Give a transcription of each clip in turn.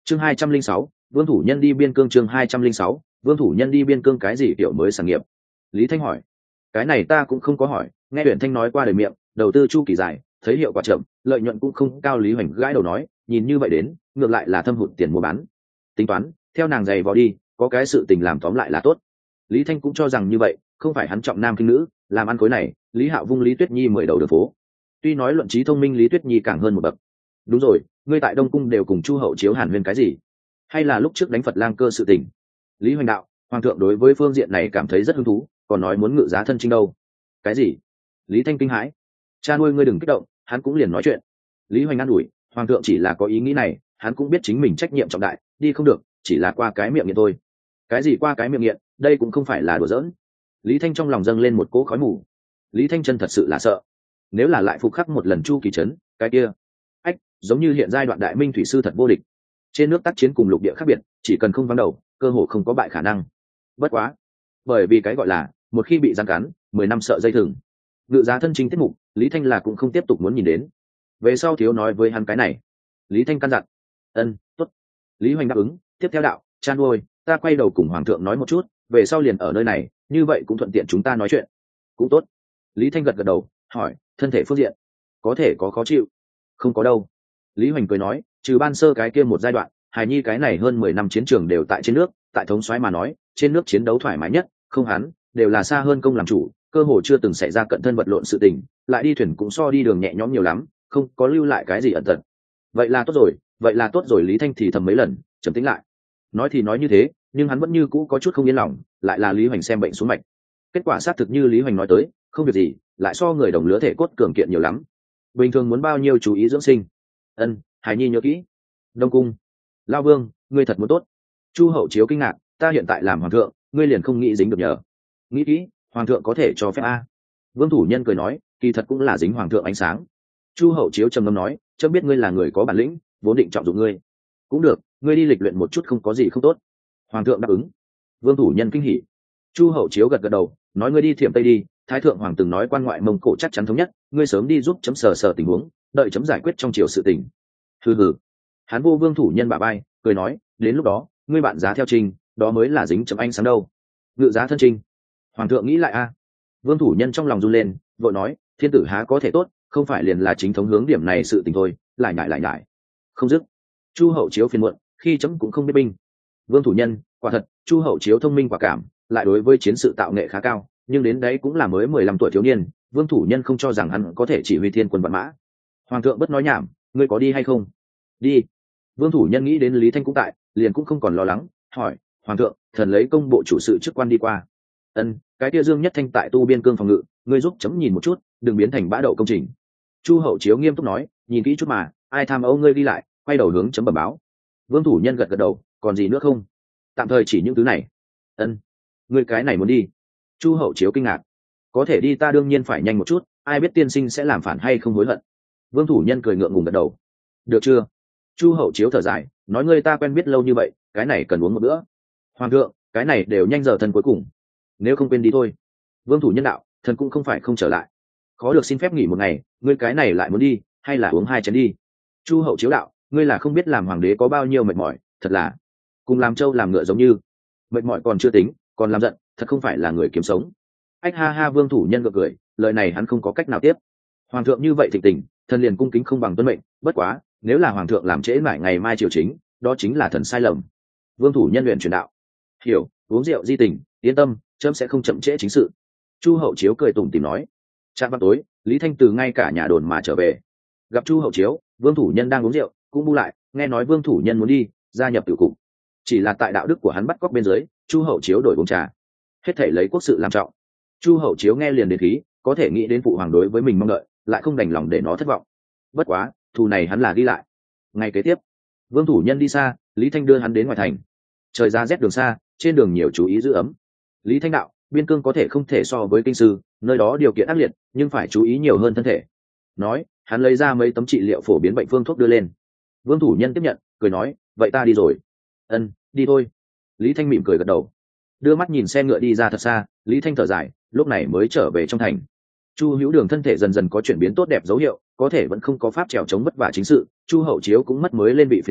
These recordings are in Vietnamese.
chương 206, vương thủ nhân đi biên cương. chương 206, vương thủ nhân đi biên cương. Cái gì kiểu mới sản nghiệp? Lý Thanh hỏi. Cái này ta cũng không có hỏi, nghe Huyền Thanh nói qua đời miệng, đầu tư chu kỳ dài, thấy hiệu quả chậm, lợi nhuận cũng không cao. Lý Hoành gãi đầu nói, nhìn như vậy đến ngược lại là thâm hụt tiền mua bán. Tính toán theo nàng giày vò đi, có cái sự tình làm tóm lại là tốt. Lý Thanh cũng cho rằng như vậy, không phải hắn trọng nam khinh nữ, làm ăn khối này Lý Hạo vung Lý Tuyết Nhi 10 đầu đường phố. Tuy nói luận trí thông minh Lý Tuyết Nhi càng hơn một bậc. Đúng rồi, ngươi tại Đông Cung đều cùng Chu Hậu Chiếu hàn huyên cái gì? Hay là lúc trước đánh Phật Lang Cơ sự tình? Lý Hoành đạo, hoàng thượng đối với phương diện này cảm thấy rất hứng thú, còn nói muốn ngự giá thân chinh đâu. Cái gì? Lý Thanh kinh hãi. Cha nuôi ngươi đừng kích động, hắn cũng liền nói chuyện. Lý Hoành an ủi, hoàng thượng chỉ là có ý nghĩ này, hắn cũng biết chính mình trách nhiệm trọng đại, đi không được, chỉ là qua cái miệng nghiện thôi. Cái gì qua cái miệng nghiện, đây cũng không phải là đùa giỡn. Lý Thanh trong lòng dâng lên một cỗ khói mù. Lý Thanh chân thật sự là sợ, nếu là lại phục khắc một lần Chu Kỳ Trấn, cái kia giống như hiện giai đoạn đại minh thủy sư thật vô địch, trên nước tác chiến cùng lục địa khác biệt, chỉ cần không vắng đầu, cơ hồ không có bại khả năng. Bất quá, bởi vì cái gọi là một khi bị giăng cắn 10 năm sợ dây thừng, ngự giá thân chính tiết mục Lý Thanh là cũng không tiếp tục muốn nhìn đến. Về sau thiếu nói với hắn cái này. Lý Thanh căn dặn. Ân, tốt. Lý Hoành đáp ứng. Tiếp theo đạo, cha nuôi, ta quay đầu cùng hoàng thượng nói một chút, về sau liền ở nơi này, như vậy cũng thuận tiện chúng ta nói chuyện. Cũng tốt. Lý Thanh gật gật đầu, hỏi, thân thể phương diện có thể có khó chịu? Không có đâu. Lý Hoành cười nói, trừ ban sơ cái kia một giai đoạn, hài nhi cái này hơn 10 năm chiến trường đều tại trên nước, tại thống soái mà nói, trên nước chiến đấu thoải mái nhất, không hắn, đều là xa hơn công làm chủ, cơ hồ chưa từng xảy ra cận thân vật lộn sự tình, lại đi thuyền cũng so đi đường nhẹ nhõm nhiều lắm, không có lưu lại cái gì ẩn tật. Vậy là tốt rồi, vậy là tốt rồi. Lý Thanh thì thầm mấy lần, trầm tĩnh lại. Nói thì nói như thế, nhưng hắn vẫn như cũ có chút không yên lòng, lại là Lý Hoành xem bệnh xuống mạch. Kết quả xác thực như Lý Hoành nói tới, không việc gì, lại so người đồng lứa thể cốt cường kiện nhiều lắm. Bình thường muốn bao nhiêu chú ý dưỡng sinh. Ân, Hải nhi nhớ kỹ. Đông Cung, Lao Vương, ngươi thật muốn tốt. Chu Hậu Chiếu kinh ngạc, ta hiện tại làm hoàng thượng, ngươi liền không nghĩ dính được nhờ? Nghĩ kỹ, hoàng thượng có thể cho phép a. Vương Thủ Nhân cười nói, kỳ thật cũng là dính hoàng thượng ánh sáng. Chu Hậu Chiếu trầm ngâm nói, chớ biết ngươi là người có bản lĩnh, vốn định trọng dụng ngươi. Cũng được, ngươi đi lịch luyện một chút không có gì không tốt. Hoàng thượng đáp ứng. Vương Thủ Nhân kinh hỉ. Chu Hậu Chiếu gật gật đầu, nói ngươi đi Thiểm Tây đi, Thái thượng hoàng từng nói quan ngoại Mông Cổ chắc chắn thống nhất, ngươi sớm đi giúp chấm sờ tình huống, đợi chấm giải quyết trong triều sự tình. Hừ. Hắn vô Vương Thủ Nhân bả vai, cười nói, đến lúc đó, ngươi bạn giá theo trình, đó mới là dính chấm ánh sáng đâu. Ngự giá thân trình. Hoàng thượng nghĩ lại a. Vương Thủ Nhân trong lòng run lên, vội nói, thiên tử há có thể tốt, không phải liền là chính thống hướng điểm này sự tình thôi, lại nhải không dứt. Chu Hậu Chiếu phiền muộn, khi chấm cũng không biết binh. Vương Thủ Nhân, quả thật, Chu Hậu Chiếu thông minh quả cảm, lại đối với chiến sự tạo nghệ khá cao, nhưng đến đấy cũng là mới 15 tuổi thiếu niên, Vương Thủ Nhân không cho rằng hắn có thể chỉ huy thiên quân vạn mã. Hoàng thượng bất nói nhảm, ngươi có đi hay không? Đi. Vương Thủ Nhân nghĩ đến Lý Thanh cũng tại, liền cũng không còn lo lắng, hỏi, hoàng thượng, thần lấy công bộ chủ sự chức quan đi qua. Ân, cái kia Dương Nhất Thanh tại tu biên cương phòng ngự, ngươi giúp chấm nhìn một chút, đừng biến thành bã đậu công trình. Chu Hậu Chiếu nghiêm túc nói, nhìn kỹ chút mà, ai tham âu ngươi đi lại, quay đầu hướng chấm bẩm báo. Vương Thủ Nhân gật gật đầu, còn gì nữa không? Tạm thời chỉ những thứ này. Ân, ngươi cái này muốn đi? Chu Hậu Chiếu kinh ngạc. Có thể đi, ta đương nhiên phải nhanh một chút, ai biết tiên sinh sẽ làm phản hay không hối hận. Vương Thủ Nhân cười ngượng ngùng gật đầu. Được chưa? Chu Hậu Chiếu thở dài, nói ngươi ta quen biết lâu như vậy, cái này cần uống một bữa. Hoàng thượng, cái này đều nhanh giờ thân cuối cùng, nếu không quên đi thôi. Vương Thủ Nhân đạo, thần cũng không phải không trở lại, khó được xin phép nghỉ một ngày, ngươi cái này lại muốn đi, hay là uống 2 chén đi. Chu Hậu Chiếu đạo, ngươi là không biết làm hoàng đế có bao nhiêu mệt mỏi, thật là cùng làm trâu làm ngựa giống như, mệt mỏi còn chưa tính, còn làm giận, thật không phải là người kiếm sống. Ách ha ha. Vương Thủ Nhân gượng cười, lời này hắn không có cách nào tiếp. Hoàng thượng như vậy thịnh tình, thần liền cung kính không bằng tuân mệnh, bất quá nếu là hoàng thượng làm trễ mãi ngày mai triều chính, đó chính là thần sai lầm. Vương Thủ Nhân luyện truyền đạo, hiểu, uống rượu di tình, yên tâm, chấm sẽ không chậm trễ chính sự. Chu Hậu Chiếu cười tủm tỉm nói. Trạm vào tối, Lý Thanh từ ngay cả nhà đồn mà trở về, gặp Chu Hậu Chiếu, Vương Thủ Nhân đang uống rượu, cũng bu lại, nghe nói Vương Thủ Nhân muốn đi gia nhập tiểu cục, chỉ là tại đạo đức của hắn bắt cóc bên dưới, Chu Hậu Chiếu đổi uống trà, hết thảy lấy quốc sự làm trọng. Chu Hậu Chiếu nghe liền đến khí, có thể nghĩ đến phụ hoàng đối với mình mong đợi, lại không đành lòng để nó thất vọng. Bất quá, thù này hắn là ghi lại. Ngày kế tiếp, Vương Thủ Nhân đi xa, Lý Thanh đưa hắn đến ngoài thành. Trời ra rét đường xa, trên đường nhiều chú ý giữ ấm. Lý Thanh đạo, biên cương có thể không thể so với kinh sư, nơi đó điều kiện ác liệt, nhưng phải chú ý nhiều hơn thân thể. Nói, hắn lấy ra mấy tấm trị liệu phổ biến bệnh phương thuốc đưa lên. Vương Thủ Nhân tiếp nhận, cười nói, vậy ta đi rồi. Ân, đi thôi. Lý Thanh mỉm cười gật đầu, đưa mắt nhìn xe ngựa đi ra thật xa. Lý Thanh thở dài, lúc này mới trở về trong thành. Chu Hữu Đường thân thể dần dần có chuyển biến tốt đẹp dấu hiệu, có thể vẫn không có pháp trèo chống vất vả chính sự. Chu Hậu Chiếu cũng mất mới lên bị phiền muộn,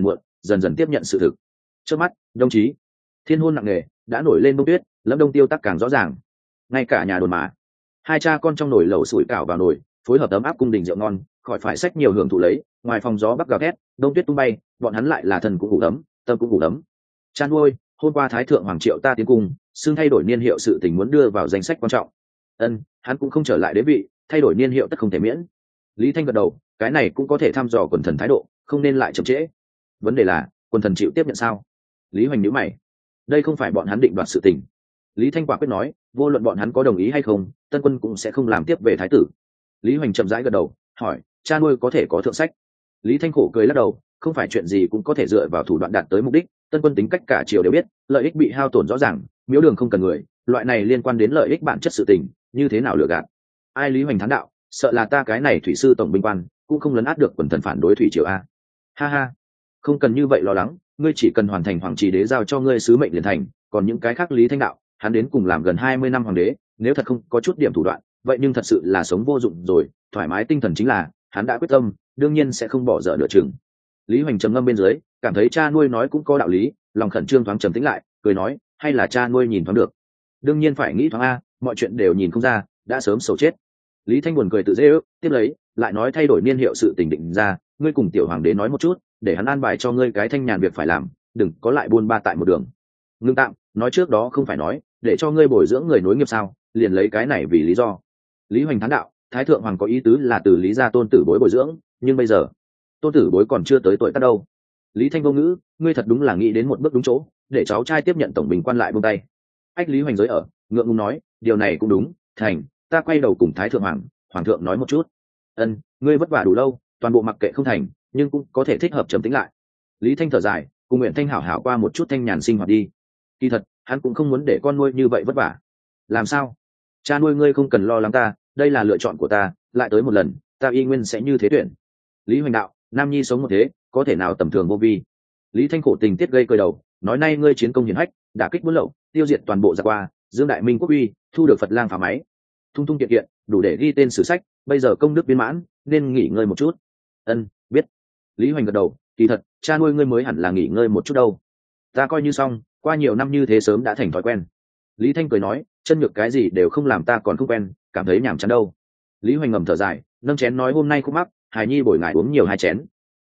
dần dần tiếp nhận sự thực. Trước mắt đồng chí thiên hôn nặng nề đã nổi lên bông tuyết, Lâm Đông Tiêu tắc càng rõ ràng. Ngay cả nhà đồn mà hai cha con trong nồi lẩu sủi cảo vào nồi, phối hợp ấm áp cung đình rượu ngon, khỏi phải xách nhiều hưởng thụ lấy. Ngoài phòng gió bắc gào thét, đông tuyết tung bay, bọn hắn lại là thần cũng ngủ ấm, tâm cũng ngủ ấm. Chan nuôi, hôm qua Thái thượng hoàng triệu ta tiến cung, xưng thay đổi niên hiệu sự tình muốn đưa vào danh sách quan trọng. Hắn cũng không trở lại đế vị, thay đổi niên hiệu tất không thể miễn. Lý Thanh gật đầu, cái này cũng có thể thăm dò quần thần thái độ, không nên lại chậm trễ. Vấn đề là quần thần chịu tiếp nhận sao? Lý Hoành nhíu mày, đây không phải bọn hắn định đoạt sự tình. Lý Thanh quả quyết nói, vô luận bọn hắn có đồng ý hay không, Tân Quân cũng sẽ không làm tiếp về thái tử. Lý Hoành chậm rãi gật đầu, hỏi, cha nuôi có thể có thượng sách? Lý Thanh khổ cười lắc đầu, không phải chuyện gì cũng có thể dựa vào thủ đoạn đạt tới mục đích. Tân Quân tính cách cả triều đều biết, lợi ích bị hao tổn rõ ràng, miếu đường không cần người, loại này liên quan đến lợi ích bản chất sự tình, như thế nào lừa gạt? Ai? Lý Hoành thán đạo, sợ là ta cái này thủy sư tổng binh quan cũng không lấn át được quần thần phản đối thủy triều a. Ha ha, không cần như vậy lo lắng, ngươi chỉ cần hoàn thành hoàng trì đế giao cho ngươi sứ mệnh liền thành, còn những cái khác Lý Thanh đạo, hắn đến cùng làm gần 20 năm hoàng đế, nếu thật không có chút điểm thủ đoạn, vậy nhưng thật sự là sống vô dụng rồi, thoải mái tinh thần chính là, hắn đã quyết tâm, đương nhiên sẽ không bỏ dở nửa chừng. Lý Hoành trầm ngâm bên dưới, cảm thấy cha nuôi nói cũng có đạo lý, lòng khẩn trương thoáng trầm tĩnh lại, cười nói, hay là cha nuôi nhìn thoáng được? Đương nhiên phải nghĩ thoáng a, mọi chuyện đều nhìn không ra, đã sớm xấu chết. Lý Thanh buồn cười tự dễ ước, tiếp lấy lại nói thay đổi niên hiệu sự tình định ra, ngươi cùng tiểu hoàng đế nói một chút, để hắn an bài cho ngươi cái thanh nhàn việc phải làm, đừng có lại buôn ba tại một đường. Ngưng tạm, nói trước đó không phải nói để cho ngươi bồi dưỡng người nối nghiệp sao, liền lấy cái này vì lý do. Lý Hoành thán đạo, Thái thượng hoàng có ý tứ là từ Lý gia tôn tử bồi dưỡng, nhưng bây giờ tôn tử bối còn chưa tới tuổi tác đâu. Lý Thanh vô ngữ, ngươi thật đúng là nghĩ đến một bước đúng chỗ, để cháu trai tiếp nhận tổng bình quan lại buông tay. Ách Lý Hoành giới ở, ngượng ngùng nói, điều này cũng đúng, thành, ta quay đầu cùng Thái thượng hoàng thượng nói một chút. Ngươi vất vả đủ lâu, toàn bộ mặc kệ không thành, nhưng cũng có thể thích hợp trầm tĩnh lại. Lý Thanh thở dài, cùng nguyện Thanh hảo hảo qua một chút thanh nhàn sinh hoạt đi. Kỳ thật hắn cũng không muốn để con nuôi như vậy vất vả. Làm sao? Cha nuôi ngươi không cần lo lắng ta, đây là lựa chọn của ta, lại tới một lần ta y nguyên sẽ như thế tuyển. Lý Hoành đạo, nam nhi sống một thế, có thể nào tầm thường vô vi. Lý Thanh khổ tình tiết gây cười đầu, nói nay ngươi chiến công hiển hách, đả kích buôn lậu, tiêu diệt toàn bộ giặc qua, dương đại minh quốc uy, thu được Phật lang phá máy, thung thung kiện kiện, đủ để ghi tên sử sách, bây giờ công đức viên mãn, nên nghỉ ngơi một chút. Biết. Lý Hoành gật đầu, kỳ thật cha nuôi ngươi mới hẳn là nghỉ ngơi một chút đâu, ta coi như xong, qua nhiều năm như thế sớm đã thành thói quen. Lý Thanh cười nói, chân nhược cái gì đều không làm ta còn không quen, cảm thấy nhàm chán đâu. Lý Hoành ngầm thở dài, nâng chén nói, hôm nay khúc mắc, hài nhi bồi ngài uống nhiều 2 chén.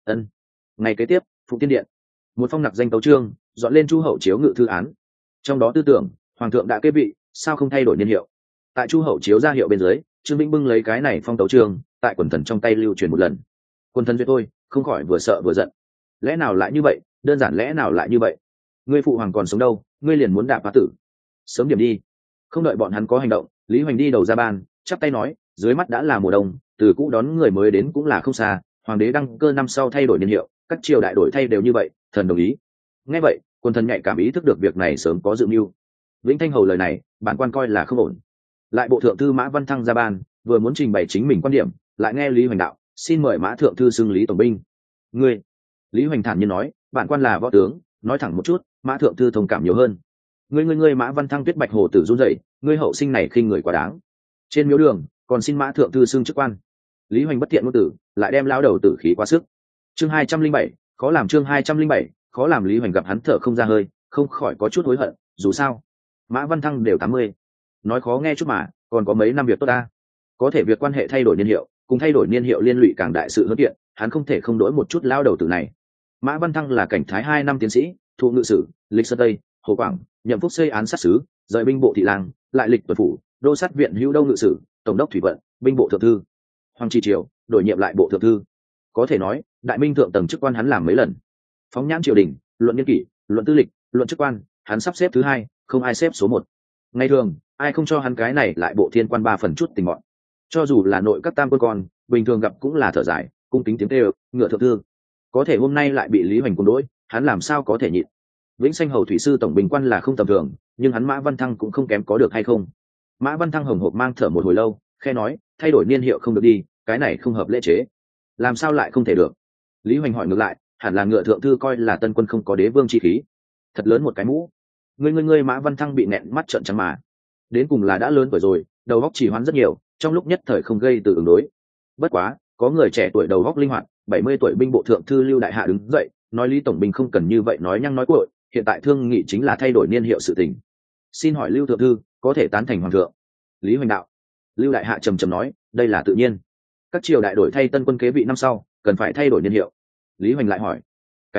Ngày kế tiếp, Phụng Tiên Điện, một phong nặc danh tấu chương dọn lên Chu Hậu chiếu ngự thư án, trong đó tư tưởng hoàng thượng đã kế vị, sao không thay đổi niên hiệu. Tại Chu Hậu chiếu ra hiệu bên dưới, Trương Vĩnh bưng lấy cái này phong tấu chương, tại quần thần trong tay lưu truyền một lần. Quần thần duyệt tôi không khỏi vừa sợ vừa giận. Lẽ nào lại như vậy, đơn giản lẽ nào lại như vậy? Ngươi phụ hoàng còn sống đâu, ngươi liền muốn đạp phá tử? Sớm điểm đi. Không đợi bọn hắn có hành động, Lý Hoành đi đầu ra ban, chắp tay nói, dưới mắt đã là mùa đông, từ cũ đón người mới đến cũng là không xa, hoàng đế đăng cơ năm sau thay đổi niên hiệu, các triều đại đổi thay đều như vậy, thần đồng ý. Nghe vậy, quân thần nhạy cảm ý thức được việc này sớm có dự mưu. Vĩnh Thanh hầu lời này, bản quan coi là không ổn. Lại bộ thượng thư Mã Văn Thăng ra ban, vừa muốn trình bày chính mình quan điểm, lại nghe Lý Hoành đạo, xin mời Mã thượng thư xưng Lý tổng binh. Ngươi? Lý Hoành thản nhiên nói, bản quan là võ tướng, nói thẳng một chút, Mã thượng thư thông cảm nhiều hơn. Ngươi Mã Văn Thăng tuyết bạch hồ tử run rẩy, ngươi hậu sinh này khinh người quá đáng. Trên miếu đường, còn xin Mã thượng thư xưng chức quan. Lý Hoành bất tiện ngôn tử, lại đem lao đầu tử khí quá sức. Chương 207, khó làm. Chương 207, khó làm. Lý Hoành gặp hắn thở không ra hơi, không khỏi có chút hối hận, dù sao Mã Văn Thăng đều 80, nói khó nghe chút mà, còn có mấy năm việc tốt ta. Có thể việc quan hệ thay đổi niên hiệu, cùng thay đổi niên hiệu liên lụy càng đại sự hơn kiện, hắn không thể không đổi một chút lao đầu tử này. Mã Văn Thăng là cảnh thái 2 năm tiến sĩ, thụ ngự sử, lịch sơn tây, hồ quảng, nhậm phúc xây án sát sứ, rời binh bộ thị lang, lại lịch tuần phủ, đô sát viện hữu đâu ngự sử, tổng đốc thủy vận, binh bộ thượng thư. Hoàng tri triều đổi nhiệm lại bộ thượng thư, có thể nói đại minh thượng tầng chức quan hắn làm mấy lần. Phóng nhãn triều đình, luận niên kỷ, luận tư lịch, luận chức quan, hắn sắp xếp thứ 2, không ai xếp số 1. Ngày thường ai không cho hắn cái này lại bộ thiên quan 3 phần chút tình mọn. Cho dù là nội các tam quân con, bình thường gặp cũng là thở dài, cung kính tiếng kêu ngựa thượng thư. Có thể hôm nay lại bị Lý Hoành cung đối, hắn làm sao có thể nhịn. Vĩnh Sanh hầu thủy sư tổng bình quan là không tầm thường, nhưng hắn Mã Văn Thăng cũng không kém có được hay không. Mã Văn Thăng hồng hộc mang thở một hồi lâu, khe nói, thay đổi niên hiệu không được đi, cái này không hợp lễ chế. Làm sao lại không thể được? Lý Hoành hỏi ngược lại, hẳn là ngựa thượng thư coi là tân quân không có đế vương chi khí. Thật lớn một cái mũ. Ngươi Mã Văn Thăng bị nẹn mắt trợn trắng mà. Đến cùng là đã lớn tuổi rồi, đầu óc trì hoãn rất nhiều, trong lúc nhất thời không gây từ ứng đối. Bất quá, có người trẻ tuổi đầu óc linh hoạt, 70 tuổi binh bộ thượng thư Lưu Đại Hạ đứng dậy, nói Lý tổng binh không cần như vậy nói nhăng nói cuội, hiện tại thương nghị chính là thay đổi niên hiệu sự tình. Xin hỏi Lưu thượng thư có thể tán thành hoàng thượng? Lý Hoành đạo. Lưu đại hạ trầm trầm nói, đây là tự nhiên, các triều đại đổi thay tân quân kế vị năm sau cần phải thay đổi niên hiệu. Lý Hoành lại hỏi, cái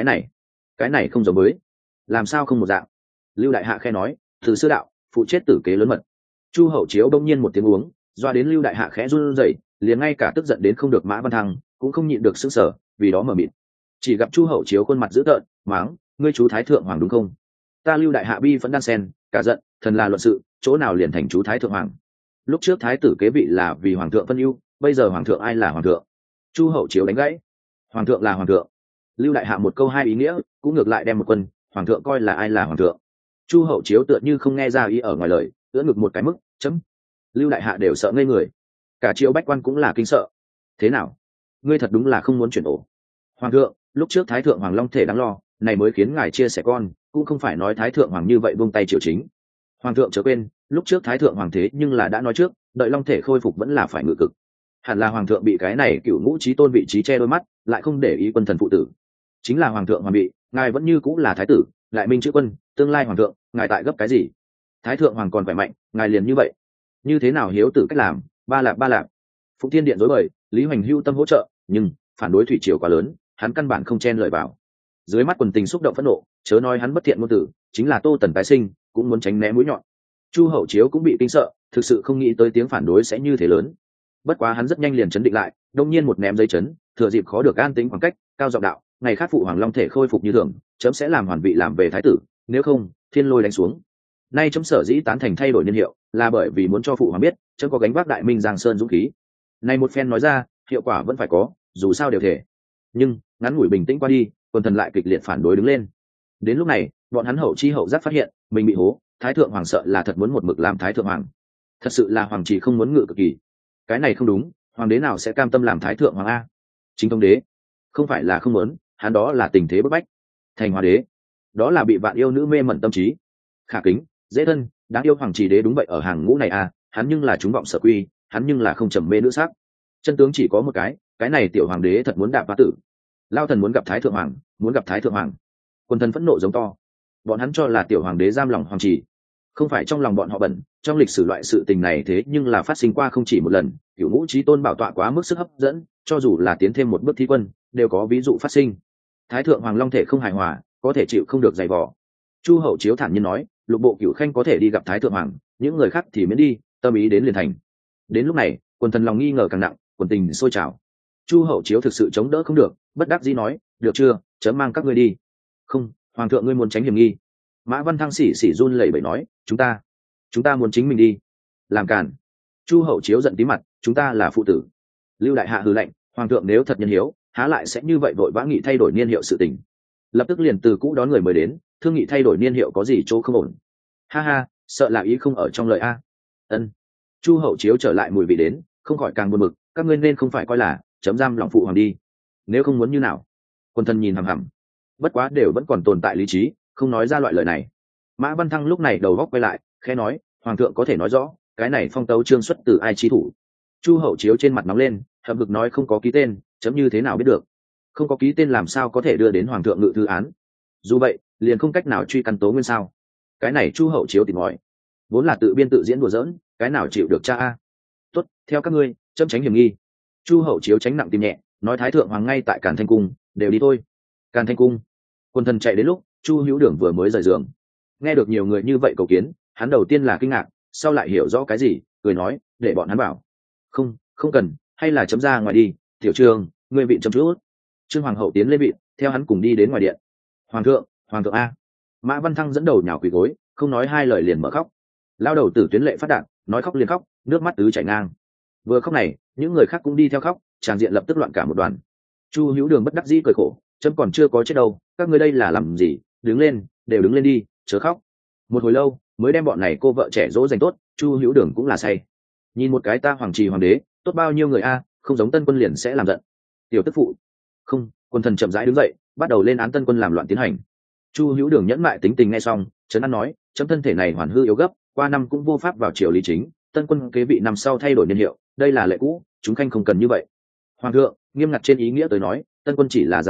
này không giống với, làm sao không một dạng? Lưu đại hạ khe nói, từ xưa đạo phụ chết tử kế lớn mật. Chu hậu chiếu đông nhiên một tiếng uống, doa đến Lưu đại hạ khẽ run rẩy, liền ngay cả tức giận đến không được Mã Văn Thăng cũng không nhịn được sững sờ, vì đó mở miệng. Chỉ gặp Chu hậu chiếu khuôn mặt dữ tợn, máng, ngươi chú thái thượng hoàng đúng không? Ta Lưu đại hạ bi vẫn đang xen cả giận, thần là luận sự, chỗ nào liền thành chú thái thượng hoàng? Lúc trước thái tử kế vị là vì hoàng thượng phân ưu, bây giờ hoàng thượng ai là hoàng thượng? Chu hậu chiếu đánh gãy, hoàng thượng là hoàng thượng. Lưu đại hạ một câu hai ý nghĩa, cũng ngược lại đem một quân, hoàng thượng coi là ai là hoàng thượng. Chu hậu chiếu tựa như không nghe ra ý ở ngoài lời, ưỡn ngực một cái mức chấm. Lưu đại hạ đều sợ ngây người, cả triều bách quan cũng là kinh sợ. Thế nào, ngươi thật đúng là không muốn chuyển ổ? Hoàng thượng, lúc trước thái thượng hoàng long thể đáng lo, này mới khiến ngài chia sẻ con, cũng không phải nói thái thượng hoàng như vậy buông tay triều chính. Hoàng thượng chớ quên, lúc trước thái thượng hoàng thế nhưng là đã nói trước, đợi long thể khôi phục vẫn là phải ngự cực. Hẳn là hoàng thượng bị cái này cựu ngũ trí tôn vị trí che đôi mắt, lại không để ý quân thần phụ tử. Chính là hoàng thượng hoàng bị, ngài vẫn như cũng là thái tử, lại minh chữ quân, tương lai hoàng thượng, ngài tại gấp cái gì? Thái thượng hoàng còn khỏe mạnh, ngài liền như vậy, như thế nào hiếu tử cách làm? Ba lạp. Phụng Thiên điện rối bời, Lý Hoành hưu tâm hỗ trợ, nhưng phản đối thủy triều quá lớn, hắn căn bản không chen lời vào. Dưới mắt quần tình xúc động phẫn nộ, chớ nói hắn bất thiện ngôn tử, chính là Tô Tần tái sinh cũng muốn tránh né mũi nhọn. Chu hậu chiếu cũng bị kinh sợ, thực sự không nghĩ tới tiếng phản đối sẽ như thế lớn. Bất quá hắn rất nhanh liền chấn định lại, đông nhiên một ném dây chấn, thừa dịp khó được an tính khoảng cách, cao giọng đạo, ngày khác phụ hoàng long thể khôi phục như thường, chấm sẽ làm hoàn vị làm về thái tử, nếu không thiên lôi đánh xuống. Nay chấm sở dĩ tán thành thay đổi niên hiệu, là bởi vì muốn cho phụ hoàng biết chấm có gánh vác đại minh giang sơn dũng khí. Này một phen nói ra, hiệu quả vẫn phải có, dù sao đều thể. Nhưng ngắn ngủi bình tĩnh qua đi, quần thần lại kịch liệt phản đối đứng lên. Đến lúc này, bọn hắn hậu chi hậu giác phát hiện mình bị hố, thái thượng hoàng sợ là thật muốn một mực làm thái thượng hoàng, thật sự là hoàng chỉ không muốn ngự cực kỳ. Cái này không đúng, hoàng đế nào sẽ cam tâm làm thái thượng hoàng a? Chính thống đế không phải là không muốn, hắn đó là tình thế bức bách. Thành hóa đế đó là bị vạn yêu nữ mê mẩn tâm trí. Khả kính dễ thân đáng yêu hoàng trì đế đúng vậy ở hàng ngũ này a, hắn nhưng là chúng vọng sở quy, hắn nhưng là không trầm mê nữ sắc. Chân tướng chỉ có một cái này tiểu hoàng đế thật muốn đạp phá tử. Lao thần muốn gặp thái thượng hoàng, muốn gặp thái thượng hoàng. Quân thần phẫn nộ giống to, bọn hắn cho là tiểu hoàng đế giam lòng hoàng trì, không phải trong lòng bọn họ bẩn. Trong lịch sử loại sự tình này thế nhưng là phát sinh qua không chỉ một lần, cửu ngũ chí tôn bảo tọa quá mức sức hấp dẫn, cho dù là tiến thêm một bước thi quân đều có ví dụ phát sinh. Thái thượng hoàng long thể không hài hòa, có thể chịu không được giày vò. Chu hậu chiếu thản nhiên nói, lục bộ cửu khanh có thể đi gặp thái thượng hoàng, những người khác thì miễn đi, tâm ý đến liền thành. Đến lúc này quần thần lòng nghi ngờ càng nặng, quần tình sôi trào. Chu hậu chiếu thực sự chống đỡ không được, bất đắc dĩ nói, được chưa, chớ mang các ngươi đi. Không, hoàng thượng ngươi muốn tránh hiểm nghi. Mã Văn Thăng xỉ run lẩy bẩy nói, chúng ta muốn chính mình đi. Làm cản. Chu hậu chiếu giận tí mặt, chúng ta là phụ tử. Lưu đại hạ hừ lạnh, hoàng thượng nếu thật nhân hiếu, há lại sẽ như vậy vội vã nghị thay đổi niên hiệu sự tình. Lập tức liền từ cũ đón người mới đến, thương nghị thay đổi niên hiệu có gì chỗ không ổn. Ha ha, sợ là ý không ở trong lời a. Ân. Chu hậu chiếu trở lại mùi vị đến, không khỏi càng buồn bực, các ngươi nên không phải coi là chấm giam lòng phụ hoàng đi, nếu không muốn như nào? Quân thần nhìn hằm hằm, bất quá đều vẫn còn tồn tại lý trí, không nói ra loại lời này. Mã Văn Thăng lúc này đầu góc quay lại, khẽ nói, hoàng thượng có thể nói rõ cái này phong tấu trương xuất từ ai chi thủ? Chu hậu chiếu trên mặt nóng lên, hậm hực nói, không có ký tên, chấm như thế nào biết được? Không có ký tên làm sao có thể đưa đến hoàng thượng ngự thư án? Dù vậy liền không cách nào truy căn tố nguyên sao? Cái này Chu hậu chiếu tìm ngòi, vốn là tự biên tự diễn đùa giỡn, cái nào chịu được cha a? Tốt, theo các ngươi, chấm tránh hiểm nghi. Chu hậu chiếu tránh nặng tim nhẹ, nói thái thượng hoàng ngay tại Càn Thanh cung, đều đi thôi. Càn Thanh cung. Quân thần chạy đến lúc Chu Hữu Đường vừa mới rời giường, nghe được nhiều người như vậy cầu kiến, hắn đầu tiên là kinh ngạc, sau lại hiểu rõ cái gì, cười nói, để bọn hắn bảo. Không cần, hay là chấm ra ngoài đi. Tiểu Trương, ngươi vị chấm chút. Trương hoàng hậu tiến lên vị, theo hắn cùng đi đến ngoài điện. Hoàng thượng a. Mã Văn Thăng dẫn đầu nhào quỳ gối, không nói hai lời liền mở khóc. Lao đầu tử tuyến lệ phát đạn, nói khóc liền khóc, nước mắt tứ chảy ngang. Vừa khóc này, những người khác cũng đi theo khóc, tràng diện lập tức loạn cả một đoàn. Chu Hữu Đường bất đắc dĩ cười khổ, chấm còn chưa có chết đâu, các ngươi đây là làm gì? Đứng lên, đều đứng lên đi, chớ khóc. Một hồi lâu mới đem bọn này cô vợ trẻ dỗ dành tốt. Chu Hữu Đường cũng là say, nhìn một cái ta hoàng trì hoàng đế tốt bao nhiêu người a, không giống tân quân liền sẽ làm giận. Tiểu tức phụ. Không. Quân thần chậm rãi đứng dậy, bắt đầu lên án tân quân làm loạn tiến hành. Chu Hữu Đường nhẫn mại tính tình nghe xong, trấn an nói, chấm thân thể này hoàn hư yếu gấp, qua năm cũng vô pháp vào triều lý chính, tân quân kế vị năm sau thay đổi niên hiệu, đây là lệ cũ, chúng khanh không cần như vậy. Hoàng thượng, nghiêm ngặt trên ý nghĩa tới nói, tân quân chỉ là giám quốc,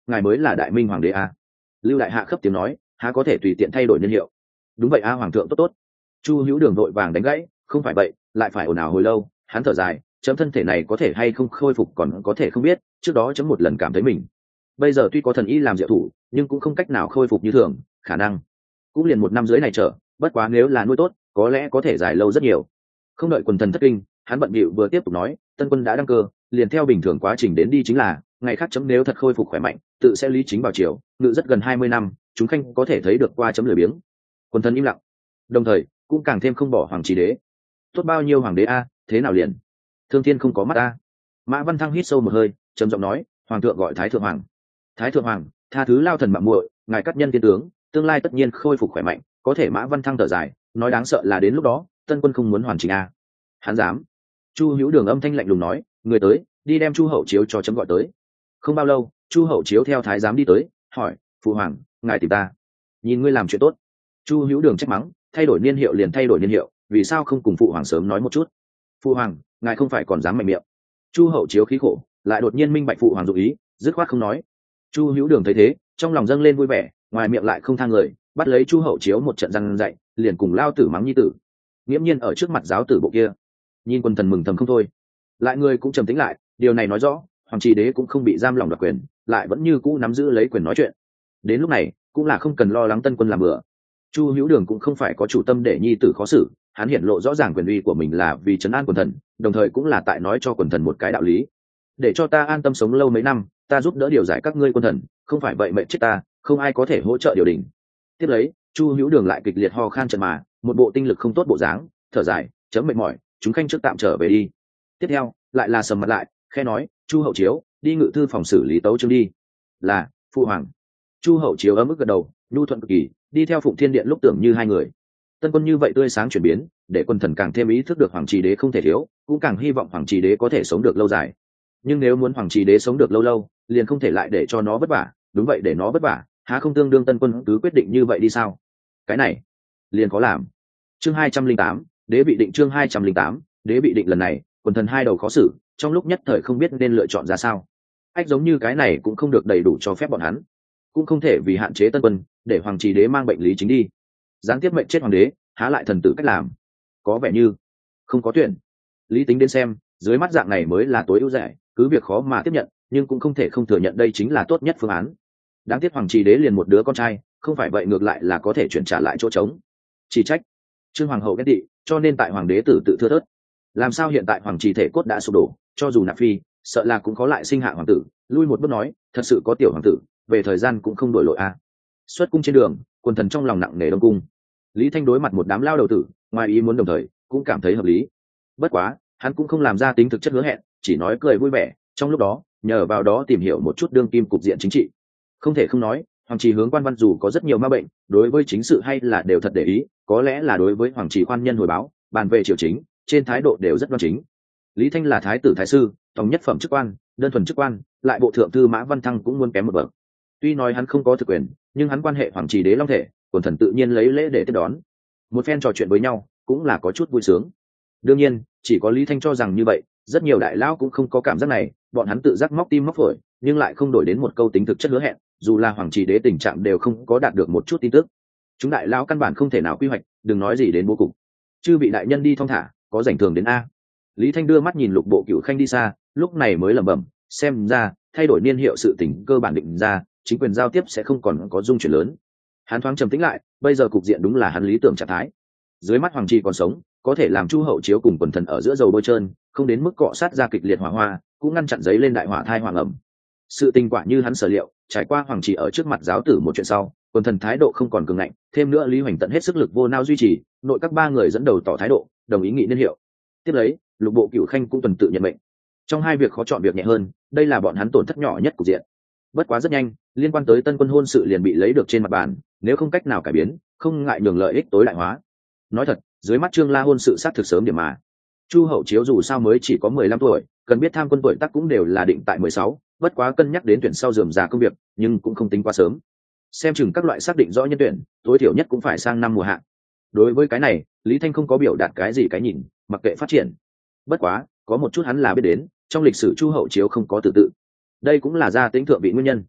ngài mới là đại minh hoàng đế a. Lưu đại hạ khấp tiếng nói, há có thể tùy tiện thay đổi niên hiệu. Đúng vậy a, hoàng thượng tốt tốt. Chu Hữu Đường vội vàng đánh gãy, không phải vậy lại phải ồn ào hồi lâu. Hắn thở dài, chấm thân thể này có thể hay không khôi phục còn có thể không biết, trước đó chấm một lần cảm thấy mình bây giờ tuy có thần y làm diệu thủ, nhưng cũng không cách nào khôi phục như thường, khả năng cũng liền 1 năm dưới này trở, bất quá nếu là nuôi tốt có lẽ có thể dài lâu rất nhiều. Không đợi quần thần thất kinh, hắn bận bịu vừa tiếp tục nói, tân quân đã đăng cơ, liền theo bình thường quá trình đến đi, chính là ngày khác chấm nếu thật khôi phục khỏe mạnh, tự sẽ lý chính vào triều, ngự rất gần 20 năm, chúng khanh có thể thấy được qua chấm lười biếng. Quần thần im lặng, đồng thời cũng càng thêm không bỏ hoàng trí đế. Tốt bao nhiêu hoàng đế a, thế nào liền thương thiên không có mắt a. Mã Văn Thăng hít sâu một hơi, trầm giọng nói, hoàng thượng gọi thái thượng hoàng. Thái thượng hoàng, tha thứ lao thần mạng muội, ngài cắt nhân tiên tướng, tương lai tất nhiên khôi phục khỏe mạnh, có thể. Mã Văn Thăng thở dài, nói đáng sợ là đến lúc đó tân quân không muốn hoàn chỉnh a. Hắn dám. Chu Hữu Đường âm thanh lạnh lùng nói, người tới, đi đem Chu hậu chiếu cho chấm gọi tới. Không bao lâu, Chu hậu chiếu theo thái giám đi tới, hỏi, phụ hoàng, ngài tìm ta? Nhìn ngươi làm chuyện tốt. Chu Hữu Đường trách mắng, thay đổi niên hiệu liền thay đổi niên hiệu, vì sao không cùng phụ hoàng sớm nói một chút? Phụ hoàng, ngài không phải còn dám mạnh miệng. Chu hậu chiếu khí khổ, lại đột nhiên minh bạch phụ hoàng dụng ý, dứt khoát không nói. Chu Hữu Đường thấy thế, trong lòng dâng lên vui vẻ, ngoài miệng lại không thang lời, bắt lấy Chu hậu chiếu một trận răn dạy, liền cùng lao tử mắng nhi tử. Nghiễm nhiên ở trước mặt giáo tử bộ kia, nhìn quần thần mừng thầm không thôi. Lại người cũng trầm tĩnh lại, điều này nói rõ hoàng trị đế cũng không bị giam lòng đoạt quyền, lại vẫn như cũ nắm giữ lấy quyền nói chuyện. Đến lúc này cũng là không cần lo lắng tân quân làm bừa. Chu Hữu Đường cũng không phải có chủ tâm để nhi tử khó xử, hắn hiển lộ rõ ràng quyền uy của mình là vì trấn an quần thần, đồng thời cũng là tại nói cho quần thần một cái đạo lý, để cho ta an tâm sống lâu mấy năm, ta giúp đỡ điều giải các ngươi quân thần, không phải vậy mệnh chết ta, không ai có thể hỗ trợ điều đình. Tiếp lấy Chu Hữu Đường lại kịch liệt ho khan trận mà, một bộ tinh lực không tốt bộ dáng, thở dài, chấm mệt mỏi, chúng khanh trước tạm trở về đi. Tiếp theo lại là sầm mặt lại, khe nói, Chu hậu chiếu, đi ngự thư phòng xử lý tấu chương đi. Là phụ hoàng. Chu hậu chiếu ấm ức gật đầu, nhu thuận cực kỳ, đi theo Phụng Thiên Điện lúc tưởng như hai người. Tân quân như vậy tươi sáng chuyển biến, để quân thần càng thêm ý thức được hoàng trì đế không thể thiếu, cũng càng hy vọng hoàng trì đế có thể sống được lâu dài. Nhưng nếu muốn hoàng trì đế sống được lâu lâu, liền không thể lại để cho nó vất vả. Đúng vậy, để nó vất vả, há không tương đương tân quân cứ quyết định như vậy đi sao? Cái này liền có làm. Chương 208, đế bị định. Chương 208, đế bị định. Lần này quần thần hai đầu khó xử, trong lúc nhất thời không biết nên lựa chọn ra sao. Ách giống như cái này cũng không được đầy đủ cho phép bọn hắn, cũng không thể vì hạn chế tân quân để hoàng trì đế mang bệnh lý chính đi, gián tiếp mệnh chết hoàng đế, há lại thần tử cách làm. Có vẻ như không có tuyển. Lý tính đến xem, dưới mắt dạng này mới là tối ưu giải, cứ việc khó mà tiếp nhận, nhưng cũng không thể không thừa nhận đây chính là tốt nhất phương án. Đáng tiếc hoàng trì đế liền một đứa con trai, không phải vậy ngược lại là có thể chuyển trả lại chỗ trống. Chỉ trách Trương hoàng hậu ghét tị, cho nên tại hoàng đế tử tự thưa thớt. Làm sao hiện tại hoàng trì thể cốt đã sụp đổ, cho dù nạp phi, sợ là cũng có lại sinh hạ hoàng tử. Lui một bước nói, thật sự có tiểu hoàng tử, về thời gian cũng không đổi lỗi a. Xuất cung trên đường, quần thần trong lòng nặng nề đông cung. Lý Thanh đối mặt một đám lao đầu tử, ngoài ý muốn đồng thời cũng cảm thấy hợp lý. Bất quá hắn cũng không làm ra tính thực chất hứa hẹn, chỉ nói cười vui vẻ, trong lúc đó nhờ vào đó tìm hiểu một chút đương kim cục diện chính trị. Không thể không nói, hoàng trì hướng quan văn dù có rất nhiều ma bệnh, đối với chính sự hay là đều thật để ý, có lẽ là đối với hoàng trì quan nhân hồi báo, bàn về triều chính, trên thái độ đều rất đoan chính. Lý Thanh là thái tử thái sư, tổng nhất phẩm chức quan, đơn thuần chức quan, lại bộ thượng thư Mã Văn Thăng cũng muốn kém một bậc. Tuy nói hắn không có thực quyền, nhưng hắn quan hệ hoàng trì đế long thể, quần thần tự nhiên lấy lễ để tiếp đón. Một phen trò chuyện với nhau cũng là có chút vui sướng. Đương nhiên chỉ có Lý Thanh cho rằng như vậy, rất nhiều đại lão cũng không có cảm giác này, bọn hắn tự giác móc tim móc phổi, nhưng lại không đổi đến một câu tính thực chất hứa hẹn, dù là hoàng trì đế tình trạng đều không có đạt được một chút tin tức. Chúng đại lão căn bản không thể nào quy hoạch, đừng nói gì đến bố cục. Chư vị đại nhân đi thong thả, có rảnh thường đến a. Lý Thanh đưa mắt nhìn Lục Bộ Cửu Khanh đi xa, lúc này mới lẩm bẩm, xem ra thay đổi niên hiệu sự tình cơ bản định ra, chính quyền giao tiếp sẽ không còn có dung chuyển lớn. Hắn thoáng trầm tĩnh lại, bây giờ cục diện đúng là hắn lý tưởng trạng thái. Dưới mắt hoàng trì còn sống, có thể làm Chu hậu chiếu cùng quần thần ở giữa dầu bôi trơn, không đến mức cọ sát ra kịch liệt hỏa hoa, cũng ngăn chặn giấy lên đại hỏa thai hoàng ẩm. Sự tình quả như hắn sở liệu, trải qua hoàng trì ở trước mặt giáo tử một chuyện sau, quần thần thái độ không còn cường ngạnh, thêm nữa Lý Hoành tận hết sức lực vô nao duy trì, nội các ba người dẫn đầu tỏ thái độ, đồng ý nghị niên hiệu. Tiếp lấy Lục Bộ Cửu Khanh cũng tuần tự nhận mệnh. Trong hai việc khó chọn việc nhẹ hơn, đây là bọn hắn tổn thất nhỏ nhất của diện. Bất quá rất nhanh, liên quan tới tân quân hôn sự liền bị lấy được trên mặt bàn, nếu không cách nào cải biến, không ngại nhường lợi ích tối đại hóa. Nói thật, dưới mắt Trương La hôn sự sát thực sớm điểm mà. Chu hậu chiếu dù sao mới chỉ có 15 tuổi, cần biết tham quân tuổi tác cũng đều là định tại 16, bất quá cân nhắc đến tuyển sau rườm rà công việc, nhưng cũng không tính quá sớm. Xem chừng các loại xác định rõ nhân tuyển, tối thiểu nhất cũng phải sang năm mùa hạ. Đối với cái này, Lý Thanh không có biểu đạt cái gì cái nhìn, mặc kệ phát triển. Bất quá có một chút hắn là biết đến, trong lịch sử Chu hậu chiếu không có tự tự, đây cũng là gia tính thượng vị nguyên nhân.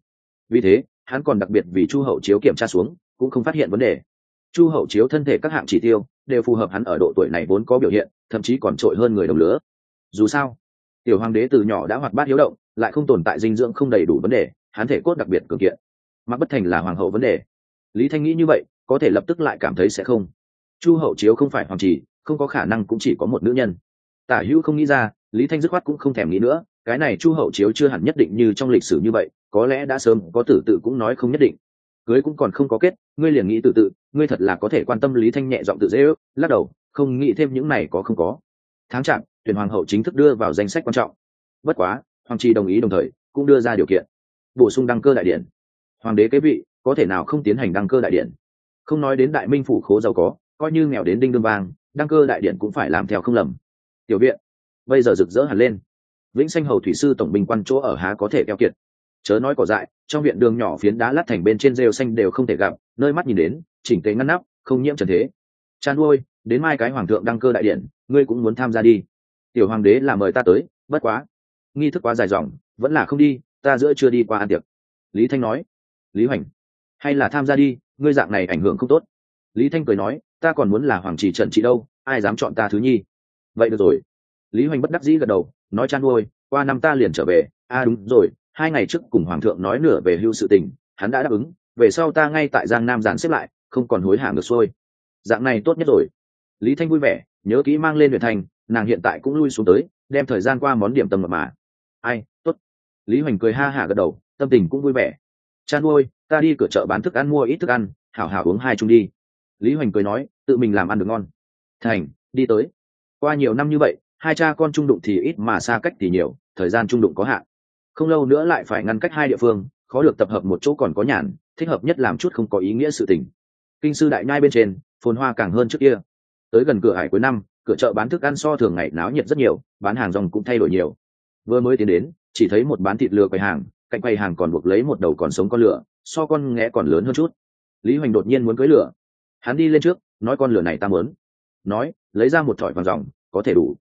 Vì thế hắn còn đặc biệt vì Chu Hậu Chiếu kiểm tra xuống, cũng không phát hiện vấn đề. Chu Hậu Chiếu thân thể các hạng chỉ tiêu đều phù hợp hắn ở độ tuổi này vốn có biểu hiện, thậm chí còn trội hơn người đồng lứa. Dù sao, tiểu hoàng đế từ nhỏ đã hoạt bát hiếu động, lại không tồn tại dinh dưỡng không đầy đủ vấn đề, hắn thể cốt đặc biệt cường kiện. Mạc Bất Thành là hoàng hậu vấn đề. Lý Thanh nghĩ như vậy, có thể lập tức lại cảm thấy sẽ không. Chu Hậu Chiếu không phải hoàng chỉ, không có khả năng cũng chỉ có một nữ nhân. Tả Hữu không nghĩ ra, Lý Thanh dứt khoát cũng không thèm nghĩ nữa, cái này Chu Hậu Chiếu chưa hẳn nhất định như trong lịch sử như vậy, có lẽ đã sớm có tử tự cũng nói không nhất định. Cưới cũng còn không có kết, ngươi liền nghĩ tử tự, ngươi thật là có thể quan tâm. Lý Thanh nhẹ giọng tự dễ ước, lắc đầu, không nghĩ thêm những này có không có. Tháng Chạp, tuyển hoàng hậu chính thức đưa vào danh sách quan trọng. Bất quá, hoàng triều đồng ý đồng thời cũng đưa ra điều kiện, bổ sung đăng cơ đại điện. Hoàng đế kế vị có thể nào không tiến hành đăng cơ đại điện? Không nói đến đại minh phủ khố giàu có, coi như nghèo đến đinh đương vang, đăng cơ đại điện cũng phải làm theo không lầm. Tiểu viện bây giờ rực rỡ hẳn lên, vĩnh xanh hầu thủy sư tổng binh quan chỗ ở há có thể keo kiệt. Chớ nói cỏ dại, trong viện đường nhỏ phiến đá lát thành bên trên rêu xanh đều không thể gặp, nơi mắt nhìn đến chỉnh tề ngăn nắp, không nhiễm trần thế. Chan nuôi, đến mai cái hoàng thượng đăng cơ đại điện, ngươi cũng muốn tham gia đi. Tiểu hoàng đế là mời ta tới, bất quá nghi thức quá dài dòng, vẫn là không đi, ta giữa chưa đi qua ăn tiệc. Lý Thanh nói. Lý Hoành, hay là tham gia đi, ngươi dạng này ảnh hưởng không tốt. Lý Thanh cười nói, ta còn muốn là hoàng chỉ trần trị đâu, ai dám chọn ta thứ nhi. Vậy được rồi. Lý Hoành bất đắc dĩ gật đầu, nói Chan nuôi, qua năm ta liền trở về. Đúng rồi, 2 ngày trước cùng hoàng thượng nói nửa về hưu sự tình, hắn đã đáp ứng, về sau ta ngay tại Giang Nam dàn xếp lại, không còn hối hả ngược xuôi. Dạng này tốt nhất rồi. Lý Thanh vui vẻ, nhớ kỹ mang lên Huyền Thành, nàng hiện tại cũng lui xuống tới, đem thời gian qua món điểm tâm mà. Ai, tốt. Lý Hoành cười ha hả gật đầu, tâm tình cũng vui vẻ. Chan nuôi, ta đi cửa chợ bán thức ăn mua ít thức ăn, hảo hảo uống 2 chung đi. Lý Hoành cười nói, tự mình làm ăn được ngon. Thành, đi tới. Qua nhiều năm như vậy, hai cha con chung đụng thì ít mà xa cách thì nhiều, thời gian chung đụng có hạn. Không lâu nữa lại phải ngăn cách hai địa phương, khó được tập hợp một chỗ còn có nhàn, thích hợp nhất làm chút không có ý nghĩa sự tình. Kinh sư đại nhai bên trên, phồn hoa càng hơn trước kia. Tới gần cửa hải cuối năm, cửa chợ bán thức ăn so thường ngày náo nhiệt rất nhiều, bán hàng rong cũng thay đổi nhiều. Vừa mới tiến đến, chỉ thấy một bán thịt lừa quầy hàng, cạnh quầy hàng còn buộc lấy một đầu còn sống con lửa, so con nghé còn lớn hơn chút. Lý Hoành đột nhiên muốn cưỡi lửa, hắn đi lên trước, nói con lửa này ta muốn. Nói, lấy ra một thỏi vàng ròng, có thể đủ.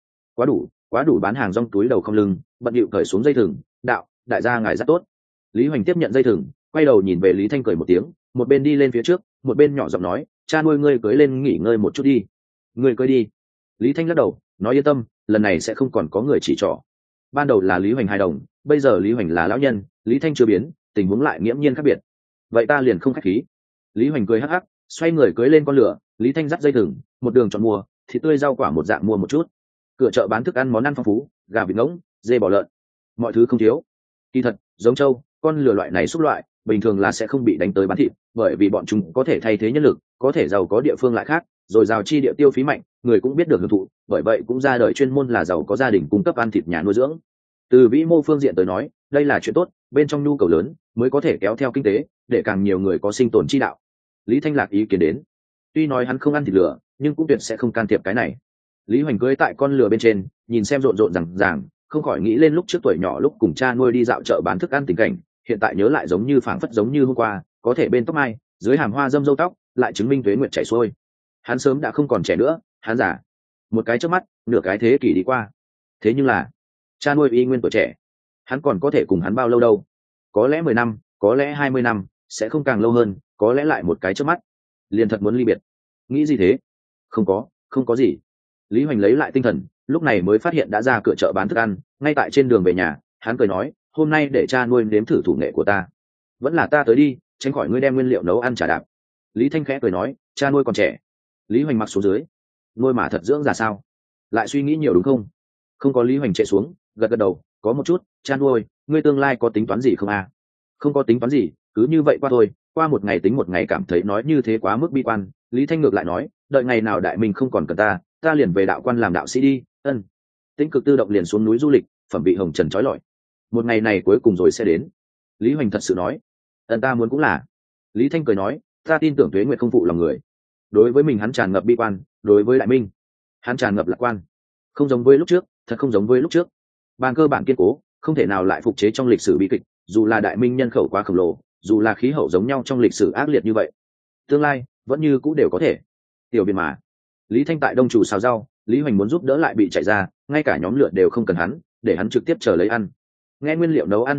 Quá đủ. Bán hàng rong túi đầu không lưng, bận điệu cởi xuống dây thừng, đạo, đại gia ngài rất tốt. Lý Hoành tiếp nhận dây thừng, quay đầu nhìn về Lý Thanh cười một tiếng, một bên đi lên phía trước, một bên nhỏ giọng nói, cha nuôi ngươi cưới lên nghỉ ngơi một chút đi. Ngươi cưới đi. Lý Thanh lắc đầu, nói yên tâm, lần này sẽ không còn có người chỉ trỏ. Ban đầu là Lý Hoành hài đồng, bây giờ Lý Hoành là lão nhân, Lý Thanh chưa biến, tình huống lại nghiễm nhiên khác biệt. Vậy ta liền không khách khí. Lý Hoành cười hắc hắc, xoay người cưới lên con lửa, Lý Thanh dắt dây thừng, một đường chọn mua, thịt tươi rau quả một dạng mua một chút. Cửa chợ bán thức ăn món ăn phong phú, gà vịt ngỗng, dê bò lợn, mọi thứ không thiếu. Kỳ thật, giống trâu, con lừa loại này xúc loại, bình thường là sẽ không bị đánh tới bán thịt, bởi vì bọn chúng có thể thay thế nhân lực, có thể giàu có địa phương lại khác, rồi giàu chi địa tiêu phí mạnh, người cũng biết được hưởng thụ, bởi vậy cũng ra đời chuyên môn là giàu có gia đình cung cấp ăn thịt nhà nuôi dưỡng. Từ vĩ mô phương diện tới nói, đây là chuyện tốt, bên trong nhu cầu lớn mới có thể kéo theo kinh tế, để càng nhiều người có sinh tồn chi đạo. Lý Thanh Lạc ý kiến đến, tuy nói hắn không ăn thịt lừa, nhưng cũng tuyệt sẽ không can thiệp cái này. Lý Hoành cưỡi tại con lừa bên trên, nhìn xem rộn rộn rằng ràng, không khỏi nghĩ lên lúc trước tuổi nhỏ lúc cùng cha nuôi đi dạo chợ bán thức ăn tình cảnh, hiện tại nhớ lại giống như phảng phất giống như hôm qua, có thể bên tóc mai, dưới hàm hoa dâm dâu tóc, lại chứng minh tuế nguyệt chảy xuôi. Hắn sớm đã không còn trẻ nữa, hắn già. Một cái chớp mắt, nửa cái thế kỷ đi qua. Thế nhưng là, cha nuôi y nguyên tuổi trẻ, hắn còn có thể cùng hắn bao lâu đâu? Có lẽ 10 năm, có lẽ 20 năm, sẽ không càng lâu hơn, có lẽ lại một cái chớp mắt, liền thật muốn ly biệt. Nghĩ gì thế? Không có gì. Lý Hoành lấy lại tinh thần, lúc này mới phát hiện đã ra cửa chợ bán thức ăn, ngay tại trên đường về nhà, hắn cười nói, hôm nay để cha nuôi nếm thử thủ nghệ của ta. Vẫn là ta tới đi, tránh khỏi ngươi đem nguyên liệu nấu ăn trả đạp. Lý Thanh khẽ cười nói, cha nuôi còn trẻ. Lý Hoành mặc xuống dưới, nuôi mà thật dưỡng ra sao? Lại suy nghĩ nhiều đúng không? Không có. Lý Hoành chạy xuống, gật gật đầu, có một chút, cha nuôi, ngươi tương lai có tính toán gì không à? Không có tính toán gì, cứ như vậy qua thôi, qua một ngày tính một ngày. Cảm thấy nói như thế quá mức bi quan, Lý Thanh ngược lại nói, đợi ngày nào đại minh không còn cần ta liền về đạo quan làm đạo sĩ đi. Ân. Tĩnh Cực tự động liền xuống núi du lịch, phẩm vị hồng trần trói lọi. Một ngày này cuối cùng rồi sẽ đến. Lý Hoành thật sự nói, ta muốn cũng là. Lý Thanh cười nói, ta tin tưởng Tuế Nguyệt không phụ lòng người. Đối với mình hắn tràn ngập bi quan, đối với đại minh hắn tràn ngập lạc quan. Không giống với lúc trước, thật không giống với lúc trước. Bàn cơ bản kiên cố, không thể nào lại phục chế trong lịch sử bi kịch, dù là đại minh nhân khẩu quá khổng lồ, dù là khí hậu giống nhau trong lịch sử ác liệt như vậy, tương lai vẫn như cũ đều có thể. Tiểu biên mà. Lý Thanh tại đông chủ xào rau, Lý Hoành muốn giúp đỡ lại bị chạy ra, ngay cả nhóm lửa đều không cần hắn, để hắn trực tiếp chờ lấy ăn. Nghe nguyên liệu nấu ăn hương khí,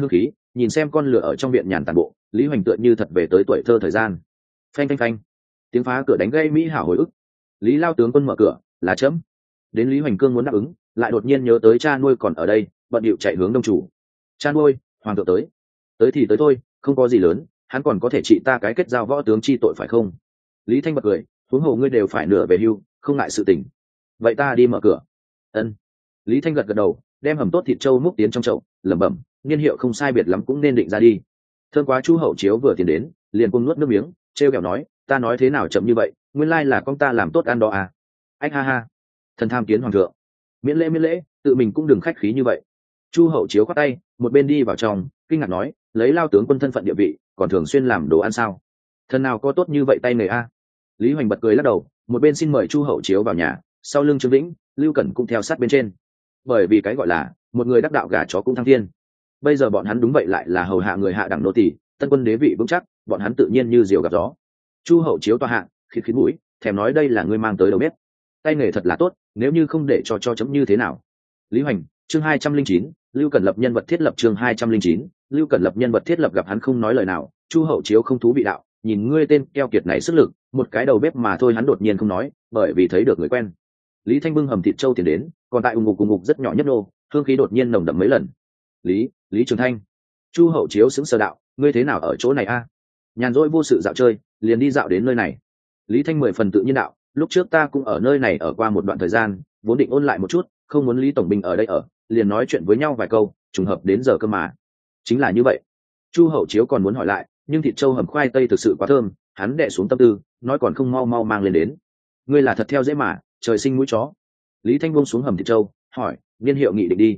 nhìn xem con lửa ở trong viện nhàn tàn bộ, Lý Hoành tựa như thật về tới tuổi thơ thời gian. Phanh phanh phanh, tiếng phá cửa đánh gây mỹ hảo hồi ức. Lý Lao tướng quân mở cửa, là chấm. Đến Lý Hoành Cương muốn đáp ứng, lại đột nhiên nhớ tới cha nuôi còn ở đây, bận điệu chạy hướng đông chủ. Cha nuôi, hoàng thượng tới. Tới thì tới thôi, không có gì lớn, hắn còn có thể trị ta cái kết giao võ tướng chi tội phải không? Lý Thanh bật cười, huống hồ ngươi đều phải nửa về hưu, không ngại sự tình. Vậy ta đi mở cửa. Ân. Lý Thanh gật gật đầu, đem hầm tốt thịt trâu múc tiến trong chậu, lẩm bẩm, niên hiệu không sai biệt lắm cũng nên định ra đi. Thương quá Chu Hậu Chiếu vừa tiến đến, liền cuồng nuốt nước miếng, trêu ghẹo nói, ta nói thế nào chậm như vậy, nguyên lai là con ta làm tốt ăn đó à? Anh ha ha. Thần tham kiến hoàng thượng. Miễn lễ, tự mình cũng đừng khách khí như vậy. Chu Hậu Chiếu khoát tay, một bên đi vào trong, kinh ngạc nói, lấy Lao tướng quân thân phận địa vị, còn thường xuyên làm đồ ăn sao? Thần nào có tốt như vậy tay nghề a? Lý Hoành bật cười lắc đầu, một bên xin mời Chu Hậu Chiếu vào nhà, sau lưng Trương Vĩnh, Lưu Cẩn cũng theo sát bên trên. Bởi vì cái gọi là một người đắc đạo gà chó cũng thăng thiên. Bây giờ bọn hắn đúng vậy lại là hầu hạ người hạ đẳng nô tỳ, tân quân đế vị vững chắc, bọn hắn tự nhiên như diều gặp gió. Chu Hậu Chiếu tòa hạ, khịt khịt mũi, thèm nói đây là ngươi mang tới đầu bếp. Tay nghề thật là tốt, nếu như không để cho chấm như thế nào. Lý Hoành, chương 209, Lưu Cẩn lập nhân vật thiết lập chương 209, Lưu Cẩn lập nhân vật thiết lập gặp hắn không nói lời nào, Chu Hậu Chiếu không thú vị đạo, nhìn ngươi tên keo kiệt này sức lực, một cái đầu bếp mà thôi hắn đột nhiên không nói, bởi vì thấy được người quen. Lý Thanh bưng hầm thịt trâu tiền đến, còn tại ùng ngục rất nhỏ nhất nô, hương khí đột nhiên nồng đậm mấy lần. Lý Trường Thanh. Chu Hậu Chiếu sững sờ đạo, ngươi thế nào ở chỗ này a? Nhàn rỗi vô sự dạo chơi, liền đi dạo đến nơi này. Lý Thanh 10 phần tự nhiên đạo, lúc trước ta cũng ở nơi này ở qua một đoạn thời gian, vốn định ôn lại một chút, không muốn Lý tổng binh ở đây ở, liền nói chuyện với nhau vài câu, trùng hợp đến giờ cơ mà. Chính là như vậy. Chu Hậu Chiếu còn muốn hỏi lại, nhưng thịt trâu hầm khoai tây thực sự quá thơm, hắn đè xuống tâm tư, nói còn không mau mang lên đến. Ngươi là thật theo dễ mà, trời sinh mũi chó. Lý Thanh buông xuống hầm thịt trâu, hỏi, niên hiệu nghị định đi.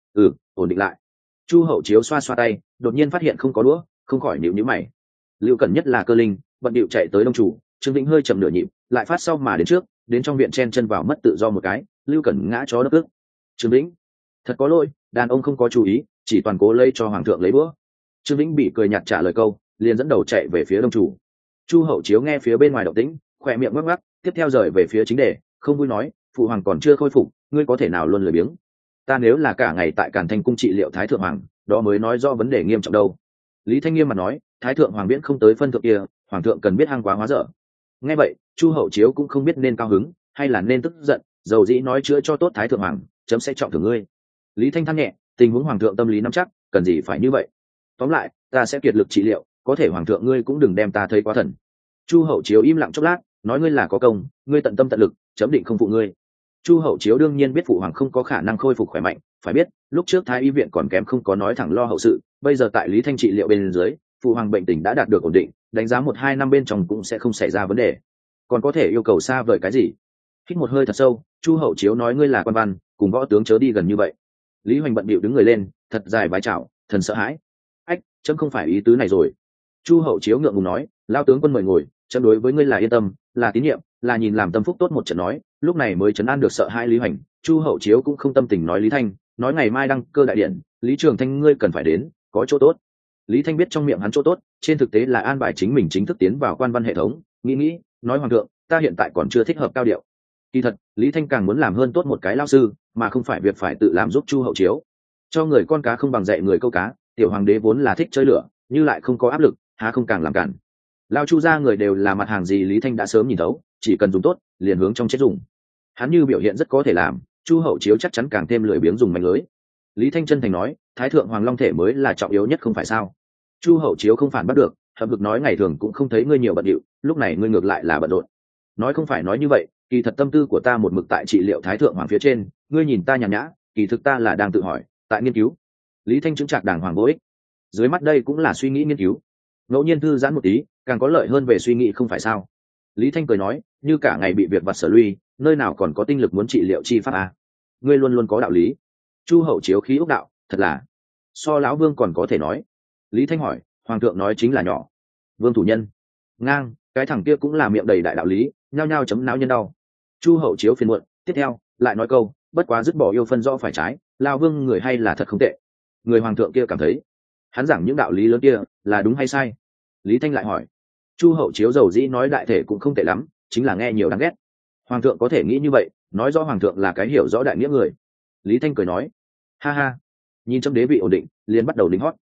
Ổn định lại. Chu Hậu Chiếu xoa xoa tay, đột nhiên phát hiện không có đũa, không khỏi nhíu nhíu mày. Lưu Cẩn nhất là cơ linh, bận điệu chạy tới đông chủ, Trương Vĩnh hơi chậm nửa nhịp, lại phát sau mà đến trước, đến trong viện chen chân vào mất tự do một cái, Lưu Cẩn ngã chó đất ức. Trương Vĩnh, thật có lỗi, đàn ông không có chú ý, chỉ toàn cố lấy cho hoàng thượng lấy bữa. Trương Vĩnh bị cười nhạt trả lời câu, liền dẫn đầu chạy về phía đông chủ. Chu Hậu Chiếu nghe phía bên ngoài động tĩnh, khỏe miệng ngắc ngắc, tiếp theo rời về phía chính đề, không vui nói, phụ hoàng còn chưa khôi phục, ngươi có thể nào luôn lười biếng? Ta nếu là cả ngày tại Càn Thanh cung trị liệu thái thượng hoàng, đó mới nói do vấn đề nghiêm trọng đâu. Lý Thanh nghiêm mặt nói, thái thượng hoàng viễn không tới phân thượng kia, hoàng thượng cần biết hăng quá hóa dở. Nghe vậy, Chu Hậu Chiếu cũng không biết nên cao hứng hay là nên tức giận, dầu dĩ nói chữa cho tốt thái thượng hoàng, chấm sẽ trọng thưởng ngươi. Lý Thanh than nhẹ, tình huống hoàng thượng tâm lý nắm chắc, cần gì phải như vậy. Tóm lại, ta sẽ kiệt lực trị liệu, có thể hoàng thượng ngươi cũng đừng đem ta thấy quá thần. Chu Hậu Chiếu im lặng chốc lát, nói ngươi là có công, ngươi tận tâm tận lực, chấm định không phụ ngươi. Chu Hậu Chiếu đương nhiên biết phụ hoàng không có khả năng khôi phục khỏe mạnh, phải biết lúc trước thái y viện còn kém không có nói thẳng lo hậu sự, bây giờ tại Lý Thanh trị liệu bên dưới, phụ hoàng bệnh tình đã đạt được ổn định, đánh giá 1-2 năm bên trong cũng sẽ không xảy ra vấn đề, còn có thể yêu cầu xa vời cái gì. Hít một hơi thật sâu, Chu Hậu Chiếu nói ngươi là quan văn, cùng võ tướng chớ đi gần như vậy. Lý Hoành bận bịu đứng người lên, thật dài vái chào, thần sợ hãi. Ách, chấm không phải ý tứ này rồi. Chu Hậu Chiếu ngượng ngùng nói, lao tướng quân mời ngồi, chấm đối với ngươi là yên tâm, là tín nhiệm, là nhìn làm tâm phúc tốt một trận nói, lúc này mới trấn an được sợ hãi Lý Hoành. Chu Hậu Chiếu cũng không tâm tình nói Lý Thanh, nói ngày mai đăng cơ đại điện, Lý Trường Thanh ngươi cần phải đến, có chỗ tốt. Lý Thanh biết trong miệng hắn chỗ tốt, trên thực tế là an bài chính mình chính thức tiến vào quan văn hệ thống, nghĩ, nói hoàng thượng, ta hiện tại còn chưa thích hợp cao điệu. Kỳ thật, Lý Thanh càng muốn làm hơn tốt một cái lao sư, mà không phải việc phải tự làm giúp Chu Hậu Chiếu. Cho người con cá không bằng dạy người câu cá, tiểu hoàng đế vốn là thích chơi lửa, như lại không có áp lực, há không càng làm cản. Lao Chu gia người đều là mặt hàng gì Lý Thanh đã sớm nhìn thấu, chỉ cần dùng tốt, liền hướng trong chết dùng. Hắn như biểu hiện rất có thể làm, Chu Hậu Chiếu chắc chắn càng thêm lười biếng dùng mánh lưới. Lý Thanh chân thành nói, thái thượng hoàng long thể mới là trọng yếu nhất không phải sao? Chu Hậu Chiếu không phản bắt được, hậm hực nói ngày thường cũng không thấy ngươi nhiều bận điệu, lúc này ngươi ngược lại là bận rộn. Nói không phải nói như vậy, kỳ thật tâm tư của ta một mực tại trị liệu thái thượng hoàng phía trên, ngươi nhìn ta nhàn nhã, kỳ thực ta là đang tự hỏi, tại nghiên cứu. Lý Thanh chứng trạc đàng hoàng vô ích, dưới mắt đây cũng là suy nghĩ nghiên cứu, ngẫu nhiên thư giãn một tí, càng có lợi hơn về suy nghĩ không phải sao? Lý Thanh cười nói, như cả ngày bị việc vặt sở lui, nơi nào còn có tinh lực muốn trị liệu chi pháp à? Ngươi luôn luôn có đạo lý. Chu Hậu Chiếu khí ốc đạo, thật là so lão vương còn có thể nói. Lý Thanh hỏi, hoàng thượng nói chính là nhỏ. Vương thủ nhân ngang, cái thằng kia cũng là miệng đầy đại đạo lý, nhao nhao chấm não nhân đau. Chu Hậu Chiếu phiền muộn, tiếp theo lại nói câu, bất quá dứt bỏ yêu phân rõ phải trái, lão vương người hay là thật không tệ. Người hoàng thượng kia cảm thấy hắn giảng những đạo lý lớn kia là đúng hay sai? Lý Thanh lại hỏi. Chu Hậu Chiếu dầu dĩ nói đại thể cũng không tệ lắm, chính là nghe nhiều đáng ghét. Hoàng thượng có thể nghĩ như vậy, nói rõ hoàng thượng là cái hiểu rõ đại nghĩa người. Lý Thanh cười nói, ha ha, nhìn trong đế vị ổn định, liền bắt đầu lính hót.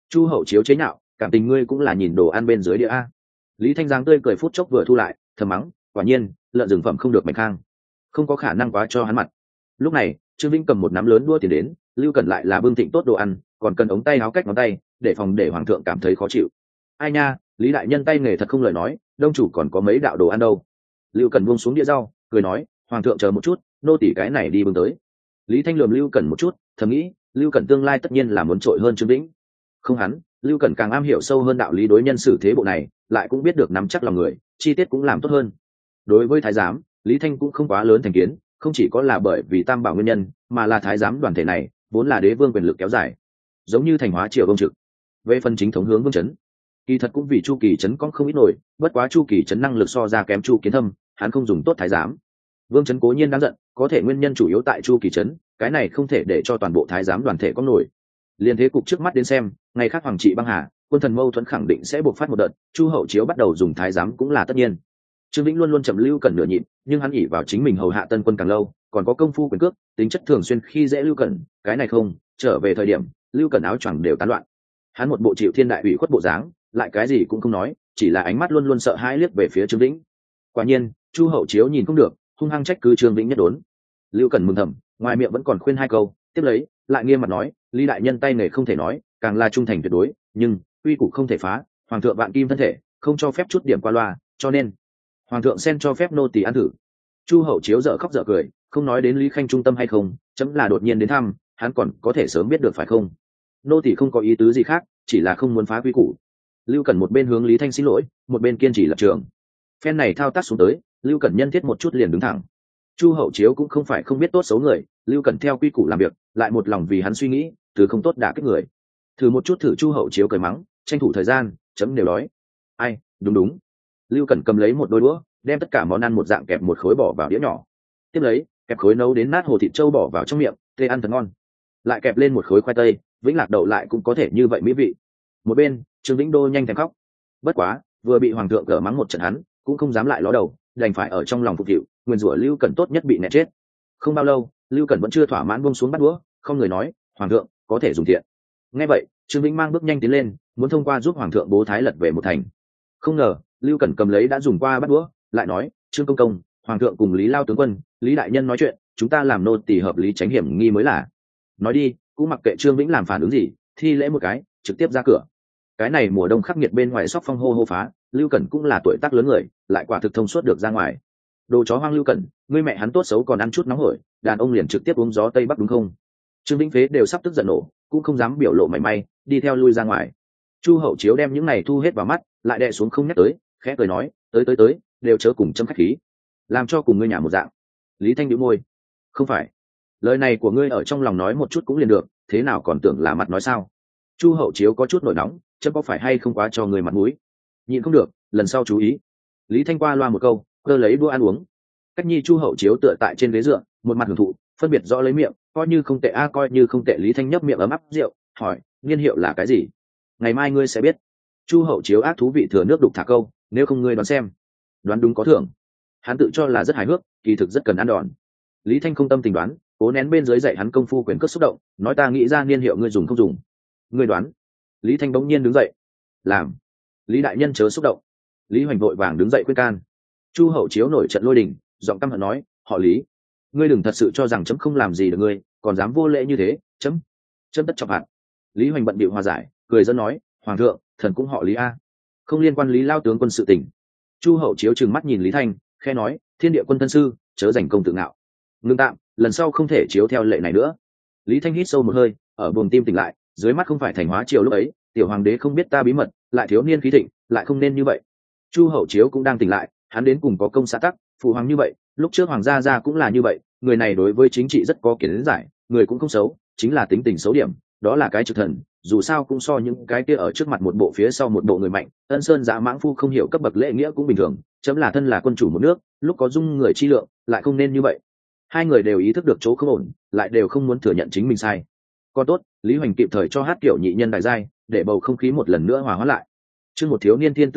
Chu hậu chiếu chế nhạo, cảm tình ngươi cũng là nhìn đồ ăn bên dưới địa a. Lý thanh giang tươi cười phút chốc vừa thu lại, thầm mắng, quả nhiên lợn rừng phẩm không được mạch khang, không có khả năng quá cho hắn mặt. Lúc này Trương Vĩnh cầm một nắm lớn đua tiền đến, Lưu Cẩn lại là bưng thịnh tốt đồ ăn, còn cần ống tay áo cách ngón tay để phòng để hoàng thượng cảm thấy khó chịu. Ai nha, Lý đại nhân tay nghề thật không lời nói, đông chủ còn có mấy đạo đồ ăn đâu. Lưu Cẩn buông xuống đĩa rau, cười nói, hoàng thượng chờ một chút, nô tỉ cái này đi bưng tới. Lý Thanh lườm Lưu Cẩn một chút, thầm nghĩ, Lưu Cẩn tương lai tất nhiên là muốn trội hơn Trương Vĩnh. Không hắn, Lưu Cẩn càng am hiểu sâu hơn đạo lý đối nhân xử thế bộ này, lại cũng biết được nắm chắc lòng người, chi tiết cũng làm tốt hơn. Đối với thái giám, Lý Thanh cũng không quá lớn thành kiến, không chỉ có là bởi vì tam bảo nguyên nhân, mà là thái giám đoàn thể này vốn là đế vương quyền lực kéo dài, giống như thành hóa triều vương trực. Về phần chính thống hướng vương chấn, kỳ thật cũng vì Chu Kỳ Trấn có không ít nổi, bất quá Chu Kỳ Trấn năng lực so ra kém Chu Kiến Thâm, hắn không dùng tốt thái giám. Vương Chấn cố nhiên đáng giận, có thể nguyên nhân chủ yếu tại Chu Kỳ Trấn, cái này không thể để cho toàn bộ thái giám đoàn thể có nổi. Liên thế cục trước mắt đến xem, ngày khác hoàng trị băng hà, quân thần mâu thuẫn khẳng định sẽ buộc phát một đợt, Chu hậu chiếu bắt đầu dùng thái giám cũng là tất nhiên. Trương Vĩnh luôn luôn chậm Lưu Cẩn nửa nhịn, nhưng hắn ỷ vào chính mình hầu hạ tân quân càng lâu, còn có công phu quyền cước, tính chất thường xuyên khi dễ Lưu Cẩn, cái này không, trở về thời điểm, Lưu Cẩn áo choàng đều tán loạn. Hắn một bộ chịu thiên đại ủy khuất bộ dáng, lại cái gì cũng không nói, chỉ là ánh mắt luôn luôn sợ hãi liếc về phía Trương Vĩnh. Quả nhiên, Chu hậu chiếu nhìn không được, hung hăng trách cứ Trương Vĩnh nhất đốn. Lưu Cẩn mừng thầm, ngoài miệng vẫn còn khuyên hai câu, tiếp lấy lại nghiêm mặt nói, Lý đại nhân tay nghề không thể nói, càng là trung thành tuyệt đối, nhưng uy củ không thể phá, hoàng thượng vạn kim thân thể, không cho phép chút điểm qua loa, cho nên hoàng thượng sen cho phép nô tỳ ăn thử. Chu hậu chiếu dở khóc dở cười, không nói đến Lý Khanh trung tâm hay không, chấm là đột nhiên đến thăm, hắn còn có thể sớm biết được phải không? Nô tỳ không có ý tứ gì khác, chỉ là không muốn phá quy củ. Lưu Cẩn một bên hướng Lý Thanh xin lỗi, một bên kiên trì lập trường. Phen này thao tác xuống tới, Lưu Cẩn nhân thiết một chút liền đứng thẳng. Chu hậu chiếu cũng không phải không biết tốt xấu người, Lưu Cẩn theo quy củ làm việc, lại một lòng vì hắn suy nghĩ, từ không tốt đả kích người. Thử một chút thử. Chu hậu chiếu cười mắng, tranh thủ thời gian, chấm đều đói. Ai, đúng đúng. Lưu Cẩn cầm lấy một đôi đũa, đem tất cả món ăn một dạng kẹp một khối bỏ vào đĩa nhỏ. Tiếp lấy, kẹp khối nấu đến nát hồ thịt trâu bỏ vào trong miệng, tê ăn thật ngon. Lại kẹp lên một khối khoai tây, Vĩnh Lạc đậu lại cũng có thể như vậy mỹ vị. Một bên, Trương Vĩnh Đô nhanh thèm khóc. Bất quá, vừa bị hoàng thượng cở mắng một trận hắn, cũng không dám lại ló đầu, đành phải ở trong lòng phục vụ, nguyên rủa Lưu Cẩn tốt nhất bị nẹt chết. Không bao lâu, Lưu Cẩn vẫn chưa thỏa mãn buông xuống bắt đũa, không người nói, hoàng thượng có thể dùng thiện. Nghe vậy, Trương Vĩnh mang bước nhanh tiến lên, muốn thông qua giúp hoàng thượng bố thái lật về một thành. Không ngờ, Lưu Cẩn cầm lấy đã dùng qua bắt đũa, lại nói, Trương công công, hoàng thượng cùng Lý lao tướng quân, Lý đại nhân nói chuyện, chúng ta làm nô tỳ hợp lý tránh hiểm nghi mới là. Nói đi, cũng mặc kệ Trương Vĩnh làm phản ứng gì, thi lễ một cái, trực tiếp ra cửa. Cái này mùa đông khắc nghiệt bên ngoài sóc phong hô hô phá, Lưu Cẩn cũng là tuổi tác lớn người, lại quả thực thông suốt được ra ngoài. Đồ chó hoang Lưu Cẩn, ngươi mẹ hắn tốt xấu còn ăn chút nóng hổi, đàn ông liền trực tiếp uống gió tây bắc đúng không? Trương Vĩnh Phế đều sắp tức giận nổ, cũng không dám biểu lộ mảy may, đi theo lui ra ngoài. Chu hậu chiếu đem những này thu hết vào mắt, lại đè xuống không nhắc tới, khẽ cười nói, tới, đều chớ cùng châm khách khí, làm cho cùng ngươi nhà một dạng. Lý Thanh nhíu môi, không phải, lời này của ngươi ở trong lòng nói một chút cũng liền được, thế nào còn tưởng là mặt nói sao? Chu hậu chiếu có chút nổi nóng, chấm có phải hay không quá cho người mặt mũi? Nhịn không được, lần sau chú ý. Lý Thanh qua loa một câu, cơ lấy đũa ăn uống. Cách nhi Chu hậu chiếu tựa tại trên ghế dựa, một mặt hưởng thụ, phân biệt rõ lấy miệng, coi như không tệ coi như không tệ. Lý Thanh nhấp miệng ấm áp rượu, hỏi, niên hiệu là cái gì? Ngày mai ngươi sẽ biết. Chu hậu chiếu ác thú vị thừa nước đục thả câu, nếu không ngươi đoán xem. Đoán đúng có thưởng. Hắn tự cho là rất hài hước, kỳ thực rất cần ăn đòn. Lý Thanh không tâm tình đoán, cố nén bên dưới dạy hắn công phu quyền cước xúc động, nói ta nghĩ ra niên hiệu ngươi dùng không dùng. Ngươi đoán. Lý Thanh bỗng nhiên đứng dậy. Làm. Lý đại nhân chớ xúc động. Lý Hoành vội vàng đứng dậy khuyên can. Chu hậu chiếu nổi trận lôi đình, giọng căm hận nói, họ Lý, ngươi đừng thật sự cho rằng chấm không làm gì được ngươi, còn dám vô lễ như thế, chấm tất chọc hạt. Lý Hoành bận bịu hòa giải, cười dẫn nói, hoàng thượng, thần cũng họ Lý a, không liên quan Lý lao tướng quân sự tình. Chu hậu chiếu trừng mắt nhìn Lý Thanh, khe nói, thiên địa quân thân sư, chớ giành công tự ngạo. Ngưng tạm, lần sau không thể chiếu theo lệ này nữa. Lý Thanh hít sâu một hơi, ở buồng tim tỉnh lại, dưới mắt không phải thành hóa triều lúc ấy, tiểu hoàng đế không biết ta bí mật, lại thiếu niên khí thịnh, lại không nên như vậy. Chu hậu chiếu cũng đang tỉnh lại, hắn đến cùng có công xã tắc, phụ hoàng như vậy, lúc trước hoàng gia cũng là như vậy, người này đối với chính trị rất có kiến giải, người cũng không xấu, chính là tính tình xấu điểm, đó là cái trực thần, dù sao cũng so những cái kia ở trước mặt một bộ phía sau một bộ người mạnh, ân sơn dạ mãng phu không hiểu cấp bậc lễ nghĩa cũng bình thường, chấm là thân là quân chủ một nước, lúc có dung người chi lượng, lại không nên như vậy. Hai người đều ý thức được chỗ không ổn, lại đều không muốn thừa nhận chính mình sai. Còn tốt, Lý Hoành kịp thời cho hát kiểu nhị nhân đại giai, để bầu không khí một lần nữa hòa hóa lại. Chương một thiếu niên thiên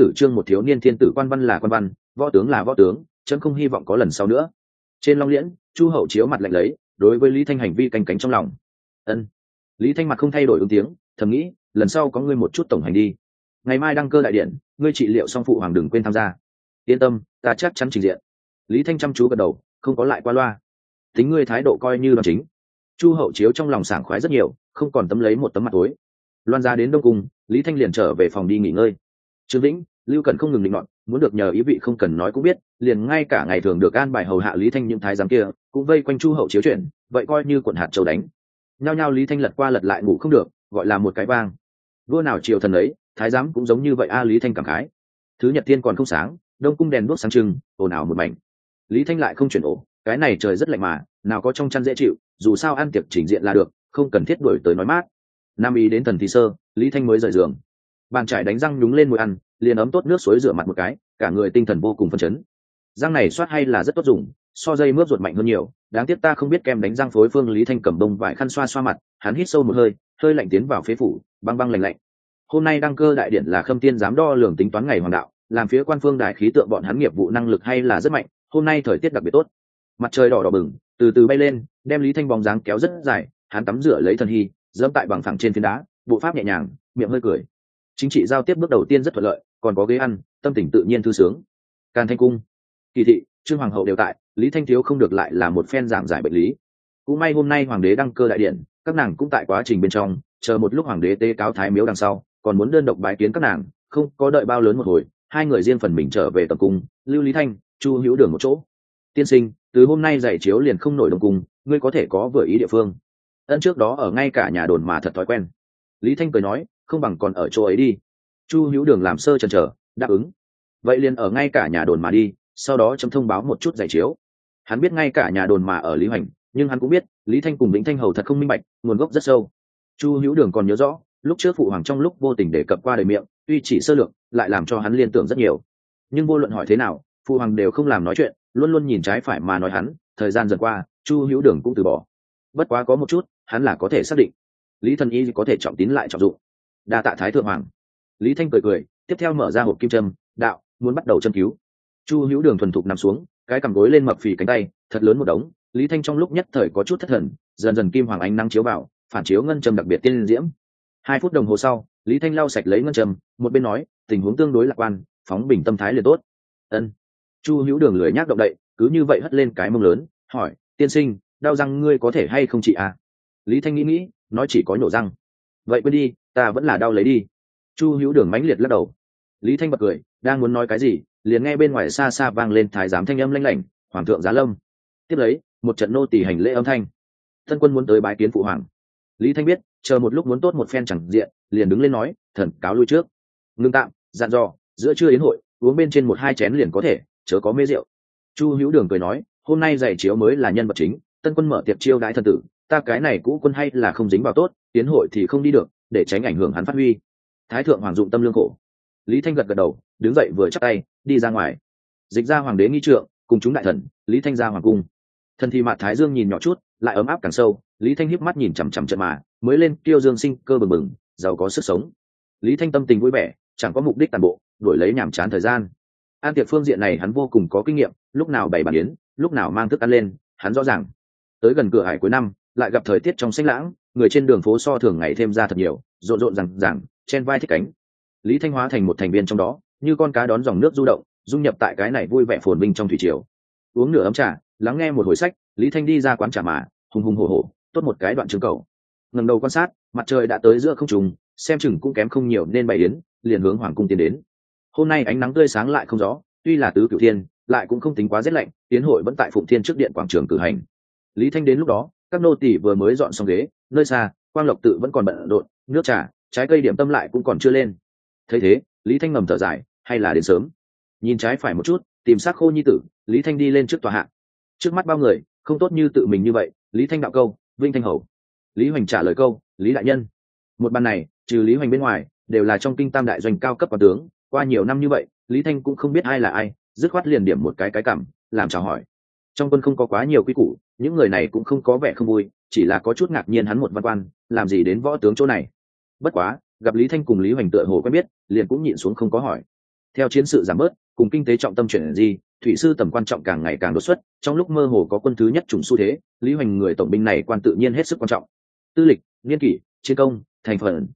tử, quan văn là quan văn, võ tướng là võ tướng, chấm không hy vọng có lần sau nữa. Trên Long Liễn, Chu hậu chiếu mặt lạnh lấy, đối với Lý Thanh hành vi canh cánh trong lòng. Ân. Lý Thanh mặt không thay đổi ứng tiếng, thầm nghĩ, lần sau có ngươi một chút tổng hành đi. Ngày mai đăng cơ đại điện, ngươi trị liệu xong phụ hoàng đừng quên tham gia. Yên tâm, ta chắc chắn trình diện. Lý Thanh chăm chú gật đầu, không có lại qua loa. Tính ngươi thái độ coi như đoan chính. Chu Hậu Chiếu trong lòng sảng khoái rất nhiều, không còn tấm lấy một tấm mặt tối. Loan ra đến Đông Cung, Lý Thanh liền trở về phòng đi nghỉ ngơi. Trương Vĩnh, Lưu Cẩn không ngừng định nọt, muốn được nhờ ý vị không cần nói cũng biết, liền ngay cả ngày thường được an bài hầu hạ Lý Thanh những thái giám kia cũng vây quanh Chu Hậu Chiếu chuyện, vậy coi như quận hạt châu đánh. Nhao nhao Lý Thanh lật qua lật lại ngủ không được, gọi là một cái vang. Vua nào triều thần ấy, thái giám cũng giống như vậy a. Lý Thanh cảm khái. Thứ nhật thiên còn không sáng, Đông Cung đèn đuốc sáng trưng, ồn ào một mảnh. Lý Thanh lại không chuyển ổ, cái này trời rất lạnh mà, nào có trong chăn dễ chịu, dù sao ăn tiệc chỉnh diện là được, không cần thiết đuổi tới nói mát. Nam ý đến thần thì sơ, Lý Thanh mới rời giường. Bàn chải đánh răng nhúng lên mùi ăn, liền ấm tốt nước suối rửa mặt một cái, cả người tinh thần vô cùng phấn chấn. Răng này soát hay là rất tốt dùng, so dây mướp ruột mạnh hơn nhiều, đáng tiếc ta không biết kem đánh răng phối phương. Lý Thanh cầm bông vải khăn xoa xoa mặt, hắn hít sâu một hơi, hơi lạnh tiến vào phế phủ, băng băng lạnh lạnh. Hôm nay đăng cơ đại điện là Khâm Tiên giám đo lường tính toán ngày hoàng đạo, làm phía quan phương đại khí tượng bọn hắn nghiệp vụ năng lực hay là rất mạnh. Hôm nay thời tiết đặc biệt tốt, mặt trời đỏ đỏ bừng, từ từ bay lên, đem Lý Thanh bóng dáng kéo rất dài. Hắn tắm rửa lấy thần hy, dẫm tại bằng phẳng trên phiến đá, bộ pháp nhẹ nhàng, miệng hơi cười. Chính trị giao tiếp bước đầu tiên rất thuận lợi, còn có ghế ăn, tâm tình tự nhiên thư sướng. Càn Thanh cung, Kỳ thị, Trương hoàng hậu đều tại, Lý Thanh thiếu không được lại là một phen giảng giải bệnh lý. Cũng may hôm nay hoàng đế đăng cơ đại điện, các nàng cũng tại quá trình bên trong, chờ một lúc hoàng đế tế cáo thái miếu đằng sau, còn muốn đơn độc bái kiến các nàng, không có đợi bao lớn một hồi, hai người riêng phần mình trở về tầm cung, lưu Lý Thanh, Chu Hữu Đường một chỗ. Tiên sinh, từ hôm nay giải chiếu liền không nổi Đông Cung, ngươi có thể có vừa ý địa phương. Ân trước đó ở ngay cả nhà đồn mà thật thói quen. Lý Thanh cười nói, không bằng còn ở chỗ ấy đi. Chu Hữu Đường làm sơ chần chờ, đáp ứng. Vậy liền ở ngay cả nhà đồn mà đi, sau đó chấm thông báo một chút giải chiếu. Hắn biết ngay cả nhà đồn mà ở Lý Hoành, nhưng hắn cũng biết Lý Thanh cùng Vĩnh Thanh hầu thật không minh bạch, nguồn gốc rất sâu. Chu Hữu Đường còn nhớ rõ, lúc trước phụ hoàng trong lúc vô tình đề cập qua đời miệng, tuy chỉ sơ lược, lại làm cho hắn liên tưởng rất nhiều. Nhưng vô luận hỏi thế nào, phụ hoàng đều không làm nói chuyện, luôn luôn nhìn trái phải mà nói hắn. Thời gian dần qua, Chu Hữu Đường cũng từ bỏ. Bất quá có một chút, hắn là có thể xác định, Lý Thần Y có thể trọng tín lại trọng dụng. Đa tạ thái thượng hoàng. Lý Thanh cười cười, tiếp theo mở ra hộp kim châm, đạo, muốn bắt đầu châm cứu. Chu Hữu Đường thuần thục nằm xuống, cái cằm gối lên mập phì cánh tay, thật lớn một đống. Lý Thanh trong lúc nhất thời có chút thất thần, dần dần kim hoàng ánh nắng chiếu vào, phản chiếu ngân châm đặc biệt tiên diễm. 2 phút đồng hồ sau, Lý Thanh lau sạch lấy ngân châm, một bên nói, tình huống tương đối lạc quan, phóng bình tâm thái liền tốt. Ân. Chu Hữu Đường lười nhác động đậy, cứ như vậy hất lên cái mông lớn, hỏi, tiên sinh, đau răng ngươi có thể hay không trị à? Lý Thanh nghĩ, nói chỉ có nhổ răng. Vậy quên đi, ta vẫn là đau lấy đi. Chu Hữu Đường mãnh liệt lắc đầu. Lý Thanh bật cười, đang muốn nói cái gì, liền nghe bên ngoài xa xa vang lên thái giám thanh âm lanh lảnh, hoàng thượng giá lâm. Tiếp lấy, một trận nô tỳ hành lễ âm thanh. Thân quân muốn tới bái kiến phụ hoàng. Lý Thanh biết, chờ một lúc muốn tốt một phen chẳng diện, liền đứng lên nói, thần cáo lui trước. Ngưng tạm, dặn dò, giữa trưa yến hội, uống bên trên 1-2 chén liền có thể, chớ có mê rượu. Chu Hữu Đường cười nói, hôm nay giải chiếu mới là nhân vật chính, tân quân mở tiệc chiêu đãi thần tử, ta cái này cũ quân hay là không dính vào tốt, tiến hội thì không đi được, để tránh ảnh hưởng hắn phát huy. Thái thượng hoàng dụng tâm lương khổ. Lý Thanh gật gật đầu, đứng dậy vừa chắp tay, đi ra ngoài. Dịch ra hoàng đế nghi trượng, cùng chúng đại thần, Lý Thanh ra hoàng cung. Thần thì mặt thái dương nhìn nhỏ chút, lại ấm áp càng sâu. Lý Thanh híp mắt nhìn chằm chằm trận mà, mới lên tiêu dương sinh cơ bừng bừng, giàu có sức sống. Lý Thanh tâm tình vui vẻ, chẳng có mục đích tàn bộ, đổi lấy nhảm chán thời gian. An tiệc phương diện này hắn vô cùng có kinh nghiệm, lúc nào bày bàn yến, lúc nào mang thức ăn lên, hắn rõ ràng. Tới gần cửa hải cuối năm, lại gặp thời tiết trong xanh lãng, người trên đường phố so thường ngày thêm ra thật nhiều, rộn rộn rằng ràng, chen vai thích cánh. Lý Thanh hóa thành một thành viên trong đó, như con cá đón dòng nước du động, dung nhập tại cái này vui vẻ phồn vinh trong thủy triều. Uống nửa ấm trà, lắng nghe một hồi sách, Lý Thanh đi ra quán trà mà, hùng hùng hổ hổ, tốt một cái đoạn trường cầu. Ngẩng đầu quan sát, mặt trời đã tới giữa không trung, xem chừng cũng kém không nhiều nên bày yến, liền hướng hoàng cung tiến đến. Hôm nay ánh nắng tươi sáng lại không gió, tuy là tứ cửu thiên, lại cũng không tính quá rét lạnh, tiến hội vẫn tại Phụng Thiên trước điện quảng trường cử hành. Lý Thanh đến lúc đó, các nô tỳ vừa mới dọn xong ghế, nơi xa, Quang Lộc tự vẫn còn bận rộn, nước trà, trái cây điểm tâm lại cũng còn chưa lên. Thấy thế, Lý Thanh ngầm thở dài, hay là đến sớm. Nhìn trái phải một chút, tìm xác khô nhi tử, Lý Thanh đi lên trước tòa hạ. Trước mắt bao người, không tốt như tự mình như vậy, Lý Thanh đạo câu, Vinh Thanh hầu. Lý Hoành trả lời câu, Lý đại nhân. Một ban này, trừ Lý Hoành bên ngoài, đều là trong kinh tam đại doanh cao cấp quan tướng, qua nhiều năm như vậy, Lý Thanh cũng không biết ai là ai, dứt khoát liền điểm một cái cảm, làm chào hỏi. Trong quân không có quá nhiều quy củ, những người này cũng không có vẻ không vui, chỉ là có chút ngạc nhiên hắn một văn quan, làm gì đến võ tướng chỗ này. Bất quá, gặp Lý Thanh cùng Lý Hoành tựa hồ quen biết, liền cũng nhịn xuống không có hỏi. Theo chiến sự giảm bớt, cùng kinh tế trọng tâm chuyển gì, thủy sư tầm quan trọng càng ngày càng đột xuất, trong lúc mơ hồ có quân thứ nhất trùng xu thế, Lý Hoành người tổng binh này quan tự nhiên hết sức quan trọng. Tư lịch, niên kỷ, chiến công, thành phần,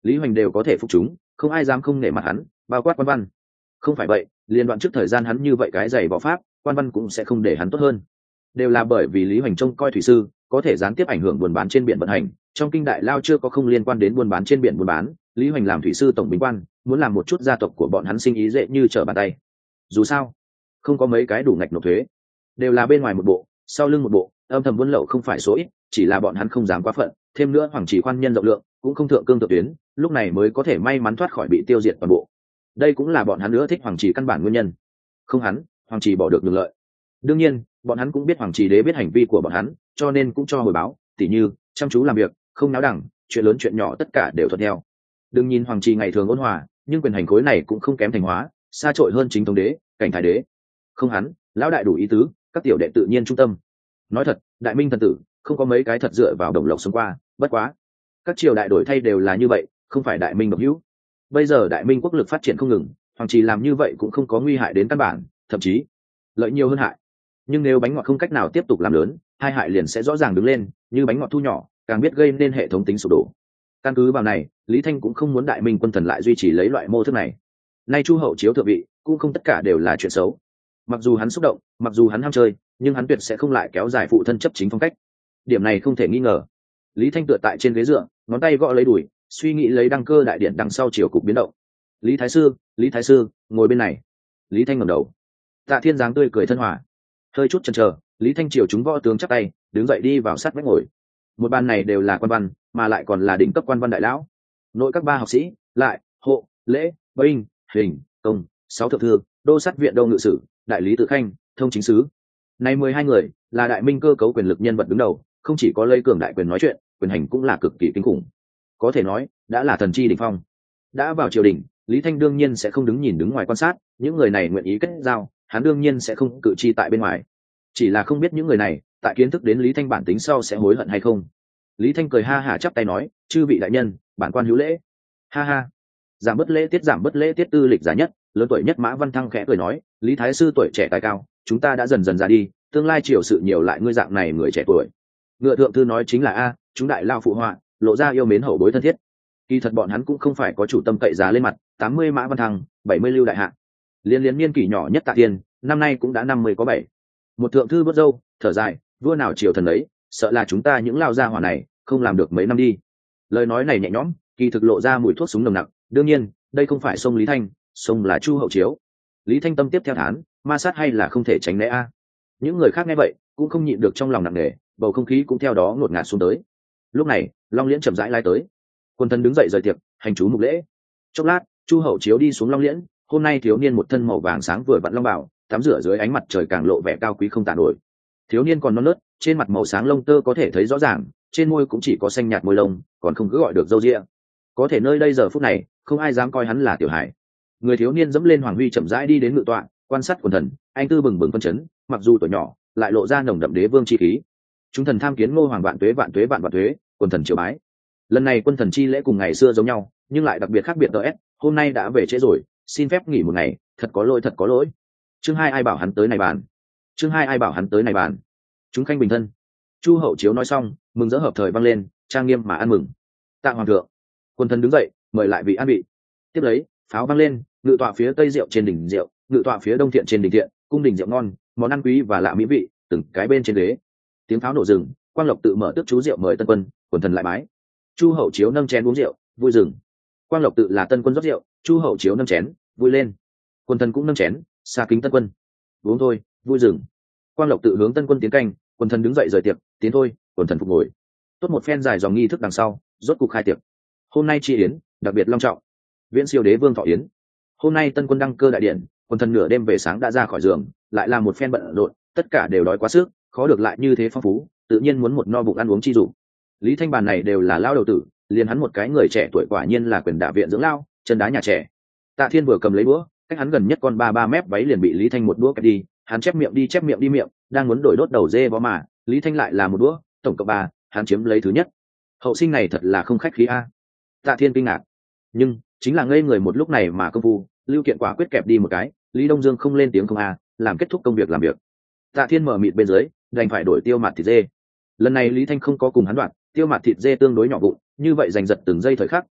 Lý Hoành đều có thể phục chúng, không ai dám không nể mặt hắn, bao quát Quan Văn. Không phải vậy, liên đoạn trước thời gian hắn như vậy cái giày bỏ pháp, Quan Văn cũng sẽ không để hắn tốt hơn. Đều là bởi vì Lý Hoành trông coi thủy sư, có thể gián tiếp ảnh hưởng buôn bán trên biển vận hành. Trong kinh đại lao chưa có không liên quan đến buôn bán trên biển buôn bán, Lý Hoành làm thủy sư tổng binh quan, muốn làm một chút gia tộc của bọn hắn sinh ý dễ như trở bàn tay. Dù sao, không có mấy cái đủ ngạch nộp thuế, đều là bên ngoài một bộ, sau lưng một bộ, âm thầm buôn lậu không phải số ít, chỉ là bọn hắn không dám quá phận. Thêm nữa Hoàng Chỉ khoan nhân rộng lượng, cũng không thượng cương thượng tuyến, lúc này mới có thể may mắn thoát khỏi bị tiêu diệt toàn bộ. Đây cũng là bọn hắn nữa thích Hoàng Chỉ căn bản nguyên nhân. Không hắn, Hoàng Chỉ bỏ được đường lợi. Đương nhiên, bọn hắn cũng biết Hoàng Chỉ đế biết hành vi của bọn hắn, cho nên cũng cho hồi báo, tỉ như chăm chú làm việc, không náo đẳng, chuyện lớn chuyện nhỏ tất cả đều thuận theo. Đừng nhìn Hoàng Chỉ ngày thường ôn hòa, nhưng quyền hành khối này cũng không kém Thành Hóa, xa trội hơn chính thống đế, Cảnh Thái đế. Không hắn, lão đại đủ ý tứ, các tiểu đệ tự nhiên trung tâm. Nói thật, đại minh thần tử không có mấy cái thật dựa vào đồng lộc sống qua, bất quá các triều đại đổi thay đều là như vậy, không phải đại minh độc hữu. Bây giờ đại minh quốc lực phát triển không ngừng, Hoàng Chỉ làm như vậy cũng không có nguy hại đến căn bản, thậm chí lợi nhiều hơn hại. Nhưng nếu bánh ngọt không cách nào tiếp tục làm lớn, hai hại liền sẽ rõ ràng đứng lên, như bánh ngọt thu nhỏ càng biết gây nên hệ thống tính sụp đổ. Căn cứ vào này, Lý Thanh cũng không muốn đại minh quân thần lại duy trì lấy loại mô thức này. Nay Chu hậu chiếu thượng vị cũng không tất cả đều là chuyện xấu. Mặc dù hắn xúc động, mặc dù hắn ham chơi, nhưng hắn tuyệt sẽ không lại kéo dài phụ thân chấp chính phong cách. Điểm này không thể nghi ngờ. Lý Thanh tựa tại trên ghế dựa, ngón tay gõ lấy đùi, suy nghĩ lấy đăng cơ đại điện đằng sau chiều cục biến động. Lý Thái sư, ngồi bên này. Lý Thanh ngẩng đầu. Tạ Thiên dáng tươi cười thân hòa. Hơi chút chần chờ, Lý Thanh triều chúng võ tướng chắp tay, đứng dậy đi vào sát vách ngồi. Một bàn này đều là quan văn, mà lại còn là đỉnh cấp quan văn đại lão. Nội các ba học sĩ, lại hộ, lễ, binh, hình, công, 6 thượng thư, đô sát viện đô ngự sử, đại lý tự khanh, thông chính sứ. Này 12 người là đại minh cơ cấu quyền lực nhân vật đứng đầu, không chỉ có lây cường đại quyền nói chuyện, quyền hành cũng là cực kỳ kinh khủng. Có thể nói, đã là thần chi đỉnh phong. Đã vào triều đình, Lý Thanh đương nhiên sẽ không đứng nhìn đứng ngoài quan sát, những người này nguyện ý kết giao, hắn đương nhiên sẽ không cự chi tại bên ngoài. Chỉ là không biết những người này, tại kiến thức đến Lý Thanh bản tính sau sẽ hối hận hay không. Lý Thanh cười ha hả chắp tay nói, chư vị đại nhân, bản quan hữu lễ. Ha ha. Giảm bớt lễ tiết tư lịch giá nhất, lớn tuổi nhất Mã Văn Thăng khẽ cười nói, Lý Thái sư tuổi trẻ tài cao, chúng ta đã dần dần già đi, tương lai triều sự nhiều lại ngươi dạng này người trẻ tuổi. Ngựa thượng thư nói chính là a, chúng đại lao phụ họa, lộ ra yêu mến hậu bối thân thiết. Kỳ thật bọn hắn cũng không phải có chủ tâm cậy giá lên mặt, 80 Mã Văn Thăng, 70 Lưu Đại Hạ. Liên niên kỷ nhỏ nhất Tạ Thiên, năm nay cũng đã 50 có 7. Một thượng thư bớt râu, thở dài, vua nào triều thần ấy, sợ là chúng ta những lao gia hỏa này, không làm được mấy năm đi. Lời nói này nhẹ nhõm, kỳ thực lộ ra mùi thuốc súng nồng nặc. Đương nhiên, đây không phải sông Lý Thanh, sông là Chu hậu chiếu. Lý Thanh tâm tiếp theo thán, ma sát hay là không thể tránh né a. Những người khác nghe vậy cũng không nhịn được trong lòng nặng nề, bầu không khí cũng theo đó ngột ngạt xuống tới. Lúc này Long Liễn chậm rãi lai tới, quân thần đứng dậy rời tiệc, hành chú mục lễ. Chốc lát Chu hậu chiếu đi xuống Long Liễn. Hôm nay thiếu niên một thân màu vàng sáng vừa vặn long bảo, tắm rửa dưới ánh mặt trời càng lộ vẻ cao quý không tàn nổi. Thiếu niên còn non nớt, trên mặt màu sáng lông tơ có thể thấy rõ ràng, trên môi cũng chỉ có xanh nhạt môi lông, còn không cứ gọi được râu ria. Có thể nơi đây giờ phút này không ai dám coi hắn là tiểu hải. Người thiếu niên dẫm lên hoàng huy chậm rãi đi đến ngự tọa, quan sát quần thần, anh tư bừng bừng phân chấn, mặc dù tuổi nhỏ lại lộ ra nồng đậm đế vương chi khí. Chúng thần tham kiến Ngô Hoàng vạn tuế vạn tuế vạn vạn tuế, quần thần triều bái. Lần này quân thần chi lễ cùng ngày xưa giống nhau, nhưng lại đặc biệt khác biệt ts. Hôm nay đã về trễ rồi, xin phép nghỉ một ngày, thật có lỗi. Chương 2 ai bảo hắn tới này bàn. Chúng khanh bình thân. Chu hậu chiếu nói xong, mừng rỡ hợp thời vang lên, trang nghiêm mà ăn mừng. Tạ hoàng thượng. Quân thần đứng dậy, mời lại vị an vị. Tiếp lấy pháo vang lên, ngự tọa phía tây rượu trên đỉnh rượu, ngự tọa phía đông thiện trên đỉnh thiện, cung đình rượu ngon, món ăn quý và lạ mỹ vị, từng cái bên trên ghế. Tiếng pháo nổ rừng, Quang Lộc tự mở tước chú rượu mời tân quân, quần thần lại bái. Chu hậu chiếu nâng chén uống rượu, vui rừng. Quang Lộc tự là tân quân rót rượu, Chu hậu chiếu nâng chén, vui lên. Quần thần cũng nâng chén, xa kính tân quân. Uống thôi, vui rừng. Quang Lộc tự hướng tân quân tiến canh, quần thần đứng dậy rời tiệc, tiến thôi, quần thần phục ngồi. Tốt một phen dài dòng nghi thức đằng sau, rốt cục khai tiệc. Hôm nay chi yến đặc biệt long trọng, Viễn Siêu đế vương thọ yến. Hôm nay tân quân đăng cơ đại điện, quần thần nửa đêm về sáng đã ra khỏi giường, lại là một phen bận rộn, tất cả đều đói quá sức, khó được lại như thế phong phú, tự nhiên muốn một no bụng ăn uống chi dụng. Lý Thanh bàn này đều là lao đầu tử, liền hắn một cái người trẻ tuổi quả nhiên là quyền đả viện dưỡng lao, chân đá nhà trẻ. Tạ Thiên vừa cầm lấy búa, cách hắn gần nhất con 3 mét váy liền bị Lý Thanh một đũa kẹp đi, hắn chép miệng đi miệng, đang muốn đổi đốt đầu dê bó mà, Lý Thanh lại là một đũa, tổng cộng 3, hắn chiếm lấy thứ nhất. Hậu sinh này thật là không khách khí a. Tạ Thiên kinh ngạc, nhưng chính là ngây người một lúc này mà công phu, Lưu Kiện quả quyết kẹp đi một cái, Lý Đông Dương không lên tiếng không a, làm kết thúc công việc làm việc. Tạ Thiên mở mịt bên dưới, đành phải đổi tiêu mạt thịt dê. Lần này Lý Thanh không có cùng hắn đoạn, tiêu mạt thịt dê tương đối nhỏ vụn, như vậy giành giật từng giây thời khắc,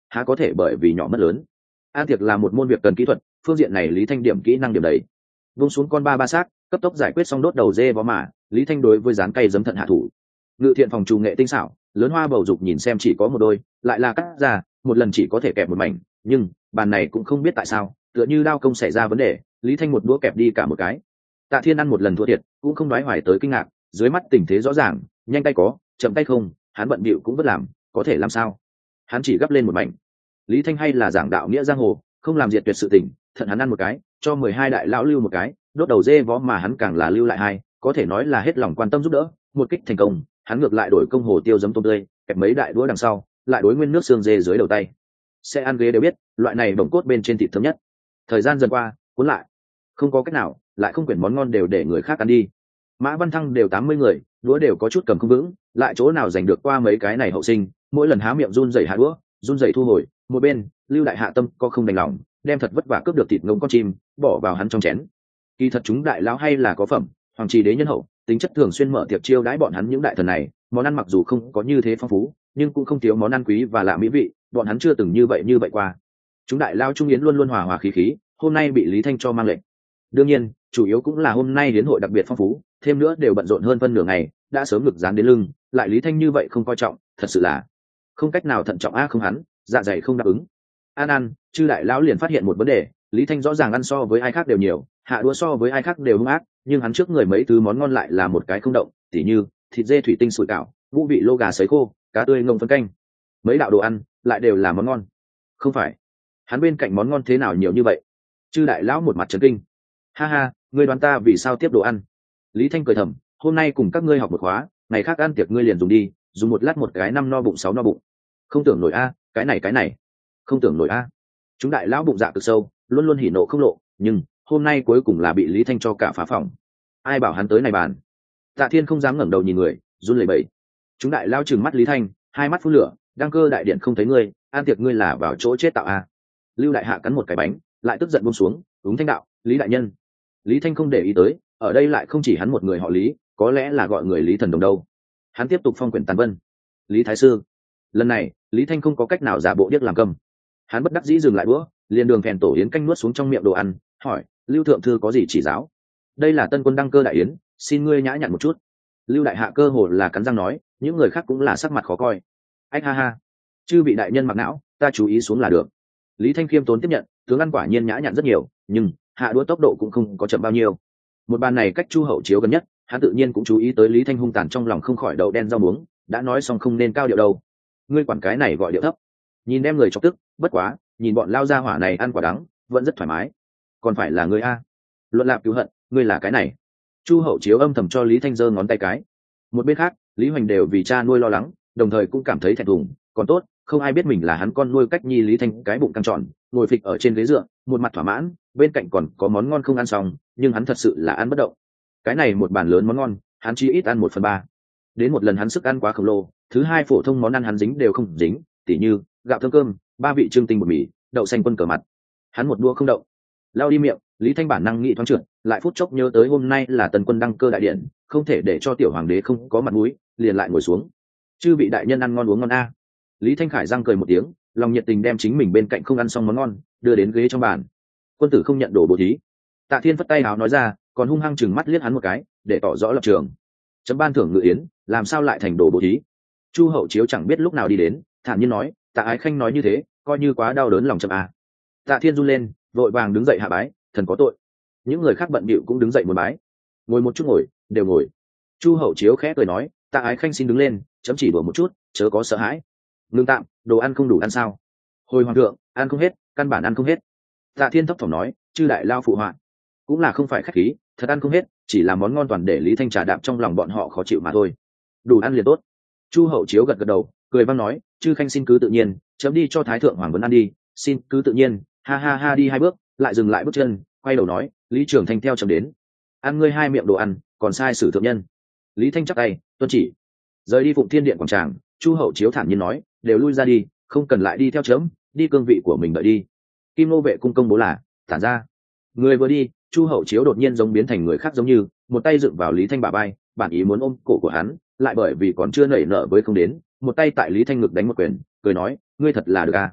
há có thể bởi vì nhỏ mất lớn. An tiệc là một môn việc cần kỹ thuật, phương diện này Lý Thanh điểm kỹ năng điểm đấy. Vung xuống con ba xác, cấp tốc giải quyết xong đốt đầu dê vó mà, Lý Thanh đối với dán cây giấm thận hạ thủ. Ngự thiện phòng trù nghệ tinh xảo, lớn hoa bầu dục nhìn xem chỉ có một đôi, lại là cắt ra, một lần chỉ có thể kẹp một mảnh, nhưng bàn này cũng không biết tại sao, tựa như đao công xảy ra vấn đề, Lý Thanh một đũa kẹp đi cả một cái. Tạ Thiên ăn một lần thua thiệt, cũng không nói hoài tới kinh ngạc, dưới mắt tình thế rõ ràng, nhanh tay có, chậm tay không, hắn bận bịu cũng vất làm, có thể làm sao? Hắn chỉ gấp lên một mảnh. Lý Thanh hay là giảng đạo nghĩa giang hồ, không làm diệt tuyệt sự tình, thận hắn ăn một cái, cho 12 đại lão lưu một cái, đốt đầu dê vó mà hắn càng là lưu lại hai, có thể nói là hết lòng quan tâm giúp đỡ, một kích thành công, hắn ngược lại đổi công hồ tiêu giấm tôm tươi, kẹp mấy đại đũa đằng sau, lại đối nguyên nước xương dê dưới đầu tay. Sẽ ăn ghế đều biết, loại này bổng cốt bên trên thịt thơm nhất. Thời gian dần qua, cuốn lại, không có cách nào, lại không quyển món ngon đều để người khác ăn đi. Mã Văn Thăng đều 80 người, đũa đều có chút cầm không vững, lại chỗ nào giành được qua mấy cái này hậu sinh, mỗi lần há miệng run rẩy hạ đũa, run rẩy thu hồi, một bên, Lưu Đại Hạ Tâm có không đành lòng, đem thật vất vả cướp được thịt ngỗng con chim, bỏ vào hắn trong chén. Kỳ thật chúng đại lão hay là có phẩm, hoàng trì đế nhân hậu, tính chất thường xuyên mở tiệc chiêu đãi bọn hắn những đại thần này, món ăn mặc dù không có như thế phong phú, nhưng cũng không thiếu món ăn quý và lạ mỹ vị, bọn hắn chưa từng như vậy qua. Chúng đại lao trung yến luôn luôn hòa hòa khí khí, hôm nay bị Lý Thanh cho mang lệnh. Đương nhiên, chủ yếu cũng là hôm nay yến hội đặc biệt phong phú, thêm nữa đều bận rộn hơn phân nửa ngày, đã sớm ngực dán đến lưng, lại Lý Thanh như vậy không coi trọng, thật sự là không cách nào thận trọng không hắn, dạ dày không đáp ứng. Ăn, chư đại lão liền phát hiện một vấn đề, Lý Thanh rõ ràng ăn so với ai khác đều nhiều, hạ đũa so với ai khác đều hung ác, nhưng hắn trước người mấy thứ món ngon lại là một cái không động, tỉ như thịt dê thủy tinh sủi cảo, ngũ vị lô gà sấy khô, cá tươi ngông phân canh, mấy đạo đồ ăn lại đều là món ngon. Không phải, hắn bên cạnh món ngon thế nào nhiều như vậy? Chư đại lão một mặt trấn kinh. Ha ha, ngươi đoán ta vì sao tiếp đồ ăn? Lý Thanh cười thầm, hôm nay cùng các ngươi học một khóa, ngày khác ăn tiệc ngươi liền dùng đi, dùng một lát một cái 5 no bụng 6 no bụng. Không tưởng nổi cái này, không tưởng nổi chúng đại lão bụng dạ cực sâu, luôn luôn hỉ nộ không lộ, nhưng hôm nay cuối cùng là bị Lý Thanh cho cả phá phòng. Ai bảo hắn tới này bàn? Tạ Thiên không dám ngẩng đầu nhìn người, run lẩy bẩy. Chúng đại lão trừng mắt Lý Thanh, hai mắt phun lửa, đăng cơ đại điện không thấy ngươi, an tiệc ngươi là vào chỗ chết tạo Lưu Đại Hạ cắn một cái bánh, lại tức giận buông xuống, đúng Thanh đạo, Lý đại nhân. Lý Thanh không để ý tới, ở đây lại không chỉ hắn một người họ Lý, có lẽ là gọi người Lý thần đồng đâu. Hắn tiếp tục phong quyển tàn vân. Lý thái sư. Lần này, Lý Thanh không có cách nào giả bộ điếc làm câm. Hắn bất đắc dĩ dừng lại bữa, liền đường phèn tổ yến canh nuốt xuống trong miệng đồ ăn, hỏi, Lưu thượng thư có gì chỉ giáo? Đây là tân quân đăng cơ đại yến, xin ngươi nhã nhặn một chút. Lưu Đại Hạ cơ hồ là cắn răng nói, những người khác cũng là sắc mặt khó coi. Ách ha ha, chư vị đại nhân mặc não, ta chú ý xuống là được. Lý Thanh khiêm tốn tiếp nhận, tướng ăn quả nhiên nhã nhặn rất nhiều, nhưng hạ đũa tốc độ cũng không có chậm bao nhiêu. Một bàn này cách Chu hậu chiếu gần nhất, hắn tự nhiên cũng chú ý tới Lý Thanh hung tàn trong lòng không khỏi đậu đen rau muống, đã nói xong không nên cao điệu đâu. Ngươi quản cái này gọi điệu thấp. Nhìn đem người chọc tức, bất quá, nhìn bọn lao gia hỏa này ăn quả đắng, vẫn rất thoải mái. Còn phải là ngươi luận lạp cứu hận, ngươi là cái này. Chu hậu chiếu âm thầm cho Lý Thanh giơ ngón tay cái. Một bên khác, Lý Hoành đều vì cha nuôi lo lắng, đồng thời cũng cảm thấy thẹn thùng, còn tốt, không ai biết mình là hắn con nuôi cách nhi. Lý Thanh cái bụng căng tròn, ngồi phịch ở trên ghế dựa, một mặt thỏa mãn, bên cạnh còn có món ngon không ăn xong, nhưng hắn thật sự là ăn bất động. Cái này một bàn lớn món ngon, hắn chỉ ít ăn 1/3. Đến một lần hắn sức ăn quá khổng lồ, thứ hai phổ thông món ăn hắn dính đều không dính, tỉ như gạo thơm cơm, 3 vị trưng tinh bột mì, đậu xanh quân cờ mặt. Hắn một đũa không động. Lao đi miệng, Lý Thanh bản năng nghĩ thoáng trượt, lại phút chốc nhớ tới hôm nay là tần quân đăng cơ đại điện, không thể để cho tiểu hoàng đế không có mặt mũi, liền lại ngồi xuống. Chư vị đại nhân ăn ngon uống ngon Lý Thanh khải răng cười một tiếng, lòng nhiệt tình đem chính mình bên cạnh không ăn xong món ngon, đưa đến ghế trong bàn. Quân tử không nhận đồ bố thí. Tạ Thiên phất tay áo nói ra, còn hung hăng chừng mắt liếc hắn một cái, để tỏ rõ lập trường. Chấm ban thưởng ngự yến, làm sao lại thành đồ bố thí? Chu hậu chiếu chẳng biết lúc nào đi đến, thản nhiên nói, Tạ ái khanh nói như thế, coi như quá đau đớn lòng chấm Tạ Thiên run lên, vội vàng đứng dậy hạ bái, thần có tội. Những người khác bận bịu cũng đứng dậy một bái. Ngồi một chút ngồi, đều ngồi. Chu hậu chiếu khẽ cười nói, Tạ ái khanh xin đứng lên, chấm chỉ đùa một chút, chớ có sợ hãi. Ngưng tạm, đồ ăn không đủ ăn sao? Hồi hoàng thượng, ăn không hết, căn bản ăn không hết. Tạ Thiên thấp thỏm nói, chư đại lao phụ họa, cũng là không phải khách khí, thật ăn không hết, chỉ là món ngon toàn để Lý Thanh trà đạm trong lòng bọn họ khó chịu mà thôi. Đủ ăn liền tốt. Chu hậu chiếu gật gật đầu, cười vang nói, chư khanh xin cứ tự nhiên, chấm đi cho thái thượng hoàng vấn ăn đi, xin cứ tự nhiên. Ha ha ha, đi 2 bước, lại dừng lại bước chân, quay đầu nói, Lý Trường Thanh theo chấm đến. Ăn ngươi 2 miệng đồ ăn, còn sai sử thượng nhân. Lý Thanh chắp tay, tuân chỉ. Rời đi Phụng Thiên Điện quảng tràng, Chu hậu chiếu thản nhiên nói, đều lui ra đi, không cần lại đi theo chấm, đi cương vị của mình đợi đi. Kim Nô vệ cung công bố là tản ra. Người vừa đi, Chu hậu chiếu đột nhiên giống biến thành người khác giống như, một tay dựng vào Lý Thanh bả vai, bản ý muốn ôm cổ của hắn, lại bởi vì còn chưa nảy nở với không đến, một tay tại Lý Thanh ngực đánh một quyền, cười nói, ngươi thật là được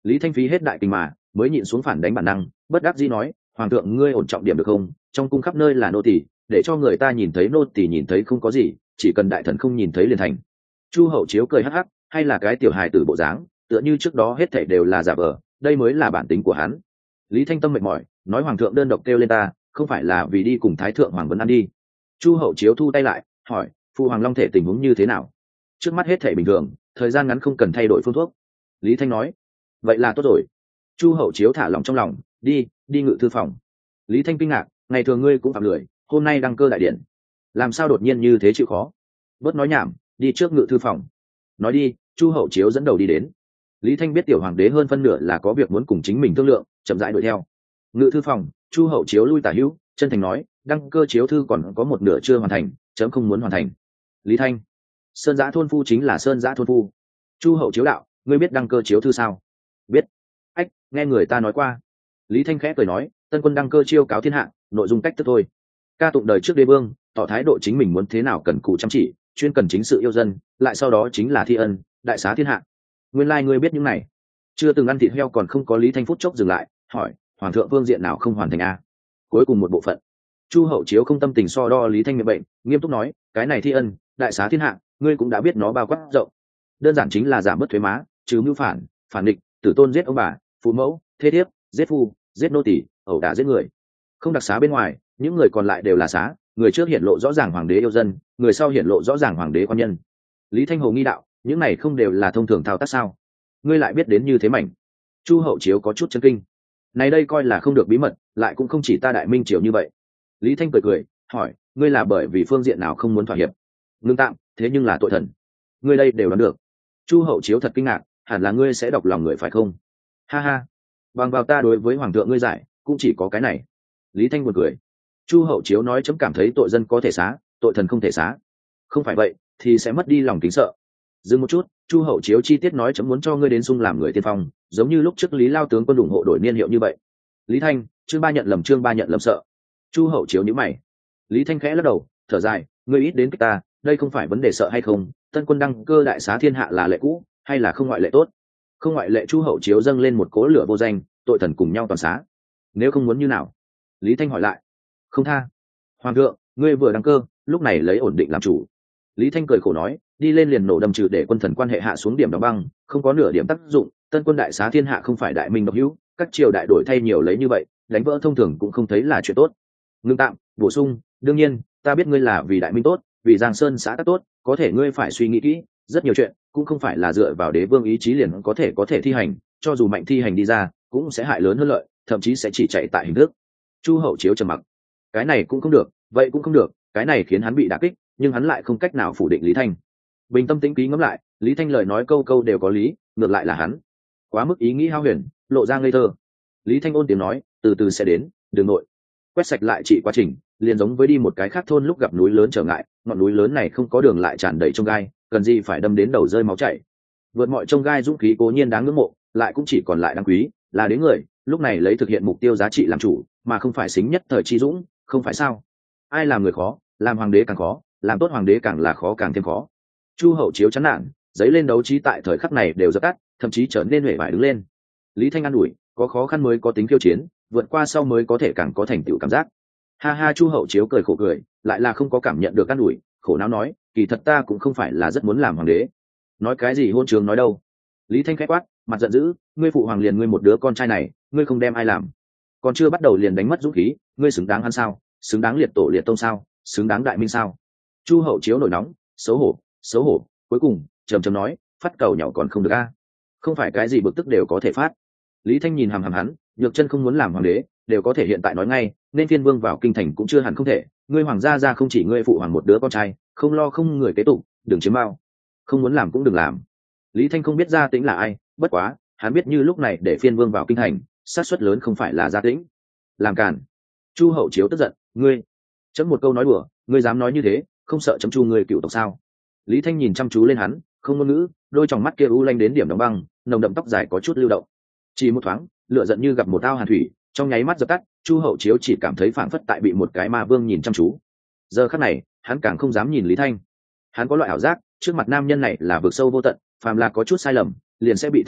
Lý Thanh phí hết đại kinh mà mới nhịn xuống phản đánh bản năng, bất đắc dĩ nói, hoàng thượng ngươi ổn trọng điểm được không, trong cung khắp nơi là nô tỳ, để cho người ta nhìn thấy nô tỳ nhìn thấy không có gì, chỉ cần đại thần không nhìn thấy liền thành. Chu Hậu Chiếu cười hắc hắc, hay là cái tiểu hài tử bộ dáng, tựa như trước đó hết thảy đều là giả vờ, đây mới là bản tính của hắn. Lý Thanh Tâm mệt mỏi, nói hoàng thượng đơn độc kêu lên ta, không phải là vì đi cùng thái thượng hoàng vấn ăn đi. Chu Hậu Chiếu thu tay lại, hỏi, phụ hoàng long thể tình huống như thế nào? Trước mắt hết thảy bình thường, thời gian ngắn không cần thay đổi phương thuốc. Lý Thanh nói, vậy là tốt rồi. Chu Hậu Chiếu thả lòng trong lòng, đi ngự thư phòng. Lý Thanh kinh ngạc, ngày thường ngươi cũng phạm lười, hôm nay đăng cơ đại điện, làm sao đột nhiên như thế chịu khó? Bớt nói nhảm, đi trước ngự thư phòng. Nói đi, Chu Hậu Chiếu dẫn đầu đi đến. Lý Thanh biết tiểu hoàng đế hơn phân nửa là có việc muốn cùng chính mình thương lượng, chậm rãi đuổi theo. Ngự thư phòng, Chu Hậu Chiếu lui tả hữu, chân thành nói, đăng cơ chiếu thư còn có một nửa chưa hoàn thành, chấm không muốn hoàn thành. Lý Thanh, Sơn Giã thôn phu chính là Sơn Giã thôn phu. Chu Hậu Chiếu đạo, ngươi biết đăng cơ chiếu thư sao? Biết. Ách, nghe người ta nói qua. Lý Thanh khẽ cười nói, tân quân đăng cơ chiêu cáo thiên hạ, nội dung cách thức thôi. Ca tụng đời trước đế vương, tỏ thái độ chính mình muốn thế nào cần cù chăm chỉ, chuyên cần chính sự yêu dân, lại sau đó chính là thi ân, đại xá thiên hạ. Nguyên lai ngươi biết những này. Chưa từng ăn thịt heo còn không có Lý Thanh phút chốc dừng lại, hỏi, hoàng thượng phương diện nào không hoàn thành a? Cuối cùng một bộ phận. Chu Hậu Chiếu không tâm tình so đo Lý Thanh miệng bệnh, nghiêm túc nói, cái này thi ân, đại xá thiên hạ, ngươi cũng đã biết nó bao quát rộng. Đơn giản chính là giảm bớt thuế má, trừ mưu phản, phản địch, tử tôn giết ông bà, phụ mẫu, thế thiếp, giết phu, giết nô tỳ, ẩu đả giết người. Không đặc xá bên ngoài, những người còn lại đều là xá, người trước hiển lộ rõ ràng hoàng đế yêu dân, người sau hiển lộ rõ ràng hoàng đế quan nhân. Lý Thanh Hồ nghi đạo, những này không đều là thông thường thao tác sao? Ngươi lại biết đến như thế mảnh. Chu Hậu Chiếu có chút chấn kinh. Này đây coi là không được bí mật, lại cũng không chỉ ta Đại Minh triều như vậy. Lý Thanh cười, hỏi, ngươi là bởi vì phương diện nào không muốn thỏa hiệp? Ngưng tạm, thế nhưng là tội thần. Ngươi đây đều đoán được. Chu Hậu Chiếu thật kinh ngạc, hẳn là ngươi sẽ đọc lòng người phải không? Ha ha, bằng vào ta đối với hoàng thượng ngươi giải, cũng chỉ có cái này. Lý Thanh buồn cười. Chu Hậu Chiếu nói chấm cảm thấy tội dân có thể xá, tội thần không thể xá. Không phải vậy, thì sẽ mất đi lòng kính sợ. Dừng một chút, Chu Hậu Chiếu chi tiết nói chấm muốn cho ngươi đến sung làm người tiên phong, giống như lúc trước Lý Lao tướng quân ủng hộ đổi niên hiệu như vậy. Lý Thanh, chương ba nhận lầm sợ. Chu Hậu Chiếu nhíu mày. Lý Thanh khẽ lắc đầu, thở dài, ngươi ít đến cái ta, đây không phải vấn đề sợ hay không, tân quân đăng cơ đại xá thiên hạ là lệ cũ, hay là không ngoại lệ tốt? Không ngoại lệ. Chu Hậu Chiếu dâng lên một cỗ lửa vô danh, tội thần cùng nhau toàn xá. Nếu không muốn như nào? Lý Thanh hỏi lại. Không tha. Hoàng thượng, ngươi vừa đăng cơ, lúc này lấy ổn định làm chủ. Lý Thanh cười khổ nói, đi lên liền nổ đâm trừ để quân thần quan hệ hạ xuống điểm đóng băng, không có nửa điểm tác dụng. Tân quân đại xá thiên hạ không phải đại minh độc hữu, các triều đại đổi thay nhiều lấy như vậy, đánh vỡ thông thường cũng không thấy là chuyện tốt. Ngưng tạm, bổ sung, đương nhiên, ta biết ngươi là vì đại minh tốt, vì Giang Sơn xã tắc tốt, có thể ngươi phải suy nghĩ kỹ, rất nhiều chuyện cũng không phải là dựa vào đế vương ý chí liền có thể thi hành, cho dù mạnh thi hành đi ra, cũng sẽ hại lớn hơn lợi, thậm chí sẽ chỉ chạy tại hình thức. Chu Hậu Chiếu trầm mặc. Cái này cũng không được, vậy cũng không được, cái này khiến hắn bị đả kích, nhưng hắn lại không cách nào phủ định Lý Thanh. Bình tâm tĩnh ký ngẫm lại, Lý Thanh lời nói câu câu đều có lý, ngược lại là hắn quá mức ý nghĩ hao huyền, lộ ra ngây thơ. Lý Thanh ôn tiếng nói, từ từ sẽ đến, đường nội quét sạch lại trị quá trình, liền giống với đi một cái khác thôn lúc gặp núi lớn trở ngại, ngọn núi lớn này không có đường lại tràn đầy chông gai, cần gì phải đâm đến đầu rơi máu chảy. Vượt mọi chông gai dũng khí cố nhiên đáng ngưỡng mộ, lại cũng chỉ còn lại đáng quý là đến người lúc này lấy thực hiện mục tiêu giá trị làm chủ, mà không phải xính nhất thời chi dũng, không phải sao? Ai làm người khó, làm hoàng đế càng khó, làm tốt hoàng đế càng là khó càng thêm khó. Chu Hậu Chiếu chán nản, giấy lên đấu trí tại thời khắc này đều dập tắt, thậm chí trở nên huệ vải đứng lên. Lý Thanh an ủi, có khó khăn mới có tính khiêu chiến, vượt qua sau mới có thể càng có thành tựu cảm giác. Ha ha. Chu Hậu Chiếu cười khổ cười, lại là không có cảm nhận được an ủi, khổ não nói, kỳ thật ta cũng không phải là rất muốn làm hoàng đế. Nói cái gì hôn trường nói đâu. Lý Thanh khẽ quát, mặt giận dữ, ngươi phụ hoàng liền ngươi một đứa con trai này, ngươi không đem ai làm? Còn chưa bắt đầu liền đánh mất dũng khí, ngươi xứng đáng ăn sao? Xứng đáng liệt tổ liệt tông sao? Xứng đáng đại minh sao? Chu Hậu Chiếu nổi nóng, xấu hổ, cuối cùng trầm trầm nói, phát cầu nhỏ còn không được a? Không phải cái gì bực tức đều có thể phát. Lý Thanh nhìn hằm hằm hắn, nhược chân không muốn làm hoàng đế, đều có thể hiện tại nói ngay, nên Phiên Vương vào kinh thành cũng chưa hẳn không thể. Ngươi hoàng gia ra không chỉ ngươi phụ hoàng một đứa con trai, không lo không người kế tục, đừng chiếm bao. Không muốn làm cũng đừng làm. Lý Thanh không biết Gia Tĩnh là ai, bất quá hắn biết như lúc này để Phiên Vương vào kinh thành, xác suất lớn không phải là Gia Tĩnh. Làm cản. Chu Hậu Chiếu tức giận, ngươi chấm một câu nói đùa, ngươi dám nói như thế, không sợ chấm chu ngươi cựu tộc sao? Lý Thanh nhìn chăm chú lên hắn, không ngôn ngữ, đôi tròng mắt kia u lanh đến điểm đóng băng, nồng đậm tóc dài có chút lưu động. Chỉ một thoáng, lửa giận như gặp một ao hàn thủy, trong nháy mắt dập tắt. Chu Hậu Chiếu chỉ cảm thấy phảng phất tại bị một cái ma vương nhìn chăm chú. Giờ khắc này, hắn càng không dám nhìn Lý Thanh. Hắn có loại ảo giác, trước mặt nam nhân này là vực sâu vô tận, phàm là có chút sai lầm, liền sẽ bị thôn phệ,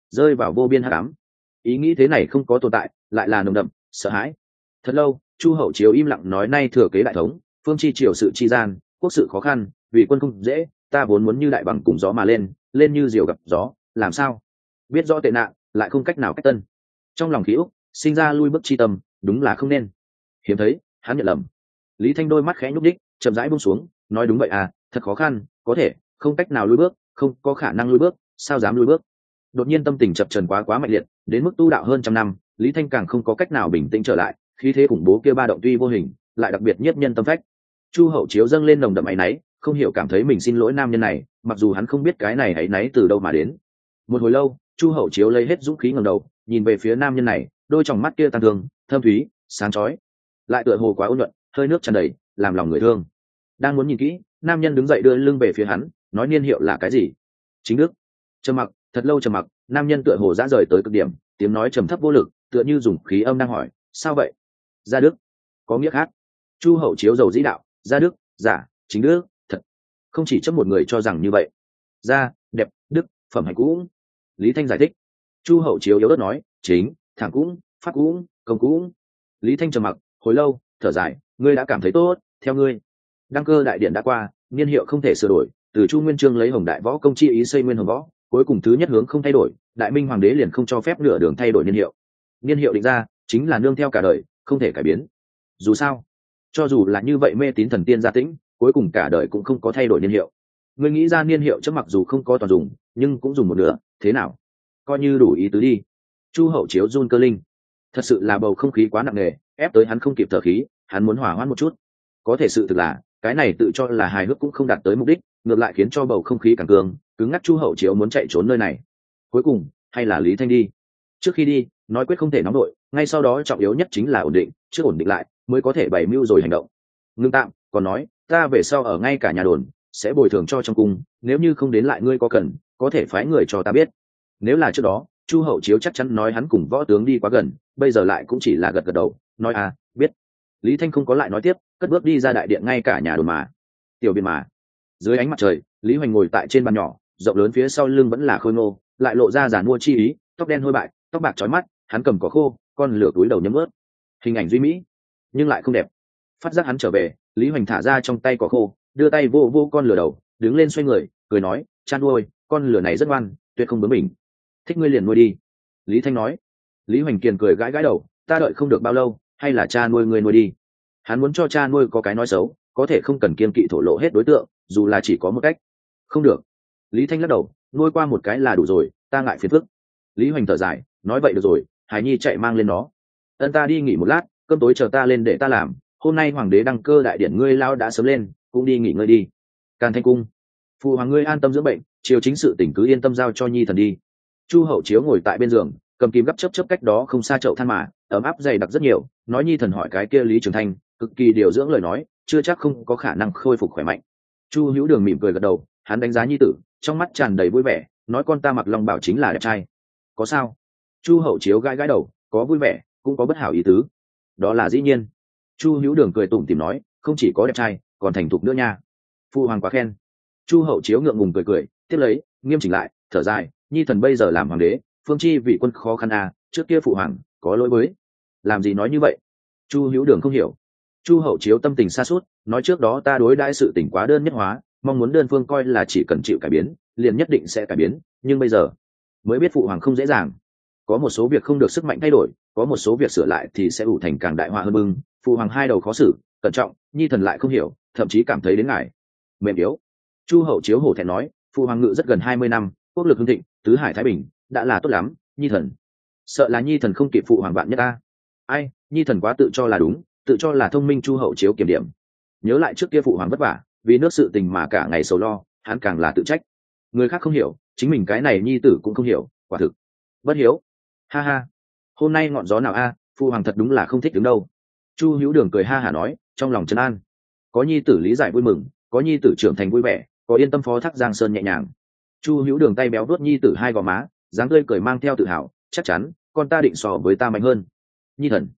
rơi vào vô biên hắc ám. Ý nghĩ thế này không có tồn tại, lại là nồng đậm sợ hãi. Thật lâu, Chu Hậu Chiếu im lặng nói, nay thừa kế đại thống, phương chi triều sự chi gian, quốc sự khó khăn, vì quân không dễ, ta vốn muốn như đại bằng cùng gió mà lên, lên như diều gặp gió, làm sao biết rõ tệ nạn, lại không cách nào cách tân. Trong lòng khí úc sinh ra lui bước chi tâm, đúng là không nên. Hiếm thấy hắn nhận lầm. Lý Thanh đôi mắt khẽ nhúc đích, chậm rãi buông xuống, nói đúng vậy à, thật khó khăn, có thể không cách nào lui bước, không có khả năng lui bước, sao dám lui bước. Đột nhiên tâm tình chập trần quá mạnh liệt, đến mức tu đạo hơn trăm năm, Lý Thanh càng không có cách nào bình tĩnh trở lại, khí thế khủng bố kia ba động tuy vô hình, lại đặc biệt nhiếp nhân tâm phách. Chu Hậu Chiếu dâng lên nồng đậm áy náy, không hiểu cảm thấy mình xin lỗi nam nhân này, mặc dù hắn không biết cái này áy náy từ đâu mà đến. Một hồi lâu, Chu Hậu Chiếu lấy hết dũng khí ngẩng đầu, nhìn về phía nam nhân này, đôi tròng mắt kia tăng thương, thâm thúy, sáng chói, lại tựa hồ quá ôn nhuận, hơi nước tràn đầy, làm lòng người thương. Đang muốn nhìn kỹ, nam nhân đứng dậy đưa lưng về phía hắn, nói niên hiệu là cái gì? Chính Đức. Trầm mặc, thật lâu trầm mặc, nam nhân tựa hồ dã rời tới cực điểm, tiếng nói trầm thấp vô lực, tựa như dùng khí âm đang hỏi, sao vậy? Gia Đức. Có nghĩa khác. Chu Hậu Chiếu dầu dĩ đạo, Gia Đức, giả, chính Đức, thật. Không chỉ chấp một người cho rằng như vậy. Gia, đẹp, đức, phẩm hạnh cũng. Lý Thanh giải thích. Chu Hậu Chiếu yếu ớt nói, chính, thẳng cũng, pháp cũng, công cũng. Lý Thanh trầm mặc hồi lâu, thở dài, ngươi đã cảm thấy tốt, theo ngươi. Đăng cơ đại điện đã qua, niên hiệu không thể sửa đổi, từ Chu Nguyên Chương lấy Hồng Đại Võ công chi ý xây Nguyên Hồng Võ, cuối cùng thứ nhất hướng không thay đổi, Đại Minh Hoàng đế liền không cho phép nửa đường thay đổi niên hiệu. Niên hiệu định ra chính là nương theo cả đời, không thể cải biến. Dù sao, cho dù là như vậy mê tín thần tiên gia tĩnh, cuối cùng cả đời cũng không có thay đổi niên hiệu. Ngươi nghĩ ra niên hiệu chấm mặc dù không có toàn dùng, nhưng cũng dùng một nửa, thế nào? Coi như đủ ý tứ đi. Chu Hậu Chiếu run cơ linh. Thật sự là bầu không khí quá nặng nề, ép tới hắn không kịp thở khí, hắn muốn hỏa hoãn một chút. Có thể sự thực là, cái này tự cho là hài hước cũng không đạt tới mục đích, ngược lại khiến cho bầu không khí càng cường, cứng ngắc. Chu Hậu Chiếu muốn chạy trốn nơi này. Cuối cùng, hay là Lý Thanh đi. Trước khi đi, nói quyết không thể nóng nổi, ngay sau đó trọng yếu nhất chính là ổn định, trước ổn định lại mới có thể bày mưu rồi hành động. Ngưng tạm, còn nói, ta về sau ở ngay cả nhà đồn, sẽ bồi thường cho trong cung, nếu như không đến lại ngươi có cần, có thể phái người cho ta biết. Nếu là trước đó, Chu Hậu Chiếu chắc chắn nói hắn cùng võ tướng đi quá gần, bây giờ lại cũng chỉ là gật gật đầu, nói à, biết. Lý Thanh không có lại nói tiếp, cất bước đi ra đại điện ngay cả nhà đồn mà. Tiểu biên mà. Dưới ánh mặt trời, Lý Hoành ngồi tại trên bàn nhỏ, rộng lớn phía sau lưng vẫn là khôi ngô, lại lộ ra giàn mua chi ý, tóc đen hôi bại, tóc bạc chói mắt, hắn cầm cỏ khô, con lửa túi đầu nhấm ướt. Hình ảnh duy mỹ, nhưng lại không đẹp. Phát giác hắn trở về, Lý Hoành thả ra trong tay cỏ khô, đưa tay vô vô con lửa đầu, đứng lên xoay người, cười nói, cha nuôi, con lửa này rất ngoan, tuyệt không bướng mình. Thích ngươi liền nuôi đi. Lý Thanh nói. Lý Hoành Kiền cười gãi gãi đầu, ta đợi không được bao lâu, hay là cha nuôi ngươi nuôi đi. Hắn muốn cho cha nuôi có cái nói xấu, có thể không cần kiêng kỵ thổ lộ hết đối tượng, dù là chỉ có một cách. Không được. Lý Thanh lắc đầu, nuôi qua một cái là đủ rồi, ta ngại phiền phức. Lý Hoành thở dài, nói vậy được rồi, Hải Nhi chạy mang lên nó. Ân, ta đi nghỉ một lát, cơm tối chờ ta lên để ta làm. Hôm nay hoàng đế đăng cơ đại điển, ngươi lao đã sớm lên, cũng đi nghỉ ngơi đi. Càn Thanh cung. Phụ hoàng ngươi an tâm dưỡng bệnh, chiều chính sự tỉnh cứ yên tâm giao cho Nhi thần đi. Chu Hậu Chiếu ngồi tại bên giường, cầm kim gấp chớp cách đó không xa chậu than mà, ấm áp dày đặc rất nhiều. Nói Nhi thần hỏi cái kia Lý Trường Thanh, cực kỳ điều dưỡng lời nói, chưa chắc không có khả năng khôi phục khỏe mạnh. Chu Hữu Đường mỉm cười gật đầu, hắn đánh giá Nhi tử, trong mắt tràn đầy vui vẻ, nói con ta mặc long bảo chính là đẹp trai. Có sao? Chu Hậu Chiếu gãi gãi đầu, có vui vẻ, cũng có bất hảo ý tứ. Đó là dĩ nhiên. Chu Hữu Đường cười tủm tỉm nói, không chỉ có đẹp trai, còn thành thục nữa nha. Phu hoàng quá khen. Chu Hậu Chiếu ngượng ngùng cười, tiếp lấy, nghiêm chỉnh lại, thở dài, Nhi thần bây giờ làm hoàng đế, phương chi vì quân khó khăn à, trước kia phụ hoàng có lỗi với. Làm gì nói như vậy? Chu Hữu Đường không hiểu. Chu Hậu Chiếu tâm tình xa suốt, nói trước đó ta đối đãi sự tình quá đơn nhất hóa, mong muốn đơn phương coi là chỉ cần chịu cải biến, liền nhất định sẽ cải biến, nhưng bây giờ mới biết phụ hoàng không dễ dàng. Có một số việc không được sức mạnh thay đổi, có một số việc sửa lại thì sẽ ủ thành càng đại họa hơn bưng. Phụ hoàng hai đầu khó xử, cẩn trọng, Nhi thần lại không hiểu, thậm chí cảm thấy đến ngại mềm yếu. Chu Hậu Chiếu hổ thẹn nói, phụ hoàng ngự rất gần 20 năm, quốc lực hưng thịnh, tứ hải thái bình, đã là tốt lắm. Nhi thần sợ là Nhi thần không kịp phụ hoàng vạn nhất ta. Ai, Nhi thần quá tự cho là đúng, tự cho là thông minh. Chu Hậu Chiếu kiểm điểm, nhớ lại trước kia phụ hoàng vất vả, vì nước sự tình mà cả ngày sầu lo, hắn càng là tự trách. Người khác không hiểu, chính mình cái này Nhi tử cũng không hiểu, quả thực bất hiếu. Ha ha, hôm nay ngọn gió nào a, phụ hoàng thật đúng là không thích đứng đâu. Chu Hữu Đường cười ha hả nói, trong lòng trấn an. Có Nhi tử lý giải vui mừng, có Nhi tử trưởng thành vui vẻ, có yên tâm phó thác Giang Sơn nhẹ nhàng. Chu Hữu Đường tay béo vuốt Nhi tử hai gò má, dáng tươi cười mang theo tự hào, chắc chắn con ta định so với ta mạnh hơn. Nhi thần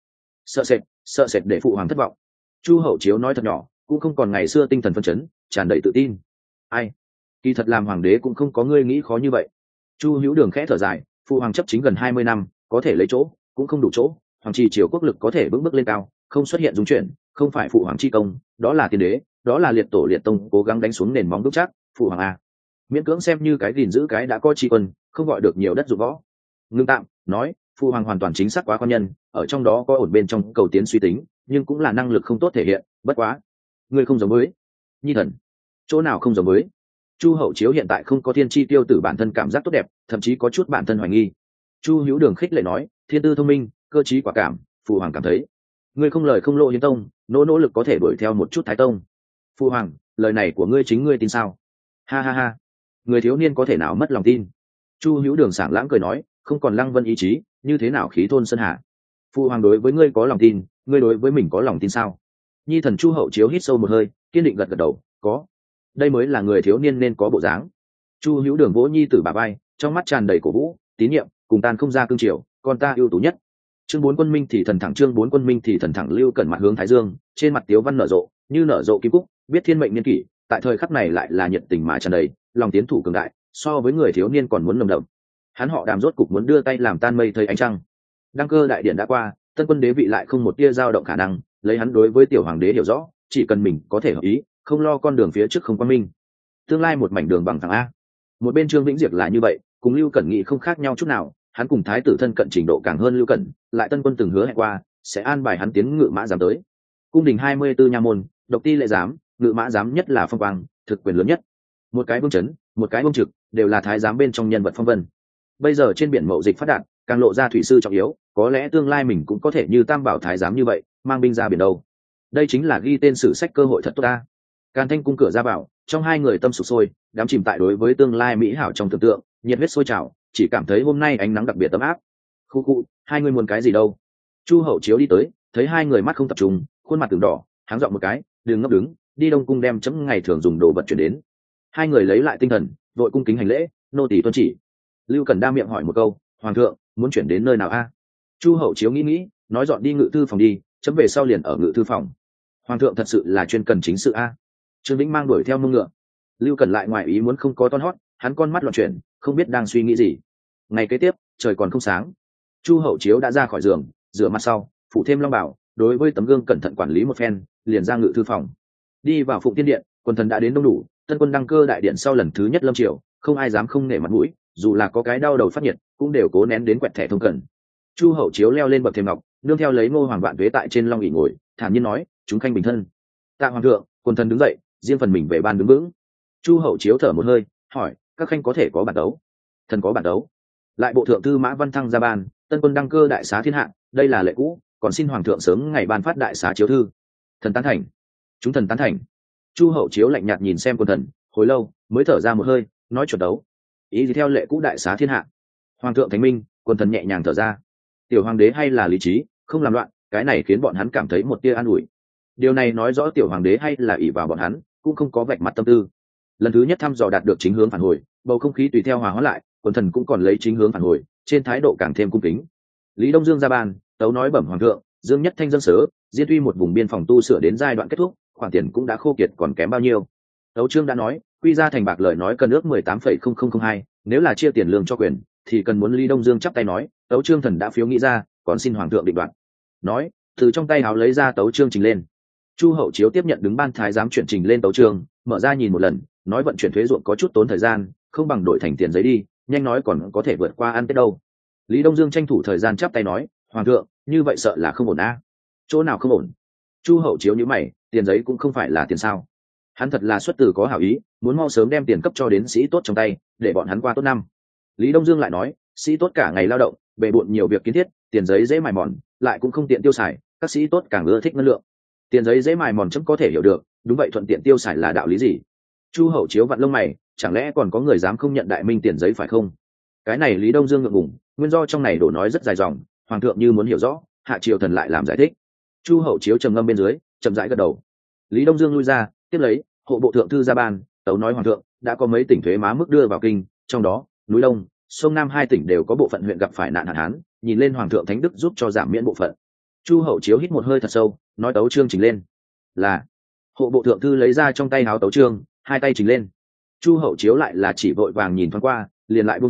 sợ sệt để phụ hoàng thất vọng. Chu Hậu Chiếu nói thật nhỏ, cũng không còn ngày xưa tinh thần phấn chấn, tràn đầy tự tin. Ai, kỳ thật làm hoàng đế cũng không có ngươi nghĩ khó như vậy. Chu Hữu Đường khẽ thở dài, phụ hoàng chấp chính gần 20 năm, có thể lấy chỗ cũng không đủ chỗ, hoàng trì triều quốc lực có thể vững bước lên cao, không xuất hiện dung chuyển, không phải phụ hoàng chi công, đó là tiên đế, đó là liệt tổ liệt tông cố gắng đánh xuống nền móng vững chắc. Phụ hoàng a, miễn cưỡng xem như cái gìn giữ cái đã có tri quân, không gọi được nhiều đất dụng võ. Ngưng tạm nói, phụ hoàng hoàn toàn chính xác quá quan nhân, ở trong đó có ổn bên trong cầu tiến suy tính, nhưng cũng là năng lực không tốt thể hiện. Bất quá ngươi không giống với nhi thần. Chỗ nào không giống với? Chu hậu chiếu hiện tại không có thiên chi tiêu tử bản thân cảm giác tốt đẹp, thậm chí có chút bản thân hoài nghi. Chu hữu đường khích lệ nói, thiên tư thông minh, cơ trí quả cảm, phụ hoàng cảm thấy ngươi không lời không lộ hiến tông, nỗ lực có thể đuổi theo một chút thái tông. Phụ hoàng, lời này của ngươi chính ngươi tin sao? Ha ha ha, người thiếu niên có thể nào mất lòng tin? Chu hữu đường sảng lãng cười nói, không còn lăng vân ý chí, như thế nào khí thôn sơn hà. Phụ hoàng đối với ngươi có lòng tin, ngươi đối với mình có lòng tin sao? Nhi thần Chu hậu chiếu hít sâu một hơi, kiên định gật gật đầu, có. Đây mới là người thiếu niên nên có bộ dáng. Chu hữu đường vỗ nhi tử bà bay, trong mắt tràn đầy cổ vũ, tín nhiệm, cùng tan không ra cương triều, con ta ưu tú nhất. Chương 4 quân minh thì thần thẳng, chương 4 quân minh thì thần thẳng. Lưu Cẩn mặt hướng thái dương, trên mặt tiếu văn nở rộ, như nở rộ kim cúc, biết thiên mệnh niên kỷ, tại thời khắc này lại là nhiệt tình mà tràn đầy, lòng tiến thủ cường đại, so với người thiếu niên còn muốn nồng đậm. Hắn họ Đàm rốt cục muốn đưa tay làm tan mây thấy ánh trăng. Đăng cơ đại điện đã qua, tân quân đế vị lại không một tia dao động khả năng, lấy hắn đối với tiểu hoàng đế hiểu rõ, chỉ cần mình có thể hợp ý, không lo con đường phía trước không quan minh, tương lai một mảnh đường bằng thẳng a. Một bên Trương Vĩnh Diệp là như vậy, cùng Lưu Cẩn nghị không khác nhau chút nào, hắn cùng thái tử thân cận trình độ càng hơn Lưu Cẩn, lại tân quân từng hứa hẹn qua sẽ an bài hắn tiến ngự mã giám tới. Cung đình 24 nha môn, độc ti lệ giám, ngự mã giám nhất là phong quang, thực quyền lớn nhất. Một cái vương chấn, một cái vương trực, đều là thái giám bên trong nhân vật phong vân. Bây giờ trên biển mậu dịch phát đạt, càng lộ ra thủy sư trọng yếu, có lẽ tương lai mình cũng có thể như Tam Bảo thái giám như vậy, mang binh ra biển đâu. Đây chính là ghi tên sử sách cơ hội thật tốt ta. Càn Thanh cung cửa ra vào, trong hai người tâm sụp sôi, đắm chìm tại đối với tương lai mỹ hảo trong tưởng tượng, nhiệt huyết sôi trào, chỉ cảm thấy hôm nay ánh nắng đặc biệt ấm áp. Khu khu, hai người muốn cái gì đâu? Chu hậu chiếu đi tới, thấy hai người mắt không tập trung, khuôn mặt từng đỏ, háng giọng một cái, đừng ngấp đứng, đi Đông cung đem chấm ngày thường dùng đồ vật chuyển đến. Hai người lấy lại tinh thần, đội cung kính hành lễ, nô tỳ tuân chỉ. Lưu Cần đa miệng hỏi một câu, hoàng thượng muốn chuyển đến nơi nào a? Chu hậu chiếu nghĩ, nói dọn đi ngự thư phòng đi, chấm về sau liền ở ngự thư phòng. Hoàng thượng thật sự là chuyên cần chính sự a. Trương Vĩnh mang đuổi theo mông ngựa. Lưu Cần lại ngoài ý muốn không có ton hót, hắn con mắt loạn chuyển, không biết đang suy nghĩ gì. Ngày kế tiếp, trời còn không sáng, Chu hậu chiếu đã ra khỏi giường, rửa mặt sau, phủ thêm long bảo, đối với tấm gương cẩn thận quản lý một phen, liền ra ngự thư phòng. Đi vào Phụng Tiên điện, quần thần đã đến đông đủ, tân quân đăng cơ đại điện sau lần thứ nhất lâm triều, không ai dám không nể mặt mũi, dù là có cái đau đầu phát nhiệt, cũng đều cố nén đến quẹt thẻ thông cần. Chu hậu chiếu leo lên bậc thềm ngọc, nương theo lấy Ngô Hoàng Vạn Tuế tại trên long ỷ ngồi, thản nhiên nói, chúng khanh bình thân. Tạ hoàng thượng. Quần thần đứng dậy, riêng phần mình về ban đứng vững. Chu hậu chiếu thở một hơi, hỏi, các khanh có thể có bản đấu? Thần có bản đấu. Lại bộ thượng thư Mã Văn Thăng ra ban, tân quân đăng cơ đại xá thiên hạ, đây là lệ cũ, còn xin hoàng thượng sớm ngày ban phát đại xá chiếu thư. Thần tán thành. Chúng thần tán thành. Chu hậu chiếu lạnh nhạt nhìn xem quần thần, hồi lâu mới thở ra một hơi, nói chuẩn đấu. Ý gì theo lệ cũ đại xá thiên hạ? Hoàng thượng thánh minh. Quần thần nhẹ nhàng thở ra. Tiểu hoàng đế hay là lý trí, không làm loạn, cái này khiến bọn hắn cảm thấy một tia an ủi. Điều này nói rõ tiểu hoàng đế hay là ỷ vào bọn hắn, cũng không có vạch mặt tâm tư. Lần thứ nhất thăm dò đạt được chính hướng phản hồi, bầu không khí tùy theo hòa hóa lại, quần thần cũng còn lấy chính hướng phản hồi, trên thái độ càng thêm cung kính. Lý Đông Dương ra bàn, tấu nói bẩm hoàng thượng, Dương Nhất Thanh dân sớ, Diên Tuy một vùng biên phòng tu sửa đến giai đoạn kết thúc, khoản tiền cũng đã khô kiệt còn kém bao nhiêu. Tấu Trương đã nói, quy ra thành bạc lời nói cần ước 18,0002, nếu là chia tiền lương cho quyền, thì cần muốn Lý Đông Dương chắp tay nói, Tấu Trương thần đã phiếu nghĩ ra, còn xin hoàng thượng định đoạt. Nói, từ trong tay áo lấy ra Tấu Trương trình lên. Chu hậu chiếu tiếp nhận đứng ban thái giám chuyển trình lên Tấu Trương, mở ra nhìn một lần, nói vận chuyển thuế ruộng có chút tốn thời gian, không bằng đổi thành tiền giấy đi, nhanh nói còn có thể vượt qua ăn Tết đâu. Lý Đông Dương tranh thủ thời gian chắp tay nói, hoàng thượng, như vậy sợ là không ổn a. Chỗ nào không ổn? Chu hậu chiếu nhíu mày, tiền giấy cũng không phải là tiền sao? Hắn thật là xuất từ có hảo ý, muốn mau sớm đem tiền cấp cho đến sĩ tốt trong tay, để bọn hắn qua tốt năm. Lý Đông Dương lại nói, sĩ tốt cả ngày lao động, bề bộn nhiều việc kiến thiết, tiền giấy dễ mài mòn, lại cũng không tiện tiêu xài, các sĩ tốt càng ưa thích ngân lượng. Tiền giấy dễ mài mòn chấm có thể hiểu được, đúng vậy thuận tiện tiêu xài là đạo lý gì? Chu hậu chiếu vặn lông mày, chẳng lẽ còn có người dám không nhận đại minh tiền giấy phải không? Cái này Lý Đông Dương ngượng ngùng, nguyên do trong này đổ nói rất dài dòng, hoàng thượng như muốn hiểu rõ, hạ triều thần lại làm giải thích. Chu hậu chiếu trầm ngâm bên dưới, chậm rãi gật đầu. Lý Đông Dương lui ra, tiếp lấy hộ bộ thượng thư ra ban, tấu nói hoàng thượng đã có mấy tỉnh thuế má mức đưa vào kinh, trong đó núi Đông, sông Nam hai tỉnh đều có bộ phận huyện gặp phải nạn hạn hán, nhìn lên hoàng thượng thánh đức giúp cho giảm miễn bộ phận. Chu hậu chiếu hít một hơi thật sâu, nói Tấu Trương trình lên. Là. Hộ bộ thượng thư lấy ra trong tay áo Tấu Trương, hai tay trình lên. Chu hậu chiếu lại là chỉ vội vàng nhìn thoáng qua, liền lại buông xuống,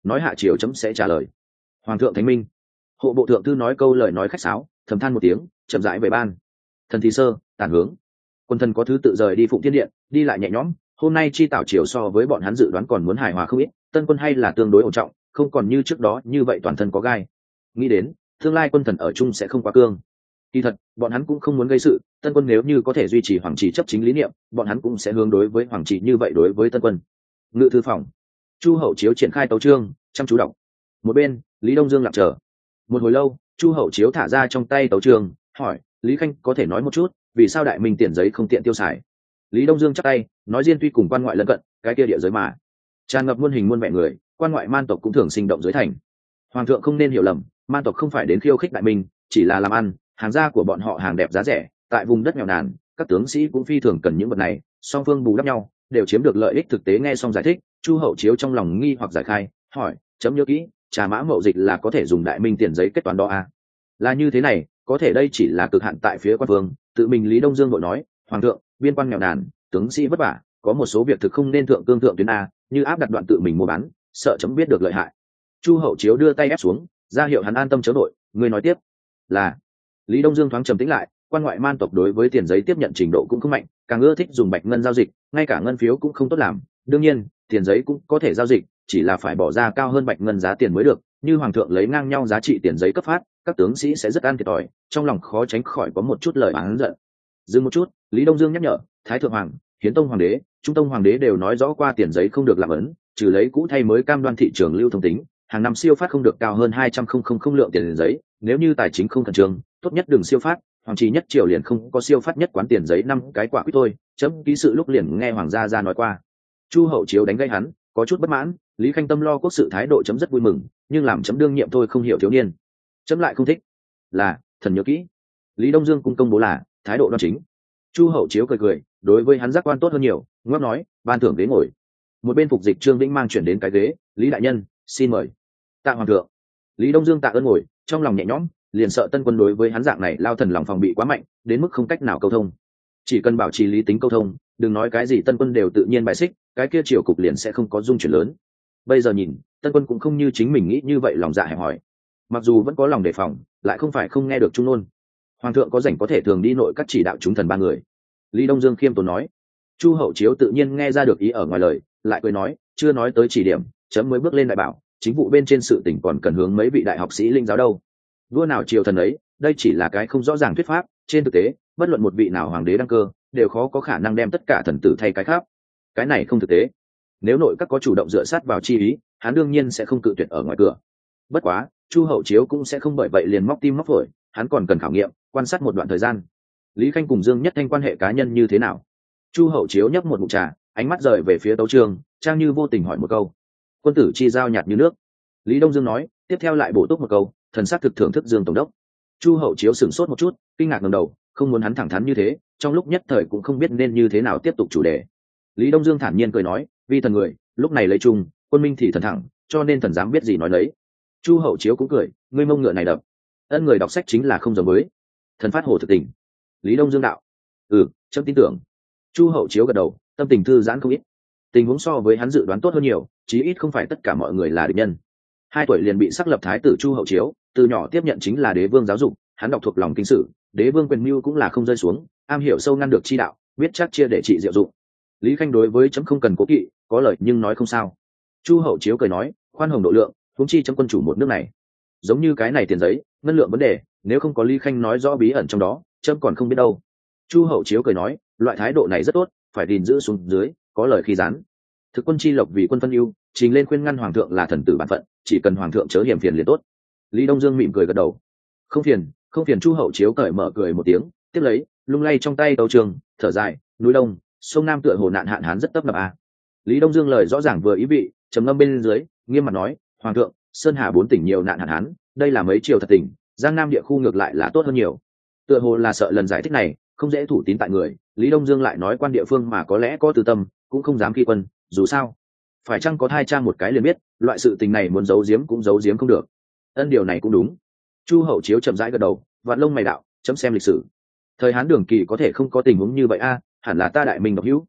nói hạ triều chấm sẽ trả lời. Hoàng thượng thánh minh. Hộ bộ thượng thư nói câu lời nói khách sáo, thầm than một tiếng, chậm rãi về ban. Thần thì sơ tản hướng. Quân thần có thứ tự rời đi Phụng Thiên Điện, đi lại nhẹ nhõm. Hôm nay chi tảo triều so với bọn hắn dự đoán còn muốn hài hòa không ít, tân quân hay là tương đối ổn trọng, không còn như trước đó như vậy toàn thân có gai. Nghĩ đến tương lai quân thần ở chung sẽ không quá cương. Kỳ thật bọn hắn cũng không muốn gây sự, tân quân nếu như có thể duy trì hoàng trì chấp chính lý niệm, bọn hắn cũng sẽ hướng đối với hoàng trì như vậy đối với tân quân. Ngự thư phòng, Chu Hậu Chiếu triển khai tấu chương, chăm chú đọc. Một bên Lý Đông Dương lặng chờ. Một hồi lâu, Chu Hậu Chiếu thả ra trong tay tấu chương, hỏi: Lý Khanh có thể nói một chút, vì sao đại minh tiền giấy không tiện tiêu xài? Lý Đông Dương chắp tay nói: Diên tuy cùng quan ngoại lân cận, cái kia địa giới mà tràn ngập muôn hình muôn vẻ người, quan ngoại man tộc cũng thường sinh động dưới thành. Hoàng thượng không nên hiểu lầm, man tộc không phải đến khiêu khích đại minh, chỉ là làm ăn, hàng gia của bọn họ hàng đẹp giá rẻ, tại vùng đất nghèo nàn, các tướng sĩ cũng phi thường cần những vật này, song phương bù đắp nhau, đều chiếm được lợi ích thực tế. Nghe xong giải thích, Chu Hậu Chiếu trong lòng nghi hoặc giải khai, hỏi: chấm nhớ kỹ, trà mã mậu dịch là có thể dùng đại minh tiền giấy kết toán đó à? Là như thế này, có thể đây chỉ là cực hạn tại phía quan vương. Tự mình Lý Đông Dương vội nói: Hoàng thượng, biên quan nghèo nàn, tướng sĩ vất vả, có một số việc thực không nên thượng cương thượng tuyến a, như áp đặt đoạn tự mình mua bán, sợ chấm biết được lợi hại. Chu Hậu Chiếu đưa tay ép xuống, ra hiệu hắn an tâm chớ nội. Người nói tiếp. Là. Lý Đông Dương thoáng trầm tĩnh lại, quan ngoại man tộc đối với tiền giấy tiếp nhận trình độ cũng không mạnh, càng ưa thích dùng bạch ngân giao dịch, ngay cả ngân phiếu cũng không tốt làm. Đương nhiên tiền giấy cũng có thể giao dịch, chỉ là phải bỏ ra cao hơn bạch ngân giá tiền mới được. Như hoàng thượng lấy ngang nhau giá trị tiền giấy cấp phát, các tướng sĩ sẽ rất ăn thiệt thòi, trong lòng khó tránh khỏi có một chút lời oán giận. Dừng một chút, Lý Đông Dương nhắc nhở: Thái thượng hoàng, Hiến tông hoàng đế, Trung tông hoàng đế đều nói rõ qua tiền giấy không được làm ấn, trừ lấy cũ thay mới cam đoan thị trường lưu thông tính, hàng năm siêu phát không được cao hơn 200,000 lượng tiền giấy. Nếu như tài chính không khẩn trương, tốt nhất đừng siêu phát. Hoàng trí nhất triều liền không có siêu phát nhất quán tiền giấy 5 cái quả quyết thôi. Chấm ký sự lúc liền nghe hoàng gia nói qua. Chu Hậu Chiếu đánh gây hắn, có chút bất mãn. Lý Khanh tâm lo quốc sự thái độ chấm rất vui mừng, nhưng làm chấm đương nhiệm thôi không hiểu thiếu niên, chấm lại không thích. Là, thần nhớ kỹ. Lý Đông Dương cũng công bố là thái độ đoan chính. Chu Hậu Chiếu cười cười, đối với hắn giác quan tốt hơn nhiều, ngóc nói: ban thưởng ghế ngồi. Một bên phục dịch Trương Vĩnh mang chuyển đến cái ghế. Lý đại nhân, xin mời. Tạ hoàng thượng. Lý Đông Dương tạ ơn ngồi, trong lòng nhẹ nhõm, liền sợ tân quân đối với hắn dạng này lao thần lòng phòng bị quá mạnh, đến mức không cách nào câu thông. Chỉ cần bảo trì lý tính câu thông, đừng nói cái gì tân quân đều tự nhiên bài xích, cái kia triều cục liền sẽ không có dung chuyển lớn. Bây giờ nhìn, tân quân cũng không như chính mình nghĩ như vậy lòng dạ hẹp hòi, mặc dù vẫn có lòng đề phòng, lại không phải không nghe được trung ngôn. Hoàng thượng có rảnh có thể thường đi nội các chỉ đạo chúng thần ba người. Lý Đông Dương khiêm tốn nói. Chu Hậu Chiếu tự nhiên nghe ra được ý ở ngoài lời, lại cười nói: chưa nói tới chỉ điểm, chấm mới bước lên đại bảo, chính vụ bên trên sự tỉnh còn cần hướng mấy vị đại học sĩ linh giáo đâu. Vua nào triều thần ấy, đây chỉ là cái không rõ ràng thuyết pháp, trên thực tế bất luận một vị nào hoàng đế đăng cơ đều khó có khả năng đem tất cả thần tử thay cái khác. Cái này không thực tế. Nếu nội các có chủ động dựa sát vào chi ý, hắn đương nhiên sẽ không cự tuyệt ở ngoài cửa. Bất quá Chu Hậu Chiếu cũng sẽ không bởi vậy liền móc tim móc phổi, hắn còn cần khảo nghiệm, quan sát một đoạn thời gian. Lý Khanh cùng Dương Nhất Thanh quan hệ cá nhân như thế nào? Chu Hậu Chiếu nhấp một ngụm trà, ánh mắt rời về phía tấu chương, trang như vô tình hỏi một câu. Quân tử chi giao nhạt như nước. Lý Đông Dương nói, tiếp theo lại bổ túc một câu, thần sắc thực thưởng thức Dương tổng đốc. Chu Hậu Chiếu sửng sốt một chút, kinh ngạc ngẩng đầu, không muốn hắn thẳng thắn như thế, trong lúc nhất thời cũng không biết nên như thế nào tiếp tục chủ đề. Lý Đông Dương thản nhiên cười nói, vì thần người lúc này lấy chung, quân minh thì thần thẳng, cho nên thần dám biết gì nói lấy. Chu Hậu Chiếu cũng cười, ngươi mông ngựa này đập. Ân người đọc sách chính là không giống với. Thần phát hồ thực tình. Lý Đông Dương đạo, chấm tin tưởng. Chu Hậu Chiếu gật đầu, tâm tình thư giãn không ít. Tình huống so với hắn dự đoán tốt hơn nhiều, chí ít không phải tất cả mọi người là địch nhân. 2 tuổi liền bị sắc lập thái tử Chu Hậu Chiếu, từ nhỏ tiếp nhận chính là đế vương giáo dục, hắn đọc thuộc lòng kinh sử, đế vương quyền mưu cũng là không rơi xuống, am hiểu sâu ngăn được chi đạo, biết chắc chia để trị diệu dụng. Lý Khanh đối với chấm không cần cố kỵ, có lời nhưng nói không sao. Chu Hậu Chiếu cười nói, khoan hồng độ lượng, huống chi chấm quân chủ một nước này. Giống như cái này tiền giấy, ngân lượng vấn đề, nếu không có Lý Khanh nói rõ bí ẩn trong đó, chấm còn không biết đâu. Chu Hậu Chiếu cười nói, loại thái độ này rất tốt, phải gìn giữ xuống dưới, có lời khi dán. Thực quân chi lộc vì quân phân ưu, trình lên khuyên ngăn hoàng thượng là thần tử bản phận, chỉ cần hoàng thượng chớ hiểm phiền liền tốt. Lý Đông Dương mỉm cười gật đầu, không phiền, không phiền. Chu Hậu Chiếu cởi mở cười một tiếng, tiếp lấy lung lay trong tay tấu trường, thở dài, núi đông sông nam tựa hồ nạn hạn hán rất tấp nập à. Lý Đông Dương lời rõ ràng vừa ý vị, trầm ngâm bên dưới, nghiêm mặt nói, hoàng thượng, sơn hà 4 tỉnh nhiều nạn hạn hán, đây là mấy triều thật tỉnh, giang nam địa khu ngược lại là tốt hơn nhiều. Tựa hồ là sợ lần giải thích này không dễ thủ tín tại người, Lý Đông Dương lại nói quan địa phương mà có lẽ có tư tâm, cũng không dám khi quân, dù sao phải chăng có thai cha một cái liền biết, loại sự tình này muốn giấu giếm cũng giấu giếm không được. Điều này cũng đúng. Chu Hậu Chiếu chậm rãi gật đầu, vạn lông mày đạo, chấm xem lịch sử, thời Hán Đường Kỳ có thể không có tình huống như vậy a, hẳn là ta đại minh độc hữu.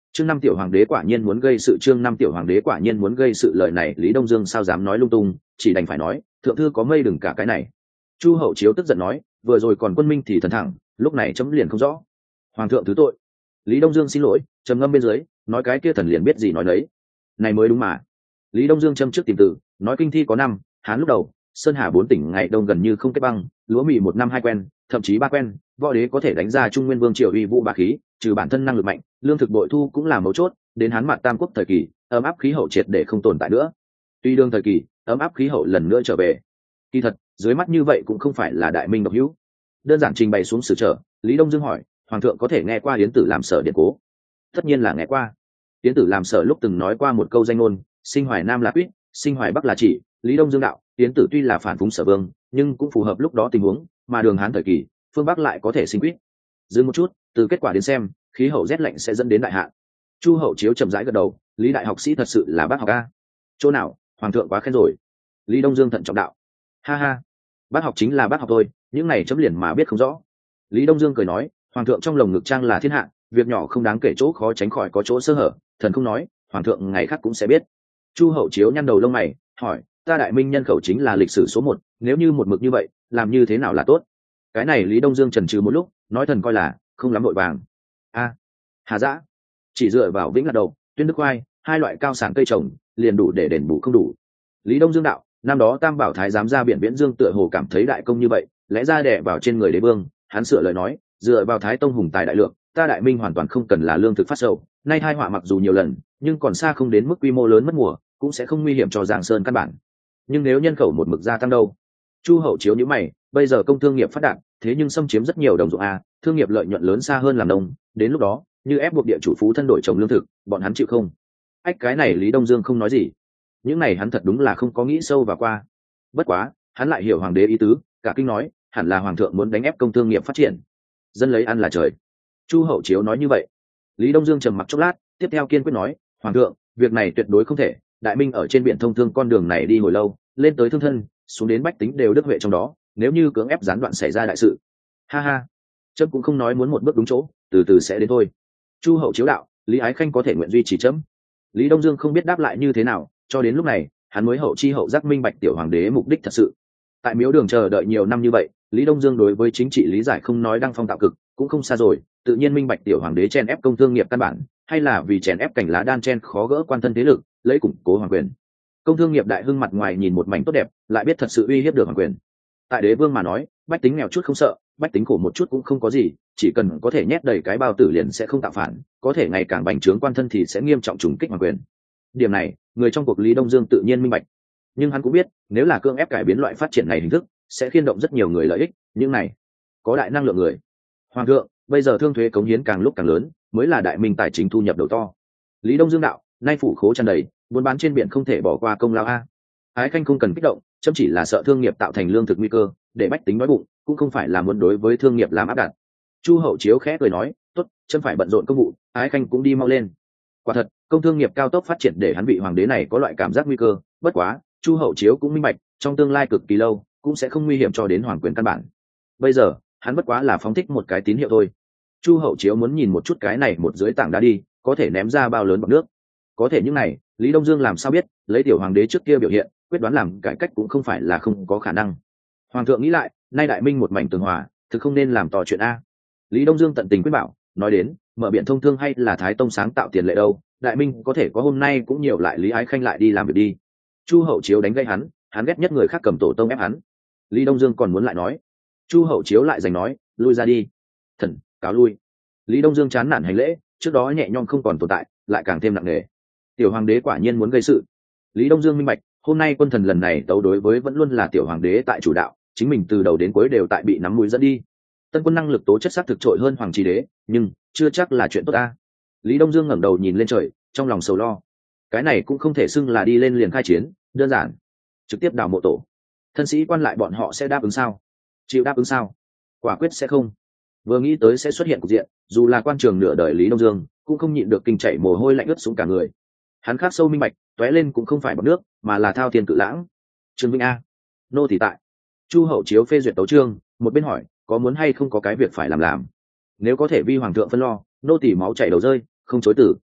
Chương năm tiểu hoàng đế quả nhiên muốn gây sự, chương năm tiểu hoàng đế quả nhiên muốn gây sự. Lời này Lý Đông Dương sao dám nói lung tung, chỉ đành phải nói, thượng thư có mây đừng cả cái này. Chu Hậu Chiếu tức giận nói, vừa rồi còn quân minh thì thần thẳng, lúc này chấm liền không rõ. Hoàng thượng thứ tội. Lý Đông Dương xin lỗi, trầm ngâm bên dưới, nói cái kia thần liền biết gì nói đấy. Này mới đúng mà. Lý Đông Dương châm trước tìm từ, nói kinh thi có năm, Hán lúc đầu, Sơn Hà 4 tỉnh ngày đông gần như không kết băng, lúa mì 1 năm 2 quen, thậm chí 3 quen, võ đế có thể đánh ra Trung Nguyên Vương triều uy vũ bá khí, trừ bản thân năng lực mạnh, lương thực bội thu cũng là mấu chốt, đến Hán Mạt Tam Quốc thời kỳ, ấm áp khí hậu triệt để không tồn tại nữa. Tuy đương thời kỳ, ấm áp khí hậu lần nữa trở về. Kỳ thật, dưới mắt như vậy cũng không phải là đại minh độc hữu. Đơn giản trình bày xuống sự trở, Lý Đông Dương hỏi, hoàng thượng có thể nghe qua Yến Tử làm sở điện cố? Tất nhiên là nghe qua. Yến Tử làm sở lúc từng nói qua một câu danh ngôn, sinh hoài nam là quýt, sinh hoài bắc là chỉ. Lý Đông Dương đạo, Yến Tử tuy là phản phúng sở vương, nhưng cũng phù hợp lúc đó tình huống, mà đường Hán thời kỳ, phương bắc lại có thể sinh quýt. Dừng một chút, từ kết quả đến xem, khí hậu rét lạnh sẽ dẫn đến đại hạn. Chu Hậu Chiếu chậm rãi gật đầu, Lý đại học sĩ thật sự là bác học a. Chỗ nào, hoàng thượng quá khen rồi. Lý Đông Dương thận trọng đạo, ha ha, bác học chính là bác học thôi, những này chấm liền mà biết không rõ. Lý Đông Dương cười nói, hoàng thượng trong lồng ngực trang là thiên hạ, việc nhỏ không đáng kể chỗ khó tránh khỏi có chỗ sơ hở, thần không nói, hoàng thượng ngày khác cũng sẽ biết. Chu Hậu Chiếu nhăn đầu lông mày, hỏi, ta đại minh nhân khẩu chính là lịch sử số 1, nếu như một mực như vậy, làm như thế nào là tốt? Cái này Lý Đông Dương chần chừ một lúc, nói thần coi là không lắm vội vàng. A, Hà Giã, chỉ dựa vào Vĩnh Lạc Đầu, Tuyên Đức Khoai, 2 loại cao sản cây trồng, liền đủ để đền bù không đủ. Lý Đông Dương đạo, năm đó Tam Bảo Thái giám ra biển Viễn Dương tựa hồ cảm thấy đại công như vậy, lẽ ra đè vào trên người đế vương, hắn sửa lời nói, dựa vào Thái Tông hùng tài đại lượng, ta đại minh hoàn toàn không cần là lương thực phát sầu, nay tai họa mặc dù nhiều lần, nhưng còn xa không đến mức quy mô lớn mất mùa, cũng sẽ không nguy hiểm cho Giang Sơn căn bản. Nhưng nếu nhân khẩu một mực gia tăng đâu? Chu Hậu Chiếu nhíu mày, bây giờ công thương nghiệp phát đạt, thế nhưng xâm chiếm rất nhiều đồng ruộng a, thương nghiệp lợi nhuận lớn xa hơn làm nông, đến lúc đó, như ép buộc địa chủ phú thân đổi trồng lương thực, bọn hắn chịu không? Ách, cái này Lý Đông Dương không nói gì. Những này hắn thật đúng là không có nghĩ sâu vào qua. Bất quá, hắn lại hiểu hoàng đế ý tứ, cả kinh nói, hẳn là hoàng thượng muốn đánh ép công thương nghiệp phát triển. Dân lấy ăn là trời. Chu Hậu Chiếu nói như vậy. Lý Đông Dương trầm mặc chốc lát, tiếp theo kiên quyết nói, hoàng thượng, việc này tuyệt đối không thể, đại minh ở trên biển thông thương con đường này đi hồi lâu, lên tới thương thân, xuống đến bách tính đều đức huệ trong đó, nếu như cưỡng ép gián đoạn xảy ra đại sự. Ha ha, chấm cũng không nói muốn một bước đúng chỗ, từ từ sẽ đến thôi. Chu Hậu Chiếu đạo, Lý Ái Khanh có thể nguyện duy trì chấm. Lý Đông Dương không biết đáp lại như thế nào, cho đến lúc này, hắn mới hậu chi hậu giác minh bạch tiểu hoàng đế mục đích thật sự. Tại miếu đường chờ đợi nhiều năm như vậy, Lý Đông Dương đối với chính trị lý giải không nói đăng phong tạo cực, cũng không xa rồi, tự nhiên minh bạch tiểu hoàng đế chen ép công thương nghiệp căn bản, hay là vì chèn ép cảnh lá đan chen khó gỡ quan thân thế lực, lấy củng cố hoàng quyền. Công thương nghiệp đại hưng mặt ngoài nhìn một mảnh tốt đẹp, lại biết thật sự uy hiếp được hoàng quyền. Tại đế vương mà nói, bách tính nghèo chút không sợ, bách tính khổ một chút cũng không có gì, chỉ cần có thể nhét đầy cái bao tử liền sẽ không tạo phản, có thể ngày càng bành trướng quan thân thì sẽ nghiêm trọng trùng kích hoàng quyền. Điểm này, người trong cuộc Lý Đông Dương tự nhiên minh bạch, nhưng hắn cũng biết, nếu là cưỡng ép cải biến loại phát triển này hình thức, sẽ khiên động rất nhiều người lợi ích, những này có đại năng lượng người. Hoàng thượng, bây giờ thương thuế cống hiến càng lúc càng lớn, mới là đại minh tài chính thu nhập đầu to. Lý Đông Dương đạo, nay phủ khố tràn đầy, buôn bán trên biển không thể bỏ qua công lao a. Ái Khanh không cần kích động, chấm chỉ là sợ thương nghiệp tạo thành lương thực nguy cơ, để bách tính đói bụng, cũng không phải là muốn đối với thương nghiệp làm áp đặt. Chu Hậu Chiếu khẽ cười nói, tốt, chấm phải bận rộn công vụ, Ái Khanh cũng đi mau lên. Quả thật, công thương nghiệp cao tốc phát triển để hắn vị hoàng đế này có loại cảm giác nguy cơ, bất quá, Chu Hậu Chiếu cũng minh bạch, trong tương lai cực kỳ lâu, cũng sẽ không nguy hiểm cho đến hoàng quyền căn bản. Bây giờ, hắn bất quá là phóng thích một cái tín hiệu thôi. Chu Hậu Chiếu muốn nhìn một chút cái này một dưới tảng đá đi, có thể ném ra bao lớn bọt nước. Có thể những này, Lý Đông Dương làm sao biết, lấy tiểu hoàng đế trước kia biểu hiện, quyết đoán làm cải cách cũng không phải là không có khả năng. Hoàng thượng nghĩ lại, nay đại minh một mảnh tường hòa, thực không nên làm to chuyện a. Lý Đông Dương tận tình quyết bảo, nói đến, mở biển thông thương hay là Thái Tông sáng tạo tiền lệ đâu, đại minh có thể có hôm nay cũng nhiều lại Lý Ái Khanh lại đi làm việc đi. Chu Hậu Chiếu đánh gây hắn ghét nhất người khác cầm tổ tông ép hắn. Lý Đông Dương còn muốn lại nói, Chu Hậu Chiếu lại giành nói, lui ra đi. Thần, cáo lui. Lý Đông Dương chán nản hành lễ, trước đó nhẹ nhõm không còn tồn tại, lại càng thêm nặng nề. Tiểu hoàng đế quả nhiên muốn gây sự. Lý Đông Dương minh bạch, hôm nay quân thần lần này tấu đối với vẫn luôn là tiểu hoàng đế tại chủ đạo, chính mình từ đầu đến cuối đều tại bị nắm mũi dẫn đi. Tân quân năng lực tố chất xác thực trội hơn hoàng trí đế, nhưng chưa chắc là chuyện tốt ta. Lý Đông Dương ngẩng đầu nhìn lên trời, trong lòng sầu lo. Cái này cũng không thể xưng là đi lên liền khai chiến, đơn giản trực tiếp đào mộ tổ. Thân sĩ quan lại bọn họ sẽ đáp ứng sao? Chịu đáp ứng sao? Quả quyết sẽ không. Vừa nghĩ tới sẽ xuất hiện cục diện, dù là quan trường nửa đời Lý Đông Dương cũng không nhịn được kinh chảy mồ hôi lạnh ướt xuống cả người. Hắn khắc sâu minh bạch, tóe lên cũng không phải bọt nước, mà là thao thiên cự lãng. Trương Vinh a, nô tỳ tại. Chu Hậu Chiếu phê duyệt tấu chương, một bên hỏi, có muốn hay không có cái việc phải làm. Nếu có thể vi hoàng thượng phân lo, nô tỳ máu chảy đầu rơi, không chối từ.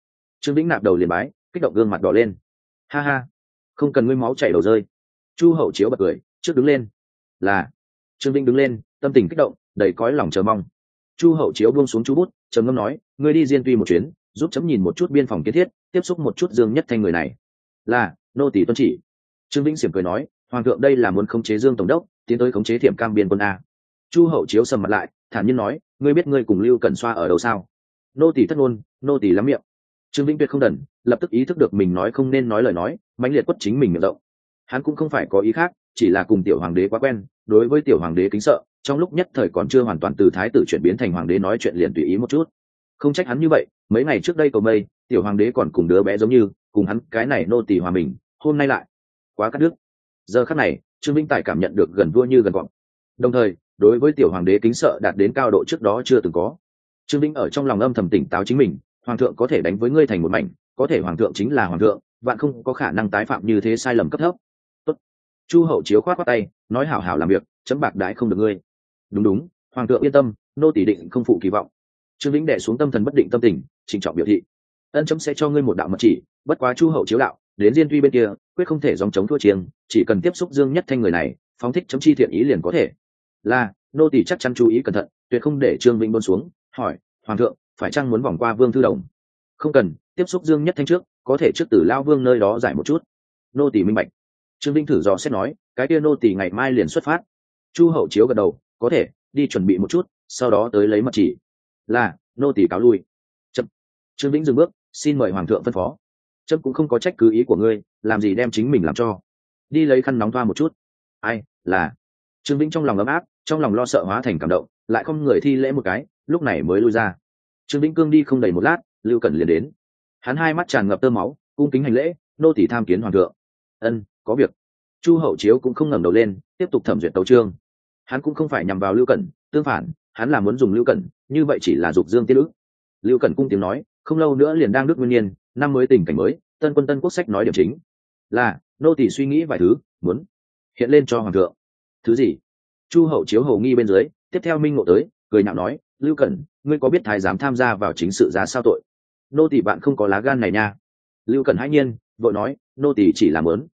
Trương Vĩnh nạp đầu liền bái, kích động gương mặt đỏ lên. Ha ha, không cần ngươi máu chảy đầu rơi. Chu Hậu Chiếu bật cười, trước đứng lên. Là. Trương Vĩnh đứng lên, tâm tình kích động, đầy cõi lòng chờ mong. Chu Hậu Chiếu buông xuống chú bút, trầm ngâm nói, ngươi đi Diên Tuy một chuyến, giúp chấm nhìn một chút biên phòng kiến thiết, tiếp xúc một chút Dương Nhất Thanh người này. Là, nô tỳ tuân chỉ. Trương Vĩnh xiểm cười nói, hoàng thượng đây là muốn khống chế Dương tổng đốc, tiến tới khống chế Thiểm Cam biên quân a. Chu Hậu Chiếu sầm mặt lại, thản nhiên nói, ngươi biết ngươi cùng Lưu Cẩn Xoa ở đâu sao? Nô tỳ thất ngôn, nô tỳ lắm miệng. Trương Vĩnh tuyệt không đần, lập tức ý thức được mình nói không nên nói lời nói, mãnh liệt quất chính mình miệng rộng. Hắn cũng không phải có ý khác, chỉ là cùng tiểu hoàng đế quá quen, đối với tiểu hoàng đế kính sợ, trong lúc nhất thời còn chưa hoàn toàn từ thái tử chuyển biến thành hoàng đế nói chuyện liền tùy ý một chút. Không trách hắn như vậy, mấy ngày trước đây cầu mây, tiểu hoàng đế còn cùng đứa bé giống như, cùng hắn cái này nô tỳ hòa mình, hôm nay lại quá cắt đứt. Giờ khắc này, Trương Vĩnh Tài cảm nhận được gần vua như gần cọp. Đồng thời, đối với tiểu hoàng đế kính sợ đạt đến cao độ trước đó chưa từng có. Trương Vĩnh ở trong lòng âm thầm tỉnh táo chính mình, hoàng thượng có thể đánh với ngươi thành một mảnh, có thể hoàng thượng chính là hoàng thượng, bạn không có khả năng tái phạm như thế sai lầm cấp thấp. Tốt. Chu Hậu Chiếu khoát khoát tay, nói hảo hảo làm việc, chấm bạc đãi không được ngươi. Đúng đúng, hoàng thượng yên tâm, nô tỳ định không phụ kỳ vọng. Trương Vĩnh đè xuống tâm thần bất định tâm tình, trịnh trọng biểu thị, ân chấm sẽ cho ngươi một đạo mật chỉ, bất quá Chu Hậu Chiếu đạo, đến Diên Tuy bên kia, quyết không thể dòng chống thua chiêng, chỉ cần tiếp xúc Dương Nhất Thanh người này, phóng thích chấm chi thiện ý liền có thể. Là, nô tỳ chắc chắn chú ý cẩn thận, tuyệt không để Trương Vĩnh buông xuống, hỏi, hoàng thượng, phải chăng muốn vòng qua Vương Thư Đồng? Không cần, tiếp xúc Dương Nhất Thanh trước, có thể trước từ Lao Vương nơi đó giải một chút. Nô tỳ minh bạch. Trương Vĩnh thử dò xét nói, cái kia nô tỳ ngày mai liền xuất phát. Chu Hậu Chiếu gật đầu, có thể, đi chuẩn bị một chút, sau đó tới lấy mật chỉ. Là, nô tỳ cáo lui. Chậm. Trương Vĩnh dừng bước, xin mời hoàng thượng phân phó. Chấm cũng không có trách cứ ý của ngươi, làm gì đem chính mình làm cho. Đi lấy khăn nóng thoa một chút. Ai, là. Trương Vĩnh trong lòng ấm áp, trong lòng lo sợ hóa thành cảm động, lại không người thi lễ một cái, lúc này mới lui ra. Trương Vĩnh cương đi không đầy một lát, Lưu Cẩn liền đến. Hắn hai mắt tràn ngập tơ máu, cung kính hành lễ, nô tỳ tham kiến hoàng thượng. Ân, có việc. Chu Hậu Chiếu cũng không ngẩng đầu lên, tiếp tục thẩm duyệt tấu chương. Hắn cũng không phải nhằm vào Lưu Cẩn, tương phản, hắn là muốn dùng Lưu Cẩn, như vậy chỉ là dục Dương tiên ức. Lưu Cẩn cung tiếng nói, không lâu nữa liền đang đức nguyên niên, năm mới tình cảnh mới, tân quân tân quốc sách nói điểm chính. Là, nô tỳ suy nghĩ vài thứ, muốn hiện lên cho hoàng thượng. Thứ gì? Chu Hậu Chiếu hầu nghi bên dưới, tiếp theo minh ngộ tới, cười nhạo nói, Lưu Cẩn, ngươi có biết thái giám tham gia vào chính sự giá sao tội? Nô tỳ bạn không có lá gan này nha. Lưu Cẩn hãi nhiên, vội nói, nô tỳ chỉ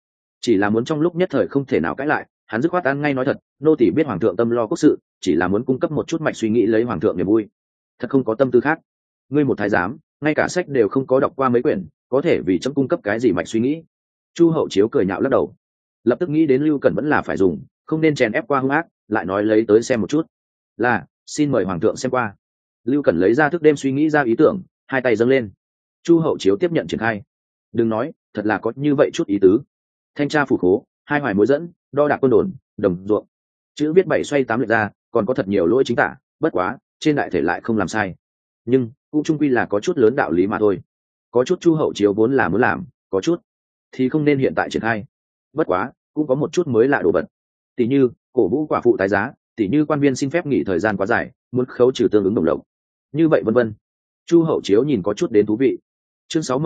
là muốn trong lúc nhất thời không thể nào cãi lại. Hắn dứt khoát ăn ngay nói thật, nô tỳ biết hoàng thượng tâm lo quốc sự, chỉ là muốn cung cấp một chút mạch suy nghĩ lấy hoàng thượng niềm vui, thật không có tâm tư khác. Ngươi một thái giám, ngay cả sách đều không có đọc qua mấy quyển, có thể vì chấm cung cấp cái gì mạch suy nghĩ? Chu Hậu Chiếu cười nhạo lắc đầu, lập tức nghĩ đến Lưu Cẩn vẫn là phải dùng, không nên chèn ép qua hung ác, lại nói lấy tới xem một chút. Là, xin mời hoàng thượng xem qua. Lưu Cẩn lấy ra thức đêm suy nghĩ ra ý tưởng, hai tay dâng lên. Chu Hậu Chiếu tiếp nhận triển khai. Đừng nói, thật là có như vậy chút ý tứ. Thanh tra phủ khố, hai hoài mối dẫn, đo đạc quân đồn, đồng ruộng, chữ viết bảy xoay tám lệch ra, còn có thật nhiều lỗi chính tả, bất quá trên đại thể lại không làm sai, nhưng cũng chung quy là có chút lớn đạo lý mà thôi. Có chút Chu Hậu Chiếu vốn là muốn làm, có chút thì không nên hiện tại triển khai. Bất quá cũng có một chút mới lạ đồ vật, tỷ như cổ vũ quả phụ tái giá, tỷ như quan viên xin phép nghỉ thời gian quá dài, muốn khấu trừ tương ứng đồng lộc, như vậy vân vân. Chu Hậu Chiếu nhìn có chút đến thú vị. Chương 6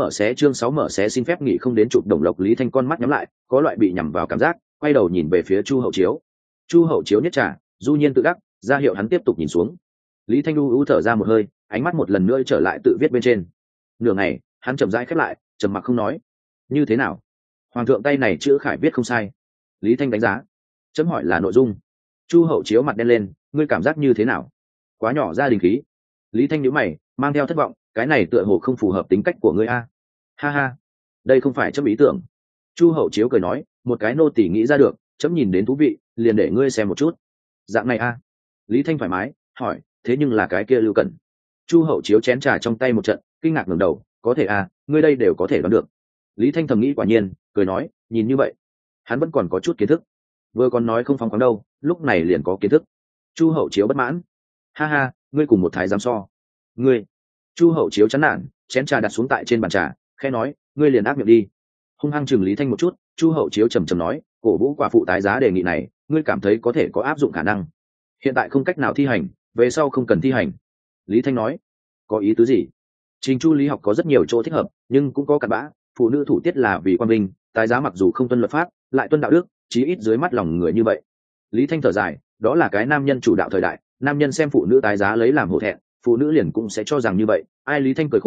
mở xé xin phép nghỉ không đến chụp đồng lộc. Lý Thanh con mắt nhắm lại, có loại bị nhằm vào cảm giác, quay đầu nhìn về phía Chu Hậu Chiếu. Chu Hậu Chiếu nhất trả, du nhiên tự đắc, ra hiệu hắn tiếp tục nhìn xuống. Lý Thanh u thở ra một hơi, ánh mắt một lần nữa trở lại tự viết bên trên. Nửa ngày, hắn chậm rãi khép lại, trầm mặc không nói. Như thế nào? Hoàng thượng tay này chữ khải viết không sai. Lý Thanh đánh giá. Chấm hỏi là nội dung. Chu Hậu Chiếu mặt đen lên, ngươi cảm giác như thế nào? Quá nhỏ ra đình khí. Lý Thanh nhíu mày, mang theo thất vọng, cái này tựa hồ không phù hợp tính cách của ngươi a. Ha ha, đây không phải chấm ý tưởng. Chu Hậu Chiếu cười nói, một cái nô tỳ nghĩ ra được, chấm nhìn đến thú vị, liền để ngươi xem một chút. Dạng này a. Lý Thanh thoải mái, hỏi, thế nhưng là cái kia Lưu Cẩn. Chu Hậu Chiếu chén trà trong tay một trận, kinh ngạc ngẩng đầu, có thể a, ngươi đây đều có thể đoán được. Lý Thanh thầm nghĩ quả nhiên, cười nói, nhìn như vậy, hắn vẫn còn có chút kiến thức. Vừa còn nói không phóng khoáng đâu, lúc này liền có kiến thức. Chu Hậu Chiếu bất mãn, ha ha, ngươi cùng một thái giám so. Ngươi. Chu Hậu Chiếu chán nản, chén trà đặt xuống tại trên bàn trà, khẽ nói, ngươi liền ác miệng đi. Hung hăng chừng Lý Thanh một chút. Chu Hậu Chiếu trầm trầm nói, cổ vũ quả phụ tái giá đề nghị này, ngươi cảm thấy có thể có áp dụng khả năng? Hiện tại không cách nào thi hành, về sau không cần thi hành. Lý Thanh nói, có ý tứ gì? Trình chu lý học có rất nhiều chỗ thích hợp, nhưng cũng có cặn bã. Phụ nữ thủ tiết là vì quan binh, tái giá mặc dù không tuân luật pháp, lại tuân đạo đức, chí ít dưới mắt lòng người như vậy. Lý Thanh thở dài, đó là cái nam nhân chủ đạo thời đại, nam nhân xem phụ nữ tái giá lấy làm hổ thẹn, phụ nữ liền cũng sẽ cho rằng như vậy. Ai? Lý Thanh cười khổ,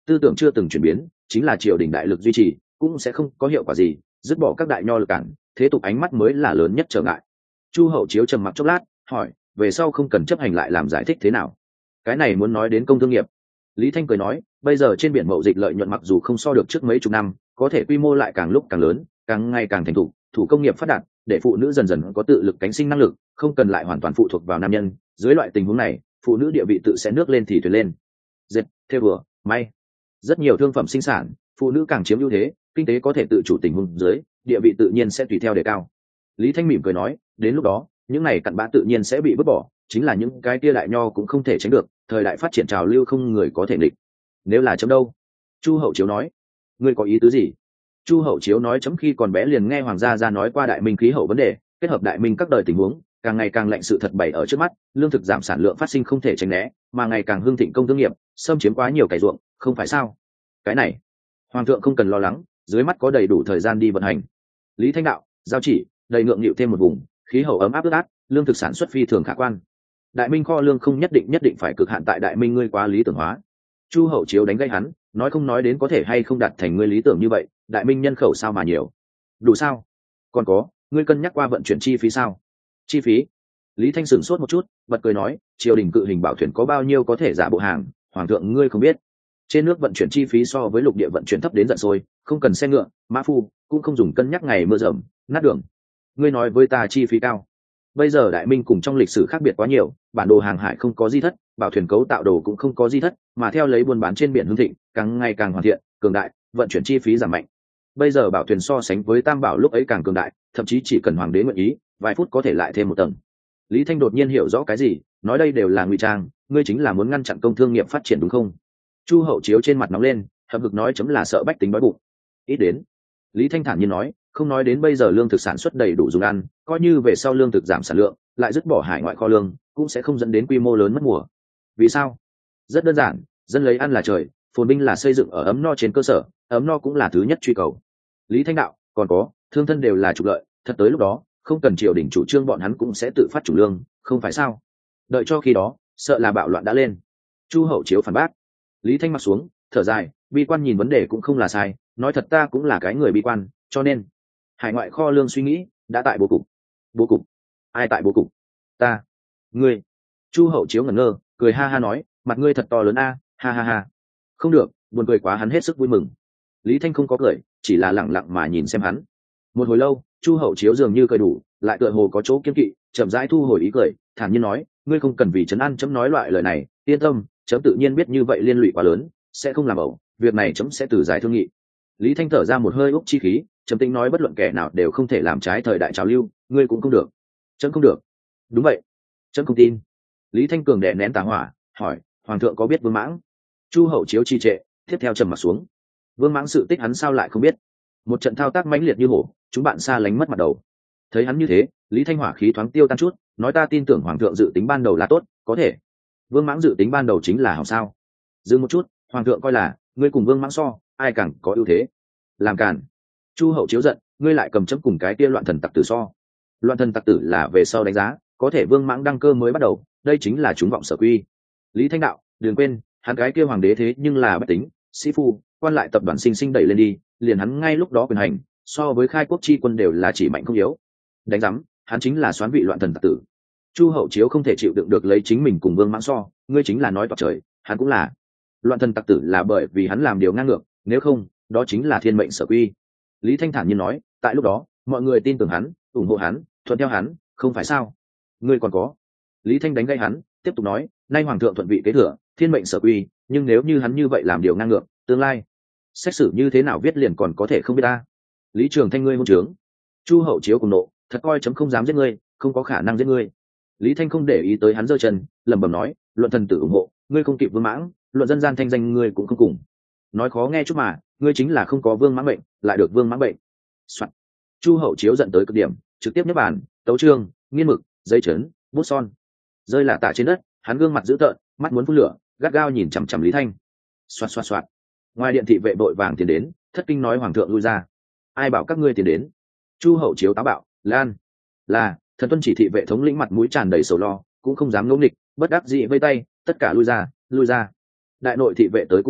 tư tưởng chưa từng chuyển biến, chính là triều đình đại lực duy trì cũng sẽ không có hiệu quả gì, dứt bỏ các đại nho lực cản, thế tục ánh mắt mới là lớn nhất trở ngại. Chu Hậu Chiếu trầm mặc chốc lát, hỏi, về sau không cần chấp hành lại làm giải thích thế nào? Cái này muốn nói đến công thương nghiệp. Lý Thanh cười nói, bây giờ trên biển mậu dịch lợi nhuận mặc dù không so được trước mấy chục năm, có thể quy mô lại càng lúc càng lớn, càng ngày càng thành thục, thủ công nghiệp phát đạt, để phụ nữ dần dần có tự lực cánh sinh năng lực, không cần lại hoàn toàn phụ thuộc vào nam nhân. Dưới loại tình huống này, phụ nữ địa vị tự sẽ nước lên thì thuyền lên. Dệt, thêu vừa, may, rất nhiều thương phẩm sinh sản, phụ nữ càng chiếm ưu thế, kinh tế có thể tự chủ tình huống dưới, địa vị tự nhiên sẽ tùy theo đề cao. Lý Thanh mỉm cười nói, đến lúc đó, những này cặn bã tự nhiên sẽ bị vứt bỏ, chính là những cái kia đại nho cũng không thể tránh được, thời đại phát triển trào lưu không người có thể địch. Nếu là chấm đâu? Chu Hậu Chiếu nói. Ngươi có ý tứ gì? Chu Hậu Chiếu nói, chấm khi còn bé liền nghe hoàng gia ra nói qua đại minh khí hậu vấn đề, kết hợp đại minh các đời tình huống, càng ngày càng lạnh sự thật bày ở trước mắt, lương thực giảm sản lượng phát sinh không thể tránh né, mà ngày càng hưng thịnh công thương nghiệp, xâm chiếm quá nhiều cày ruộng, không phải sao? Cái này, hoàng thượng không cần lo lắng, dưới mắt có đầy đủ thời gian đi vận hành. Lý Thanh đạo, giao chỉ, đầy ngượng nghịu thêm một vùng, khí hậu ấm áp ướt át, lương thực sản xuất phi thường khả quan. Đại minh kho lương không nhất định phải cực hạn tại đại minh, ngươi quá lý tưởng hóa. Chu Hậu Chiếu đánh gây hắn, nói không nói đến có thể hay không đạt thành ngươi lý tưởng như vậy, đại minh nhân khẩu sao mà nhiều, đủ sao? Còn có, ngươi cân nhắc qua vận chuyển chi phí sao? Chi phí? Lý Thanh sửng sốt một chút, bật cười nói, triều đình cự hình bảo thuyền có bao nhiêu có thể giả bộ hàng, hoàng thượng ngươi không biết. Trên nước vận chuyển chi phí so với lục địa vận chuyển thấp đến giận sôi, không cần xe ngựa, mã phu, cũng không dùng cân nhắc ngày mưa rầm, nát đường. Ngươi nói với ta chi phí cao. Bây giờ đại minh cùng trong lịch sử khác biệt quá nhiều, bản đồ hàng hải không có di thất, bảo thuyền cấu tạo đồ cũng không có di thất, mà theo lấy buôn bán trên biển hưng thịnh, càng ngày càng hoàn thiện, cường đại, vận chuyển chi phí giảm mạnh. Bây giờ bảo thuyền so sánh với tam bảo lúc ấy càng cường đại, thậm chí chỉ cần hoàng đế nguyện ý, vài phút có thể lại thêm một tầng. Lý Thanh đột nhiên hiểu rõ cái gì, nói đây đều là ngụy trang, ngươi chính là muốn ngăn chặn công thương nghiệp phát triển đúng không? Chu Hậu Chiếu trên mặt nóng lên, hậm hực nói, chấm là sợ bách tính đói bụng. Ít đến. Lý Thanh thản nhiên nói, không nói đến bây giờ lương thực sản xuất đầy đủ dùng ăn, coi như về sau lương thực giảm sản lượng, lại dứt bỏ hải ngoại kho lương, cũng sẽ không dẫn đến quy mô lớn mất mùa. Vì sao? Rất đơn giản, dân lấy ăn là trời, phồn binh là xây dựng ở ấm no trên cơ sở, ấm no cũng là thứ nhất truy cầu. Lý Thanh đạo, còn có, thương thân đều là trục lợi, thật tới lúc đó, không cần triều đình chủ trương bọn hắn cũng sẽ tự phát chủ lương, không phải sao? Đợi cho khi đó, sợ là bạo loạn đã lên. Chu Hậu Chiếu phản bác. Lý Thanh mặc xuống, thở dài, bi quan nhìn vấn đề cũng không là sai, nói thật ta cũng là cái người bi quan, cho nên hải ngoại kho lương suy nghĩ đã tại bố cục. Bố cục? Ai tại bố cục? Ta. Ngươi. Chu Hậu Chiếu ngẩn ngơ, cười ha ha nói, mặt ngươi thật to lớn a, ha ha ha. Không được, buồn cười quá, hắn hết sức vui mừng. Lý Thanh không có cười, chỉ là lặng lặng mà nhìn xem hắn. Một hồi lâu, Chu Hậu Chiếu dường như cười đủ, lại tựa hồ có chỗ kiên kỵ, chậm rãi thu hồi ý cười, thản nhiên nói, ngươi không cần vì trấn an chấm nói loại lời này, yên tâm, chấm tự nhiên biết như vậy liên lụy quá lớn, sẽ không làm ẩu, việc này chấm sẽ từ giải thương nghị. Lý Thanh thở ra một hơi úc chi khí, trầm tĩnh nói, bất luận kẻ nào đều không thể làm trái thời đại trào lưu, ngươi cũng không được. Chấm không được? Đúng vậy, chấm không tin. Lý Thanh cường đè nén tà hỏa, hỏi, hoàng thượng có biết Vương Mãng? Chu Hậu Chiếu trì trệ, tiếp theo trầm mặt xuống. Vương Mãng sự tích hắn sao lại không biết? Một trận thao tác mãnh liệt như hổ, chúng bạn xa lánh mất mặt đầu. Thấy hắn như thế, Lý Thanh hỏa khí thoáng tiêu tan chút, nói, ta tin tưởng hoàng thượng dự tính ban đầu là tốt, có thể. Vương Mãng dự tính ban đầu chính là hỏng sao? Dừng một chút, hoàng thượng coi là ngươi cùng Vương Mãng so, ai càng có ưu thế? Làm càn. Chu Hậu Chiếu giận, ngươi lại cầm chấm cùng cái kia loạn thần tặc tử so. Loạn thần tặc tử là về sau đánh giá, có thể Vương Mãng đăng cơ mới bắt đầu, đây chính là chúng vọng sở quy. Lý Thanh đạo, đừng quên, hắn cái kia hoàng đế thế nhưng là bách tính, sĩ phu, quan lại tập đoàn sinh sinh đẩy lên đi, liền hắn ngay lúc đó quyền hành, so với khai quốc chi quân đều là chỉ mạnh không yếu. Đánh giám, hắn chính là soán vị loạn thần tặc tử. Chu Hậu Chiếu không thể chịu đựng được lấy chính mình cùng Vương Mãng so, ngươi chính là nói toạc trời, hắn cũng là. Loạn thần tặc tử là bởi vì hắn làm điều ngang ngược, nếu không, đó chính là thiên mệnh sở quy. Lý Thanh thản nhiên nói, tại lúc đó, mọi người tin tưởng hắn, ủng hộ hắn, thuận theo hắn, không phải sao? Ngươi còn có. Lý Thanh đánh gây hắn, tiếp tục nói, nay hoàng thượng thuận vị kế thừa, thiên mệnh sở quy, nhưng nếu như hắn như vậy làm điều ngang ngược, tương lai xét xử như thế nào viết liền còn có thể không biết ta. Lý Trường Thanh, ngươi hôn trướng. Chu Hậu Chiếu cùng nộ, thật coi chấm không dám giết ngươi, không có khả năng giết ngươi. Lý Thanh không để ý tới hắn giơ chân, lẩm bẩm nói, luận thần tử ủng hộ, ngươi không kịp Vương Mãng, luận dân gian thanh danh ngươi cũng không cùng. Nói khó nghe chút mà, ngươi chính là không có Vương Mãng bệnh, lại được Vương Mãng bệnh. Soạn. Chu Hậu Chiếu giận tới cực điểm, trực tiếp nhấc bàn, tấu chương, nghiên mực, giấy chấn, bút son, rơi lả tả trên đất. Hắn gương mặt dữ tợn, mắt muốn phun lửa, gắt gao nhìn chằm chằm Lý Thanh. Xoạt xoạt xoạt. Ngoài điện thị vệ vội vàng tiến đến, thất kinh nói, hoàng thượng lui ra. Ai bảo các ngươi tiến đến? Chu Hậu Chiếu táo bạo, lan là thần tuân chỉ thị vệ thống lĩnh mặt mũi tràn đầy sầu lo, cũng không dám ngỗ nghịch, bất đắc dĩ vây tay, tất cả lui ra, lui ra. Đại nội thị vệ tới cũng nhanh,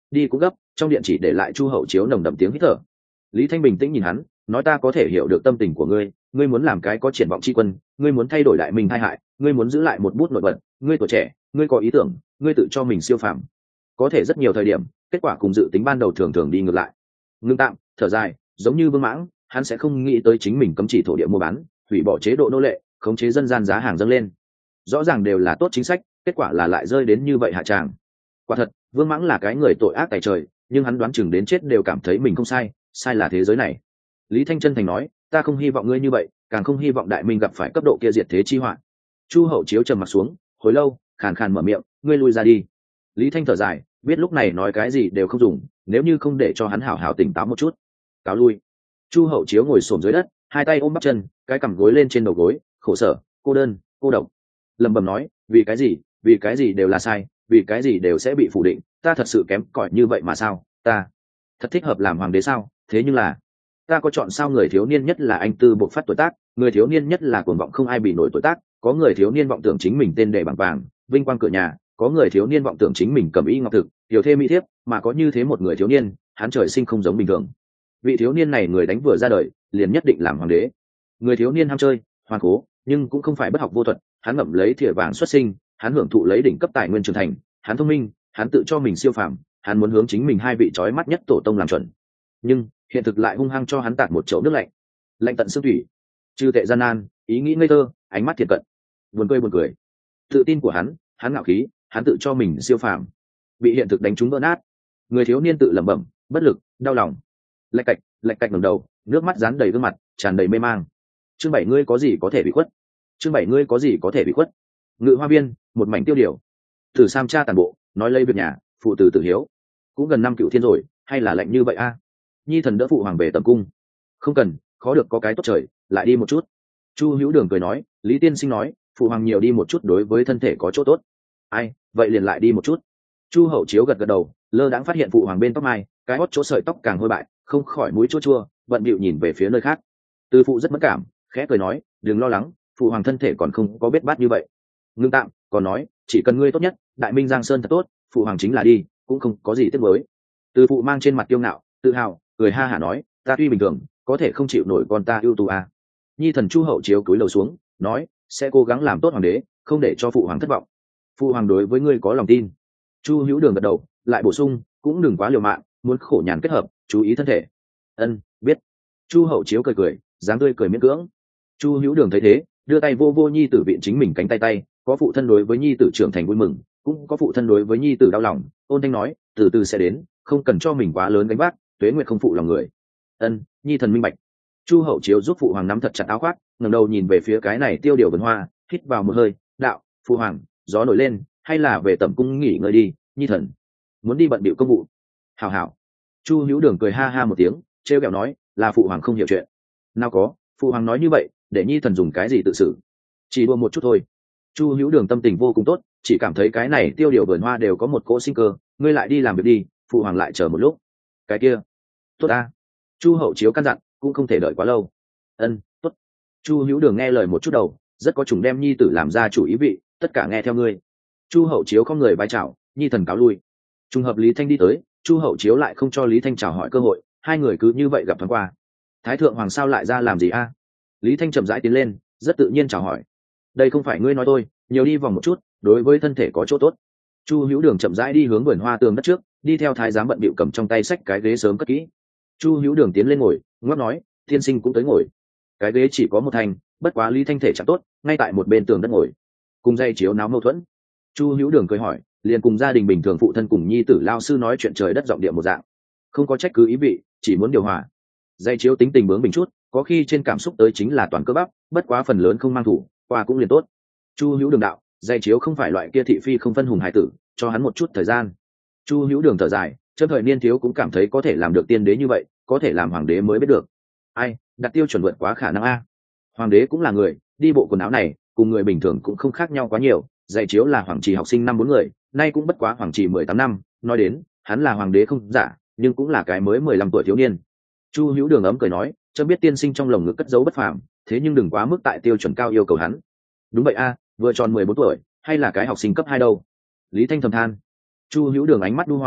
đi cũng gấp, trong điện chỉ để lại Chu Hậu Chiếu nồng đậm tiếng hít thở. Lý Thanh bình tĩnh nhìn hắn, nói ta có thể hiểu được tâm tình của ngươi, ngươi muốn làm cái có triển vọng tri quân, ngươi muốn thay đổi đại minh tai hại, ngươi muốn giữ lại một bút nổi bật, ngươi tuổi trẻ, ngươi có ý tưởng, ngươi tự cho mình siêu phàm. Có thể rất nhiều thời điểm, kết quả cùng dự tính ban đầu thường thường đi ngược lại. Ngưng tạm, thở dài, giống như Vương Mãng, hắn sẽ không nghĩ tới chính mình cấm chỉ thổ địa mua bán, hủy bỏ chế độ nô lệ, khống chế dân gian giá hàng dâng lên. Rõ ràng đều là tốt chính sách, kết quả là lại rơi đến như vậy hạ tràng. Quả thật, Vương Mãng là cái người tội ác tày trời, nhưng hắn đoán chừng đến chết đều cảm thấy mình không sai, sai là thế giới này. Lý Thanh chân thành nói, ta không hy vọng ngươi như vậy, càng không hy vọng đại minh gặp phải cấp độ kia diệt thế chi họa. Chu Hậu Chiếu trầm mặt xuống, hồi lâu, khàn khàn mở miệng, ngươi lui ra đi. Lý Thanh thở dài, biết lúc này nói cái gì đều không dùng, nếu như không để cho hắn hảo hảo tỉnh táo một chút. Cáo lui. Chu Hậu Chiếu ngồi xổm dưới đất, hai tay ôm bắp chân, cái cằm gối lên trên đầu gối, khổ sở, cô đơn, cô độc. Lẩm bẩm nói, vì cái gì đều là sai, vì cái gì đều sẽ bị phủ định, ta thật sự kém cỏi như vậy mà sao? Ta thật thích hợp làm hoàng đế sao? Thế nhưng là ta có chọn sao? Người thiếu niên nhất là anh tư bộc phát tuổi tác, người thiếu niên nhất là cuồng vọng không ai bị nổi tuổi tác, có người thiếu niên vọng tưởng chính mình tên đề bằng vàng, vinh quang cửa nhà, có người thiếu niên vọng tưởng chính mình cầm y ngọc thực, hiểu thêm mỹ thiếp, mà có như thế một người thiếu niên, hắn trời sinh không giống bình thường. Vị thiếu niên này người đánh vừa ra đời, liền nhất định làm hoàng đế. Người thiếu niên ham chơi, hoàn cố, nhưng cũng không phải bất học vô thuật, hắn ngậm lấy thìa vàng xuất sinh, hắn hưởng thụ lấy đỉnh cấp tài nguyên trưởng thành, hắn thông minh, hắn tự cho mình siêu phàm, hắn muốn hướng chính mình hai vị chói mắt nhất tổ tông làm chuẩn. Nhưng hiện thực lại hung hăng cho hắn tạt một chậu nước lạnh, lạnh tận xương thủy. Chư tệ gian nan, ý nghĩ ngây thơ, ánh mắt thiệt cận. Buồn cười. Tự tin của hắn ngạo khí, hắn tự cho mình siêu phàm, bị hiện thực đánh trúng vỡ nát. Người thiếu niên tự lẩm bẩm, bất lực, đau lòng. Lạch cạch ngẩng đầu, nước mắt dán đầy gương mặt, tràn đầy mê mang. Chương 7 ngươi có gì có thể bị khuất? Chương 7 ngươi có gì có thể bị khuất? Ngự hoa viên, một mảnh tiêu điều. Tử Sam cha tàn bộ, nói lây việc nhà, phụ tử tử hiếu. Cũng gần năm cựu thiên rồi, hay là lạnh như vậy a? Nhi thần đỡ phụ hoàng về tầm cung. Không cần, khó được có cái tốt trời, lại đi một chút. Chu Hữu Đường cười nói, Lý tiên sinh nói, phụ hoàng nhiều đi một chút đối với thân thể có chỗ tốt. Ai, vậy liền lại đi một chút. Chu Hậu Chiếu gật đầu, lơ đãng phát hiện phụ hoàng bên tóc mai, cái hót chỗ sợi tóc càng hôi bại, không khỏi mũi chua chua, bận bịu nhìn về phía nơi khác. Từ phụ rất mất cảm, khẽ cười nói, đừng lo lắng, phụ hoàng thân thể còn không có biết bát như vậy. Ngưng tạm, còn nói, chỉ cần ngươi tốt nhất, đại minh giang sơn thật tốt, phụ hoàng chính là đi, cũng không có gì tiếc mới. Từ phụ mang trên mặt kiêu ngạo, tự hào, cười ha hả nói, ta tuy bình thường, có thể không chịu nổi con ta ưu tú à. Nhi thần Chu Hậu Chiếu cúi đầu xuống, nói, sẽ cố gắng làm tốt hoàng đế, không để cho phụ hoàng thất vọng. Phụ hoàng đối với ngươi có lòng tin. Chu Hữu Đường gật đầu, lại bổ sung, cũng đừng quá liều mạng, muốn khổ nhàn kết hợp, chú ý thân thể. Ân, biết. Chu Hậu Chiếu cười, dáng tươi cười miễn cưỡng. Chu Hữu Đường thấy thế, đưa tay vô nhi tử viện chính mình cánh tay, có phụ thân đối với nhi tử trưởng thành vui mừng, cũng có phụ thân đối với nhi tử đau lòng, ôn thanh nói, từ từ sẽ đến, không cần cho mình quá lớn gánh vác, tuế nguyệt không phụ lòng người. Ân, nhi thần minh bạch. Chu Hậu Chiếu giúp phụ hoàng nắm thật chặt áo khoác, ngẩng đầu nhìn về phía cái này tiêu điều vườn hoa, hít vào một hơi, đạo, phụ hoàng, gió nổi lên, hay là về tẩm cung nghỉ ngơi đi, nhi thần muốn đi bận bịu công vụ. Hảo. Chu Hữu Đường cười ha ha một tiếng, trêu ghẹo nói, là phụ hoàng không hiểu chuyện. Nào có, phụ hoàng nói như vậy, để nhi thần dùng cái gì tự xử? Chỉ đùa một chút thôi. Chu Hữu Đường tâm tình vô cùng tốt, chỉ cảm thấy cái này tiêu điều vườn hoa đều có một cỗ sinh cơ, ngươi lại đi làm việc đi, phụ hoàng lại chờ một lúc. Cái kia, tốt ta. Chu Hậu Chiếu căn dặn, cũng không thể đợi quá lâu. Ân, tốt. Chu Hữu Đường nghe lời một chút đầu, rất có chủng đem nhi tử làm ra chủ ý vị, tất cả nghe theo ngươi. Chu Hậu Chiếu không người bái chào, nhi thần cáo lui. Trùng hợp Lý Thanh đi tới, Chu Hậu Chiếu lại không cho Lý Thanh chào hỏi cơ hội, hai người cứ như vậy gặp thoáng qua. Thái thượng hoàng sao lại ra làm gì a? Lý Thanh chậm rãi tiến lên, rất tự nhiên chào hỏi. Đây không phải ngươi nói tôi, nhiều đi vòng một chút, đối với thân thể có chỗ tốt. Chu Hữu Đường chậm rãi đi hướng vườn hoa tường đất trước, đi theo thái giám bận bịu cầm trong tay sách cái ghế sớm cất kỹ. Chu Hữu Đường tiến lên ngồi, ngót nói, tiên sinh cũng tới ngồi. Cái ghế chỉ có một thành, bất quá Lý Thanh thể chẳng tốt, ngay tại một bên tường đất ngồi. Cùng dây chiếu náo mâu thuẫn. Chu Hữu Đường cười hỏi, liền cùng gia đình bình thường phụ thân cùng nhi tử lao sư nói chuyện trời đất giọng địa một dạng, không có trách cứ ý vị, chỉ muốn điều hòa. Dây chiếu tính tình bướng bỉnh chút, có khi trên cảm xúc tới chính là toàn cơ bắp, bất quá phần lớn không mang thủ, qua cũng liền tốt. Chu Hữu Đường đạo, dây chiếu không phải loại kia thị phi không phân hùng hải tử, cho hắn một chút thời gian. Chu Hữu Đường thở dài, trong thời niên thiếu cũng cảm thấy có thể làm được tiên đế như vậy, có thể làm hoàng đế mới biết được. Ai, đặt tiêu chuẩn vượt quá khả năng a. Hoàng đế cũng là người, đi bộ quần áo này, cùng người bình thường cũng không khác nhau quá nhiều. Dạy chiếu là hoàng trì học sinh năm 4 người, nay cũng bất quá hoàng trì 18 năm, nói đến, hắn là hoàng đế không giả, nhưng cũng là cái mới 15 tuổi thiếu niên. Chu Hữu Đường ấm cười nói, cho biết tiên sinh trong lồng ngực cất giấu bất phàm, thế nhưng đừng quá mức tại tiêu chuẩn cao yêu cầu hắn. Đúng vậy a, vừa tròn 14 tuổi, hay là cái học sinh cấp 2 đâu. Lý Thanh thầm than. Chu Hữu Đường ánh mắt nhu hòa,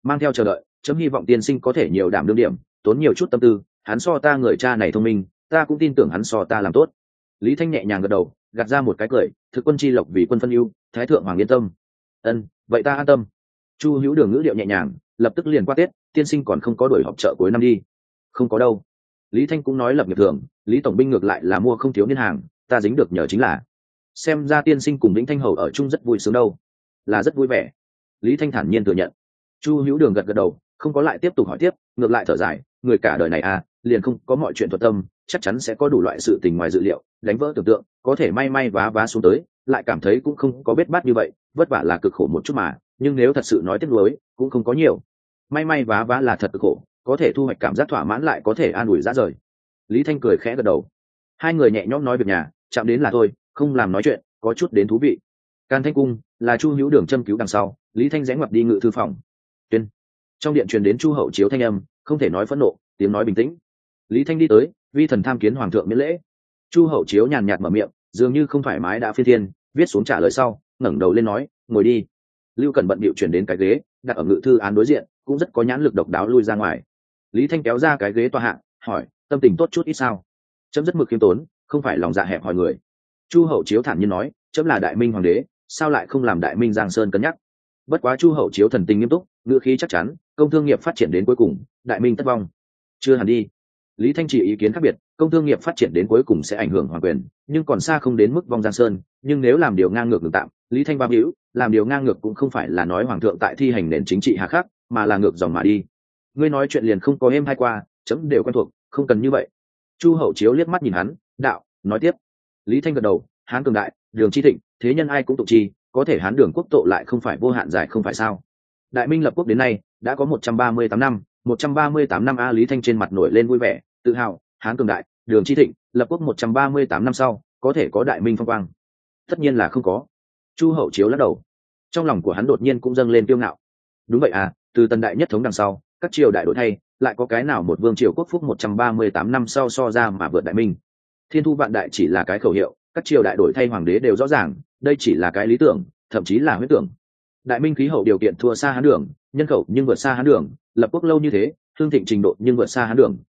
mang theo chờ đợi, chấm hy vọng tiên sinh có thể nhiều đảm đương điểm, tốn nhiều chút tâm tư. Hắn so ta người cha này thông minh, ta cũng tin tưởng hắn so ta làm tốt. Lý Thanh nhẹ nhàng gật đầu, gạt ra một cái cười, thực quân chi lộc vì quân phân ưu, thái thượng hoàng yên tâm. Ân, vậy ta an tâm. Chu Hữu Đường ngữ điệu nhẹ nhàng, lập tức liền qua Tết, tiên sinh còn không có đuổi họp chợ cuối năm đi. Không có đâu. Lý Thanh cũng nói lập nghiệp thường, Lý tổng binh ngược lại là mua không thiếu niên hàng, ta dính được nhờ chính là. Xem ra tiên sinh cùng Vĩnh Thanh hầu ở chung rất vui sướng đâu. Là rất vui vẻ. Lý Thanh thản nhiên thừa nhận. Chu Hữu Đường gật gật đầu, không có lại tiếp tục hỏi tiếp, ngược lại thở dài, người cả đời này à, liền không có mọi chuyện thuận tâm, chắc chắn sẽ có đủ loại sự tình ngoài dự liệu, đánh vỡ tưởng tượng, có thể may may vá vá xuống tới, lại cảm thấy cũng không có bết bát như vậy, vất vả là cực khổ một chút mà, nhưng nếu thật sự nói tiếc nuối, cũng không có nhiều. May may vá vá là thật cực khổ, có thể thu hoạch cảm giác thỏa mãn lại có thể an ủi dã rời. Lý Thanh cười khẽ gật đầu. Hai người nhẹ nhõm nói việc nhà, chạm đến là thôi, không làm nói chuyện, có chút đến thú vị. Can Thanh cung là Chu Hữu Đường châm cứu đằng sau, Lý Thanh rẽ ngoặt đi ngự thư phòng. Tuyên. Trong điện truyền đến Chu Hậu Chiếu thanh âm, không thể nói phẫn nộ, tiếng nói bình tĩnh. Lý Thanh đi tới, vi thần tham kiến hoàng thượng miễn lễ. Chu Hậu Chiếu nhàn nhạt mở miệng, dường như không thoải mái đã phiên thiên, viết xuống trả lời sau, ngẩng đầu lên nói, ngồi đi. Lưu Cần bận bịu chuyển đến cái ghế, đặt ở ngự thư án đối diện, cũng rất có nhãn lực độc đáo lui ra ngoài. Lý Thanh kéo ra cái ghế tòa hạ, hỏi, tâm tình tốt chút ít sao? Chấm rất mực khiêm tốn, không phải lòng dạ hẹp hòi người. Chu Hậu Chiếu thản nhiên nói, chấm là đại minh hoàng đế, sao lại không làm đại minh giang sơn cân nhắc? Bất quá Chu Hậu Chiếu thần tình nghiêm túc, ngữ khí chắc chắn, công thương nghiệp phát triển đến cuối cùng, đại minh tất vong. Chưa hẳn đi. Lý Thanh chỉ ý kiến khác biệt, công thương nghiệp phát triển đến cuối cùng sẽ ảnh hưởng hoàng quyền, nhưng còn xa không đến mức vong giang sơn. Nhưng nếu làm điều ngang ngược ngược tạm, Lý Thanh ba hữu, làm điều ngang ngược cũng không phải là nói hoàng thượng tại thi hành nền chính trị hà khắc, mà là ngược dòng mà đi. Ngươi nói chuyện liền không có êm hay qua, chấm đều quen thuộc, không cần như vậy. Chu Hậu Chiếu liếc mắt nhìn hắn, đạo, nói tiếp. Lý Thanh gật đầu, Hán cường đại, đường chi thịnh, thế nhân ai cũng tụng chi, có thể Hán đường quốc tộ lại không phải vô hạn dài không phải sao? Đại Minh lập quốc đến nay đã có 138 năm, 138 năm a. Lý Thanh trên mặt nổi lên vui vẻ, tự hào, Hán cường đại, đường chi thịnh, lập quốc 138 năm sau, có thể có Đại Minh phong quang? Tất nhiên là không có. Chu Hậu Chiếu lắc đầu. Trong lòng của hắn đột nhiên cũng dâng lên kiêu ngạo. Đúng vậy à, từ Tần Đại nhất thống đằng sau, các triều đại đổi thay, lại có cái nào một vương triều quốc phúc 138 năm sau so ra mà vượt Đại Minh? Thiên thu vạn đại chỉ là cái khẩu hiệu, các triều đại đổi thay hoàng đế đều rõ ràng, đây chỉ là cái lý tưởng, thậm chí là huyễn tưởng. Đại Minh khí hậu điều kiện thua xa Hán đường, nhân khẩu nhưng vượt xa Hán đường, lập quốc lâu như thế, hương thịnh trình độ nhưng vượt xa Hán đường,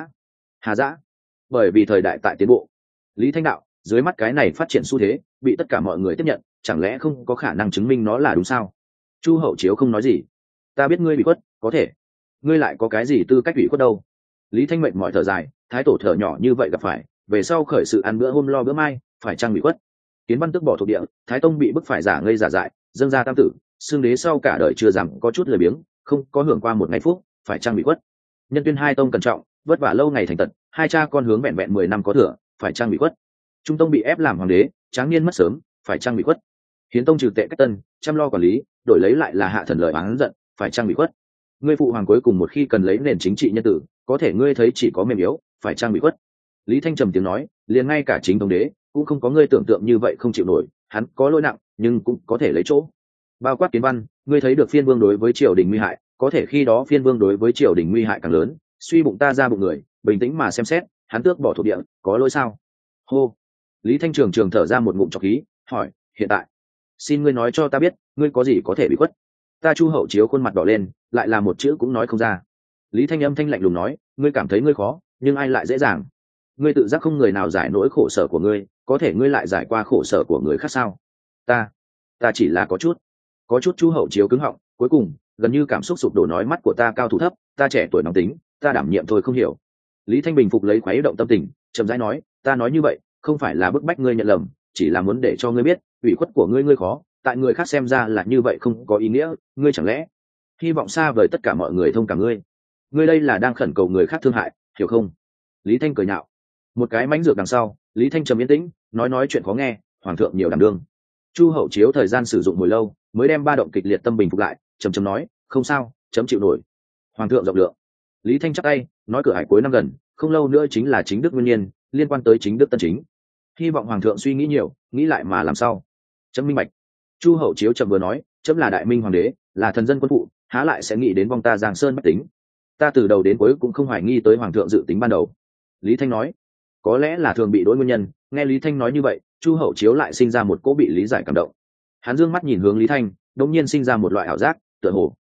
hà dã. Bởi vì thời đại tại tiến bộ. Lý Thanh đạo, dưới mắt cái này phát triển xu thế, bị tất cả mọi người tiếp nhận, chẳng lẽ không có khả năng chứng minh nó là đúng sao? Chu Hậu Chiếu không nói gì. Ta biết ngươi bị khuất, có thể. Ngươi lại có cái gì tư cách bị khuất đâu? Lý Thanh mệnh mọi thở dài, thái tổ thở nhỏ như vậy gặp phải, về sau khởi sự ăn bữa hôm lo bữa mai, phải chăng bị khuất? Kiến Văn tức bỏ thuộc địa, Thái Tông bị bức phải giả ngây giả dại, dâng ra tam tử, xương đế sau cả đời chưa rằng có chút lười biếng, không có hưởng qua một ngày phúc, phải chăng bị khuất? Nhân Tuyên hai tông cẩn trọng, vất vả lâu ngày thành tật, hai cha con hướng vẹn vẹn 10 năm có thừa, phải chăng bị khuất? Trung Tông bị ép làm hoàng đế, tráng niên mất sớm, phải chăng bị khuất? Hiến Tông trừ tệ cách tân, chăm lo quản lý, đổi lấy lại là hạ thần lời oán giận, phải chăng bị khuất? Ngươi phụ hoàng cuối cùng một khi cần lấy nền chính trị nhân tử, có thể ngươi thấy chỉ có mềm yếu, phải chăng bị khuất? Lý Thanh trầm tiếng nói, liền ngay cả chính thống đế cũng không có ngươi tưởng tượng như vậy không chịu nổi, hắn có lỗi nặng nhưng cũng có thể lấy chỗ. Bao quát Kiến Văn, ngươi thấy được phiên vương đối với triều đình nguy hại, có thể khi đó phiên vương đối với triều đình nguy hại càng lớn, suy bụng ta ra bụng người, bình tĩnh mà xem xét, hắn tước bỏ thuộc địa, có lỗi sao? Hô. Lý Thanh trường thở ra một ngụm trọc khí, hỏi, hiện tại, xin ngươi nói cho ta biết, ngươi có gì có thể bị khuất? Ta Chu Hậu Chiếu khuôn mặt đỏ lên, lại là một chữ cũng nói không ra. Lý Thanh âm thanh lạnh lùng nói, ngươi cảm thấy ngươi khó, nhưng ai lại dễ dàng? Ngươi tự giác không người nào giải nỗi khổ sở của ngươi, có thể ngươi lại giải qua khổ sở của người khác sao? Ta chỉ là có chút. Chu Hậu Chiếu cứng họng, cuối cùng gần như cảm xúc sụp đổ nói, mắt của ta cao thủ thấp, ta trẻ tuổi nóng tính, ta đảm nhiệm thôi không hiểu. Lý Thanh bình phục lấy khuấy động tâm tình, chậm rãi nói, ta nói như vậy không phải là bức bách ngươi nhận lầm, chỉ là muốn để cho ngươi biết, ủy khuất của ngươi khó, tại người khác xem ra là như vậy không có ý nghĩa, ngươi chẳng lẽ hy vọng xa vời tất cả mọi người thông cảm ngươi? Ngươi đây là đang khẩn cầu người khác thương hại, hiểu không? Lý Thanh cười nhạo. Một cái mánh dược đằng sau, Lý Thanh trầm yên tĩnh, nói chuyện khó nghe, hoàng thượng nhiều đảm đương. Chu Hậu Chiếu thời gian sử dụng hồi lâu, mới đem ba động kịch liệt tâm bình phục lại, trầm nói, không sao, chấm chịu nổi. Hoàng thượng rộng lượng. Lý Thanh chắp tay, nói cửa hải cuối năm gần, không lâu nữa chính là chính đức nguyên niên, liên quan tới chính đức tân chính. Hy vọng hoàng thượng suy nghĩ nhiều, nghĩ lại mà làm sao. Chấm minh bạch. Chu Hậu Chiếu trầm vừa nói, chấm là đại minh hoàng đế, là thần dân quân phụ, há lại sẽ nghĩ đến vong ta Giang Sơn bách tính. Ta từ đầu đến cuối cũng không hoài nghi tới hoàng thượng dự tính ban đầu. Lý Thanh nói, có lẽ là thường bị đối nguyên nhân. Nghe Lý Thanh nói như vậy, Chu Hậu Chiếu lại sinh ra một cỗ bị lý giải cảm động. Hắn dương mắt nhìn hướng Lý Thanh, đột nhiên sinh ra một loại ảo giác, tựa hồ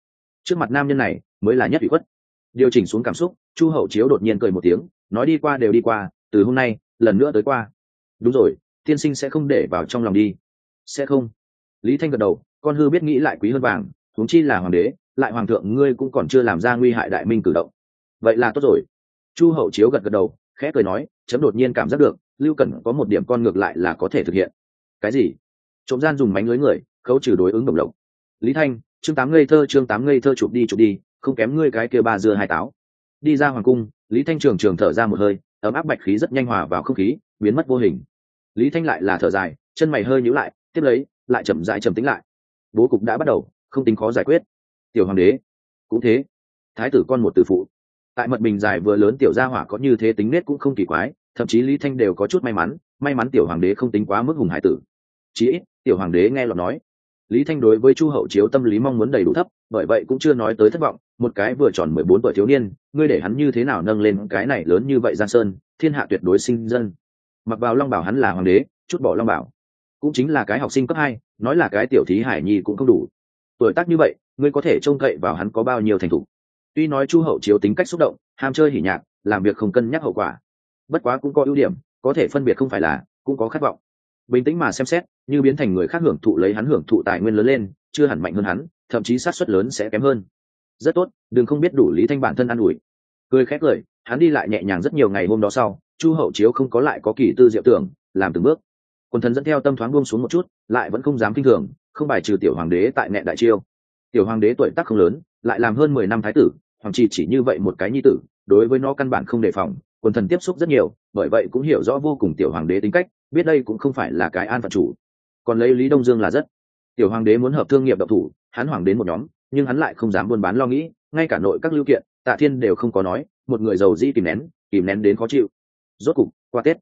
trước mặt nam nhân này mới là nhất bị khuất. Điều chỉnh xuống cảm xúc, Chu Hậu Chiếu đột nhiên cười một tiếng, nói đi qua đều đi qua, từ hôm nay lần nữa tới qua. Đúng rồi, tiên sinh sẽ không để vào trong lòng đi. Sẽ không. Lý Thanh gật đầu, con hư biết nghĩ lại quý hơn vàng, huống chi là hoàng đế, lại hoàng thượng ngươi cũng còn chưa làm ra nguy hại đại minh cử động. Vậy là tốt rồi. Chu Hậu Chiếu gật gật đầu, khẽ cười nói, chấm đột nhiên cảm giác được Lưu Cẩn có một điểm con ngược lại là có thể thực hiện. Cái gì? Trộm gian dùng mánh lưới người, khấu trừ đối ứng đồng lộc. Lý Thanh, chương 8 ngây thơ chụp đi, không kém ngươi cái kia ba dưa hai táo. Đi ra hoàng cung, Lý Thanh trường thở ra một hơi, ấm áp bạch khí rất nhanh hòa vào không khí, biến mất vô hình. Lý Thanh lại là thở dài, chân mày hơi nhíu lại, tiếp lấy lại chậm rãi trầm tĩnh lại. Bố cục đã bắt đầu, không tính khó giải quyết. Tiểu hoàng đế cũng thế, thái tử con một từ phụ. Tại mật bình dài vừa lớn tiểu gia hỏa có như thế tính nết cũng không kỳ quái, thậm chí Lý Thanh đều có chút may mắn tiểu hoàng đế không tính quá mức hùng hải tử. Chí ít tiểu hoàng đế nghe lọt nói. Lý Thanh đối với Chu Hậu Chiếu tâm lý mong muốn đầy đủ thấp, bởi vậy cũng chưa nói tới thất vọng. Một cái vừa tròn 14 tuổi thiếu niên, ngươi để hắn như thế nào nâng lên cái này lớn như vậy Giang Sơn, thiên hạ tuyệt đối sinh dân. Mặc vào long bảo hắn là hoàng đế, chút bỏ long bảo cũng chính là cái học sinh cấp 2, nói là cái tiểu thí hải nhi cũng không đủ. Tuổi tác như vậy, ngươi có thể trông cậy vào hắn có bao nhiêu thành thục. Tuy nói Chu Hậu Chiếu tính cách xúc động, ham chơi hỉ nhạc, làm việc không cân nhắc hậu quả, bất quá cũng có ưu điểm, có thể phân biệt không phải là, cũng có khát vọng. Bình tĩnh mà xem xét, như biến thành người khác hưởng thụ lấy hắn hưởng thụ tài nguyên lớn lên, chưa hẳn mạnh hơn hắn, thậm chí sát suất lớn sẽ kém hơn. Rất tốt, đừng không biết đủ Lý Thanh bản thân ăn ủi. Cười khẽ cười, hắn đi lại nhẹ nhàng rất nhiều ngày hôm đó sau, Chu Hậu Chiếu không có lại có kỳ tư diệu tưởng, làm từng bước. Quần thần dẫn theo tâm thoáng buông xuống một chút, lại vẫn không dám kinh thường, không bài trừ tiểu hoàng đế tại nghẹn đại chiêu. Tiểu hoàng đế tuổi tác không lớn, lại làm hơn 10 năm thái tử, hoàng chỉ như vậy một cái nhi tử, đối với nó căn bản không đề phòng, quần thần tiếp xúc rất nhiều, bởi vậy cũng hiểu rõ vô cùng tiểu hoàng đế tính cách, biết đây cũng không phải là cái an phận chủ. Còn lấy Lý Đông Dương là rất, tiểu hoàng đế muốn hợp thương nghiệp độc thủ, hắn hoàng đến một nhóm, nhưng hắn lại không dám buôn bán lo nghĩ, ngay cả nội các lưu kiện, Tạ Thiên đều không có nói, một người giàu dĩ kìm nén đến khó chịu. Rốt cục qua Tết,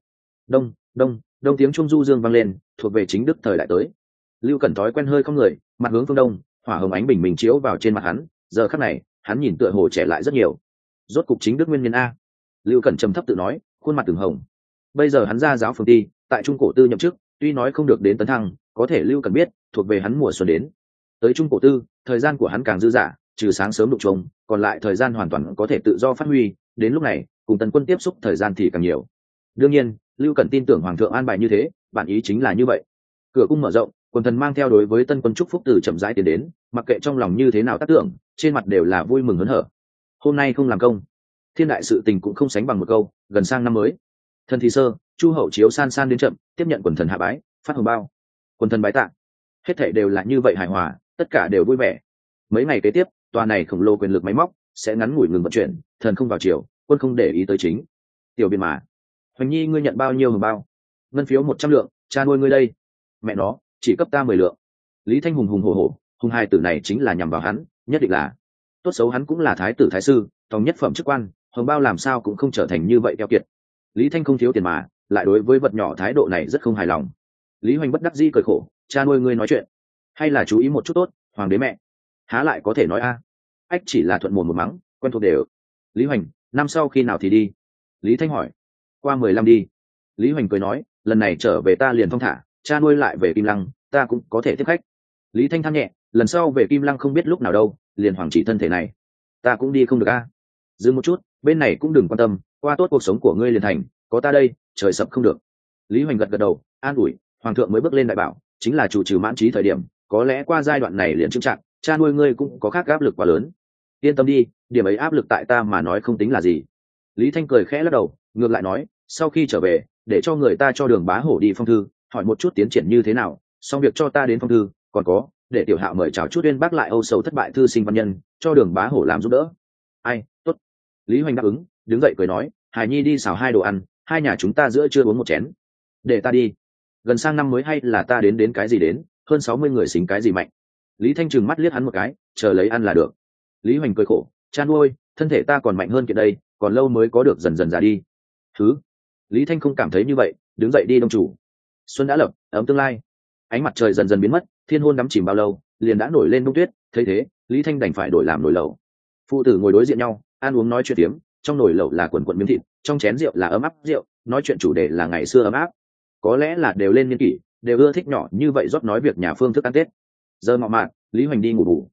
đông tiếng trung du dương vang lên, thuộc về chính đức thời đại tới. Lưu Cẩn thói quen hơi không người, mặt hướng phương đông, hỏa hồng ánh bình minh chiếu vào trên mặt hắn, giờ khắc này hắn nhìn tựa hồ trẻ lại rất nhiều. Rốt cục chính đức nguyên nhân a. Lưu Cẩn trầm thấp tự nói, khuôn mặt từng hồng. Bây giờ hắn ra giáo phường ti, tại trung cổ tư nhậm chức, tuy nói không được đến tấn thăng, có thể Lưu Cẩn biết thuộc về hắn mùa xuân đến. Tới trung cổ tư, thời gian của hắn càng dư dả, trừ sáng sớm đụng trông, còn lại thời gian hoàn toàn có thể tự do phát huy, đến lúc này cùng Tần Quân tiếp xúc thời gian thì càng nhiều. Đương nhiên Lưu Cẩn tin tưởng hoàng thượng an bài như thế, bản ý chính là như vậy. Cửa cung mở rộng, quần thần mang theo đối với Tân Quân chúc phúc từ chậm rãi tiến đến, mặc kệ trong lòng như thế nào tác tưởng, trên mặt đều là vui mừng hớn hở. Hôm nay không làm công, thiên đại sự tình cũng không sánh bằng một câu, gần sang năm mới. Thần thì sơ, Chu Hậu Chiếu san san đến chậm, tiếp nhận quần thần hạ bái, phát hồng bao. Quần thần bái tạ. Hết thảy đều là như vậy hài hòa, tất cả đều vui vẻ. Mấy ngày kế tiếp, tòa này khổng lồ quyền lực máy móc sẽ ngắn ngủi ngừng vận chuyển, thần không vào chiều, quân không để ý tới chính. Tiểu biên mà, Hoành Nhi ngươi nhận bao nhiêu hồng bao? Ngân phiếu 100 lượng, cha nuôi ngươi đây. Mẹ nó, chỉ cấp ta 10 lượng. Lý Thanh hùng hổ, hung hai tử này chính là nhằm vào hắn, nhất định là. Tốt xấu hắn cũng là thái tử thái sư, thống nhất phẩm chức quan, hồng bao làm sao cũng không trở thành như vậy keo kiệt. Lý Thanh không thiếu tiền mà, lại đối với vật nhỏ thái độ này rất không hài lòng. Lý Hoành bất đắc dĩ cười khổ, cha nuôi ngươi nói chuyện, hay là chú ý một chút tốt, hoàng đế mẹ. Há lại có thể nói a? Ách chỉ là thuận mồm một mắng, quen thuộc đều. Lý Hoành, năm sau khi nào thì đi? Lý Thanh hỏi. Qua 15 đi. Lý Hoành cười nói, lần này trở về ta liền thong thả, cha nuôi lại về Kim Lăng, ta cũng có thể tiếp khách. Lý Thanh than nhẹ, lần sau về Kim Lăng không biết lúc nào đâu, liền hoàng chỉ thân thể này, ta cũng đi không được a. Dừng một chút, bên này cũng đừng quan tâm, qua tốt cuộc sống của ngươi liền thành, có ta đây, trời sập không được. Lý Hoành gật gật đầu, an ủi, hoàng thượng mới bước lên đại bảo, chính là chủ trừ mãn trí thời điểm, có lẽ qua giai đoạn này liền trưng trạng, cha nuôi ngươi cũng có khác áp lực quá lớn. Yên tâm đi, điểm ấy áp lực tại ta mà nói không tính là gì. Lý Thanh cười khẽ lắc đầu, ngược lại nói, sau khi trở về, để cho người ta cho Đường Bá Hổ đi phong thư, hỏi một chút tiến triển như thế nào, xong việc cho ta đến phong thư, còn có, để Tiểu Hạo mời chào chút uyên bác lại Âu sầu thất bại thư sinh văn nhân, cho Đường Bá Hổ làm giúp đỡ. Ai, tốt. Lý Hoành đáp ứng, đứng dậy cười nói, Hải Nhi đi xào 2 đồ ăn, hai nhà chúng ta giữa chưa uống một chén. Để ta đi. Gần sang năm mới hay là ta đến cái gì đến, hơn 60 người xính cái gì mạnh. Lý Thanh trừng mắt liếc hắn một cái, chờ lấy ăn là được. Lý Hoành cười khổ, cha nuôi, thân thể ta còn mạnh hơn kiện đây, còn lâu mới có được dần dần già đi. Thứ. Lý Thanh không cảm thấy như vậy, đứng dậy đi đông chủ. Xuân đã lập, ấm tương lai. Ánh mặt trời dần dần biến mất, thiên hôn đắm chìm bao lâu, liền đã nổi lên đông tuyết, thấy thế, Lý Thanh đành phải đổi làm nồi lẩu. Phụ tử ngồi đối diện nhau, ăn uống nói chuyện tiếm, trong nồi lẩu là quần miếng thịt, trong chén rượu là ấm áp rượu, nói chuyện chủ đề là ngày xưa ấm áp. Có lẽ là đều lên niên kỷ, đều ưa thích nhỏ như vậy rót nói việc nhà phương thức ăn Tết. Giờ ngọ mạn, Lý Hoành đi ngủ bù.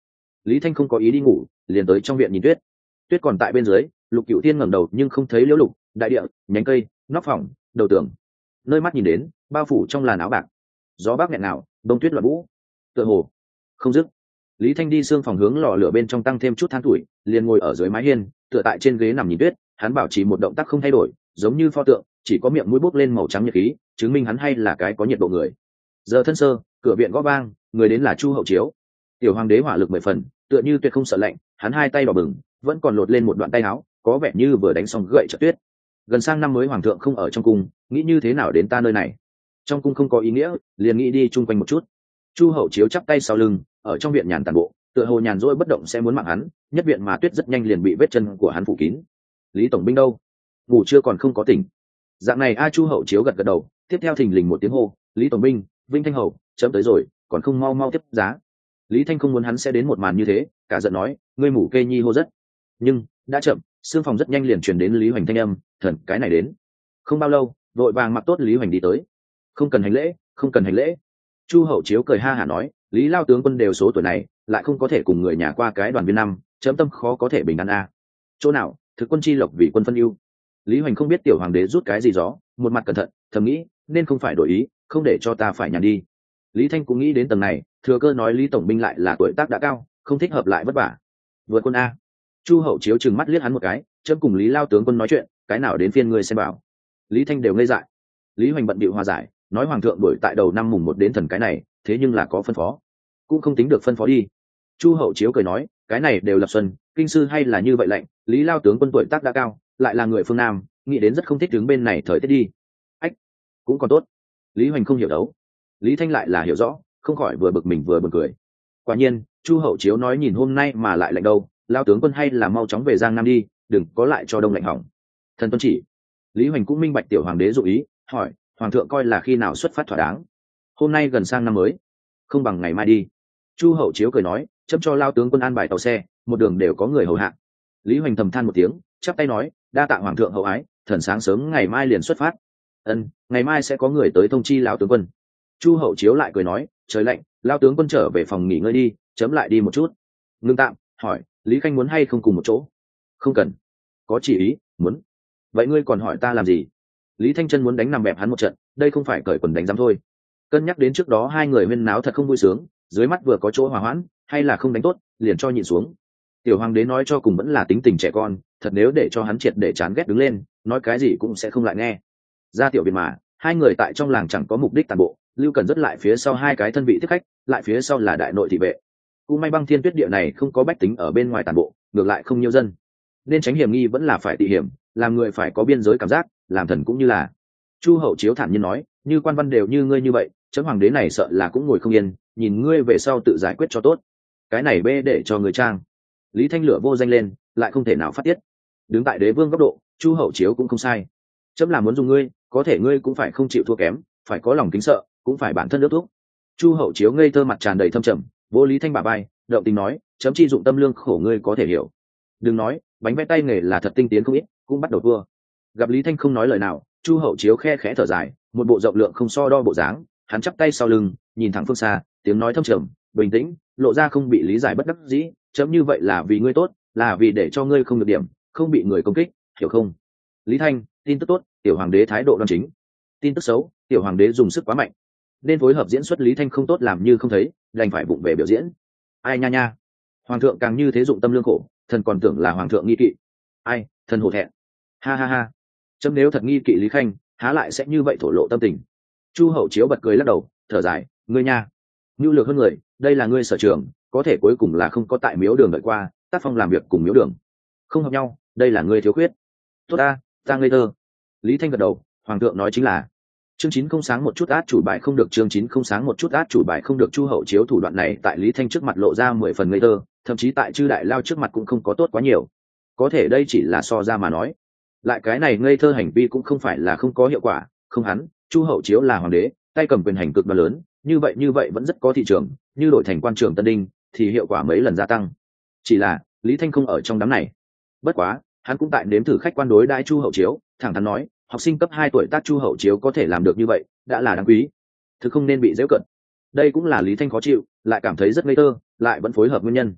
Lý Thanh không có ý đi ngủ, liền tới trong viện nhìn tuyết. Tuyết còn tại bên dưới, Lục Cửu Thiên ngẩng đầu nhưng không thấy liễu lục, đại địa, nhánh cây, nóc phòng, đầu tường. Nơi mắt nhìn đến, bao phủ trong làn áo bạc. Gió bắc nghẹn nào, bông tuyết loạn vũ. Tựa hồ không dứt. Lý Thanh đi xương phòng hướng lò lửa bên trong tăng thêm chút than tuổi, liền ngồi ở dưới mái hiên, tựa tại trên ghế nằm nhìn tuyết, hắn bảo trì một động tác không thay đổi, giống như pho tượng, chỉ có miệng mũi bốc lên màu trắng nhiệt khí, chứng minh hắn hay là cái có nhiệt độ người. Giờ thân sơ, cửa viện gõ vang, người đến là Chu Hậu Chiếu. Tiểu hoàng đế hỏa lực 10 phần, tựa như tuyệt không sợ lạnh, hắn hai tay đỏ bừng, vẫn còn lột lên một đoạn tay áo, có vẻ như vừa đánh xong gậy trợ tuyết. Gần sang năm mới hoàng thượng không ở trong cung, nghĩ như thế nào đến ta nơi này? Trong cung không có ý nghĩa, liền nghĩ đi chung quanh một chút. Chu Hậu Chiếu chắp tay sau lưng, ở trong viện nhàn tản bộ, tựa hồ nhàn rỗi bất động sẽ muốn mạng hắn, nhất viện mà tuyết rất nhanh liền bị vết chân của hắn phủ kín. Lý tổng binh đâu? Ngủ chưa còn không có tỉnh. Dạng này Chu Hậu Chiếu gật gật đầu, tiếp theo thình lình một tiếng hô, Lý tổng binh, Vinh Thanh hầu, chấm tới rồi, còn không mau mau tiếp giá. Lý Thanh không muốn hắn sẽ đến một màn như thế, cả giận nói, ngươi mủ kê nhi hô rất. Nhưng đã chậm, xương phòng rất nhanh liền truyền đến Lý Hoành thanh âm, thần cái này đến. Không bao lâu, vội vàng mặc tốt Lý Hoành đi tới. Không cần hành lễ, không cần hành lễ. Chu Hậu Chiếu cười ha hả nói, Lý lao tướng quân đều số tuổi này, lại không có thể cùng người nhà qua cái đoàn viên năm, chấm tâm khó có thể bình an a. Chỗ nào, thực quân chi lộc vì quân phân ưu. Lý Hoành không biết tiểu hoàng đế rút cái gì gió, một mặt cẩn thận, thầm nghĩ, nên không phải đổi ý, không để cho ta phải nhàn đi. Lý Thanh cũng nghĩ đến tầng này, thừa cơ nói Lý tổng binh lại là tuổi tác đã cao, không thích hợp lại vất vả. Vượt quân a. Chu Hậu Chiếu trừng mắt liếc hắn một cái, chấm cùng Lý lao tướng quân nói chuyện, cái nào đến phiên ngươi xem bảo. Lý Thanh đều ngây dại. Lý Hoành bận bịu hòa giải, nói hoàng thượng đổi tại đầu năm mùng 1 đến thần cái này, thế nhưng là có phân phó, cũng không tính được phân phó đi. Chu Hậu Chiếu cười nói, cái này đều lập xuân, kinh sư hay là như vậy lạnh, Lý lao tướng quân tuổi tác đã cao, lại là người phương Nam, nghĩ đến rất không thích đứng bên này thời tiết đi. Ách, cũng còn tốt. Lý Hoành không hiểu đấu. Lý Thanh lại là hiểu rõ, không khỏi vừa bực mình vừa buồn cười. Quả nhiên, Chu Hậu Chiếu nói nhìn hôm nay mà lại lạnh đâu, lao tướng quân hay là mau chóng về Giang Nam đi, đừng có lại cho đông lạnh hỏng. Thần tuân chỉ. Lý Hoành cũng minh bạch tiểu hoàng đế dụ ý, hỏi, hoàng thượng coi là khi nào xuất phát thỏa đáng? Hôm nay gần sang năm mới, không bằng ngày mai đi. Chu Hậu Chiếu cười nói, chấm cho lao tướng quân an bài tàu xe, một đường đều có người hầu hạ. Lý Hoành thầm than một tiếng, chắp tay nói, đa tạ hoàng thượng hậu ái, thần sáng sớm ngày mai liền xuất phát. Ân, ngày mai sẽ có người tới thông chi lão tướng quân. Chu Hậu Chiếu lại cười nói, trời lạnh, lao tướng quân trở về phòng nghỉ ngơi đi, chấm lại đi một chút. Ngưng tạm, hỏi, Lý Khanh muốn hay không cùng một chỗ? Không cần. Có chỉ ý, muốn. Vậy ngươi còn hỏi ta làm gì? Lý Thanh Chân muốn đánh nằm bẹp hắn một trận, đây không phải cởi quần đánh giám thôi. Cân nhắc đến trước đó hai người huyên náo thật không vui sướng, dưới mắt vừa có chỗ hòa hoãn, hay là không đánh tốt, liền cho nhịn xuống. Tiểu hoàng đế nói cho cùng vẫn là tính tình trẻ con, thật nếu để cho hắn triệt để chán ghét đứng lên, nói cái gì cũng sẽ không lại nghe. Ra tiểu viện mà, hai người tại trong làng chẳng có mục đích tàn bộ, Lưu Cần rất lại phía sau hai cái thân vị tiếp khách, lại phía sau là đại nội thị vệ. Cũng may băng thiên tuyết địa này không có bách tính ở bên ngoài tàn bộ, ngược lại không nhiều dân, nên tránh hiểm nghi vẫn là phải tị hiểm, làm người phải có biên giới cảm giác, làm thần cũng như là. Chu Hậu Chiếu thản nhiên nói, như quan văn đều như ngươi như vậy, chấm hoàng đế này sợ là cũng ngồi không yên, nhìn ngươi về sau tự giải quyết cho tốt. Cái này bê để cho người trang. Lý Thanh lửa vô danh lên, lại không thể nào phát tiết. Đứng tại đế vương góc độ, Chu Hậu Chiếu cũng không sai. Chấm là muốn dùng ngươi, có thể ngươi cũng phải không chịu thua kém, phải có lòng kính sợ, cũng phải bản thân ước thúc. Chu Hậu Chiếu ngây thơ mặt tràn đầy thâm trầm, vô Lý Thanh bả vai, động tình nói, chấm chi dụng tâm lương khổ ngươi có thể hiểu. Đừng nói, bánh vẽ tay nghề là thật tinh tiến không ít, cũng bắt đầu thua. Gặp Lý Thanh không nói lời nào, Chu Hậu Chiếu khe khẽ thở dài, một bộ rộng lượng không so đo bộ dáng, hắn chắp tay sau lưng, nhìn thẳng phương xa, tiếng nói thâm trầm, bình tĩnh, lộ ra không bị lý giải bất đắc dĩ, chấm như vậy là vì ngươi tốt, là vì để cho ngươi không được điểm, không bị người công kích, hiểu không? Lý Thanh, tin tức tốt, tiểu hoàng đế thái độ đoan chính. Tin tức xấu, tiểu hoàng đế dùng sức quá mạnh. Nên phối hợp diễn xuất Lý Thanh không tốt làm như không thấy, đành phải vụng về biểu diễn. Ai nha nha, hoàng thượng càng như thế dụng tâm lương khổ, thần còn tưởng là hoàng thượng nghi kỵ. Ai, thần hổ thẹn. Ha ha ha, chấm nếu thật nghi kỵ Lý Khanh, há lại sẽ như vậy thổ lộ tâm tình. Chu Hậu Chiếu bật cười lắc đầu, thở dài, ngươi nha, nhu lược hơn người, đây là ngươi sở trường, có thể cuối cùng là không có tại miếu đường đợi qua, tác phong làm việc cùng miếu đường không hợp nhau, đây là ngươi thiếu khuyết. Tốt ta ngây thơ. Lý Thanh gật đầu, hoàng thượng nói chính là. Chương 9 không sáng một chút át chủ bài không được, chương 9 không sáng một chút át chủ bài không được. Chu Hậu Chiếu thủ đoạn này tại Lý Thanh trước mặt lộ ra 10 phần ngây thơ, thậm chí tại Chư Đại Lao trước mặt cũng không có tốt quá nhiều. Có thể đây chỉ là so ra mà nói, lại cái này ngây thơ hành vi cũng không phải là không có hiệu quả. Không hắn, Chu Hậu Chiếu là hoàng đế, tay cầm quyền hành cực đoan lớn, như vậy vẫn rất có thị trường, như đổi thành quan trường Tân Đinh thì hiệu quả mấy lần gia tăng. Chỉ là Lý Thanh không ở trong đám này. Bất quá hắn cũng tại nếm thử khách quan đối đãi Chu Hậu Chiếu, thẳng thắn nói, học sinh cấp 2 tuổi tác Chu Hậu Chiếu có thể làm được như vậy đã là đáng quý, thực không nên bị giễu cận. Đây cũng là Lý Thanh khó chịu, lại cảm thấy rất ngây thơ, lại vẫn phối hợp nguyên nhân.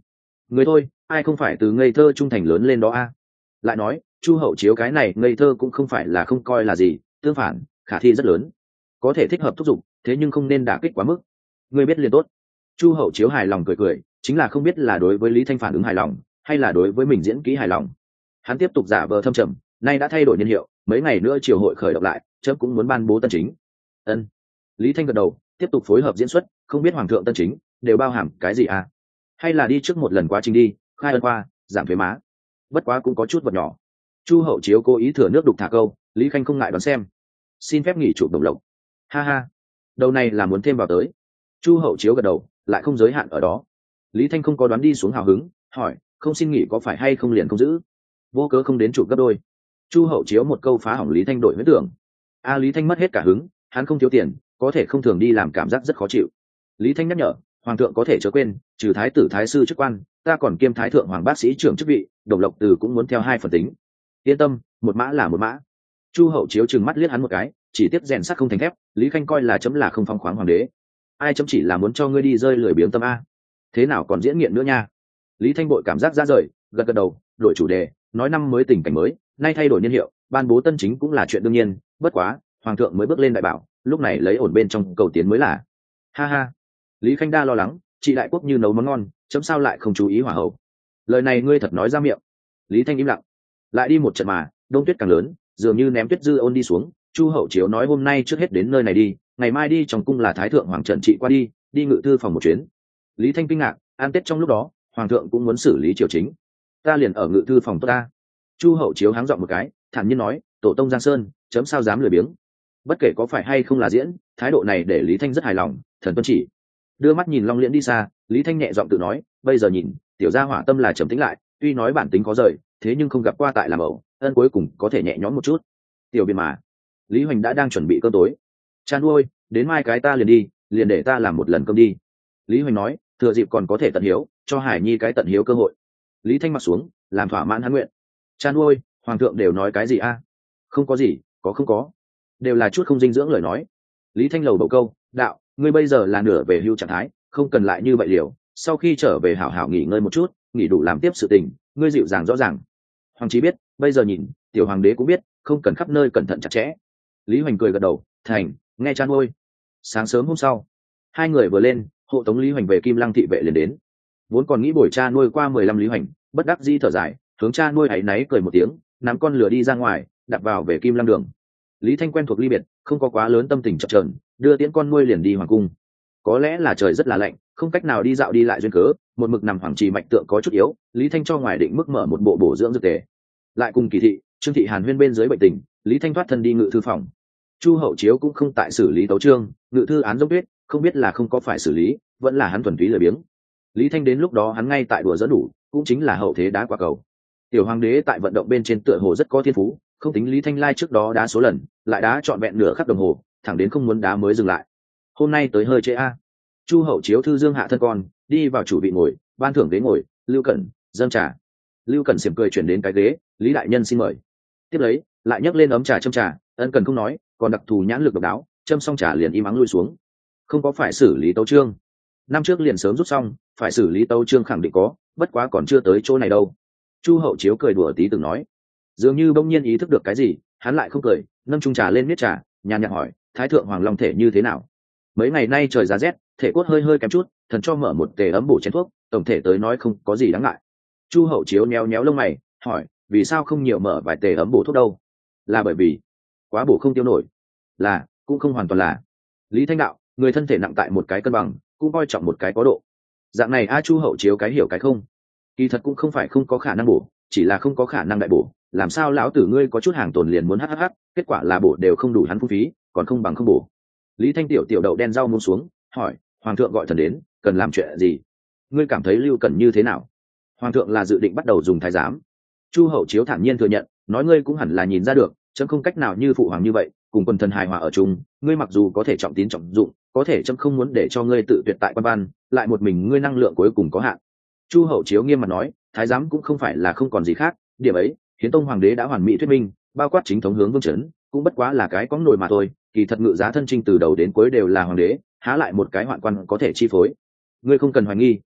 người thôi, ai không phải từ ngây thơ trung thành lớn lên đó a. Lại nói chu hậu chiếu cái này ngây thơ cũng không phải là không coi là gì, tương phản khả thi rất lớn, có thể thích hợp thúc giục, thế nhưng không nên đả kích quá mức. Ngươi biết liền tốt. Chu hậu chiếu hài lòng cười cười, chính là không biết là đối với lý thanh phản ứng hài lòng hay là đối với mình diễn kỹ hài lòng. Hắn tiếp tục giả vờ thâm trầm, nay đã thay đổi niên hiệu, mấy ngày nữa triều hội khởi động lại, chớp cũng muốn ban bố tân chính. Ân. Lý thanh gật đầu, tiếp tục phối hợp diễn xuất, không biết hoàng thượng tân chính đều bao hàm cái gì à? Hay là đi trước một lần quá trình đi, khai ân khoa, giảm thuế má, bất quá cũng có chút vật nhỏ. Chu hậu chiếu cố ý thừa nước đục thả câu, Lý khanh không ngại đón xem. Xin phép nghỉ chụp đồng lộc. Ha ha, đầu này là muốn thêm vào tới. Chu hậu chiếu gật đầu, lại không giới hạn ở đó. Lý thanh không có đoán đi xuống hào hứng, hỏi không xin nghỉ có phải hay không liền không giữ, vô cớ không đến chụp gấp đôi. Chu hậu chiếu một câu phá hỏng Lý thanh đổi huyết tưởng. Lý thanh mất hết cả hứng, hắn không thiếu tiền, có thể không thường đi làm cảm giác rất khó chịu. Lý thanh nhắc nhở, hoàng thượng có thể chớ quên, trừ thái tử thái sư chức quan, ta còn kiêm thái thượng hoàng bác sĩ trưởng chức vị, đồng lộc từ cũng muốn theo 2 phần tính. Yên tâm, một mã là một mã. Chu hậu chiếu trừng mắt liếc hắn một cái, chỉ tiếp rèn sắt không thành thép, Lý khanh coi là chấm là không phong khoáng hoàng đế, ai chấm chỉ là muốn cho ngươi đi rơi lười biếng tâm a, thế nào còn diễn nghiện nữa nha. Lý thanh bội cảm giác ra rời, gật gật đầu, đổi chủ đề, nói năm mới tình cảnh mới, nay thay đổi niên hiệu, ban bố tân chính cũng là chuyện đương nhiên, bất quá hoàng thượng mới bước lên đại bảo, lúc này lấy ổn bên trong cầu tiến mới là. Ha ha. Lý khanh đa lo lắng, chị đại quốc như nấu món ngon, chấm sao lại không chú ý hỏa hậu. Lời này ngươi thật nói ra miệng. Lý thanh im lặng. Lại đi một trận mà đông tuyết càng lớn, dường như ném tuyết dư ôn đi xuống. Chu hậu chiếu nói hôm nay trước hết đến nơi này đi, ngày mai đi trong cung là thái thượng hoàng trận trị qua đi ngự thư phòng một chuyến. Lý thanh kinh ngạc, an tết trong lúc đó hoàng thượng cũng muốn xử lý triều chính, ta liền ở ngự thư phòng tốt ta. Chu hậu chiếu háng giọng một cái, thản nhiên nói, tổ tông giang sơn chấm sao dám lười biếng. Bất kể có phải hay không là diễn, thái độ này để Lý thanh rất hài lòng, thần tuân chỉ. Đưa mắt nhìn long liễn đi xa, Lý thanh nhẹ giọng tự nói, bây giờ nhìn tiểu gia hỏa tâm là trầm tĩnh lại, tuy nói bản tính có rời, thế nhưng không gặp qua tại làm ẩu, ân cuối cùng có thể nhẹ nhõm một chút. Tiểu biên mà. Lý hoành đã đang chuẩn bị cơm tối. Cha nuôi, đến mai cái ta liền đi, liền để ta làm một lần cơm đi. Lý hoành nói, thừa dịp còn có thể tận hiếu, cho hải nhi cái tận hiếu cơ hội. Lý thanh mặc xuống, làm thỏa mãn hắn nguyện. Cha nuôi, hoàng thượng đều nói cái gì a? Không có gì, có không có, đều là chút không dinh dưỡng lời nói. Lý thanh lầu bầu câu, đạo, ngươi bây giờ là nửa về hưu trạng thái, không cần lại như vậy liều, sau khi trở về hảo hảo nghỉ ngơi một chút, nghỉ đủ làm tiếp sự tình, ngươi dịu dàng rõ ràng. Hoàng chí biết, bây giờ nhìn, tiểu hoàng đế cũng biết, không cần khắp nơi cẩn thận chặt chẽ. Lý hoành cười gật đầu, thành, nghe cha nuôi. Sáng sớm hôm sau, hai người vừa lên, hộ tống Lý hoành về Kim Lăng thị vệ liền đến. Vốn còn nghĩ bồi cha nuôi qua 15 Lý hoành bất đắc dĩ thở dài, hướng cha nuôi áy náy cười một tiếng, nắm con lửa đi ra ngoài, đặt vào về Kim Lăng đường. Lý thanh quen thuộc ly biệt, không có quá lớn tâm tình chập chờn, đưa tiễn con nuôi liền đi hoàng cung. Có lẽ là trời rất là lạnh, không cách nào đi dạo đi lại duyên cớ, một mực nằm hoàng trì mạch tượng có chút yếu, Lý thanh cho ngoài định mức mở một bộ bổ dưỡng dược tề. Lại cùng Kỳ thị, Trương thị hàn huyên bên dưới bệnh tình, Lý thanh thoát thân đi ngự thư phòng. Chu hậu chiếu cũng không tại xử lý tấu chương, ngự thư án dốc tuyết, không biết là không có phải xử lý, vẫn là hắn thuần túy lười biếng. Lý thanh đến lúc đó hắn ngay tại đùa dẫn đủ, cũng chính là hậu thế đá quả cầu. Tiểu hoàng đế tại vận động bên trên tựa hồ rất có thiên phú, không tính Lý thanh lai trước đó đá số lần, lại đá trọn vẹn nửa khắc đồng hồ, thẳng đến không muốn đá mới dừng lại. Hôm nay tới hơi trễ a. Chu hậu chiếu thư dương hạ thân con, đi vào chủ vị ngồi, ban thưởng ghế ngồi, Lưu Cẩn dâng trà. Lưu Cẩn xiểm cười chuyển đến cái ghế, Lý đại nhân xin mời. Tiếp lấy lại nhấc lên ấm trà châm trà, ân cần không nói, còn đặc thù nhãn lực độc đáo, châm xong trà liền im ắng lui xuống. Không có phải xử lý tấu chương, năm trước liền sớm rút xong, phải xử lý tấu chương khẳng định có, bất quá còn chưa tới chỗ này đâu. Chu hậu chiếu cười đùa tí từng nói, dường như bỗng nhiên ý thức được cái gì, hắn lại không cười, nâng chung trà lên miết trà, nhàn nhạt hỏi, thái thượng hoàng long thể như thế nào? Mấy ngày nay trời giá rét, thể cốt hơi hơi kém chút, thần cho mở một tề ấm bổ chén thuốc, tổng thể tới nói không có gì đáng ngại. Chu hậu chiếu nhéo nhéo lông mày, hỏi, vì sao không nhiều mở vài tề ấm bổ thuốc đâu? Là bởi vì quá bổ không tiêu nổi. Là, cũng không hoàn toàn là. Lý thanh đạo, người thân thể nặng tại một cái cân bằng, cũng coi trọng một cái có độ. Dạng này Chu hậu chiếu cái hiểu cái không. Kỳ thật cũng không phải không có khả năng bổ, chỉ là không có khả năng đại bổ. Làm sao lão tử ngươi có chút hàng tồn liền muốn hhh, kết quả là bổ đều không đủ hắn phung phí, còn không bằng không bổ. Lý thanh tiểu đậu đen rau muống xuống, hỏi, hoàng thượng gọi thần đến, cần làm chuyện gì? Ngươi cảm thấy Lưu Cẩn như thế nào? Hoàng thượng là dự định bắt đầu dùng thái giám. Chu hậu chiếu thản nhiên thừa nhận, nói ngươi cũng hẳn là nhìn ra được, chấm không cách nào như phụ hoàng như vậy, cùng quần thần hài hòa ở chung. Ngươi mặc dù có thể trọng tín trọng dụng, có thể chấm không muốn để cho ngươi tự tuyệt tại quan văn, lại một mình ngươi năng lượng cuối cùng có hạn. Chu hậu chiếu nghiêm mặt nói, thái giám cũng không phải là không còn gì khác, điểm ấy hiến tông hoàng đế đã hoàn mỹ thuyết minh, bao quát chính thống hướng vương trấn, cũng bất quá là cái cóng nồi mà thôi. Kỳ thật ngự giá thân trinh từ đầu đến cuối đều là hoàng đế, há lại một cái hoạn quan có thể chi phối. Ngươi không cần hoài nghi,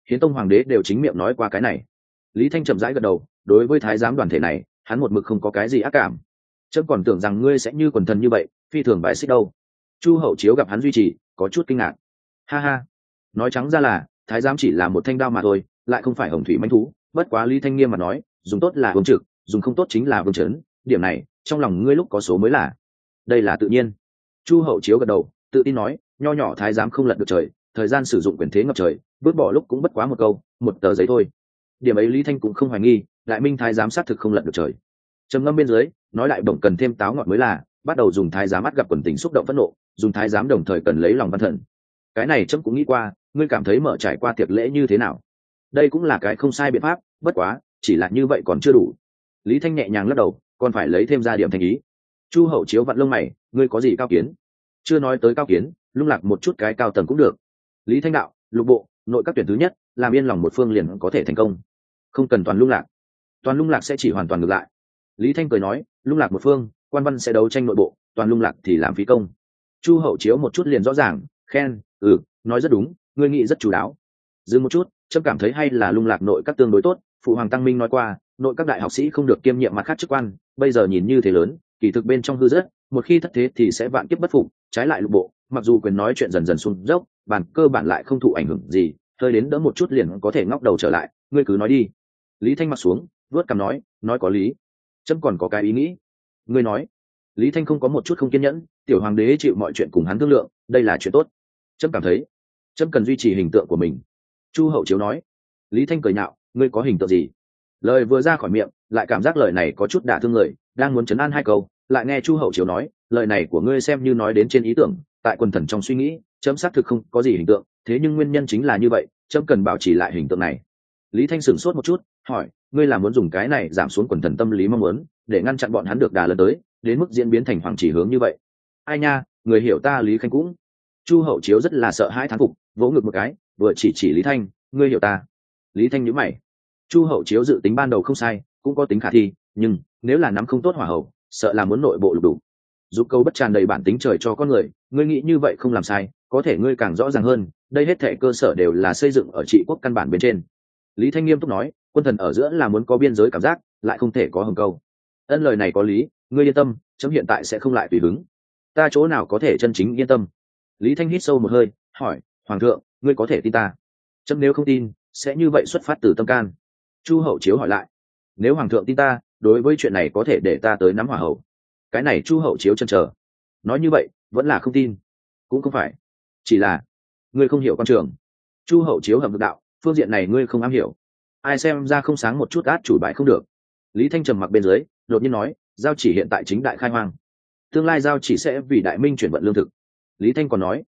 Hiến tông hoàng đế đều chính miệng nói qua cái này. Lý Thanh chậm rãi gật đầu, đối với thái giám đoàn thể này hắn một mực không có cái gì ác cảm. Chấm còn tưởng rằng ngươi sẽ như quần thần như vậy phi thường bại xích đâu. Chu Hậu Chiếu gặp hắn duy trì có chút kinh ngạc. Ha ha, nói trắng ra là thái giám chỉ là một thanh đao mà thôi, lại không phải hồng thủy manh thú. Bất quá Lý Thanh nghiêm mà nói, dùng tốt là vương trực, dùng không tốt chính là vương trấn, điểm này trong lòng ngươi lúc có số mới là. Đây là tự nhiên. Chu Hậu Chiếu gật đầu tự tin nói, nho nhỏ thái giám không lật được trời, thời gian sử dụng quyền thế ngập trời, vứt bỏ lúc cũng bất quá một câu, một tờ giấy thôi. Điểm ấy Lý Thanh cũng không hoài nghi, đại minh thái giám xác thực không lật được trời. Trầm ngâm bên dưới nói lại bổng cần thêm táo ngọt mới là, bắt đầu dùng thái giám bắt gặp quần tình xúc động phẫn nộ, dùng thái giám đồng thời cần lấy lòng văn thần. Cái này trẫm cũng nghĩ qua, ngươi cảm thấy mở trải qua tiệc lễ như thế nào? Đây cũng là cái không sai biện pháp, bất quá chỉ là như vậy còn chưa đủ. Lý Thanh nhẹ nhàng lắc đầu, còn phải lấy thêm ra điểm thành ý. Chu Hậu Chiếu vặn lông mày, ngươi có gì cao kiến? Chưa nói tới cao kiến, lung lạc một chút cái cao tầng cũng được. Lý Thanh đạo, lục bộ nội các tuyển thứ nhất, làm yên lòng một phương liền có thể thành công, không cần toàn lung lạc. Toàn lung lạc sẽ chỉ hoàn toàn ngược lại. Lý Thanh cười nói, lung lạc một phương, quan văn sẽ đấu tranh nội bộ, toàn lung lạc thì làm phí công. Chu Hậu Chiếu một chút liền rõ ràng, khen, nói rất đúng, ngươi nghĩ rất chú đáo. Dừng một chút, trẫm cảm thấy hay là lung lạc nội các tương đối tốt. Phụ hoàng Tăng Minh nói qua, nội các đại học sĩ không được kiêm nhiệm mặt khác chức quan, bây giờ nhìn như thế lớn, kỳ thực bên trong hư rất, một khi thất thế thì sẽ vạn kiếp bất phục. Trái lại lục bộ, mặc dù quyền nói chuyện dần dần xuống dốc, bản cơ bản lại không thụ ảnh hưởng gì, hơi đến đỡ một chút liền có thể ngóc đầu trở lại. Ngươi cứ nói đi. Lý Thanh mặt xuống, vớt cằm nói có lý. Trẫm còn có cái ý nghĩ. Ngươi nói. Lý Thanh không có một chút không kiên nhẫn, tiểu hoàng đế chịu mọi chuyện cùng hắn thương lượng, đây là chuyện tốt. Trẫm cảm thấy, trẫm cần duy trì hình tượng của mình. Chu Hậu Chiếu nói. Lý Thanh cười nhạo, ngươi có hình tượng gì? Lời vừa ra khỏi miệng, lại cảm giác lời này có chút đả thương người, đang muốn trấn an hai câu, lại nghe Chu Hậu Chiếu nói, lời này của ngươi xem như nói đến trên ý tưởng, tại quần thần trong suy nghĩ, trẫm xác thực không có gì hình tượng, thế nhưng nguyên nhân chính là như vậy, trẫm cần bảo trì lại hình tượng này. Lý Thanh sửng sốt một chút, hỏi, ngươi là muốn dùng cái này giảm xuống quần thần tâm lý mong muốn, để ngăn chặn bọn hắn được đà lần tới, đến mức diễn biến thành hoàng chỉ hướng như vậy? Ai nha, người hiểu ta Lý Khanh cũng. Chu Hậu Chiếu rất là sợ hãi thán phục, vỗ ngực một cái, vừa chỉ Lý Thanh, ngươi hiểu ta. Lý Thanh nhíu mày. Chu Hậu Chiếu dự tính ban đầu không sai, cũng có tính khả thi, nhưng nếu là nắm không tốt hỏa hậu, sợ là muốn nội bộ lục đủ. Giúp câu bất tràn đầy bản tính trời cho con người, ngươi nghĩ như vậy không làm sai, có thể ngươi càng rõ ràng hơn, đây hết thảy cơ sở đều là xây dựng ở trị quốc căn bản bên trên. Lý Thanh nghiêm túc nói, quân thần ở giữa là muốn có biên giới cảm giác, lại không thể có hừng câu. Ân, lời này có lý, ngươi yên tâm, chấm hiện tại sẽ không lại tùy hứng. Ta chỗ nào có thể chân chính yên tâm? Lý Thanh hít sâu một hơi, hỏi, hoàng thượng, ngươi có thể tin ta? Chấm nếu không tin, sẽ như vậy xuất phát từ tâm can. Chu Hậu Chiếu hỏi lại, nếu hoàng thượng tin ta, đối với chuyện này có thể để ta tới nắm hỏa hậu. Cái này Chu Hậu Chiếu chần chờ, nói như vậy vẫn là không tin. Cũng không phải, chỉ là ngươi không hiểu quan trường. Chu Hậu Chiếu hầm vực đạo, phương diện này ngươi không am hiểu, ai xem ra không sáng một chút át chủ bài không được. Lý Thanh trầm mặc bên dưới, đột nhiên nói, giao chỉ hiện tại chính đại khai hoang, tương lai giao chỉ sẽ vì đại minh chuyển vận lương thực. Lý Thanh còn nói,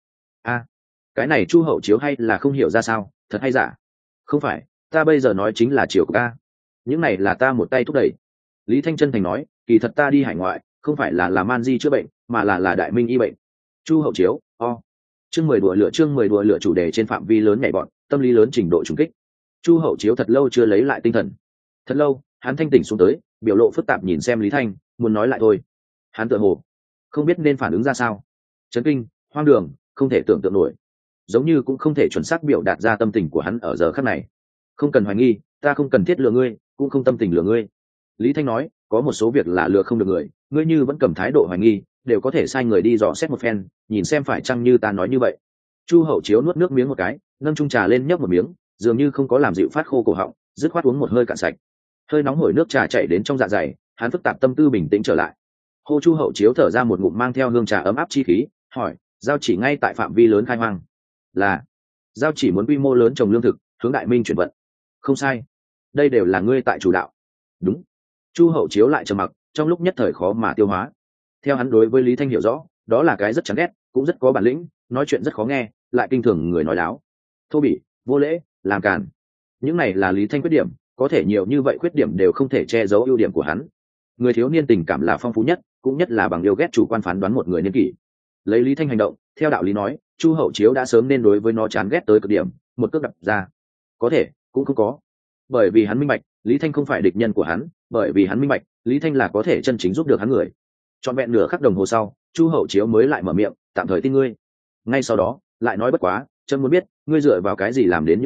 cái này Chu Hậu Chiếu hay là không hiểu ra sao, thật hay giả? Không phải, ta bây giờ nói chính là chiều của ta, những này là ta một tay thúc đẩy. Lý Thanh chân thành nói, kỳ thật ta đi hải ngoại không phải là man di chữa bệnh, mà là đại minh y bệnh. Chu Hậu Chiếu, chương 10 đùa lửa chủ đề trên phạm vi lớn nhảy bọn, tâm lý lớn trình độ trùng kích. Chu Hậu Chiếu thật lâu chưa lấy lại tinh thần. Thật lâu, hắn thanh tỉnh xuống tới, biểu lộ phức tạp nhìn xem Lý Thanh, muốn nói lại thôi. Hắn tựa hồ không biết nên phản ứng ra sao. Chấn kinh, hoang đường, không thể tưởng tượng nổi, giống như cũng không thể chuẩn xác biểu đạt ra tâm tình của hắn ở giờ khắc này. Không cần hoài nghi, ta không cần thiết lừa ngươi, cũng không tâm tình lừa ngươi. Lý Thanh nói, có một số việc là lừa không được người, ngươi như vẫn cầm thái độ hoài nghi, đều có thể sai người đi dò xét một phen, nhìn xem phải chăng như ta nói như vậy. Chu Hậu Chiếu nuốt nước miếng một cái, nâng chung trà lên nhấp một miếng, dường như không có làm dịu phát khô cổ họng, dứt khoát uống một hơi cạn sạch. Hơi nóng hổi nước trà chảy đến trong dạ dày, hắn phức tạp tâm tư bình tĩnh trở lại. Hô. Chu Hậu Chiếu thở ra một ngụm mang theo hương trà ấm áp chi khí, hỏi, giao chỉ ngay tại phạm vi lớn khai hoang? Là, giao chỉ muốn quy mô lớn trồng lương thực, hướng đại minh chuyển vận. Không sai, đây đều là ngươi tại chủ đạo. Đúng. Chu Hậu Chiếu lại trầm mặc, trong lúc nhất thời khó mà tiêu hóa. Theo hắn đối với Lý Thanh hiểu rõ, đó là cái rất chán ghét, cũng rất có bản lĩnh, nói chuyện rất khó nghe, lại kinh thường người nói láo, thô bỉ, vô lễ, làm càn. Những này là Lý Thanh khuyết điểm, có thể nhiều như vậy khuyết điểm đều không thể che giấu ưu điểm của hắn. Người thiếu niên tình cảm là phong phú nhất, cũng nhất là bằng yêu ghét chủ quan phán đoán một người niên kỷ. Lấy Lý Thanh hành động, theo đạo lý nói, Chu Hậu Chiếu đã sớm nên đối với nó chán ghét tới cực điểm, một cước đập ra. Có thể, cũng không có. Bởi vì hắn minh bạch, Lý Thanh không phải địch nhân của hắn, bởi vì hắn minh bạch, Lý Thanh là có thể chân chính giúp được hắn người. Trọn vẹn nửa khắc đồng hồ sau, Chu Hậu Chiếu mới lại mở miệng, tạm thời tin ngươi. Ngay sau đó, lại nói, bất quá, trâm muốn biết, ngươi dựa vào cái gì làm đến những này,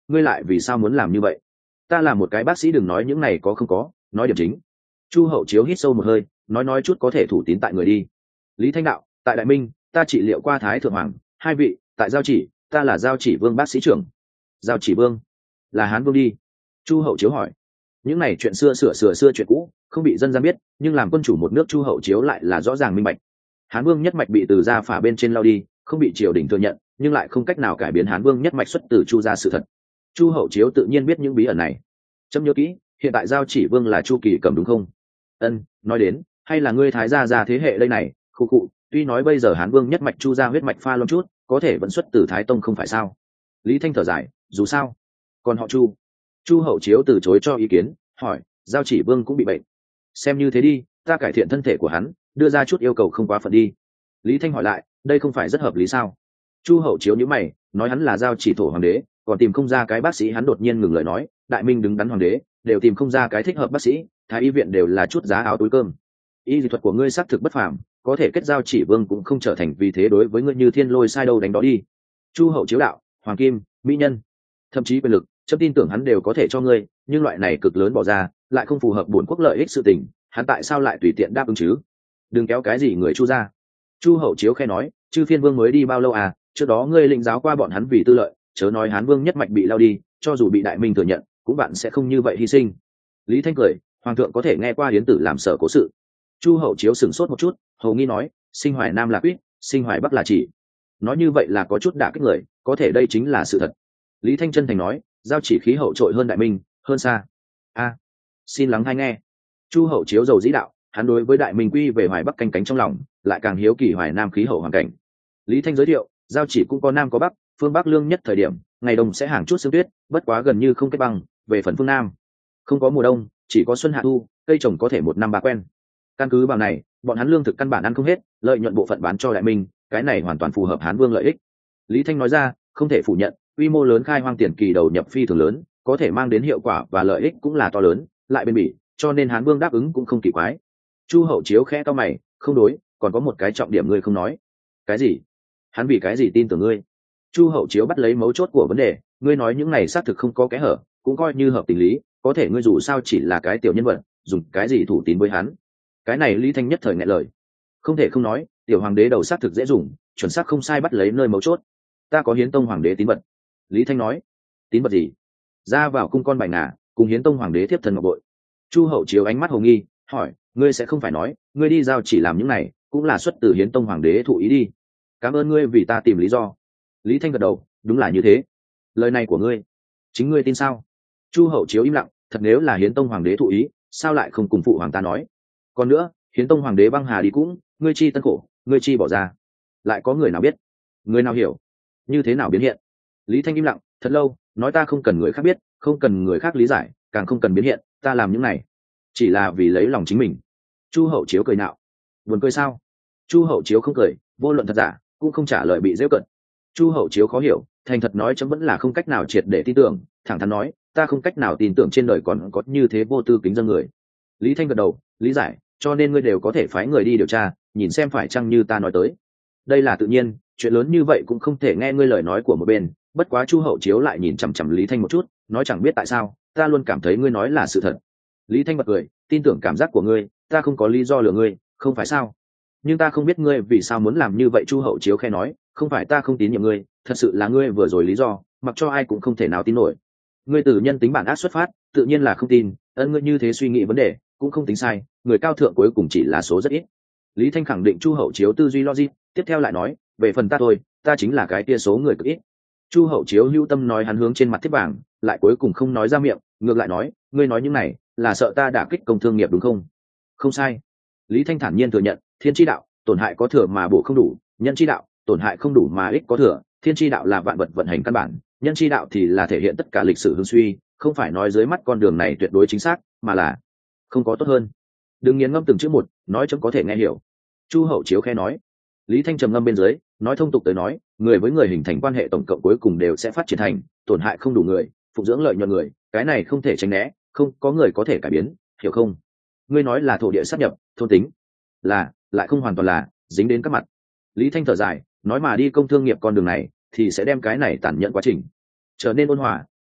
ngươi lại vì sao muốn làm như vậy? Ta là một cái bác sĩ, đừng nói những này có không có, nói điểm chính. Chu Hậu Chiếu hít sâu một hơi, nói chút có thể thủ tín tại người đi. Lý Thanh đạo, tại Đại Minh ta trị liệu qua Thái Thượng Hoàng, hai vị, tại Giao Chỉ ta là Giao Chỉ Vương bác sĩ trưởng. Giao Chỉ Vương là Hán Vương đi? Chu Hậu Chiếu hỏi. Những này chuyện xưa xưa chuyện cũ, không bị dân gian biết, nhưng làm quân chủ một nước Chu Hậu Chiếu lại là rõ ràng minh bạch. Hán Vương nhất mạch bị từ gia phả bên trên lao đi, không bị triều đình thừa nhận, nhưng lại không cách nào cải biến Hán Vương nhất mạch xuất từ Chu gia sự thật. Chu Hậu Chiếu tự nhiên biết những bí ẩn này. Chấm nhớ kỹ, hiện tại Giao Chỉ Vương là Chu Kỳ Cầm đúng không? Ân, nói đến, hay là ngươi Thái gia gia thế hệ đây này, khu cụ, tuy nói bây giờ Hán Vương nhất mạch Chu gia huyết mạch pha loãng chút, có thể vẫn xuất từ Thái Tông không phải sao? Lý Thanh thở dài, dù sao, còn họ Chu. Chu Hậu Chiếu từ chối cho ý kiến, hỏi, Giao Chỉ Vương cũng bị bệnh. Xem như thế đi, ta cải thiện thân thể của hắn, đưa ra chút yêu cầu không quá phận đi. Lý Thanh hỏi lại, đây không phải rất hợp lý sao? Chu Hậu Chiếu nhíu mày, nói hắn là Giao Chỉ thổ hoàng đế, còn tìm không ra cái bác sĩ. Hắn đột nhiên ngừng lời nói, Đại Minh đứng đắn hoàng đế, đều tìm không ra cái thích hợp bác sĩ, Thái y viện đều là chút giá áo túi cơm. Y dị thuật của ngươi xác thực bất phàm, có thể kết Giao Chỉ Vương cũng không trở thành vì thế đối với ngươi như thiên lôi sai đâu đánh đó đi. Chu Hậu Chiếu đạo, hoàng kim, mỹ nhân, thậm chí quyền lực, chấm tin tưởng hắn đều có thể cho ngươi, nhưng loại này cực lớn bỏ ra, lại không phù hợp bổn quốc lợi ích sự tình, hắn tại sao lại tùy tiện đáp ứng chứ? Đừng kéo cái gì người Chu ra. Chu Hậu Chiếu khẽ nói, Chư Phiên Vương mới đi bao lâu à, trước đó ngươi lĩnh giáo qua bọn hắn vì tư lợi, chớ nói Hán Vương nhất mạch bị lao đi, cho dù bị Đại Minh thừa nhận, cũng bạn sẽ không như vậy hy sinh. Lý Thanh cười, hoàng thượng có thể nghe qua hiến tử làm sở cố sự. Chu Hậu Chiếu sửng sốt một chút, hầu nghi nói, sinh Hoài Nam là quýt, sinh Hoài Bắc là chỉ. Nói như vậy là có chút đả kích người, có thể đây chính là sự thật. Lý Thanh chân thành nói, Giao Chỉ khí hậu trội hơn Đại Minh, hơn xa. A, xin lắng hay nghe. Chu Hậu Chiếu dầu dĩ đạo, hắn đối với Đại Minh quy về Hoài Bắc canh cánh trong lòng, lại càng hiếu kỳ Hoài Nam khí hậu hoàn cảnh. Lý Thanh giới thiệu, Giao Chỉ cũng có Nam có Bắc, phương Bắc lương nhất thời điểm, ngày đông sẽ hàng chút sương tuyết, bất quá gần như không kết băng. Về phần phương Nam, không có mùa đông, chỉ có xuân hạ thu, cây trồng có thể một năm ba quen. Căn cứ vào này, bọn hắn lương thực căn bản ăn không hết, lợi nhuận bộ phận bán cho Đại Minh, cái này hoàn toàn phù hợp Hán Vương lợi ích. Lý Thanh nói ra, không thể phủ nhận, quy mô lớn khai hoang tiền kỳ đầu nhập phi thường lớn, có thể mang đến hiệu quả và lợi ích cũng là to lớn, lại bền bỉ, cho nên Hán Vương đáp ứng cũng không kỳ quái. Chu Hậu Chiếu khẽ cau mày, không đối, còn có một cái trọng điểm ngươi không nói. Cái gì? Hắn vì cái gì tin tưởng ngươi? Chu Hậu Chiếu bắt lấy mấu chốt của vấn đề, ngươi nói những này xác thực không có kẽ hở, cũng coi như hợp tình lý, có thể ngươi dù sao chỉ là cái tiểu nhân vật, dùng cái gì thủ tín với hắn? Cái này Lý Thanh nhất thời nghẹn lời. Không thể không nói, tiểu hoàng đế đầu xác thực dễ dùng, chuẩn xác không sai bắt lấy nơi mấu chốt. Ta có Hiến Tông hoàng đế tín vật. Lý Thanh nói. Tín vật gì? Ra vào cung con bài ngà, cùng Hiến Tông hoàng đế thiếp thân ngọc bội. Chu Hậu Chiếu ánh mắt hồ nghi, hỏi, ngươi sẽ không phải nói, ngươi đi Giao Chỉ làm những này, cũng là xuất từ Hiến Tông hoàng đế thụ ý đi? Cảm ơn ngươi vì ta tìm lý do. Lý Thanh gật đầu, đúng là như thế. Lời này của ngươi, chính ngươi tin sao? Chu Hậu Chiếu im lặng, thật nếu là Hiến Tông hoàng đế thụ ý, sao lại không cùng phụ hoàng ta nói? Còn nữa, Hiến Tông hoàng đế băng hà đi cũng, ngươi chi tân khổ, ngươi chi bỏ ra, lại có người nào biết, người nào hiểu, như thế nào biến hiện? Lý Thanh im lặng thật lâu, nói, ta không cần người khác biết, không cần người khác lý giải, càng không cần biến hiện, ta làm những này chỉ là vì lấy lòng chính mình. Chu Hậu Chiếu cười nạo. Buồn cười sao? Chu Hậu Chiếu không cười, vô luận thật giả cũng không trả lời bị giễu cận. Chu Hậu Chiếu khó hiểu, thành thật nói, chấm vẫn là không cách nào triệt để tin tưởng, thẳng thắn nói, ta không cách nào tin tưởng trên đời còn có như thế vô tư kính dân người. Lý Thanh gật đầu, lý giải, cho nên ngươi đều có thể phái người đi điều tra, nhìn xem phải chăng như ta nói tới. Đây là tự nhiên, chuyện lớn như vậy cũng không thể nghe ngươi lời nói của một bên. Bất quá Chu Hậu Chiếu lại nhìn chằm chằm Lý Thanh một chút, nói, chẳng biết tại sao, ta luôn cảm thấy ngươi nói là sự thật. Lý Thanh bật cười, tin tưởng cảm giác của ngươi, ta không có lý do lừa ngươi, không phải sao? Nhưng ta không biết ngươi vì sao muốn làm như vậy. Chu Hậu Chiếu khẽ nói, không phải ta không tín nhiệm ngươi, thật sự là ngươi vừa rồi lý do, mặc cho ai cũng không thể nào tin nổi. Ngươi từ nhân tính bản ác xuất phát, tự nhiên là không tin, ngươi như thế suy nghĩ vấn đề, cũng không tính sai, người cao thượng cuối cùng chỉ là số rất ít. Lý Thanh khẳng định Chu Hậu Chiếu tư duy logic, tiếp theo lại nói, về phần ta thôi, ta chính là cái tia số người cực ít. Chu Hậu Chiếu hữu tâm nói hắn hướng trên mặt thiết vàng, lại cuối cùng không nói ra miệng, ngược lại nói, ngươi nói những này là sợ ta đả kích công thương nghiệp đúng không? Không sai. Lý Thanh thản nhiên thừa nhận, thiên chi đạo, tổn hại có thừa mà bổ không đủ, nhân chi đạo, tổn hại không đủ mà ích có thừa, thiên chi đạo là vạn vật vận hành căn bản, nhân chi đạo thì là thể hiện tất cả lịch sử hưng suy, không phải nói dưới mắt con đường này tuyệt đối chính xác, mà là không có tốt hơn. Đừng nghiền ngẫm từng chữ một, nói chấm có thể nghe hiểu. Chu Hậu Chiếu khẽ nói. Lý Thanh trầm ngâm bên dưới, nói thông tục tới nói, người với người hình thành quan hệ tổng cộng cuối cùng đều sẽ phát triển thành tổn hại không đủ người, phụng dưỡng lợi nhuận người, cái này không thể tránh né, không có người có thể cải biến, hiểu không? Ngươi nói là thổ địa sát nhập, thôn tính, là lại không hoàn toàn là dính đến các mặt. Lý Thanh thở dài, nói mà đi công thương nghiệp con đường này thì sẽ đem cái này tàn nhẫn quá trình trở nên ôn hòa,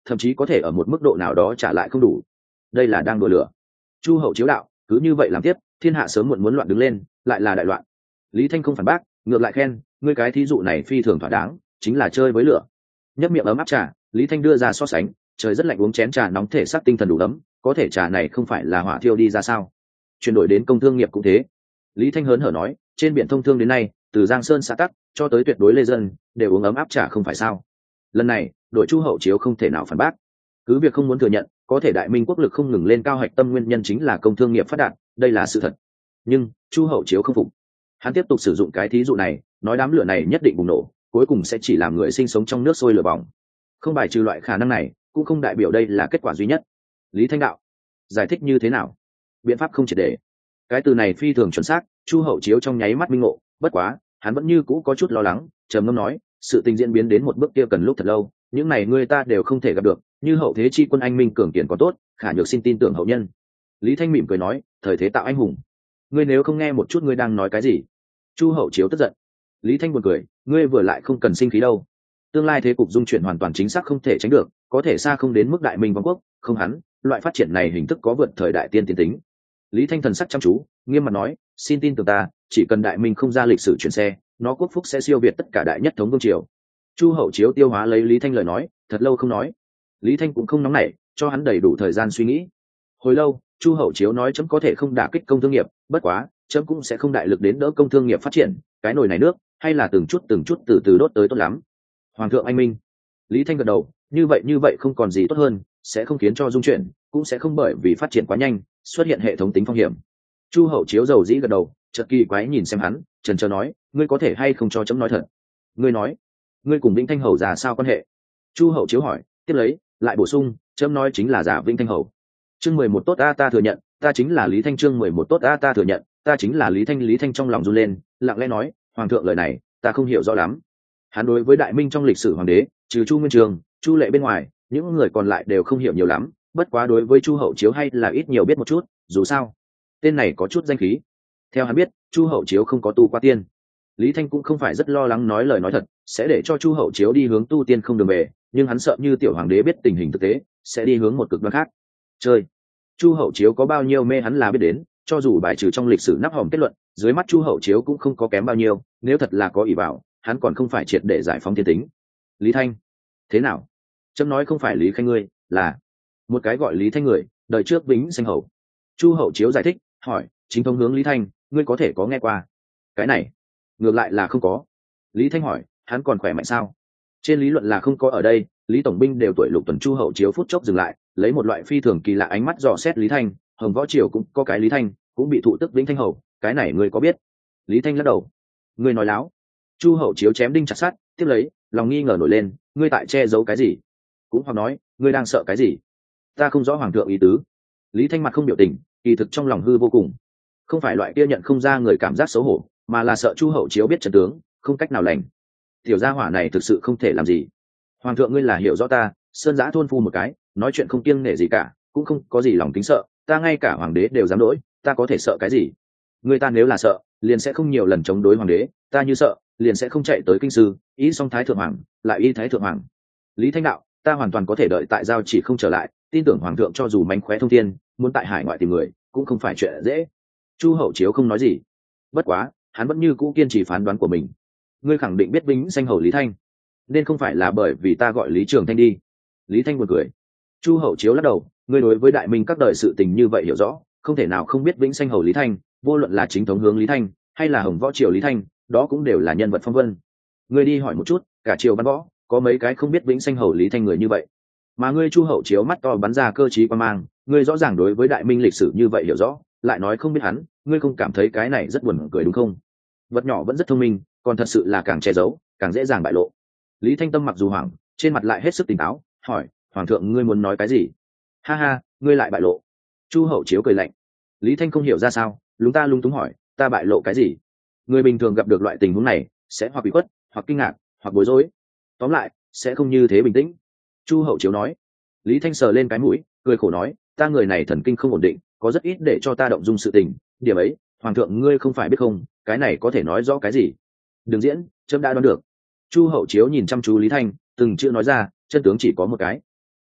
thậm chí có thể ở một mức độ nào đó trả lại không đủ. Đây là đang đùa lửa. Chu hậu chiếu đạo, cứ như vậy làm tiếp, thiên hạ sớm muộn muốn loạn đứng lên, lại là đại loạn. Lý Thanh không phản bác, ngược lại khen, ngươi cái thí dụ này phi thường thỏa đáng, chính là chơi với lửa. Nhấp miệng ấm áp trà, Lý Thanh đưa ra so sánh, trời rất lạnh uống chén trà nóng thể xác tinh thần đủ ấm, có thể trà này không phải là hỏa thiêu đi ra sao? Chuyển đổi đến công thương nghiệp cũng thế. Lý Thanh hớn hở nói, trên biển thông thương đến nay, từ Giang Sơn xã tắc cho tới tuyệt đối lê dân, đều uống ấm áp trà không phải sao? Lần này, đội Chu hậu chiếu không thể nào phản bác. Cứ việc không muốn thừa nhận, có thể đại minh quốc lực không ngừng lên cao hạch tâm nguyên nhân chính là công thương nghiệp phát đạt, đây là sự thật. Nhưng Chu hậu chiếu không phục. Hắn tiếp tục sử dụng cái thí dụ này, nói đám lửa này nhất định bùng nổ, cuối cùng sẽ chỉ làm người sinh sống trong nước sôi lửa bỏng. Không bài trừ loại khả năng này, cũng không đại biểu đây là kết quả duy nhất. Lý Thanh đạo, giải thích như thế nào? Biện pháp không triệt để. Cái từ này phi thường chuẩn xác, Chu hậu chiếu trong nháy mắt minh ngộ, bất quá, hắn vẫn như cũ có chút lo lắng, trầm ngâm nói, sự tình diễn biến đến một bước kia cần lúc thật lâu, những này người ta đều không thể gặp được, như hậu thế chi quân anh minh cường kiện có tốt, khả nhược xin tin tưởng hậu nhân. Lý Thanh mỉm cười nói, thời thế tạo anh hùng. Ngươi nếu không nghe một chút ngươi đang nói cái gì? Chu hậu chiếu tức giận. Lý Thanh buồn cười, ngươi vừa lại không cần sinh khí đâu. Tương lai thế cục dung chuyển hoàn toàn chính xác không thể tránh được, có thể xa không đến mức đại minh vong quốc, không hắn, loại phát triển này hình thức có vượt thời đại tiên tiến tính. Lý Thanh thần sắc chăm chú, nghiêm mặt nói, xin tin tưởng ta, chỉ cần đại minh không ra lịch sử chuyển xe, nó quốc phúc sẽ siêu việt tất cả đại nhất thống vương triều. Chu hậu chiếu tiêu hóa lấy Lý Thanh lời nói, thật lâu không nói. Lý Thanh cũng không nóng nảy, cho hắn đầy đủ thời gian suy nghĩ. Hồi lâu, Chu hậu chiếu nói chấm có thể không đả kích công thương nghiệp, bất quá chấm cũng sẽ không đại lực đến đỡ công thương nghiệp phát triển, cái nồi này nước hay là từng chút từ từ đốt tới tốt lắm. Hoàng thượng anh minh. Lý Thanh gật đầu, như vậy không còn gì tốt hơn, sẽ không khiến cho dung chuyển, cũng sẽ không bởi vì phát triển quá nhanh xuất hiện hệ thống tính phong hiểm. Chu hậu chiếu dầu dĩ gật đầu, chợt kỳ quái nhìn xem hắn, chần chờ nói, ngươi có thể hay không cho chấm nói thật? Ngươi nói, ngươi cùng Vĩnh Thanh hầu già sao quan hệ? Chu hậu chiếu hỏi, tiếp lấy lại bổ sung, chấm nói chính là giả Vĩnh Thanh hầu. Chương 11 tốt a, ta thừa nhận, ta chính là Lý Thanh. Chương 11 tốt a, ta thừa nhận, ta chính là Lý Thanh. Lý Thanh trong lòng run lên, lặng lẽ nói, hoàng thượng lời này ta không hiểu rõ lắm. Hắn đối với đại minh trong lịch sử hoàng đế, trừ Chu Nguyên Trường, Chu Lệ bên ngoài, những người còn lại đều không hiểu nhiều lắm, bất quá đối với Chu hậu chiếu hay là ít nhiều biết một chút, dù sao tên này có chút danh khí. Theo hắn biết, Chu hậu chiếu không có tu qua tiên. Lý Thanh cũng không phải rất lo lắng nói lời nói thật sẽ để cho Chu hậu chiếu đi hướng tu tiên không đường về, nhưng hắn sợ như tiểu hoàng đế biết tình hình thực tế sẽ đi hướng một cực đoan khác. Chơi. Chu hậu chiếu có bao nhiêu mê hắn là biết đến, cho dù bài trừ trong lịch sử nắp hòm kết luận, dưới mắt Chu hậu chiếu cũng không có kém bao nhiêu, nếu thật là có ỷ vào, hắn còn không phải triệt để giải phóng thiên tính. Lý Thanh, thế nào? Chấm nói không phải Lý Khanh ngươi, là một cái gọi Lý Thanh người, đời trước Vĩnh Xanh hầu. Chu hậu chiếu giải thích, hỏi, chính thống hướng Lý Thanh, ngươi có thể có nghe qua? Cái này, ngược lại là không có. Lý Thanh hỏi, hắn còn khỏe mạnh sao? Trên lý luận là không có ở đây. Lý tổng binh đều tuổi lục tuần. Chu hậu chiếu phút chốc dừng lại, lấy một loại phi thường kỳ lạ ánh mắt dò xét Lý Thanh. Hồng Võ Triều cũng có cái Lý Thanh, cũng bị thụ tức Vĩnh Thanh hầu, cái này ngươi có biết? Lý Thanh lắc đầu, ngươi nói láo. Chu hậu chiếu chém đinh chặt sắt, tiếp lấy lòng nghi ngờ nổi lên, ngươi tại che giấu cái gì? Cũng hoặc nói, ngươi đang sợ cái gì? Ta không rõ hoàng thượng ý tứ. Lý Thanh mặt không biểu tình, kỳ thực trong lòng hư vô cùng, không phải loại kia nhận không ra người cảm giác xấu hổ, mà là sợ Chu hậu chiếu biết trận tướng không cách nào lành. Tiểu gia hỏa này thực sự không thể làm gì. Hoàng thượng ngươi là hiểu rõ ta, sơn giã thôn phu một cái, nói chuyện không kiêng nể gì cả, cũng không có gì lòng kính sợ, ta ngay cả hoàng đế đều dám đỗi, ta có thể sợ cái gì? Người ta nếu là sợ, liền sẽ không nhiều lần chống đối hoàng đế, ta như sợ, liền sẽ không chạy tới kinh sư, ý xong thái thượng hoàng, lại y thái thượng hoàng. Lý Thanh đạo, ta hoàn toàn có thể đợi tại giao chỉ không trở lại, tin tưởng hoàng thượng cho dù mánh khóe thông thiên, muốn tại hải ngoại tìm người, cũng không phải chuyện dễ. Chu hậu chiếu không nói gì, bất quá hắn vẫn như cũ kiên trì phán đoán của mình. Ngươi khẳng định biết Vĩnh Xanh hầu Lý Thanh, nên không phải là bởi vì ta gọi Lý Trường Thanh đi. Lý Thanh buồn cười. Chu hậu chiếu lắc đầu, ngươi đối với đại minh các đời sự tình như vậy hiểu rõ, không thể nào không biết Vĩnh Xanh hầu Lý Thanh, vô luận là chính thống hướng Lý Thanh hay là Hồng Võ Triều Lý Thanh, đó cũng đều là nhân vật phong vân. Ngươi đi hỏi một chút, cả triều văn võ có mấy cái không biết Vĩnh Xanh hầu Lý Thanh người như vậy. Mà ngươi Chu hậu chiếu mắt to bắn ra cơ trí quan mang, ngươi rõ ràng đối với đại minh lịch sử như vậy hiểu rõ, lại nói không biết hắn, ngươi không cảm thấy cái này rất buồn cười đúng không? Vật nhỏ vẫn rất thông minh, còn thật sự là càng che giấu càng dễ dàng bại lộ. Lý Thanh tâm mặc dù hoảng, trên mặt lại hết sức tỉnh táo, hỏi, hoàng thượng ngươi muốn nói cái gì? Ha ha, ngươi lại bại lộ. Chu hậu chiếu cười lạnh. Lý Thanh không hiểu ra sao, lúng ta lung túng hỏi, ta bại lộ cái gì? Người bình thường gặp được loại tình huống này sẽ hoặc bị khuất, hoặc kinh ngạc, hoặc bối rối, tóm lại sẽ không như thế bình tĩnh. Chu hậu chiếu nói. Lý Thanh sờ lên cái mũi, cười khổ nói, ta người này thần kinh không ổn định, có rất ít để cho ta động dung sự tình, điểm ấy hoàng thượng ngươi không phải biết không, cái này có thể nói rõ cái gì? Đừng diễn, trẫm đã đoán được. Chu hậu chiếu nhìn chăm chú Lý Thanh, từng chữ nói ra, chân tướng chỉ có một cái.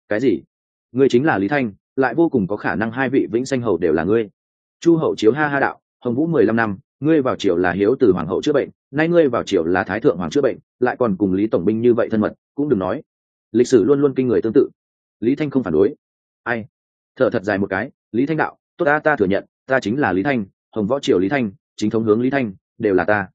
Cái gì? Ngươi chính là Lý Thanh, lại vô cùng có khả năng hai vị vĩnh sanh hầu đều là ngươi. Chu hậu chiếu ha ha đạo, Hồng Vũ 15 năm, ngươi vào triều là hiếu từ hoàng hậu chữa bệnh, nay ngươi vào triều là thái thượng hoàng chữa bệnh, lại còn cùng Lý tổng binh như vậy thân mật, cũng đừng nói. Lịch sử luôn luôn kinh người tương tự. Lý Thanh không phản đối. Ai? Thở thật dài một cái, Lý Thanh đạo, tốt ta thừa nhận, ta chính là Lý Thanh, Hồng Võ triều Lý Thanh, chính thống hướng Lý Thanh, đều là ta.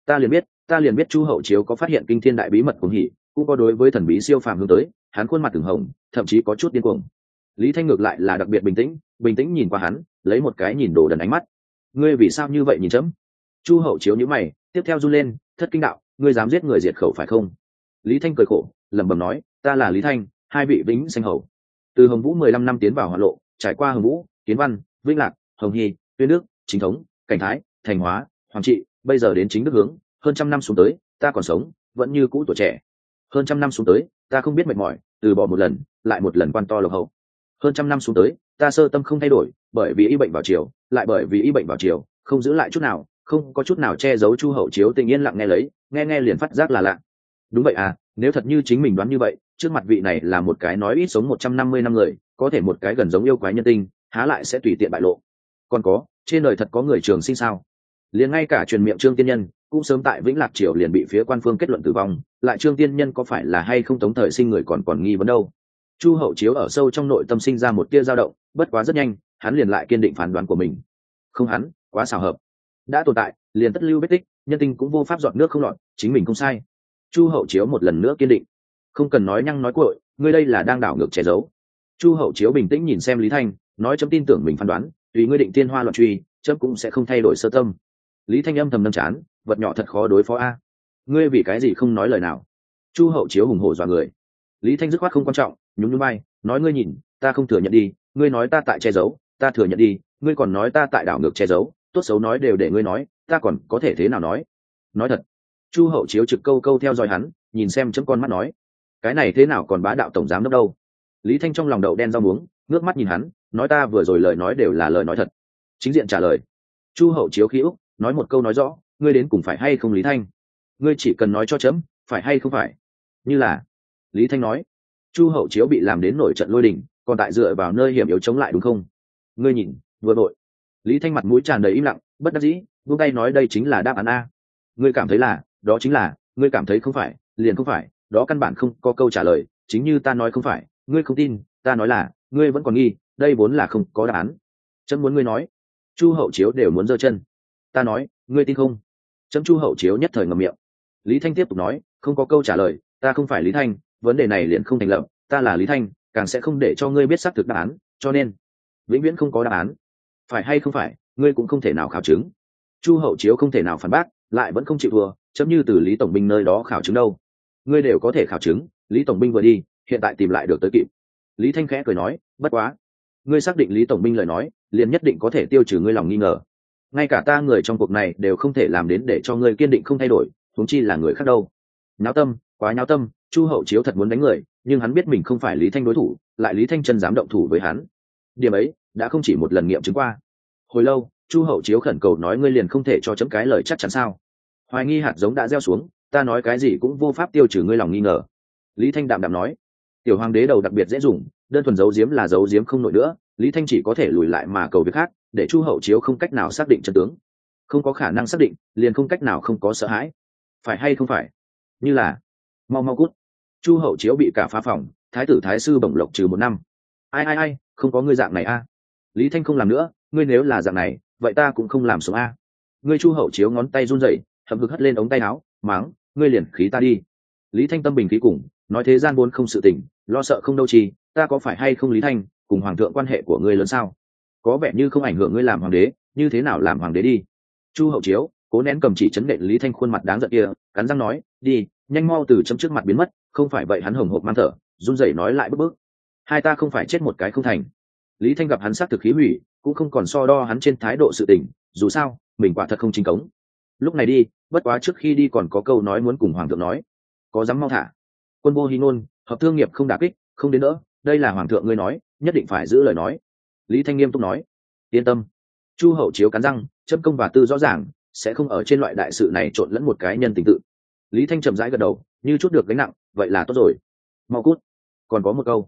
Ta liền biết Chu hậu chiếu có phát hiện kinh thiên đại bí mật cuồng hỉ, cũng có đối với thần bí siêu phàm hướng tới, hắn khuôn mặt từng hồng, thậm chí có chút điên cuồng. Lý Thanh ngược lại là đặc biệt bình tĩnh nhìn qua hắn, lấy một cái nhìn đồ đần ánh mắt. Ngươi vì sao như vậy nhìn chấm? Chu hậu chiếu nhíu mày, tiếp theo run lên, thất kinh đạo, ngươi dám giết người diệt khẩu phải không? Lý Thanh cười khổ, lẩm bẩm nói, ta là Lý Thanh, hai vị vĩnh sanh hầu. Từ Hồng Vũ 15 năm tiến vào Hoạn Lộ, trải qua Hồng Vũ, Kiến Văn, Vĩnh Lạc, Hồng Hy, Tuyên Đức, Chính Thống, Cảnh Thái, Thành Hóa, Hoàng Trị, bây giờ đến chính Đức hướng, hơn trăm năm xuống tới, ta còn sống, vẫn như cũ tuổi trẻ. Hơn trăm năm xuống tới, ta không biết mệt mỏi, từ bỏ một lần, lại một lần quan to lộc hậu. Hơn trăm năm xuống tới, ta sơ tâm không thay đổi, bởi vì y bệnh vào chiều, lại bởi vì y bệnh vào chiều, không giữ lại chút nào, không có chút nào che giấu. Chu hậu chiếu tình yên lặng nghe lấy, nghe liền phát giác là lạ. Đúng vậy à, nếu thật như chính mình đoán như vậy, trước mặt vị này là một cái nói ít sống 150 năm người, có thể một cái gần giống yêu quái nhân tinh, há lại sẽ tùy tiện bại lộ. Còn có, trên đời thật có người trường sinh sao? Liền ngay cả truyền miệng Trương Tiên Nhân cũng sớm tại Vĩnh Lạc triều liền bị phía quan phương kết luận tử vong, lại Trương Tiên Nhân có phải là hay không tống thời sinh người còn nghi vấn đâu. Chu hậu chiếu ở sâu trong nội tâm sinh ra một tia dao động, bất quá rất nhanh hắn liền lại kiên định phán đoán của mình. Không, hắn quá xảo hợp, đã tồn tại liền tất lưu vết tích, nhân tinh cũng vô pháp dọn nước không lọt, chính mình không sai. Chu hậu chiếu một lần nữa kiên định, không cần nói nhăng nói cuội, ngươi đây là đang đảo ngược che giấu. Chu hậu chiếu bình tĩnh nhìn xem Lý Thanh, nói chấm tin tưởng mình phán đoán, tùy ngươi định tiên hoa loạn truy, chấm cũng sẽ không thay đổi sơ tâm. Lý Thanh âm thầm nâng chán, vật nhỏ thật khó đối phó a. Ngươi vì cái gì không nói lời nào? Chu hậu chiếu hùng hổ dọa người. Lý Thanh dứt khoát không quan trọng, nhún nhún vai, nói ngươi nhìn, ta không thừa nhận đi, ngươi nói ta tại che giấu, ta thừa nhận đi, ngươi còn nói ta tại đảo ngược che giấu, tốt xấu nói đều để ngươi nói, ta còn có thể thế nào nói? Nói thật. Chu hậu chiếu trực câu câu theo dõi hắn, nhìn xem chấm con mắt nói, cái này thế nào còn bá đạo tổng giám đốc đâu? Lý Thanh trong lòng đậu đen rau muống, ngước mắt nhìn hắn, nói ta vừa rồi lời nói đều là lời nói thật. Chính diện trả lời. Chu hậu chiếu khí úc, nói một câu nói rõ, ngươi đến cùng phải hay không Lý Thanh? Ngươi chỉ cần nói cho chấm, phải hay không phải? Như là. Lý Thanh nói. Chu hậu chiếu bị làm đến nổi trận lôi đình, còn tại dựa vào nơi hiểm yếu chống lại đúng không? Ngươi nhìn, vừa vội. Lý Thanh mặt mũi tràn đầy im lặng, bất đắc dĩ, buông tay nói đây chính là đáp án a. Ngươi cảm thấy là, đó chính là, ngươi cảm thấy không phải, liền không phải, đó căn bản không có câu trả lời, chính như ta nói không phải, ngươi không tin, ta nói là, ngươi vẫn còn nghi, đây vốn là không có đáp án. Chấm muốn ngươi nói. Chu hậu chiếu đều muốn giơ chân. Ta nói, ngươi tin không? Chấm. Chu hậu chiếu nhất thời ngậm miệng. Lý Thanh tiếp tục nói, không có câu trả lời, ta không phải Lý Thanh, vấn đề này liền không thành lập, ta là Lý Thanh, càng sẽ không để cho ngươi biết xác thực đáp án, cho nên vĩnh viễn không có đáp án. Phải hay không phải, ngươi cũng không thể nào khảo chứng. Chu hậu chiếu không thể nào phản bác, lại vẫn không chịu thua, chấm như từ Lý tổng binh nơi đó khảo chứng đâu. Ngươi đều có thể khảo chứng, Lý tổng binh vừa đi, hiện tại tìm lại được tới kịp. Lý Thanh khẽ cười nói, bất quá, ngươi xác định Lý tổng binh lời nói, liền nhất định có thể tiêu trừ ngươi lòng nghi ngờ. Ngay cả ta người trong cuộc này đều không thể làm đến để cho ngươi kiên định không thay đổi, huống chi là người khác đâu. Nháo tâm, quá nháo tâm. Chu hậu chiếu thật muốn đánh người, nhưng hắn biết mình không phải Lý Thanh đối thủ, lại Lý Thanh chân dám động thủ với hắn, điểm ấy đã không chỉ một lần nghiệm chứng qua. Hồi lâu, Chu hậu chiếu khẩn cầu nói, ngươi liền không thể cho chấm cái lời chắc chắn sao? Hoài nghi hạt giống đã gieo xuống, ta nói cái gì cũng vô pháp tiêu trừ ngươi lòng nghi ngờ. Lý Thanh đạm đạm nói, tiểu hoàng đế đầu đặc biệt dễ dùng, đơn thuần giấu giếm là giấu giếm không nổi nữa. Lý Thanh chỉ có thể lùi lại mà cầu việc khác, để Chu hậu chiếu không cách nào xác định chân tướng. Không có khả năng xác định, liền không cách nào không có sợ hãi. Phải hay không phải? Như là, mau cút. Chu hậu chiếu bị cả phá phòng, thái tử thái sư bổng lộc trừ 1 năm. Ai, không có ngươi dạng này a. Lý Thanh không làm nữa, ngươi nếu là dạng này, vậy ta cũng không làm sống a. Ngươi. Chu hậu chiếu ngón tay run rẩy, hậm hực hất lên ống tay áo, mắng, ngươi liền khí ta đi. Lý Thanh tâm bình khí cùng, nói thế gian vốn không sự tình, lo sợ không đâu chi, ta có phải hay không Lý Thanh, cùng hoàng thượng quan hệ của ngươi lớn sao? Có vẻ như không ảnh hưởng ngươi làm hoàng đế, như thế nào làm hoàng đế đi. Chu hậu chiếu cố nén cầm chỉ chấn đệ Lý Thanh khuôn mặt đáng giận kia, cắn răng nói, đi, nhanh mau từ chấm trước mặt biến mất, không phải vậy. Hắn hồng hộc mang thở, run rẩy nói lại bước, hai ta không phải chết một cái không thành. Lý Thanh gặp hắn xác thực khí hủy, cũng không còn so đo hắn trên thái độ sự tình, dù sao mình quả thật không chính cống. Lúc này đi, bất quá trước khi đi còn có câu nói muốn cùng hoàng thượng nói. Có dám mau thả. Quân vô hy ngôn, hợp thương nghiệp không đả kích, không đến nữa, đây là hoàng thượng ngươi nói, nhất định phải giữ lời nói. Lý Thanh nghiêm túc nói, yên tâm. Chu hậu chiếu cắn răng, chấm công và tư rõ ràng, sẽ không ở trên loại đại sự này trộn lẫn một cái nhân tình tự. Lý Thanh chậm rãi gật đầu, như chút được gánh nặng, vậy là tốt rồi. Mau cút. Còn có một câu.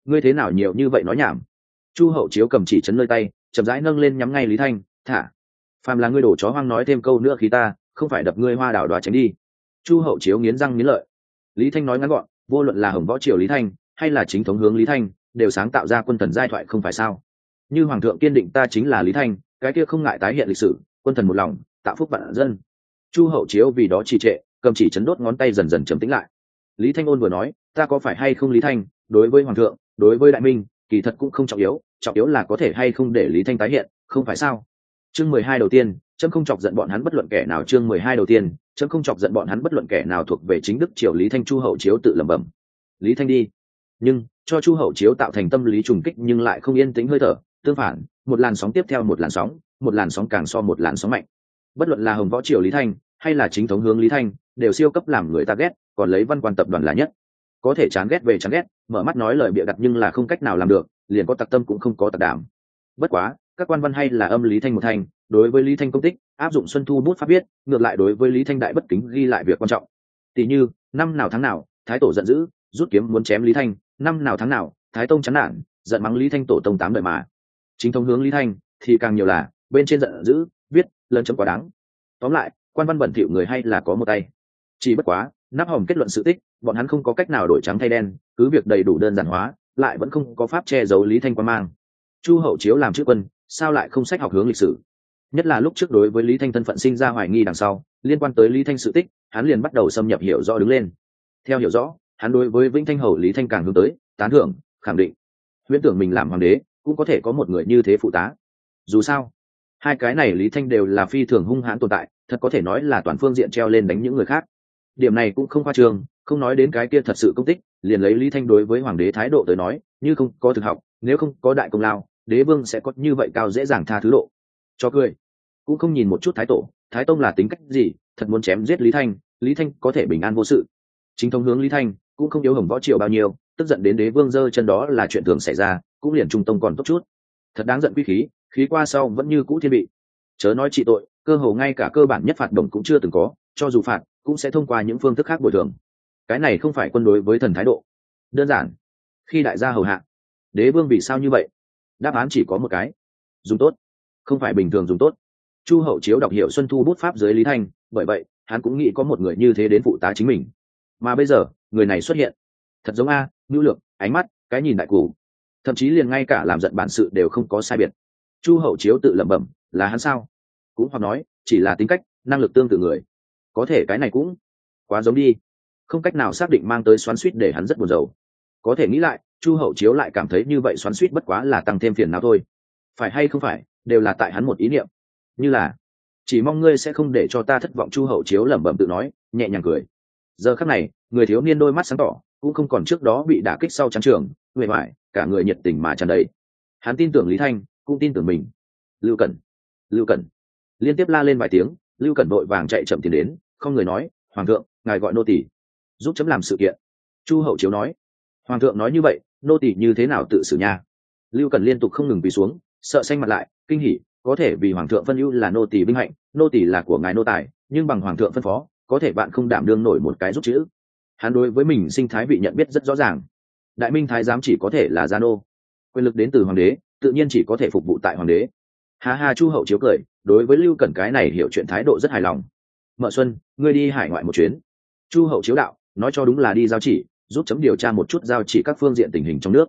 ngươi thế nào nhiều như vậy nói nhảm. Chu Hậu Chiếu cầm chỉ chấn nơi tay, chậm rãi nâng lên nhắm ngay Lý Thanh, thả. Phàm là ngươi đổ chó hoang nói thêm câu nữa khi ta, không phải đập ngươi hoa đảo đoá tránh đi. Chu Hậu Chiếu nghiến răng nghiến lợi. Lý Thanh nói ngắn gọn, vô luận là Hồng Võ Triều Lý Thanh, hay là chính thống hướng Lý Thanh, đều sáng tạo ra quân thần giai thoại không phải sao? Như hoàng thượng kiên định ta chính là Lý Thanh, cái kia không ngại tái hiện lịch sử, quân thần một lòng, tạo phúc vạn dân. Chu Hậu Chiếu vì đó trì trệ, cầm chỉ chấn đốt ngón tay dần dần trầm tĩnh lại. Lý Thanh ôn vừa nói, ta có phải hay không Lý Thanh, đối với hoàng thượng, đối với đại minh, kỳ thật cũng không trọng yếu là có thể hay không để Lý Thanh tái hiện, không phải sao? Chương 12 đầu tiên, chấm không chọc giận bọn hắn bất luận kẻ nào. Chương 12 đầu tiên, chấm không chọc giận bọn hắn bất luận kẻ nào thuộc về chính đức triều Lý Thanh. Chu Hậu Chiếu tự lẩm bẩm. Lý Thanh đi. Nhưng cho Chu Hậu Chiếu tạo thành tâm lý trùng kích nhưng lại không yên tĩnh hơi thở, tương phản, một làn sóng tiếp theo một làn sóng càng so một làn sóng mạnh. Bất luận là Hồng Võ Triều Lý Thanh, hay là chính thống hướng Lý Thanh, đều siêu cấp làm người ta ghét, còn lấy Văn Quan tập đoàn là nhất. Có thể chán ghét về chán ghét, mở mắt nói lời bịa đặt nhưng là không cách nào làm được, liền có tặc tâm cũng không có tặc đảm. Bất quá, các quan văn hay là âm Lý Thanh một thành, đối với Lý Thanh công tích, áp dụng Xuân Thu bút pháp viết, ngược lại đối với Lý Thanh đại bất kính ghi lại việc quan trọng. Tỷ như, năm nào tháng nào, Thái tổ giận dữ, rút kiếm muốn chém Lý Thanh, năm nào tháng nào, Thái tông chán nản, giận mắng Lý Thanh tổ tông 8 đời mà. Chính thống hướng Lý Thanh thì càng nhiều là bên trên giận dữ, viết lấn chấm quá đáng. Tóm lại, quan văn bẩn thỉu người hay là có một tay. Chỉ bất quá, nắp hòm kết luận sự tích, bọn hắn không có cách nào đổi trắng thay đen, cứ việc đầy đủ đơn giản hóa, lại vẫn không có pháp che giấu Lý Thanh quan mang. Chu Hậu Chiếu làm chữ quân, sao lại không sách học hướng lịch sử? Nhất là lúc trước đối với Lý Thanh thân phận sinh ra hoài nghi đằng sau, liên quan tới Lý Thanh sự tích, hắn liền bắt đầu xâm nhập hiểu rõ đứng lên. Theo hiểu rõ, hắn đối với Vĩnh Thanh hầu Lý Thanh càng hướng tới tán thưởng, khẳng định. Huyễn tưởng mình làm hoàng đế, cũng có thể có một người như thế phụ tá. Dù sao, hai cái này Lý Thanh đều là phi thường hung hãn tồn tại, thật có thể nói là toàn phương diện treo lên đánh những người khác. Điểm này cũng không khoa trương, không nói đến cái kia thật sự công tích, liền lấy Lý Thanh đối với hoàng đế thái độ tới nói, như không có thực học, nếu không có đại công lao, đế vương sẽ có như vậy cao dễ dàng tha thứ độ. Cho cười, cũng không nhìn một chút thái tổ, thái tông là tính cách gì, thật muốn chém giết Lý Thanh có thể bình an vô sự. Chính thống hướng Lý Thanh cũng không yếu Hồng Võ Triều bao nhiêu, tức giận đến đế vương giơ chân đó là chuyện thường xảy ra, cũng liền trung tông còn tốt chút. Thật đáng giận quý khí qua sau vẫn như cũ thiên bị. Chớ nói trị tội, cơ hồ ngay cả cơ bản nhất phạt đồng cũng chưa từng có, cho dù phạt cũng sẽ thông qua những phương thức khác bồi thường. Cái này không phải quân đối với thần thái độ. Đơn giản, khi đại gia hầu hạ, đế vương vì sao như vậy? Đáp án chỉ có một cái: dùng tốt, không phải bình thường dùng tốt. Chu Hậu Chiếu đọc hiểu Xuân Thu bút pháp dưới Lý Thanh, bởi vậy hắn cũng nghĩ có một người như thế đến phụ tá chính mình. Mà bây giờ người này xuất hiện, thật giống nhu lược, ánh mắt, cái nhìn đại cù, thậm chí liền ngay cả làm giận bản sự đều không có sai biệt. Chu Hậu Chiếu tự lẩm bẩm, là hắn sao? Cũng hoặc nói chỉ là tính cách, năng lực tương tự người. Có thể cái này cũng quá giống đi, không cách nào xác định, mang tới xoắn xuýt để hắn rất buồn rầu. Có thể nghĩ lại, Chu Hậu Chiếu lại cảm thấy như vậy xoắn xuýt bất quá là tăng thêm phiền não thôi. Phải hay không phải, đều là tại hắn một ý niệm, như là chỉ mong ngươi sẽ không để cho ta thất vọng. Chu Hậu Chiếu lẩm bẩm tự nói, nhẹ nhàng cười. Giờ khắc này, người thiếu niên đôi mắt sáng tỏ, cũng không còn trước đó bị đả kích sau chán trường, huệ hoài, cả người nhiệt tình mà tràn đầy. Hắn tin tưởng Lý Thanh, cũng tin tưởng mình. Lưu Cẩn, liên tiếp la lên vài tiếng. Lưu Cẩn đội vàng chạy chậm tiến đến, không người nói, hoàng thượng, ngài gọi nô tỳ giúp chấm làm sự kiện. Chu Hậu Chiếu nói, hoàng thượng nói như vậy, nô tỳ như thế nào tự xử nha? Lưu Cẩn liên tục không ngừng quỳ xuống, sợ xanh mặt lại, kinh hỉ, có thể vì hoàng thượng phân ưu là nô tỳ vinh hạnh, nô tỳ là của ngài nô tài, nhưng bằng hoàng thượng phân phó, có thể bạn không đảm đương nổi một cái giúp chữ. Hắn đối với mình sinh thái vị nhận biết rất rõ ràng. Đại minh thái giám chỉ có thể là gia nô, quyền lực đến từ hoàng đế, tự nhiên chỉ có thể phục vụ tại hoàng đế. Ha ha, Chu Hậu Chiếu cười, đối với Lưu Cẩn cái này hiểu chuyện thái độ rất hài lòng. Mợ Xuân, ngươi đi hải ngoại một chuyến. Chu Hậu Chiếu đạo, nói cho đúng là đi giao chỉ, giúp chấm điều tra một chút giao chỉ các phương diện tình hình trong nước.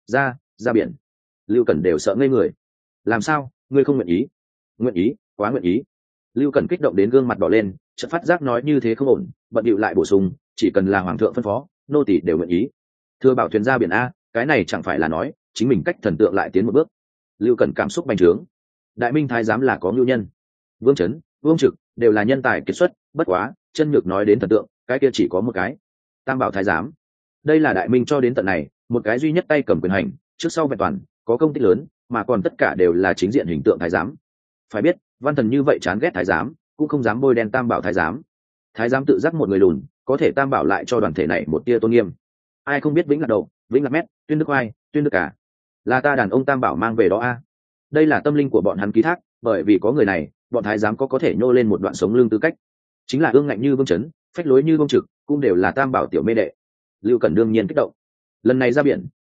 Ra biển. Lưu Cẩn đều sợ ngây người. Làm sao, ngươi không nguyện ý? Nguyện ý, quá nguyện ý. Lưu Cẩn kích động đến gương mặt đỏ lên, chợt phát giác nói như thế không ổn, bận điệu lại bổ sung, chỉ cần là hoàng thượng phân phó, nô tỳ đều nguyện ý. Thưa bảo thuyền ra biển a, cái này chẳng phải là nói chính mình cách thần tượng lại tiến một bước. Lưu Cẩn cảm xúc bành trướng. Đại minh thái giám là có ngưu nhân, Vương Chấn, Vương Trực đều là nhân tài kiệt xuất, bất quá chân nhược nói đến thần tượng, cái kia chỉ có một cái, Tam Bảo thái giám. Đây là đại minh cho đến tận này một cái duy nhất tay cầm quyền hành, trước sau vẹn toàn, có công tích lớn, mà còn tất cả đều là chính diện hình tượng thái giám. Phải biết, văn thần như vậy chán ghét thái giám, cũng không dám bôi đen Tam Bảo thái giám. Thái giám tự giác một người lùn, có thể Tam Bảo lại cho đoàn thể này một tia tôn nghiêm. Ai không biết Vĩnh Lạc Đầu, Vĩnh Lạc Mét, Tuyên Đức Oai, Tuyên Đức Cả, là ta đàn ông Tam Bảo mang về đó a. Đây là tâm linh của bọn hắn ký thác, bởi vì có người này, bọn thái giám có thể nhô lên một đoạn sống lưng tư cách. Chính là ương ngạnh như Vương Chấn, phách lối như Vương Trực, cũng đều là Tam Bảo tiểu mê đệ. Lưu Cẩn đương nhiên kích động. Lần này ra biển,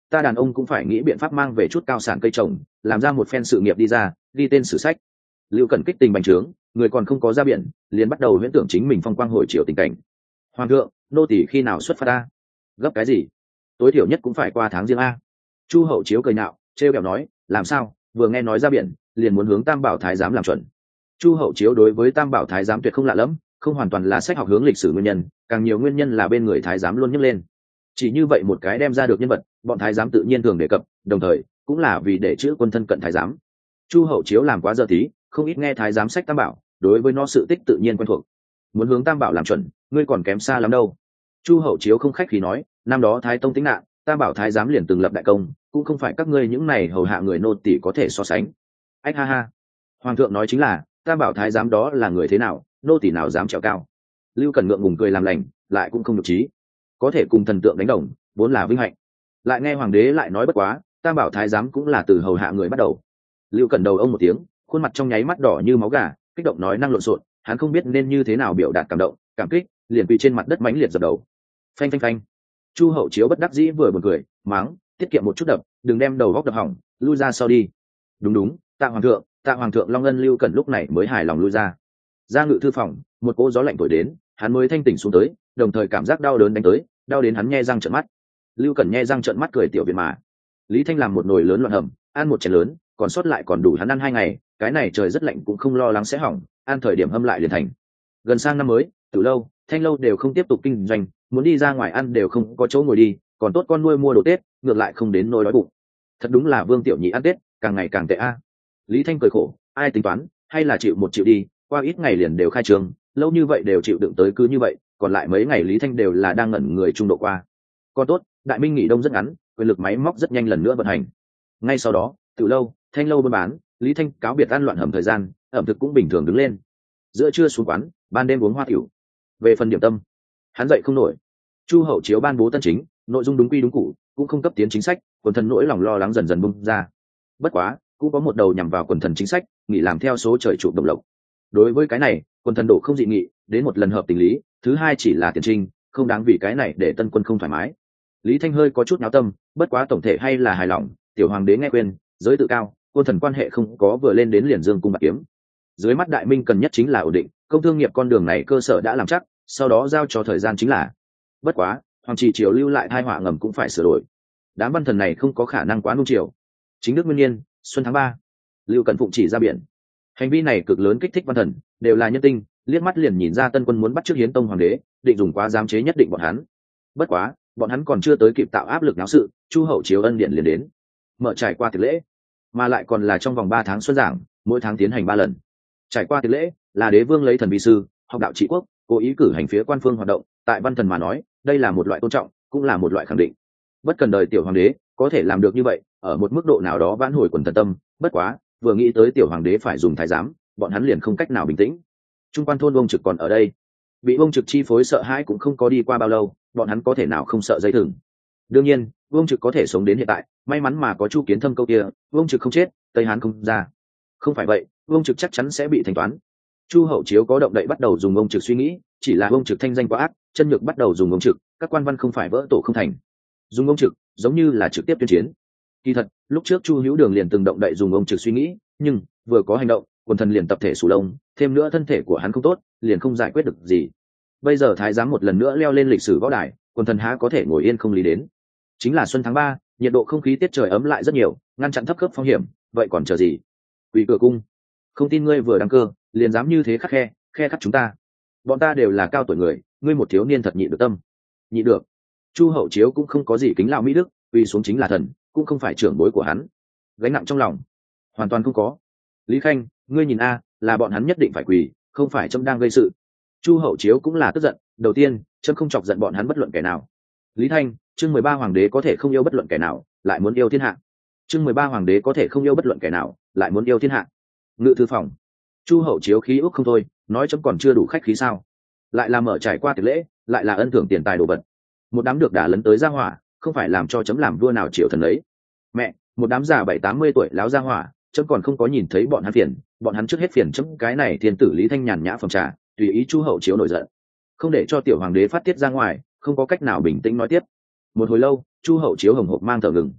ta đàn ông cũng phải nghĩ biện pháp mang về chút cao sản cây trồng, làm ra một phen sự nghiệp đi ra, ghi tên sử sách. Lưu Cẩn kích tình bành trướng, người còn không có ra biển liền bắt đầu huyễn tưởng chính mình phong quang hồi triều tình cảnh. Hoàng thượng, nô tỳ khi nào xuất phát ta? Gấp cái gì? Tối thiểu nhất cũng phải qua tháng riêng a. Chu Hậu Chiếu cười nhạo, trêu ghẹo nói, làm sao, vừa nghe nói ra biển liền muốn hướng Tam Bảo Thái giám làm chuẩn. Chu Hậu Chiếu đối với Tam Bảo Thái giám tuyệt không lạ lẫm, không hoàn toàn là sách học hướng lịch sử nguyên nhân, càng nhiều nguyên nhân là bên người thái giám luôn nhắc lên. Chỉ như vậy một cái đem ra được nhân vật, bọn thái giám tự nhiên thường đề cập, đồng thời cũng là vì để chữ quân thân cận thái giám. Chu Hậu Chiếu làm quá giờ tí, không ít nghe thái giám sách Tam Bảo, đối với nó sự tích tự nhiên quen thuộc. Muốn hướng Tam Bảo làm chuẩn, ngươi còn kém xa lắm đâu. Chu Hậu Chiếu không khách khí nói, năm đó Thái Tông tính nạn, Tam Bảo Thái giám liền từng lập đại công, cũng không phải các ngươi những này hầu hạ người nô tỳ có thể so sánh. Ách ha ha. Hoàng thượng nói chính là, Tam Bảo Thái giám đó là người thế nào, nô tỳ nào dám trèo cao. Lưu Cẩn ngượng ngùng cười làm lành, lại cũng không được trí. Có thể cùng thần tượng đánh đồng, vốn là vinh hạnh. Lại nghe hoàng đế lại nói bất quá, Tam Bảo Thái giám cũng là từ hầu hạ người bắt đầu. Lưu Cẩn đầu ông một tiếng, khuôn mặt trong nháy mắt đỏ như máu gà, kích động nói năng lộn xộn, hắn không biết nên như thế nào biểu đạt cảm động, cảm kích, liền quỳ trên mặt đất mãnh liệt dập đầu. Phanh phanh phanh. Chu Hậu Chiếu bất đắc dĩ vừa buồn cười, mắng, tiết kiệm một chút đập, đừng đem đầu góc đập hỏng, lui ra sau đi. Đúng đúng, tạ hoàng thượng. Long Ngân Lưu Cẩn lúc này mới hài lòng lui ra. Ra ngự thư phòng, một cỗ gió lạnh thổi đến, hắn mới thanh tỉnh xuống tới, đồng thời cảm giác đau đớn đánh tới, đau đến hắn nhe răng trợn mắt. Lưu Cẩn nhe răng trợn mắt cười tiểu viện mà. Lý Thanh làm một nồi lớn loạn hầm, ăn một chén lớn, còn sót lại còn đủ hắn ăn 2 ngày, cái này trời rất lạnh cũng không lo lắng sẽ hỏng, ăn thời điểm hâm lại liền thành. Gần sang năm mới, Tử lâu, Thanh lâu đều không tiếp tục kinh doanh, muốn đi ra ngoài ăn đều không có chỗ ngồi đi, còn tốt con nuôi mua đồ Tết, ngược lại không đến nỗi đói bụng. Thật đúng là Vương Tiểu Nhị ăn Tết, càng ngày càng tệ a. Lý Thanh cười khổ, ai tính toán, hay là chịu một chịu đi, qua ít ngày liền đều khai trường, lâu như vậy đều chịu đựng tới cứ như vậy, còn lại mấy ngày Lý Thanh đều là đang ngẩn người trung độ qua. Còn tốt, Đại Minh nghỉ đông rất ngắn, quyền lực máy móc rất nhanh lần nữa vận hành. Ngay sau đó, Tử lâu, Thanh lâu buôn bán, Lý Thanh cáo biệt ăn loạn hầm thời gian, ẩm thực cũng bình thường đứng lên. Giữa trưa xuống quán, ban đêm uống hoa tiểu. Về phần điểm tâm, hắn dậy không nổi. Chu Hậu Chiếu ban bố tân chính, nội dung đúng quy đúng cũ, cũng không cấp tiến chính sách, quần thần nỗi lòng lo lắng dần dần bung ra. Bất quá, cũng có một đầu nhằm vào quần thần chính sách, nghỉ làm theo số trời trụ đồng lộc. Đối với cái này, quần thần đổ không dị nghị, đến một lần hợp tình lý, thứ hai chỉ là tiền trinh, không đáng vì cái này để tân quân không thoải mái. Lý Thanh hơi có chút náo tâm, bất quá tổng thể hay là hài lòng, tiểu hoàng đế nghe khuyên, giới tự cao, quân thần quan hệ không có vừa lên đến liền dương cung bạc kiếm. Dưới mắt Đại Minh cần nhất chính là ổn định, công thương nghiệp con đường này cơ sở đã làm chắc, sau đó giao cho thời gian chính là. Bất quá, hoàng trì triều lưu lại tai họa ngầm cũng phải sửa đổi. Đám văn thần này không có khả năng quá nung chiều. Chính đức nguyên nhiên, xuân tháng 3, Lưu Cẩn phụng chỉ ra biển. Hành vi này cực lớn kích thích văn thần, đều là nhân tinh, liếc mắt liền nhìn ra tân quân muốn bắt chước Hiến Tông hoàng đế, định dùng quá giám chế nhất định bọn hắn. Bất quá, bọn hắn còn chưa tới kịp tạo áp lực náo sự, Chu Hậu Chiếu ân điện liền đến, mở trải qua tiệc lễ, mà lại còn là trong vòng 3 tháng xuân giảng, mỗi tháng tiến hành 3 lần. Trải qua tiệc lễ, là đế vương lấy thần vi sư, học đạo trị quốc, cố ý cử hành phía quan phương hoạt động, tại văn thần mà nói, đây là một loại tôn trọng, cũng là một loại khẳng định. Bất cần đời tiểu hoàng đế có thể làm được như vậy, ở một mức độ nào đó vãn hồi quần thần tâm, bất quá, vừa nghĩ tới tiểu hoàng đế phải dùng thái giám, bọn hắn liền không cách nào bình tĩnh. Trung quan thôn ông trực còn ở đây, bị ông trực chi phối sợ hãi cũng không có đi qua bao lâu, bọn hắn có thể nào không sợ dây thừng. Đương nhiên, ông trực có thể sống đến hiện tại, may mắn mà có Chu Kiến Thâm câu kia, ông trực không chết, Tây Hán không ra. Không phải vậy, ông trực chắc chắn sẽ bị thanh toán. Chu Hậu Chiếu có động đậy bắt đầu dùng ông trực suy nghĩ, chỉ là ông trực thanh danh quá ác, chân nhược bắt đầu dùng ông trực, các quan văn không phải vỡ tổ không thành. Dùng ông trực, giống như là trực tiếp tuyên chiến. Kỳ thật, lúc trước Chu Hữu Đường liền từng động đậy dùng ông trực suy nghĩ, nhưng vừa có hành động, quần thần liền tập thể sủ lông, thêm nữa thân thể của hắn không tốt, liền không giải quyết được gì. Bây giờ thái giám một lần nữa leo lên lịch sử võ đài, quần thần há có thể ngồi yên không lý đến. Chính là xuân tháng 3, nhiệt độ không khí tiết trời ấm lại rất nhiều, ngăn chặn thấp cấp phong hiểm, vậy còn chờ gì? Quỷ cửa cung, không tin ngươi vừa đăng cơ, liền dám như thế khắc khe khắc chúng ta. Bọn ta đều là cao tuổi người, ngươi một thiếu niên thật nhịn được tâm. Nhịn được. Chu Hậu Chiếu cũng không có gì kính lão mỹ đức, vì xuống chính là thần, cũng không phải trưởng bối của hắn. Gánh nặng trong lòng, hoàn toàn không có. Lý Khanh, ngươi nhìn a, là bọn hắn nhất định phải quỳ, không phải trẫm đang gây sự. Chu Hậu Chiếu cũng là tức giận, đầu tiên, trẫm không chọc giận bọn hắn bất luận kẻ nào. Lý Thanh, chương 13 hoàng đế có thể không yêu bất luận kẻ nào, lại muốn yêu thiên hạ. Chương 13 hoàng đế có thể không yêu bất luận kẻ nào, lại muốn yêu thiên hạ. Ngự thư phòng. Chu Hậu Chiếu khí úc không thôi, nói trẫm còn chưa đủ khách khí sao? Lại là mở trải qua tiệc lễ, lại là ân thưởng tiền tài đồ vật. Một đám được đả lấn tới gia hỏa, không phải làm cho chấm làm vua nào triệu thần ấy. Mẹ, một đám già 70-80 tuổi láo gia hỏa, chấm còn không có nhìn thấy bọn hắn phiền, bọn hắn trước hết phiền chấm cái này thiên tử Lý Thanh nhàn nhã phòng trà, tùy ý Chu Hậu Chiếu nổi giận, không để cho tiểu hoàng đế phát tiết ra ngoài, không có cách nào bình tĩnh nói tiếp. Một hồi lâu, Chu Hậu Chiếu hồng hộc mang thở ngừng,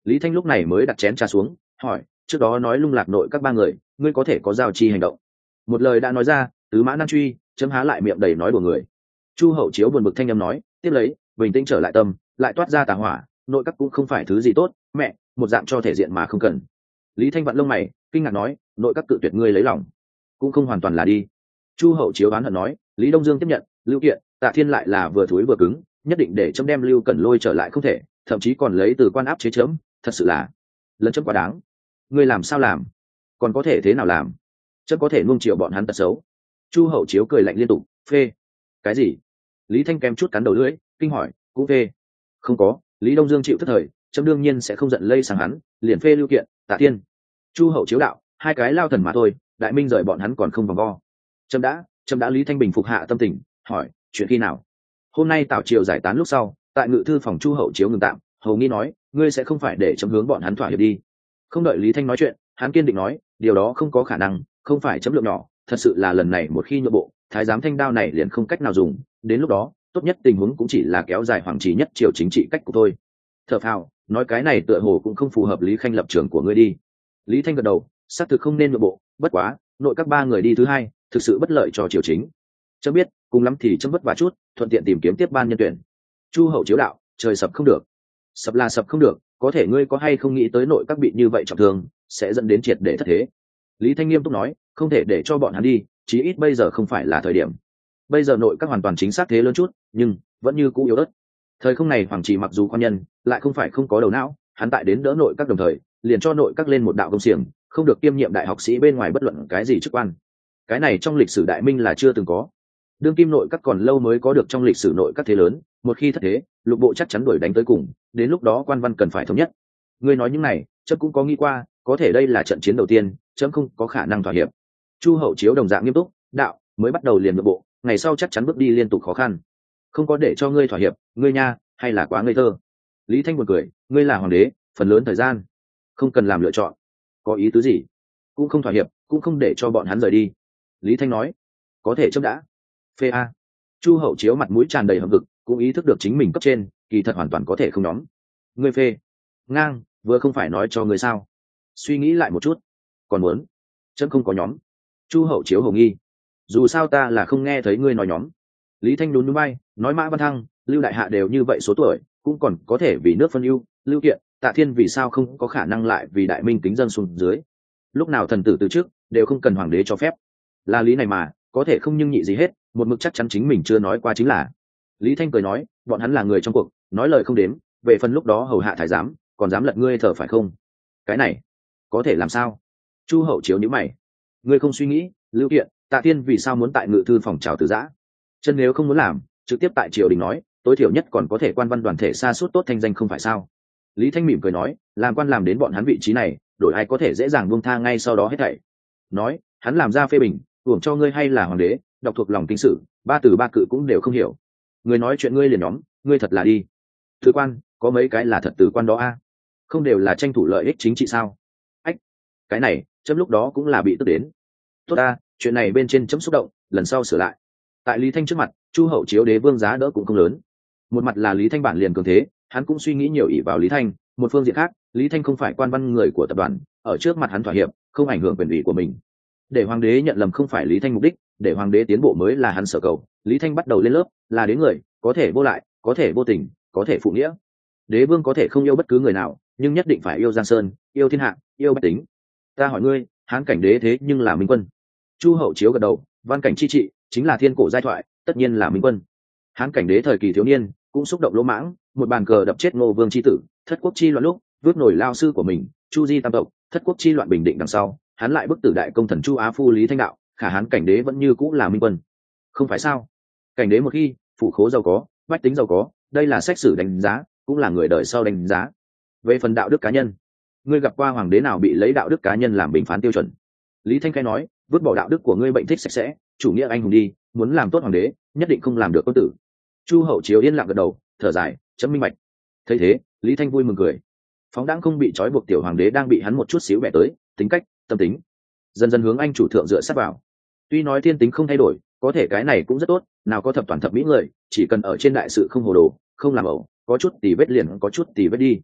Lý Thanh lúc này mới đặt chén trà xuống, hỏi, trước đó nói lung lạc nội các ba người, ngươi có thể có giao chi hành động. Một lời đã nói ra, tứ mã nan truy, chấm há lại miệng đầy nói đùa người. Chu Hậu Chiếu buồn bực thanh âm nói, tiếp lấy, bình tĩnh trở lại tâm, lại toát ra tà hỏa, nội các cũng không phải thứ gì tốt, mẹ, một dạng cho thể diện mà không cần. Lý Thanh vặn lông mày, kinh ngạc nói, nội các cự tuyệt ngươi lấy lòng, cũng không hoàn toàn là đi. Chu Hậu Chiếu đoán hận nói, Lý Đông Dương tiếp nhận, Lưu Kiện, Tạ Thiên lại là vừa thối vừa cứng, nhất định để chấm đem Lưu Cẩn lôi trở lại không thể, thậm chí còn lấy từ quan áp chế chấm, thật sự là lấn chấm quá đáng. Ngươi làm sao làm, còn có thể thế nào làm, chấm có thể nuông chiều bọn hắn tật xấu. Chu Hậu Chiếu cười lạnh liên tục, phê. Cái gì? Lý Thanh kém chút cắn đầu lưỡi, kinh hỏi, cũng phê? Không có, Lý Đông Dương chịu thất thời, chấm đương nhiên sẽ không giận lây sang hắn, liền phê Lưu Kiện, Tạ Thiên. Chu Hậu Chiếu đạo, hai cái lao thần mà thôi, đại minh rời bọn hắn còn không vòng vo. Chấm đã. Lý Thanh bình phục hạ tâm tình, hỏi, chuyện khi nào? Hôm nay Tào triều giải tán lúc sau, tại ngự thư phòng Chu Hậu Chiếu ngừng tạm, hầu nghi nói, ngươi sẽ không phải để chấm hướng bọn hắn thỏa hiệp đi. Không đợi Lý Thanh nói chuyện, hắn kiên định nói, điều đó không có khả năng, không phải chấm lượng nhỏ, thật sự là lần này một khi nhượng bộ, thái giám thanh đao này liền không cách nào dùng, đến lúc đó, tốt nhất tình huống cũng chỉ là kéo dài hoàng trì nhất triều chính trị cách của tôi. Thở phào, nói cái này tựa hồ cũng không phù hợp Lý Khanh lập trường của ngươi đi. Lý Thanh gật đầu, xác thực không nên nhượng bộ, bất quá, nội các ba người đi thứ hai, thực sự bất lợi cho triều chính. Chấm biết, cùng lắm thì chấm vất vả chút, thuận tiện tìm kiếm tiếp ban nhân tuyển. Chu Hậu Chiếu đạo, trời sập không được, sập là sập không được, có thể ngươi có hay không nghĩ tới nội các bị như vậy trọng thương, sẽ dẫn đến triệt để thất thế. Lý Thanh nghiêm túc nói, không thể để cho bọn hắn đi, chí ít bây giờ không phải là thời điểm. Bây giờ nội các hoàn toàn chính xác thế lớn chút, nhưng vẫn như cũ yếu ớt. Thời không này hoàng trì mặc dù quan nhân, lại không phải không có đầu não, hắn tại đến đỡ nội các đồng thời, liền cho nội các lên một đạo công xiềng, không được kiêm nhiệm đại học sĩ bên ngoài bất luận cái gì chức quan. Cái này trong lịch sử đại minh là chưa từng có. Đương kim nội các còn lâu mới có được trong lịch sử nội các thế lớn, một khi thất thế, lục bộ chắc chắn đuổi đánh tới cùng, đến lúc đó quan văn cần phải thống nhất. Ngươi nói những này, chấm cũng có nghĩ qua, có thể đây là trận chiến đầu tiên, chấm không có khả năng thỏa hiệp. Chu Hậu Chiếu đồng dạng nghiêm túc, đạo, mới bắt đầu liền nội bộ, ngày sau chắc chắn bước đi liên tục khó khăn, không có để cho ngươi thỏa hiệp, ngươi nha, hay là quá ngây thơ. Lý Thanh buồn cười, ngươi là hoàng đế, phần lớn thời gian không cần làm lựa chọn. Có ý tứ gì? Cũng không thỏa hiệp, cũng không để cho bọn hắn rời đi. Lý Thanh nói, có thể chấm đã. Phê a. Chu Hậu Chiếu mặt mũi tràn đầy hậm hực, cũng ý thức được chính mình cấp trên, kỳ thật hoàn toàn có thể không nhóm. Ngươi phê? Ngang, vừa không phải nói cho ngươi sao? Suy nghĩ lại một chút, còn muốn? Chấm không có nhóm. Chu Hậu Chiếu hồ nghi, dù sao ta là không nghe thấy ngươi nói nhóm. Lý Thanh nhún nhún vai, nói Mã Văn Thăng, Lưu Đại Hạ đều như vậy số tuổi, cũng còn có thể vì nước phân ưu, Lưu Kiện, Tạ Thiên vì sao không có khả năng lại vì đại minh kính dân xuống dưới. Lúc nào thần tử từ trước, đều không cần hoàng đế cho phép. Là lý này mà, có thể không nhưng nhị gì hết, một mực chắc chắn chính mình chưa nói qua chính là. Lý Thanh cười nói, bọn hắn là người trong cuộc, nói lời không đếm, về phần lúc đó hầu hạ thái giám, còn dám lật ngươi thở phải không? Cái này, có thể làm sao? Chu Hậu Chiếu nhíu mày, ngươi không suy nghĩ, Lưu Kiện, Tạ Thiên vì sao muốn tại ngự thư phòng chào từ giã? Chân nếu không muốn làm, trực tiếp tại triều đình nói, tối thiểu nhất còn có thể quan văn đoàn thể xa suốt tốt thanh danh không phải sao? Lý Thanh mỉm cười nói, làm quan làm đến bọn hắn vị trí này, đổi ai có thể dễ dàng buông tha ngay sau đó hết thảy. Nói, hắn làm ra phê bình, hưởng cho ngươi hay là hoàng đế, đọc thuộc lòng kinh sử, ba từ ba cự cũng đều không hiểu. Người nói chuyện ngươi liền nhóm, ngươi thật là đi. Thứ quan, có mấy cái là thật từ quan đó a? Không đều là tranh thủ lợi ích chính trị sao? Ách, cái này, chấm lúc đó cũng là bị tức đến. Tốt ta, chuyện này bên trên chấm xúc động, lần sau sửa lại. Tại Lý Thanh trước mặt, Chu Hậu Chiếu đế vương giá đỡ cũng không lớn. Một mặt là Lý Thanh bản liền cường thế, hắn cũng suy nghĩ nhiều ỷ vào Lý Thanh, một phương diện khác, Lý Thanh không phải quan văn người của tập đoàn, ở trước mặt hắn thỏa hiệp, không ảnh hưởng quyền ủy của mình. Để hoàng đế nhận lầm không phải Lý Thanh mục đích, để hoàng đế tiến bộ mới là hắn sở cầu. Lý Thanh bắt đầu lên lớp, là đế người, có thể vô lại, có thể vô tình, có thể phụ nghĩa. Đế vương có thể không yêu bất cứ người nào, nhưng nhất định phải yêu Giang Sơn, yêu thiên hạ, yêu bách tính. Ta hỏi ngươi, Hán cảnh đế thế nhưng là minh quân. Chu Hậu Chiếu gật đầu, văn cảnh chi trị chính là thiên cổ giai thoại, tất nhiên là minh quân. Hán cảnh đế thời kỳ thiếu niên cũng xúc động lỗ mãng, một bàn cờ đập chết Ngô Vương chi tử, thất quốc chi loạn lúc vớt nổi lao sư của mình, Chu Di tam tộc, thất quốc chi loạn bình định đằng sau, hắn lại bức tử đại công thần Chu Á Phu Lý Thanh Đạo, khả Hán cảnh đế vẫn như cũng là minh quân. Không phải sao? Cảnh đế một khi phủ khố giàu có, bách tính giàu có, đây là sách sử đánh giá, cũng là người đời sau đánh giá. Về phần đạo đức cá nhân, ngươi gặp qua hoàng đế nào bị lấy đạo đức cá nhân làm bình phán tiêu chuẩn? Lý Thanh khai nói, vứt bỏ đạo đức của ngươi bệnh thích sạch sẽ, chủ nghĩa anh hùng đi, muốn làm tốt hoàng đế, nhất định không làm được quân tử. Chu Hậu Chiếu yên lặng gật đầu, thở dài, chấm minh bạch. Thấy thế, Lý Thanh vui mừng cười. Phóng đãng không bị trói buộc tiểu hoàng đế đang bị hắn một chút xíu bẻ tới, tính cách, tâm tính, dần dần hướng anh chủ thượng dựa sát vào. Tuy nói thiên tính không thay đổi, có thể cái này cũng rất tốt, nào có thập toàn thập mỹ người, chỉ cần ở trên đại sự không hồ đồ, không làm ẩu, có chút tì vết liền có chút tì vết đi.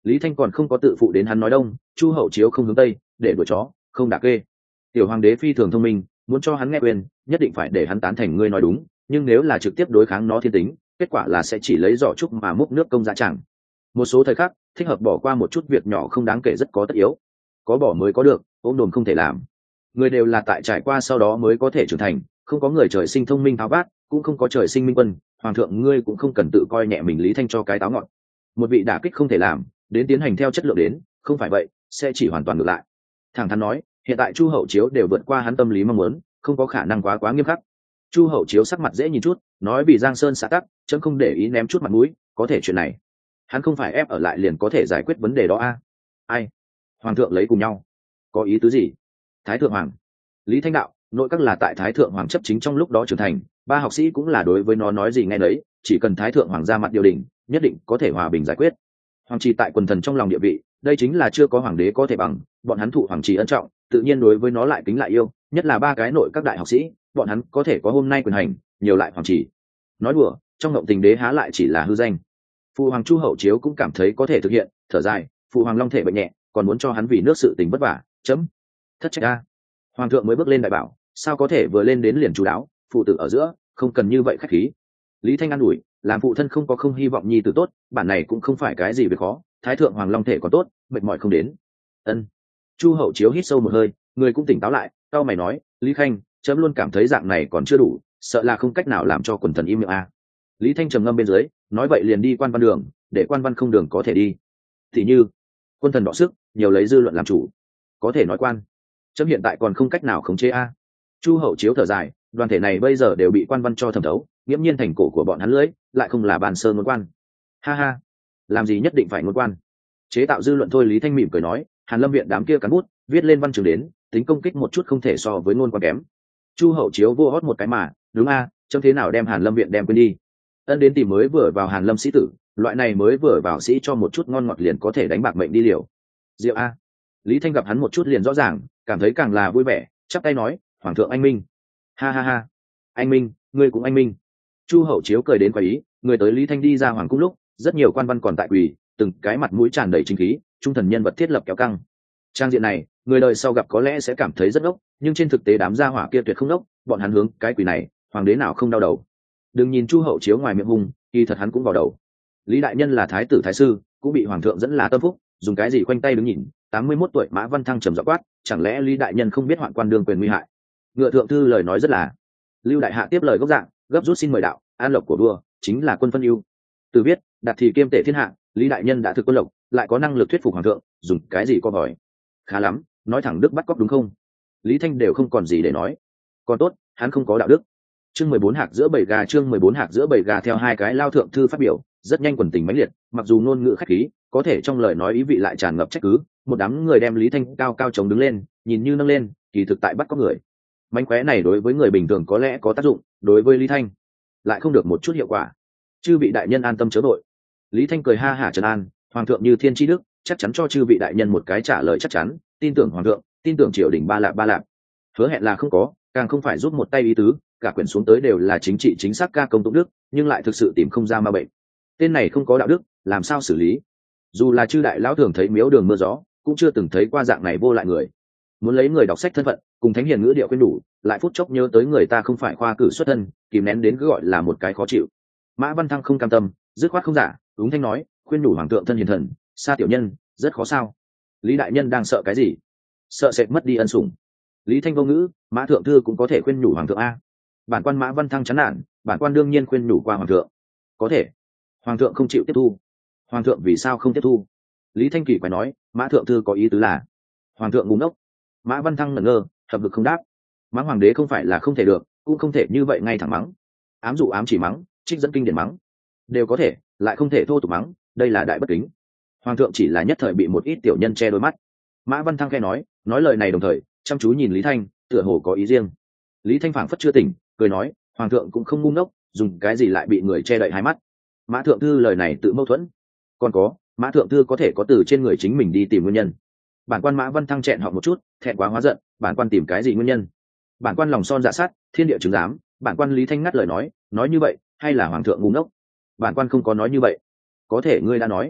Lý Thanh còn không có tự phụ đến hắn nói đông, Chu Hậu Chiếu không hướng tây, để đuổi chó không đả kê. Tiểu hoàng đế phi thường thông minh, muốn cho hắn nghe quyền nhất định phải để hắn tán thành ngươi nói đúng, nhưng nếu là trực tiếp đối kháng nó thiên tính, kết quả là sẽ chỉ lấy giỏ trúc mà múc nước công dạ chẳng. Một số thời khắc thích hợp bỏ qua một chút việc nhỏ không đáng kể rất có tất yếu, có bỏ mới có được, ôm đồm không thể làm. Người đều là tại trải qua sau đó mới có thể trưởng thành, không có người trời sinh thông minh tháo vát, cũng không có trời sinh minh quân. Hoàng thượng ngươi cũng không cần tự coi nhẹ mình. Lý Thanh cho cái táo ngọn. Một vị đả kích không thể làm, đến tiến hành theo chất lượng đến, không phải vậy sẽ chỉ hoàn toàn ngược lại. Thẳng thắn nói, hiện tại Chu Hậu Chiếu đều vượt qua hắn tâm lý mong muốn, không có khả năng quá nghiêm khắc. Chu Hậu Chiếu sắc mặt dễ nhìn chút, nói vì Giang Sơn xã tắc, chấm không để ý ném chút mặt mũi, có thể chuyện này hắn không phải ép ở lại liền có thể giải quyết vấn đề đó a. Ai? Hoàng thượng lấy cùng nhau, có ý tứ gì? Thái thượng hoàng. Lý Thanh đạo, nội các là tại Thái thượng hoàng chấp chính trong lúc đó trưởng thành, ba học sĩ cũng là đối với nó nói gì nghe đấy, chỉ cần Thái thượng hoàng ra mặt điều đình, nhất định có thể hòa bình giải quyết. Hoàng trì tại quần thần trong lòng địa vị, đây chính là chưa có hoàng đế có thể bằng, bọn hắn thụ hoàng trì ân trọng, tự nhiên đối với nó lại kính lại yêu, nhất là ba cái nội các đại học sĩ, bọn hắn có thể có hôm nay quyền hành, nhiều lại hoàng trì. Nói đùa, trong ngộng tình đế há lại chỉ là hư danh. Phụ hoàng Chu Hậu Chiếu cũng cảm thấy có thể thực hiện, thở dài, phụ hoàng long thể bệnh nhẹ, còn muốn cho hắn vì nước sự tình vất vả, chấm. Thất trách a. Hoàng thượng mới bước lên đại bảo, sao có thể vừa lên đến liền chú đáo, phụ tử ở giữa, không cần như vậy khách khí. Lý Thanh an ủi, làm phụ thân không có không hy vọng nhi tử tốt, bản này cũng không phải cái gì việc khó, Thái thượng hoàng long thể còn tốt, mệt mỏi không đến. Ân. Chu Hậu Chiếu hít sâu một hơi, người cũng tỉnh táo lại, cau mày nói, Lý Khanh, chấm luôn cảm thấy dạng này còn chưa đủ, sợ là không cách nào làm cho quần thần im miệng a. Lý Thanh trầm ngâm bên dưới, nói vậy liền đi quan văn đường, để quan văn không đường có thể đi. Thì như quân thần đọ sức, nhiều lấy dư luận làm chủ, có thể nói quan chấm hiện tại còn không cách nào khống chế a. Chu Hậu Chiếu thở dài, đoàn thể này bây giờ đều bị quan văn cho thẩm thấu, nghiễm nhiên thành cổ của bọn hắn lưỡi, lại không là bàn sơn ngôn quan. Ha ha, làm gì nhất định phải ngôn quan, chế tạo dư luận thôi. Lý Thanh mỉm cười nói, Hàn Lâm viện đám kia cán bút viết lên văn chương đến, tính công kích một chút không thể so với ngôn quan kém. Chu Hậu Chiếu vô hót một cái mà, đúng a, trông thế nào đem Hàn Lâm viện đem quên đi. Ân đến tìm mới vừa vào Hàn Lâm sĩ tử, loại này mới vừa vào sĩ cho một chút ngon ngọt liền có thể đánh bạc mệnh đi liều. Diệu a. Lý Thanh gặp hắn một chút liền rõ ràng, cảm thấy càng là vui vẻ, chắp tay nói, hoàng thượng anh minh. Ha ha ha, anh minh, ngươi cũng anh minh. Chu Hậu Chiếu cười đến quái ý, người tới Lý Thanh đi ra hoàng cung lúc, rất nhiều quan văn còn tại quỳ, từng cái mặt mũi tràn đầy chính khí, trung thần nhân vật thiết lập kéo căng. Trang diện này, người đời sau gặp có lẽ sẽ cảm thấy rất ngốc, nhưng trên thực tế đám gia hỏa kia tuyệt không ngốc, bọn hắn hướng cái quỳ này, hoàng đế nào không đau đầu. Đừng nhìn Chu Hậu Chiếu ngoài miệng hung, kỳ thật hắn cũng vào đầu. Lý đại nhân là thái tử thái sư, cũng bị hoàng thượng dẫn là tâm phúc, dùng cái gì khoanh tay đứng nhìn. 81 tuổi Mã Văn Thăng trầm giọng quát, chẳng lẽ Lý đại nhân không biết hoạn quan đương quyền nguy hại? Ngựa thượng thư lời nói rất là. Lưu đại hạ tiếp lời gốc dạng, gấp rút xin mời đạo, an lộc của vua chính là quân phân ưu. Từ viết, đặt thì kiêm tể thiên hạ, Lý đại nhân đã thực quân lộc, lại có năng lực thuyết phục hoàng thượng, dùng cái gì co vòi? Khá lắm, nói thẳng đức bắt cóc đúng không? Lý Thanh đều không còn gì để nói. Còn tốt, hắn không có đạo đức. Chương 14 hạc giữa bầy gà, chương 14 hạc giữa bầy gà theo hai cái lao thượng thư phát biểu, rất nhanh quần tình mãnh liệt, mặc dù ngôn ngữ khách khí, có thể trong lời nói ý vị lại tràn ngập trách cứ. Một đám người đem Lý Thanh cao cao chống đứng lên, nhìn như nâng lên, kỳ thực tại bắt cóc người. Mánh khóe này đối với người bình thường có lẽ có tác dụng, đối với Lý Thanh lại không được một chút hiệu quả. Chư vị đại nhân an tâm chớ đội. Lý Thanh cười ha hả trấn an, hoàng thượng như thiên tri đức, chắc chắn cho chư vị đại nhân một cái trả lời chắc chắn, tin tưởng hoàng thượng, tin tưởng triều đình ba lạp. Hứa hẹn là không có, càng không phải giúp một tay ý tứ, cả quyển xuống tới đều là chính trị chính xác ca công tụng đức, nhưng lại thực sự tìm không ra ma bệnh. Tên này không có đạo đức, làm sao xử lý? Dù là chư đại lão thường thấy miếu đường mưa gió, cũng chưa từng thấy qua dạng này vô lại người. Muốn lấy người đọc sách thân phận cùng thánh hiền ngữ điệu quên đủ, lại phút chốc nhớ tới người ta không phải khoa cử xuất thân, kìm nén đến cứ gọi là một cái khó chịu. Mã Văn Thăng không cam tâm, dứt khoát không giả, ứng thanh nói, khuyên nhủ hoàng thượng thân hiền thần, xa tiểu nhân, rất khó sao? Lý đại nhân đang sợ cái gì? Sợ sệt mất đi ân sủng. Lý Thanh vô ngữ, Mã thượng thư cũng có thể khuyên nhủ hoàng thượng a. Bản quan Mã Văn Thăng chán nản, bản quan đương nhiên khuyên nhủ qua hoàng thượng. Có thể. Hoàng thượng không chịu tiếp thu. Hoàng thượng vì sao không tiếp thu? Lý Thanh kỳ phải nói, Mã thượng thư có ý tứ là hoàng thượng ngu ngốc. Mã Văn Thăng ngẩn ngơ, hợp lực không đáp. Mắng hoàng đế không phải là không thể được, cũng không thể như vậy ngay thẳng mắng. Ám dụ ám chỉ mắng, trích dẫn kinh điển mắng, đều có thể, lại không thể thô tục mắng, đây là đại bất kính. Hoàng thượng chỉ là nhất thời bị một ít tiểu nhân che đôi mắt. Mã Văn Thăng khẽ nói lời này đồng thời chăm chú nhìn Lý Thanh, tựa hồ có ý riêng. Lý Thanh phảng phất chưa tỉnh, cười nói, hoàng thượng cũng không ngu ngốc, dùng cái gì lại bị người che đậy hai mắt? Mã thượng thư lời này tự mâu thuẫn. Còn có, Mã thượng thư có thể có từ trên người chính mình đi tìm nguyên nhân. Bản quan Mã Văn Thăng chẹn họ một chút, thẹn quá hóa giận, bản quan tìm cái gì nguyên nhân? Bản quan lòng son dạ sát, thiên địa chứng giám, bản quan Lý Thanh ngắt lời nói như vậy, hay là hoàng thượng ngu ngốc? Bản quan không có nói như vậy. Có thể ngươi đã nói.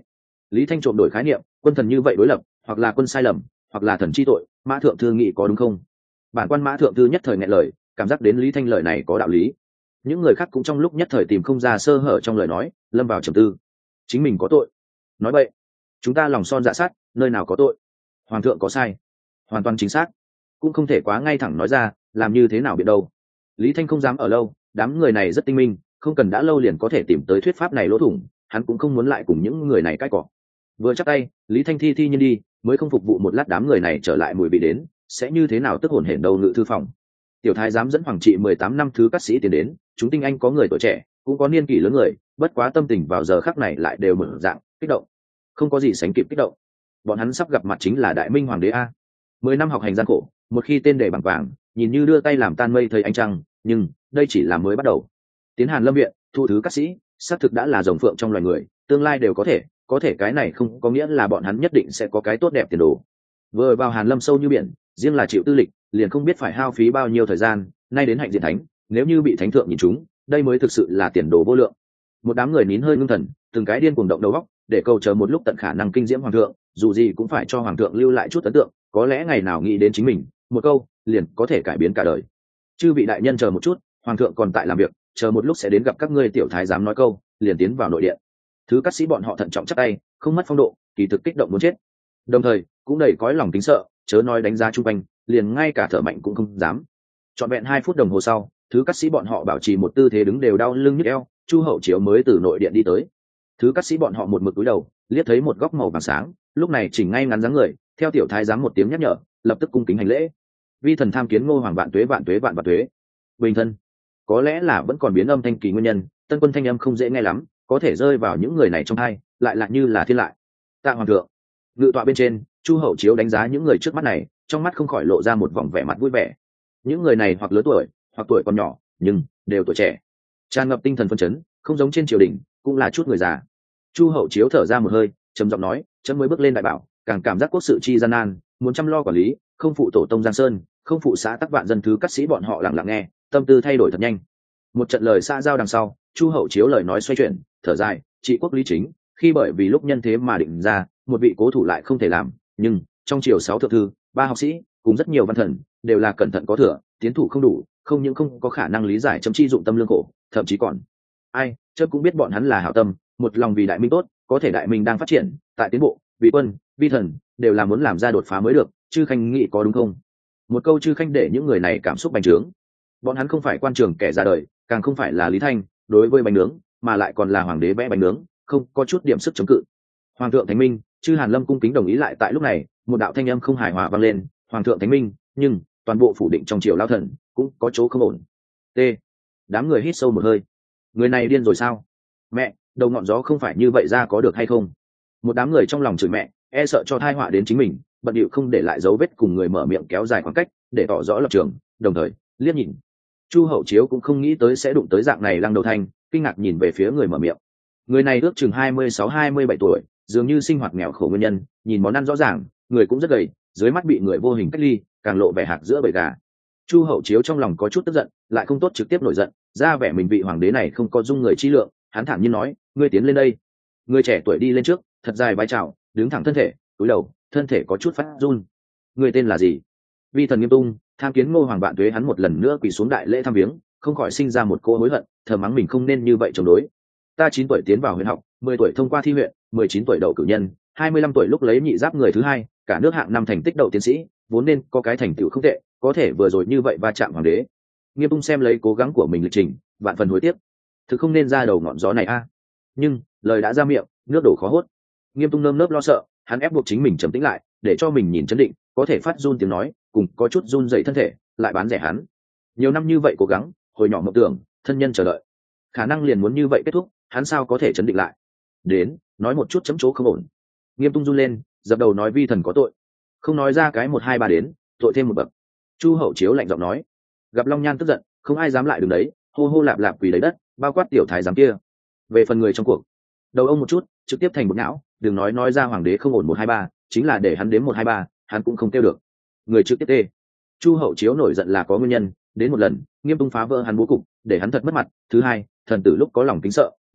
Lý Thanh trộm đổi khái niệm, quân thần như vậy đối lập, hoặc là quân sai lầm, hoặc là thần chi tội, Mã thượng thư nghĩ có đúng không? Bản quan Mã thượng thư nhất thời nghẹn lời, cảm giác đến Lý Thanh lời này có đạo lý. Những người khác cũng trong lúc nhất thời tìm không ra sơ hở trong lời nói, lâm vào trầm tư. Chính mình có tội? Nói vậy, chúng ta lòng son dạ sát, nơi nào có tội? Hoàng thượng có sai? Hoàn toàn chính xác. Cũng không thể quá ngay thẳng nói ra, làm như thế nào biết đâu. Lý Thanh không dám ở lâu, đám người này rất tinh minh, không cần đã lâu liền có thể tìm tới thuyết pháp này lỗ thủng, hắn cũng không muốn lại cùng những người này cãi cọ. Vừa chắc tay, Lý Thanh thi nhân đi, mới không phục vụ một lát đám người này trở lại mùi vị đến, sẽ như thế nào tức hồn hển đầu ngự thư phòng. Tiểu thái giám dẫn hoàng trị 18 năm thứ các sĩ tiến đến, chúng tinh anh có người tuổi trẻ, cũng có niên kỷ lớn người, bất quá tâm tình vào giờ khắc này lại đều mở dạng kích động, không có gì sánh kịp kích động. Bọn hắn sắp gặp mặt chính là Đại Minh hoàng đế a. 10 năm học hành gian khổ, một khi tên đề bằng vàng, nhìn như đưa tay làm tan mây thấy ánh trăng, nhưng đây chỉ là mới bắt đầu. Tiến Hàn Lâm viện, thu thứ các sĩ, xác thực đã là rồng phượng trong loài người, tương lai đều có thể cái này không có nghĩa là bọn hắn nhất định sẽ có cái tốt đẹp tiền đồ. Vừa vào Hàn Lâm sâu như biển, riêng là chịu tư lịch, liền không biết phải hao phí bao nhiêu thời gian, nay đến hạnh diện thánh, nếu như bị thánh thượng nhìn chúng, đây mới thực sự là tiền đồ vô lượng. Một đám người nín hơi ngưng thần, từng cái điên cuồng động đầu óc, để cầu chờ một lúc tận khả năng kinh diễm hoàng thượng, dù gì cũng phải cho hoàng thượng lưu lại chút ấn tượng, có lẽ ngày nào nghĩ đến chính mình, một câu liền có thể cải biến cả đời. Chư vị đại nhân chờ một chút, hoàng thượng còn tại làm việc, chờ một lúc sẽ đến gặp các ngươi. Tiểu thái giám nói câu, liền tiến vào nội điện. Thứ các sĩ bọn họ thận trọng chắp tay, không mất phong độ, kỳ thực kích động muốn chết, đồng thời cũng đầy cõi lòng kính sợ, chớ nói đánh giá chung quanh, liền ngay cả thở mạnh cũng không dám. Trọn vẹn 2 phút đồng hồ sau, thứ các sĩ bọn họ bảo trì một tư thế đứng đều đau lưng nhức eo, Chu Hậu Chiếu mới từ nội điện đi tới. Thứ các sĩ bọn họ một mực cúi đầu, liếc thấy một góc màu vàng sáng, lúc này chỉnh ngay ngắn dáng người, theo tiểu thái giám một tiếng nhắc nhở, lập tức cung kính hành lễ. Vi thần tham kiến Ngô Hoàng vạn tuế vạn tuế vạn vạn tuế. Bình thân. Có lẽ là vẫn còn biến âm thanh kỳ nguyên nhân, tân quân thanh âm không dễ nghe lắm, có thể rơi vào những người này trong tai, lại là như là thiên lại. Tạ hoàng thượng. Ngự tọa bên trên, Chu Hậu Chiếu đánh giá những người trước mắt này, trong mắt không khỏi lộ ra một vòng vẻ mặt vui vẻ. Những người này hoặc lớn tuổi, hoặc tuổi còn nhỏ, nhưng đều tuổi trẻ, tràn ngập tinh thần phấn chấn, không giống trên triều đình, cũng là chút người già. Chu Hậu Chiếu thở ra một hơi, trầm giọng nói, chấm mới bước lên đại bảo, càng cảm giác quốc sự chi gian nan, muốn chăm lo quản lý, không phụ tổ tông Giang Sơn, không phụ xã tắc vạn dân thứ cắt sĩ bọn họ lặng lặng nghe, tâm tư thay đổi thật nhanh. Một trận lời xa giao đằng sau, Chu Hậu Chiếu lời nói xoay chuyển, thở dài, trị quốc lý chính, khi bởi vì lúc nhân thế mà định ra, một vị cố thủ lại không thể làm, nhưng trong triều 6 thượng thư, 3 học sĩ, cùng rất nhiều văn thần, đều là cẩn thận có thừa, tiến thủ không đủ, không những không có khả năng lý giải chấm chi dụng tâm lương khổ, thậm chí còn chấm cũng biết bọn hắn là hảo tâm, một lòng vì đại minh tốt, có thể đại minh đang phát triển, tại tiến bộ, vị quân, vi thần đều là muốn làm ra đột phá mới được, chư khanh nghĩ có đúng không? Một câu chư khanh để những người này cảm xúc bành trướng. Bọn hắn không phải quan trường kẻ ra đời, càng không phải là Lý Thanh, đối với bánh nướng, mà lại còn là hoàng đế vẽ bánh nướng, không có chút điểm sức chống cự. Hoàng thượng thánh minh, chư Hàn Lâm cung kính đồng ý. Lại tại lúc này, một đạo thanh âm không hài hòa vang lên, hoàng thượng thánh minh, nhưng toàn bộ phủ định trong triều lao thần cũng có chỗ không ổn. T. Đám người hít sâu một hơi. Người này điên rồi sao? Mẹ, đầu ngọn gió không phải như vậy ra có được hay không? Một đám người trong lòng chửi mẹ, e sợ cho tai họa đến chính mình, bận điệu không để lại dấu vết, cùng người mở miệng kéo dài khoảng cách để tỏ rõ lập trường, đồng thời liếc nhìn. Chu Hậu Chiếu cũng không nghĩ tới sẽ đụng tới dạng này Lăng Đầu Thanh, kinh ngạc nhìn về phía người mở miệng. Người này ước chừng 26-27 tuổi, dường như sinh hoạt nghèo khổ nguyên nhân, nhìn món ăn rõ ràng, người cũng rất gầy, dưới mắt bị người vô hình cách ly, càng lộ vẻ hạc giữa bầy gà. Chu Hậu Chiếu trong lòng có chút tức giận, lại không tốt trực tiếp nổi giận, ra vẻ mình vị hoàng đế này không có dung người chi lượng, hắn thản nhiên nói, ngươi tiến lên đây. Người trẻ tuổi đi lên trước, thật dài vai chào, đứng thẳng thân thể, cúi đầu, thân thể có chút phát run. Người tên là gì? Vi thần Nghiêm Tung, tham kiến Ngô Hoàng vạn tuế. Hắn một lần nữa quỳ xuống đại lễ thăm viếng, không khỏi sinh ra một cỗ hối hận, thầm mắng mình không nên như vậy chống đối. Ta 9 tuổi tiến vào huyện học, 10 tuổi thông qua thi huyện, 19 tuổi đậu cử nhân, 25 tuổi lúc lấy nhị giáp người thứ hai, cả nước hạng 5 thành tích đậu tiến sĩ, vốn nên có cái thành tựu không tệ, có thể vừa rồi như vậy va chạm hoàng đế. Nghiêm Tung xem lấy cố gắng của mình lịch trình, vạn phần hối tiếc, thực không nên ra đầu ngọn gió này a. Nhưng lời đã ra miệng, nước đổ khó hốt. Nghiêm Tung nơm nớp lo sợ, hắn ép buộc chính mình trầm tĩnh lại, để cho mình nhìn chấn định, có thể phát run tiếng nói, cùng có chút run dậy thân thể, lại bán rẻ hắn. Nhiều năm như vậy cố gắng, hồi nhỏ mộng tưởng, thân nhân chờ đợi, khả năng liền muốn như vậy kết thúc, hắn sao có thể chấn định lại? Đến, nói một chút chấm chỗ không ổn. Nghiêm Tung run lên, dập đầu nói vi thần có tội. Không nói ra cái 1 2 3 đến, tội thêm một bậc. Chu Hậu Chiếu lạnh giọng nói. Gặp Long Nhan tức giận, không ai dám lại đứng đấy, hô hô lạp lạp quỳ lấy đất, bao quát tiểu thái giám kia. Về phần người trong cuộc, đầu ông một chút, trực tiếp thành một não, đừng nói ra hoàng đế không ổn 1 2 3, chính là để hắn đếm 1 2 3, hắn cũng không kêu được. Người trực tiếp tê. Chu Hậu Chiếu nổi giận là có nguyên nhân, đến một lần, Nghiêm Tung phá vỡ hắn bố cục, để hắn thật mất mặt. Thứ hai, thần tử lúc có lòng kính sợ,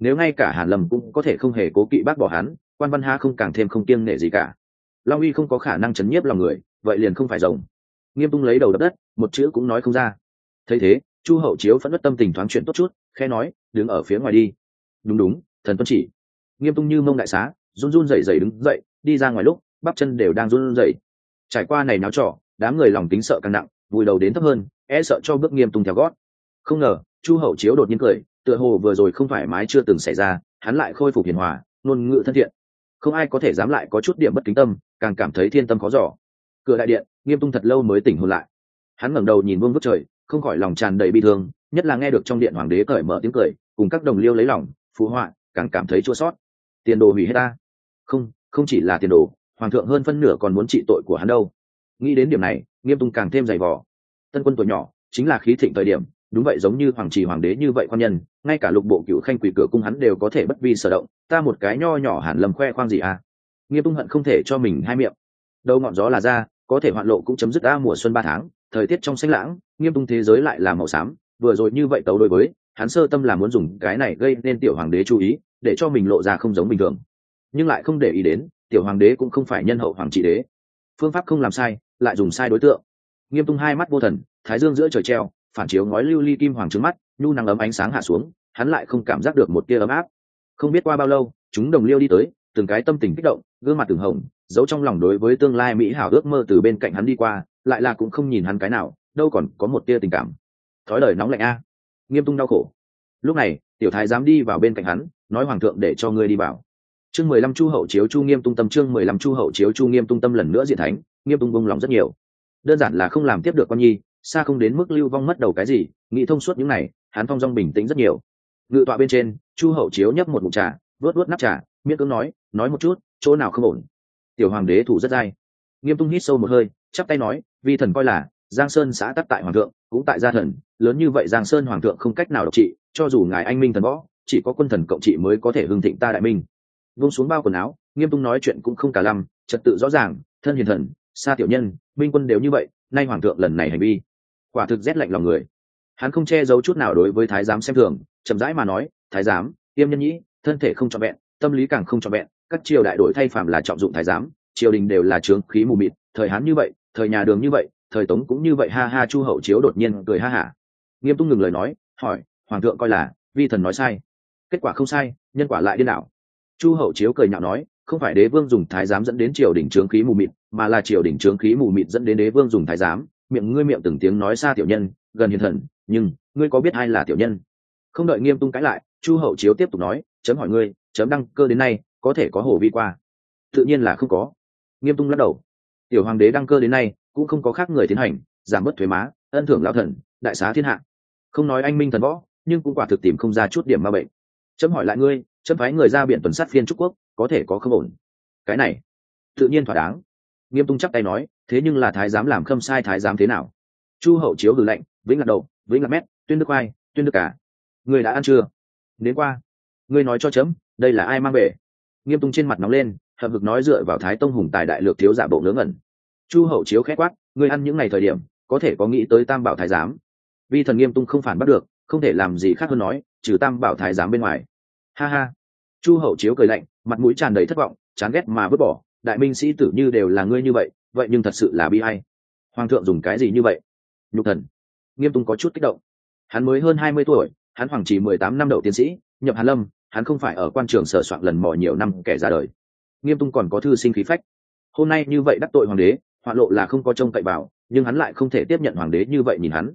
nếu ngay cả Hàn Lâm cũng có thể không hề cố kỵ bác bỏ hắn, quan văn ha không càng thêm không kiêng nể gì cả. Long uy không có khả năng chấn nhiếp lòng người, vậy liền không phải rồng. Nghiêm Tung lấy đầu đập đất, một chữ cũng nói không ra. Thấy thế, Chu Hậu Chiếu phẫn nộ tâm tình thoáng chuyển tốt chút, khẽ nói, đứng ở phía ngoài đi. Đúng đúng, thần tuân chỉ. Nghiêm Tung như mông đại xá, run run rẩy rẩy đứng dậy, đi ra ngoài lúc bắp chân đều đang run rẩy. Trải qua này náo trò, đám người lòng tính sợ càng nặng, vùi đầu đến thấp hơn, e sợ cho bước Nghiêm Tung theo gót. Không ngờ, Chu Hậu Chiếu đột nhiên cười, tựa hồ vừa rồi không thoải mái chưa từng xảy ra, hắn lại khôi phục hiền hòa, ngôn ngữ thân thiện. Không ai có thể dám lại có chút điểm bất kính tâm, càng cảm thấy thiên tâm khó dò. Cửa đại điện, Nghiêm Tung thật lâu mới tỉnh hồn lại. Hắn ngẩng đầu nhìn vương vức trời, không khỏi lòng tràn đầy bi thương, nhất là nghe được trong điện hoàng đế cởi mở tiếng cười, cùng các đồng liêu lấy lòng phú họa, càng cảm thấy chua xót. Tiền đồ hủy hết ta. Không chỉ là tiền đồ, hoàng thượng hơn phân nửa còn muốn trị tội của hắn đâu. Nghĩ đến điểm này, Nghiêm Tung càng thêm dày vò. Tân quân tuổi nhỏ chính là khí thịnh thời điểm, đúng vậy, giống như hoàng trì hoàng đế như vậy quan nhân, ngay cả lục bộ cửu khanh quỷ cửa cung hắn đều có thể bất vi sở động, ta một cái nho nhỏ Hàn Lâm khoe khoang gì à? Nghiêm Tung hận không thể cho mình hai miệng. Đâu ngọn gió là ra, có thể hoạn lộ cũng chấm dứt. Mùa xuân 3 tháng, thời tiết trong xanh lãng, Nghiêm Tung thế giới lại là màu xám, vừa rồi như vậy tấu đối với hắn sơ tâm là muốn dùng cái này gây nên tiểu hoàng đế chú ý, để cho mình lộ ra không giống bình thường, nhưng lại không để ý đến tiểu hoàng đế cũng không phải nhân hậu hoàng trị đế, phương pháp không làm sai lại dùng sai đối tượng. Nghiêm Tung hai mắt vô thần, thái dương giữa trời treo, phản chiếu ngói lưu ly kim hoàng trứng mắt, nhu nắng ấm ánh sáng hạ xuống, hắn lại không cảm giác được một tia ấm áp. Không biết qua bao lâu, chúng đồng liêu đi tới, từng cái tâm tình kích động, gương mặt từng hồng, giấu trong lòng đối với tương lai mỹ hảo ước mơ từ bên cạnh hắn đi qua, lại là cũng không nhìn hắn cái nào, đâu còn có một tia tình cảm. Thói đời nóng lạnh a. Nghiêm Tung đau khổ. Lúc này, tiểu thái dám đi vào bên cạnh hắn, nói hoàng thượng để cho ngươi đi vào. Chương 15 Chu Hậu Chiếu Chu Nghiêm Tung tâm. Chương 15 Chu Hậu Chiếu Chu Nghiêm Tung tâm lần nữa diện thánh, Nghiêm Tung bông lòng rất nhiều. Đơn giản là không làm tiếp được con nhi, xa không đến mức lưu vong mất đầu cái gì, nghĩ thông suốt những này, hắn phong dong bình tĩnh rất nhiều. Ngự tọa bên trên, Chu Hậu Chiếu nhấp một ngụm trà, vớt nắp trà, miễn cưỡng nói một chút, chỗ nào không ổn. Tiểu hoàng đế thủ rất dai. Nghiêm Tung hít sâu một hơi, chắp tay nói, vi thần coi là Giang Sơn xã tắc tại hoàng thượng, cũng tại gia thần, lớn như vậy Giang Sơn hoàng thượng không cách nào độc trị, cho dù ngài anh minh thần võ, chỉ có quân thần cộng trị mới có thể hưng thịnh ta đại minh. Vung xuống bao quần áo, Nghiêm Tung nói chuyện cũng không cả lăm, trật tự rõ ràng, thân hiền thần, xa tiểu nhân, binh quân đều như vậy, nay hoàng thượng lần này hành vi, quả thực rét lạnh lòng người. Hắn không che giấu chút nào đối với thái giám xem thường, chậm rãi mà nói, thái giám, tiêm nhân nhĩ, thân thể không trọn vẹn, tâm lý càng không trọn vẹn, các triều đại đổi thay phàm là trọng dụng thái giám, triều đình đều là trướng khí mù mịt, thời Hán như vậy, thời nhà Đường như vậy, thời Tống cũng như vậy. Ha ha. Chu Hậu Chiếu đột nhiên cười ha hả. Nghiêm Tung ngừng lời nói, hỏi, hoàng thượng coi là vi thần nói sai? Kết quả không sai, nhân quả lại điên đảo. Chu Hậu Chiếu cười nhạo nói, không phải đế vương dùng thái giám dẫn đến triều đình trướng khí mù mịt, mà là triều đình trướng khí mù mịt dẫn đến đế vương dùng thái giám. Miệng ngươi miệng từng tiếng nói xa tiểu nhân, gần hiền thần, nhưng ngươi có biết ai là tiểu nhân? Không đợi Nghiêm Tung cãi lại, Chu Hậu Chiếu tiếp tục nói, chấm hỏi ngươi, chấm đăng cơ đến nay có thể có hổ vi qua? Tự nhiên là không có. Nghiêm Tung lắc đầu. Tiểu hoàng đế đăng cơ đến nay cũng không có khác người tiến hành giảm bớt thuế má, ân thưởng lão thần, đại xá thiên hạ, không nói anh minh thần võ, nhưng cũng quả thực tìm không ra chút điểm ma bệnh. Chấm hỏi lại ngươi, chấm phái người ra biển tuần sát phiên Trúc Quốc, có thể có không ổn? Cái này tự nhiên thỏa đáng. Nghiêm Tung chắp tay nói, thế nhưng là thái giám làm khâm sai thái giám thế nào? Chu Hậu Chiếu hừ lạnh, vĩnh lạc đầu, vĩnh lạc mét, tuyên đức khoai, tuyên đức cả. Ngươi đã ăn chưa? Đến qua. Ngươi nói cho chấm, đây là ai mang về? Nghiêm Tung trên mặt nóng lên, hậm hực nói, dựa vào Thái Tông hùng tài đại lược thiếu giả bộ ngớ ngẩn. Chu Hậu Chiếu khét quát, ngươi ăn những ngày thời điểm có thể có nghĩ tới Tam Bảo thái giám? Vi thần Nghiêm Tung không phản bắt được, không thể làm gì khác hơn nói, trừ Tam Bảo thái giám bên ngoài. Ha ha. Chu Hậu Chiếu cười lạnh, mặt mũi tràn đầy thất vọng, chán ghét mà vứt bỏ, đại minh sĩ tử như đều là ngươi như vậy, vậy nhưng thật sự là bi ai. Hoàng thượng dùng cái gì như vậy? Nhục thần. Nghiêm Tung có chút kích động. Hắn mới hơn 20 tuổi, hắn hoàng chỉ 18 năm đậu tiến sĩ, nhập Hàn Lâm, hắn không phải ở quan trường sở soạn lần mò nhiều năm kẻ ra đời. Nghiêm Tung còn có thư sinh khí phách. Hôm nay như vậy đắc tội hoàng đế, hoạn lộ là không có trông cậy vào, nhưng hắn lại không thể tiếp nhận hoàng đế như vậy nhìn hắn,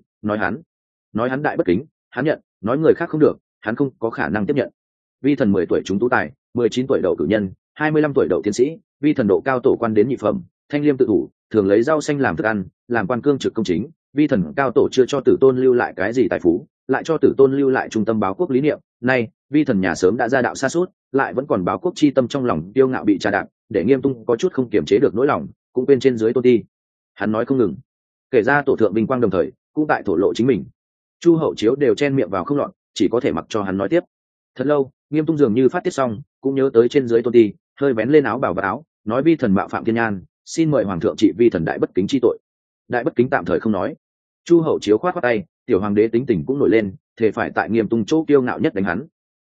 nói hắn đại bất kính, hắn nhận, nói người khác không được, hắn không có khả năng tiếp nhận. Vi thần 10 tuổi trúng tú tài, 19 tuổi đậu cử nhân, 25 tuổi đậu tiến sĩ, vi thần độ cao tổ quan đến nhị phẩm, thanh liêm tự thủ, thường lấy rau xanh làm thức ăn, làm quan cương trực công chính. Vi thần cao tổ chưa cho tử tôn lưu lại cái gì tài phú, lại cho tử tôn lưu lại trung tâm báo quốc lý niệm. Nay vi thần nhà sớm đã ra đạo xa suốt, lại vẫn còn báo quốc chi tâm trong lòng tiêu ngạo bị trà đạp, để Nghiêm Tung có chút không kiềm chế được nỗi lòng, cũng bên trên dưới tôn ti. Hắn nói không ngừng, kể ra tổ thượng vinh quang, đồng thời cũng tại thổ lộ chính mình. Chu Hậu Chiếu đều chen miệng vào không lọt, chỉ có thể mặc cho hắn nói tiếp. Thật lâu, Nghiêm Tung dường như phát tiết xong, cũng nhớ tới trên dưới tôn ti, hơi vén lên áo bảo và áo, nói vi thần mạo phạm thiên nhan, xin mời hoàng thượng trị vi thần đại bất kính chi tội. Đại bất kính tạm thời không nói. Chu Hậu Chiếu khoát khoát tay, tiểu hoàng đế tính tình cũng nổi lên, thề phải tại Nghiêm Tung chỗ kiêu ngạo nhất đánh hắn.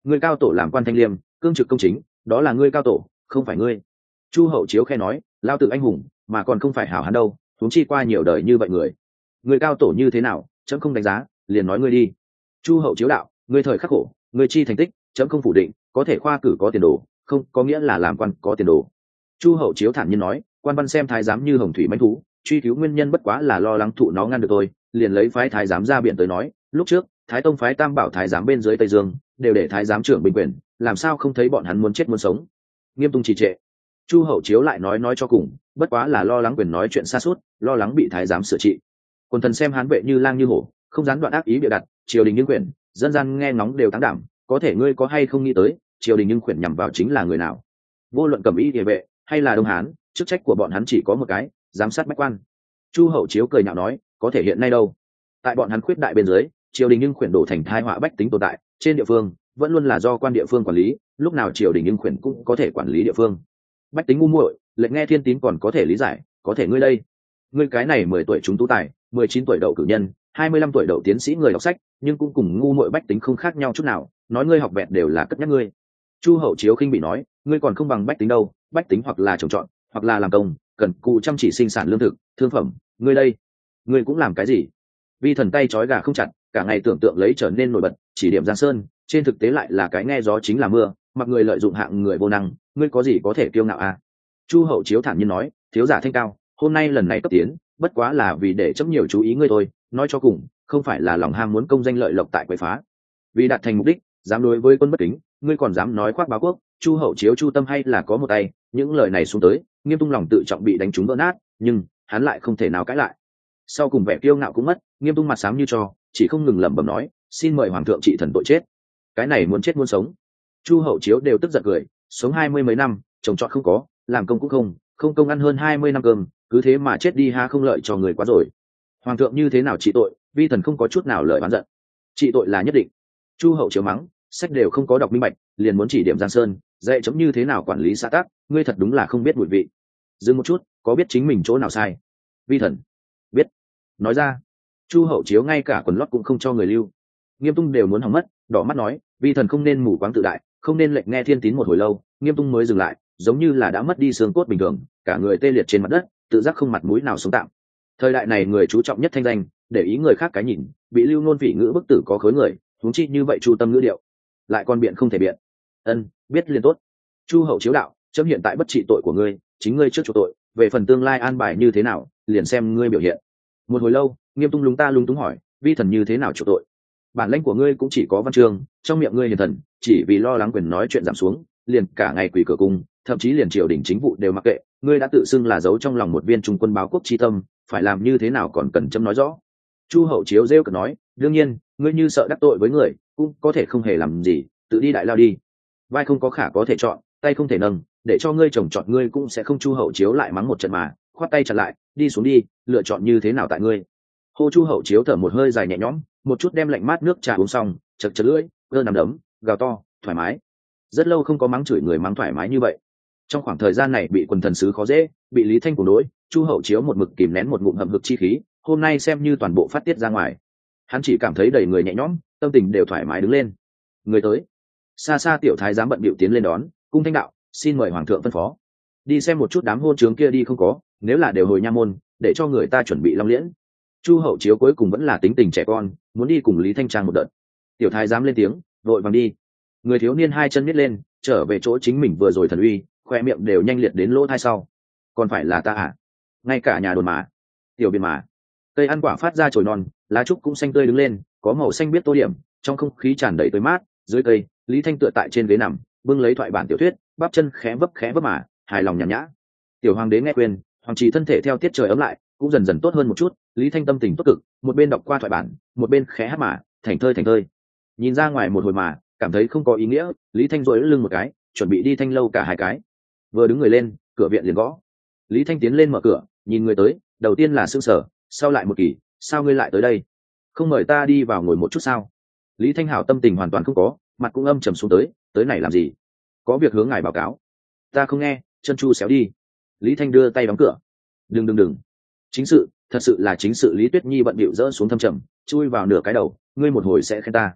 Ngươi cao tổ làm quan thanh liêm, cương trực công chính, đó là ngươi cao tổ, không phải ngươi. Chu hậu chiếu khe nói, lao tự anh hùng mà còn không phải hảo hán đâu, huống chi qua nhiều đời như vậy người. Ngươi cao tổ như thế nào, chấm không đánh giá, liền nói ngươi đi. Chu hậu chiếu đạo, ngươi thời khắc khổ, ngươi chi thành tích, chấm không phủ định, có thể khoa cử có tiền đồ, không có nghĩa là làm quan có tiền đồ. Chu hậu chiếu thản nhiên nói, quan văn xem thái giám như hồng thủy mãnh thú, truy cứu nguyên nhân bất quá là lo lắng thụ nó ngăn được tôi, liền lấy phái thái giám ra biện tới nói, lúc trước thái tông phái tam bảo thái giám bên dưới tây dương đều để thái giám trưởng bình quyền, làm sao không thấy bọn hắn muốn chết muốn sống. Nghiêm tung trì trệ. Chu hậu chiếu lại nói cho cùng, bất quá là lo lắng quyền nói chuyện xa suốt, lo lắng bị thái giám sửa trị. Quần thần xem hán vệ như lang như hổ, không gián đoạn ác ý bịa đặt, triều đình nhưng quyền dân gian nghe ngóng đều tán đảm, có thể ngươi có hay không nghĩ tới triều đình nhưng quyền nhằm vào chính là người nào? Vô luận cẩm y địa vệ hay là đông hán, chức trách của bọn hắn chỉ có một cái, giám sát bách quan. Chu hậu chiếu cười nhạo nói, có thể hiện nay đâu? Tại bọn hắn khuyết đại bên dưới, triều đình nhưng quyền đổ thành thai họa bách tính tồn tại, trên địa phương vẫn luôn là do quan địa phương quản lý, lúc nào triều đình nhưng quyền cũng có thể quản lý địa phương. Bách tính ngu muội, lệnh nghe thiên tín còn có thể lý giải, có thể ngươi đây, ngươi cái này 10 tuổi chúng tú tài, 19 tuổi đậu cử nhân, 25 tuổi đậu tiến sĩ người đọc sách, nhưng cũng cùng ngu muội bách tính không khác nhau chút nào, nói ngươi học vẹt đều là cất nhắc ngươi. Chu hậu chiếu khinh bị nói, ngươi còn không bằng bách tính đâu, bách tính hoặc là trồng trọt hoặc là làm công, cần cù chăm chỉ sinh sản lương thực thương phẩm, ngươi đây, ngươi cũng làm cái gì? Vi thần tay trói gà không chặt, cả ngày tưởng tượng lấy trở nên nổi bật, chỉ điểm giang sơn, trên thực tế lại là cái nghe gió chính là mưa, mặc người lợi dụng hạng người vô năng, ngươi có gì có thể kiêu ngạo à? Chu hậu chiếu thản nhiên nói, thiếu giả thanh cao, hôm nay lần này cấp tiến bất quá là vì để chấm nhiều chú ý ngươi thôi, nói cho cùng không phải là lòng ham muốn công danh lợi lộc tại quậy phá, vì đạt thành mục đích dám đối với quân bất kính, ngươi còn dám nói khoác báo quốc. Chu hậu chiếu chu tâm hay là có một tay, những lời này xuống tới Nghiêm tung lòng tự trọng bị đánh trúng vỡ nát, nhưng hắn lại không thể nào cãi lại. Sau cùng vẻ kiêu ngạo cũng mất, Nghiêm tung mặt xám như cho, chỉ không ngừng lẩm bẩm nói, xin mời hoàng thượng trị thần tội chết. Cái này muốn chết muốn sống. Chu hậu chiếu đều tức giận cười, sống 20 mấy năm, trồng trọt không có, làm công cũng không công ăn hơn 20 năm cơm, cứ thế mà chết đi ha, không lợi cho người quá rồi. Hoàng thượng như thế nào trị tội, vi thần không có chút nào lời oán giận. Trị tội là nhất định. Chu hậu chiếu mắng, sách đều không có đọc minh bạch, liền muốn chỉ điểm giang sơn, dạy chấm như thế nào quản lý xã tắc, ngươi thật đúng là không biết mùi vị. Dừng một chút, có biết chính mình chỗ nào sai? Vi thần biết. Nói ra. Chu hậu chiếu ngay cả quần lót cũng không cho người lưu. Nghiêm tung đều muốn hỏng mất, đỏ mắt nói, vi thần không nên mù quáng tự đại, không nên lệnh nghe thiên tín một hồi lâu. Nghiêm tung mới dừng lại, giống như là đã mất đi xương cốt bình thường, cả người tê liệt trên mặt đất, tự giác không mặt mũi nào sống tạm. Thời đại này người chú trọng nhất thanh danh, để ý người khác cái nhìn, bị lưu ngôn vị ngữ bức tử có khối người, huống chi như vậy chu tâm ngữ điệu, lại còn biện không thể biện. Ân, biết liền tốt. Chu hậu chiếu đạo, chấm hiện tại bất trị tội của ngươi, chính ngươi trước chỗ tội, về phần tương lai an bài như thế nào, liền xem ngươi biểu hiện. Một hồi lâu, Nghiêm tung lúng túng hỏi, vi thần như thế nào chỗ tội? Bản lãnh của ngươi cũng chỉ có văn chương, trong miệng ngươi hiền thần, chỉ vì lo lắng quyền nói chuyện giảm xuống, liền cả ngày quỳ cửa cung, thậm chí liền triều đình chính vụ đều mặc kệ, ngươi đã tự xưng là giấu trong lòng một viên trung quân báo quốc chi tâm, phải làm như thế nào còn cần chấm nói rõ. Chu hậu chiếu rêu cợt nói, đương nhiên, ngươi như sợ đắc tội với người, cũng có thể không hề làm gì, tự đi đại lao đi. Vai không có khả có thể chọn, tay không thể nâng, để cho ngươi chồng chọn ngươi cũng sẽ không. Chu hậu chiếu lại mắng một trận mà, khoát tay chặn lại, đi xuống đi, lựa chọn như thế nào tại ngươi. Hô. Chu hậu chiếu thở một hơi dài nhẹ nhõm, một chút đem lạnh mát nước trà uống xong, chật chật lưỡi, cơ nằm đấm, gào to, thoải mái. Rất lâu không có mắng chửi người mắng thoải mái như vậy. Trong khoảng thời gian này bị quần thần sứ khó dễ, bị Lý Thanh cùng đối, Chu hậu chiếu một mực kìm nén một ngụm hầm hực chi khí, hôm nay xem như toàn bộ phát tiết ra ngoài. Hắn chỉ cảm thấy đầy người nhẹ nhõm, tâm tình đều thoải mái đứng lên. Người tới. Xa xa tiểu thái giám bận bịu tiến lên đón, cung thanh đạo, xin mời hoàng thượng phân phó. Đi xem một chút đám hôn trướng kia đi không có, nếu là đều hồi nha môn, để cho người ta chuẩn bị long liễn. Chu hậu chiếu cuối cùng vẫn là tính tình trẻ con, muốn đi cùng Lý Thanh Trang một đợt. Tiểu thái giám lên tiếng, vội vàng đi. Người thiếu niên hai chân miết lên, trở về chỗ chính mình vừa rồi thần uy, khoe miệng đều nhanh liệt đến lỗ thai sau. Còn phải là ta à? Ngay cả nhà đồn mà, tiểu biển mà. Cây ăn quả phát ra chồi non, lá trúc cũng xanh tươi đứng lên, có màu xanh biết tô điểm, trong không khí tràn đầy tươi mát. Dưới cây, Lý Thanh tựa tại trên ghế nằm, bưng lấy thoại bản tiểu thuyết, bắp chân khẽ vấp mà, hài lòng nhàn nhã. Tiểu hoàng đế nghe khuyên, hoàng trì thân thể theo tiết trời ấm lại, cũng dần dần tốt hơn một chút. Lý Thanh tâm tình tốt cực, một bên đọc qua thoại bản, một bên khẽ hát mà, thành thơi. Nhìn ra ngoài một hồi mà, cảm thấy không có ý nghĩa, Lý Thanh duỗi lưng một cái, chuẩn bị đi thanh lâu cả hai cái. Vừa đứng người lên, cửa viện liền gõ. Lý Thanh tiến lên mở cửa, nhìn người tới, đầu tiên là sững sờ, sau lại một kỳ, sao ngươi lại tới đây? Không mời ta đi vào ngồi một chút sao? Lý Thanh hảo tâm tình hoàn toàn không có, mặt cũng âm trầm xuống tới này làm gì? Có việc hướng ngài báo cáo. Ta không nghe, chân chu xéo đi. Lý Thanh đưa tay đóng cửa. Đừng. Chính sự, thật sự là chính sự. Lý Tuyết Nhi bận bịu dỡ xuống thâm trầm, chui vào nửa cái đầu, ngươi một hồi sẽ khen ta.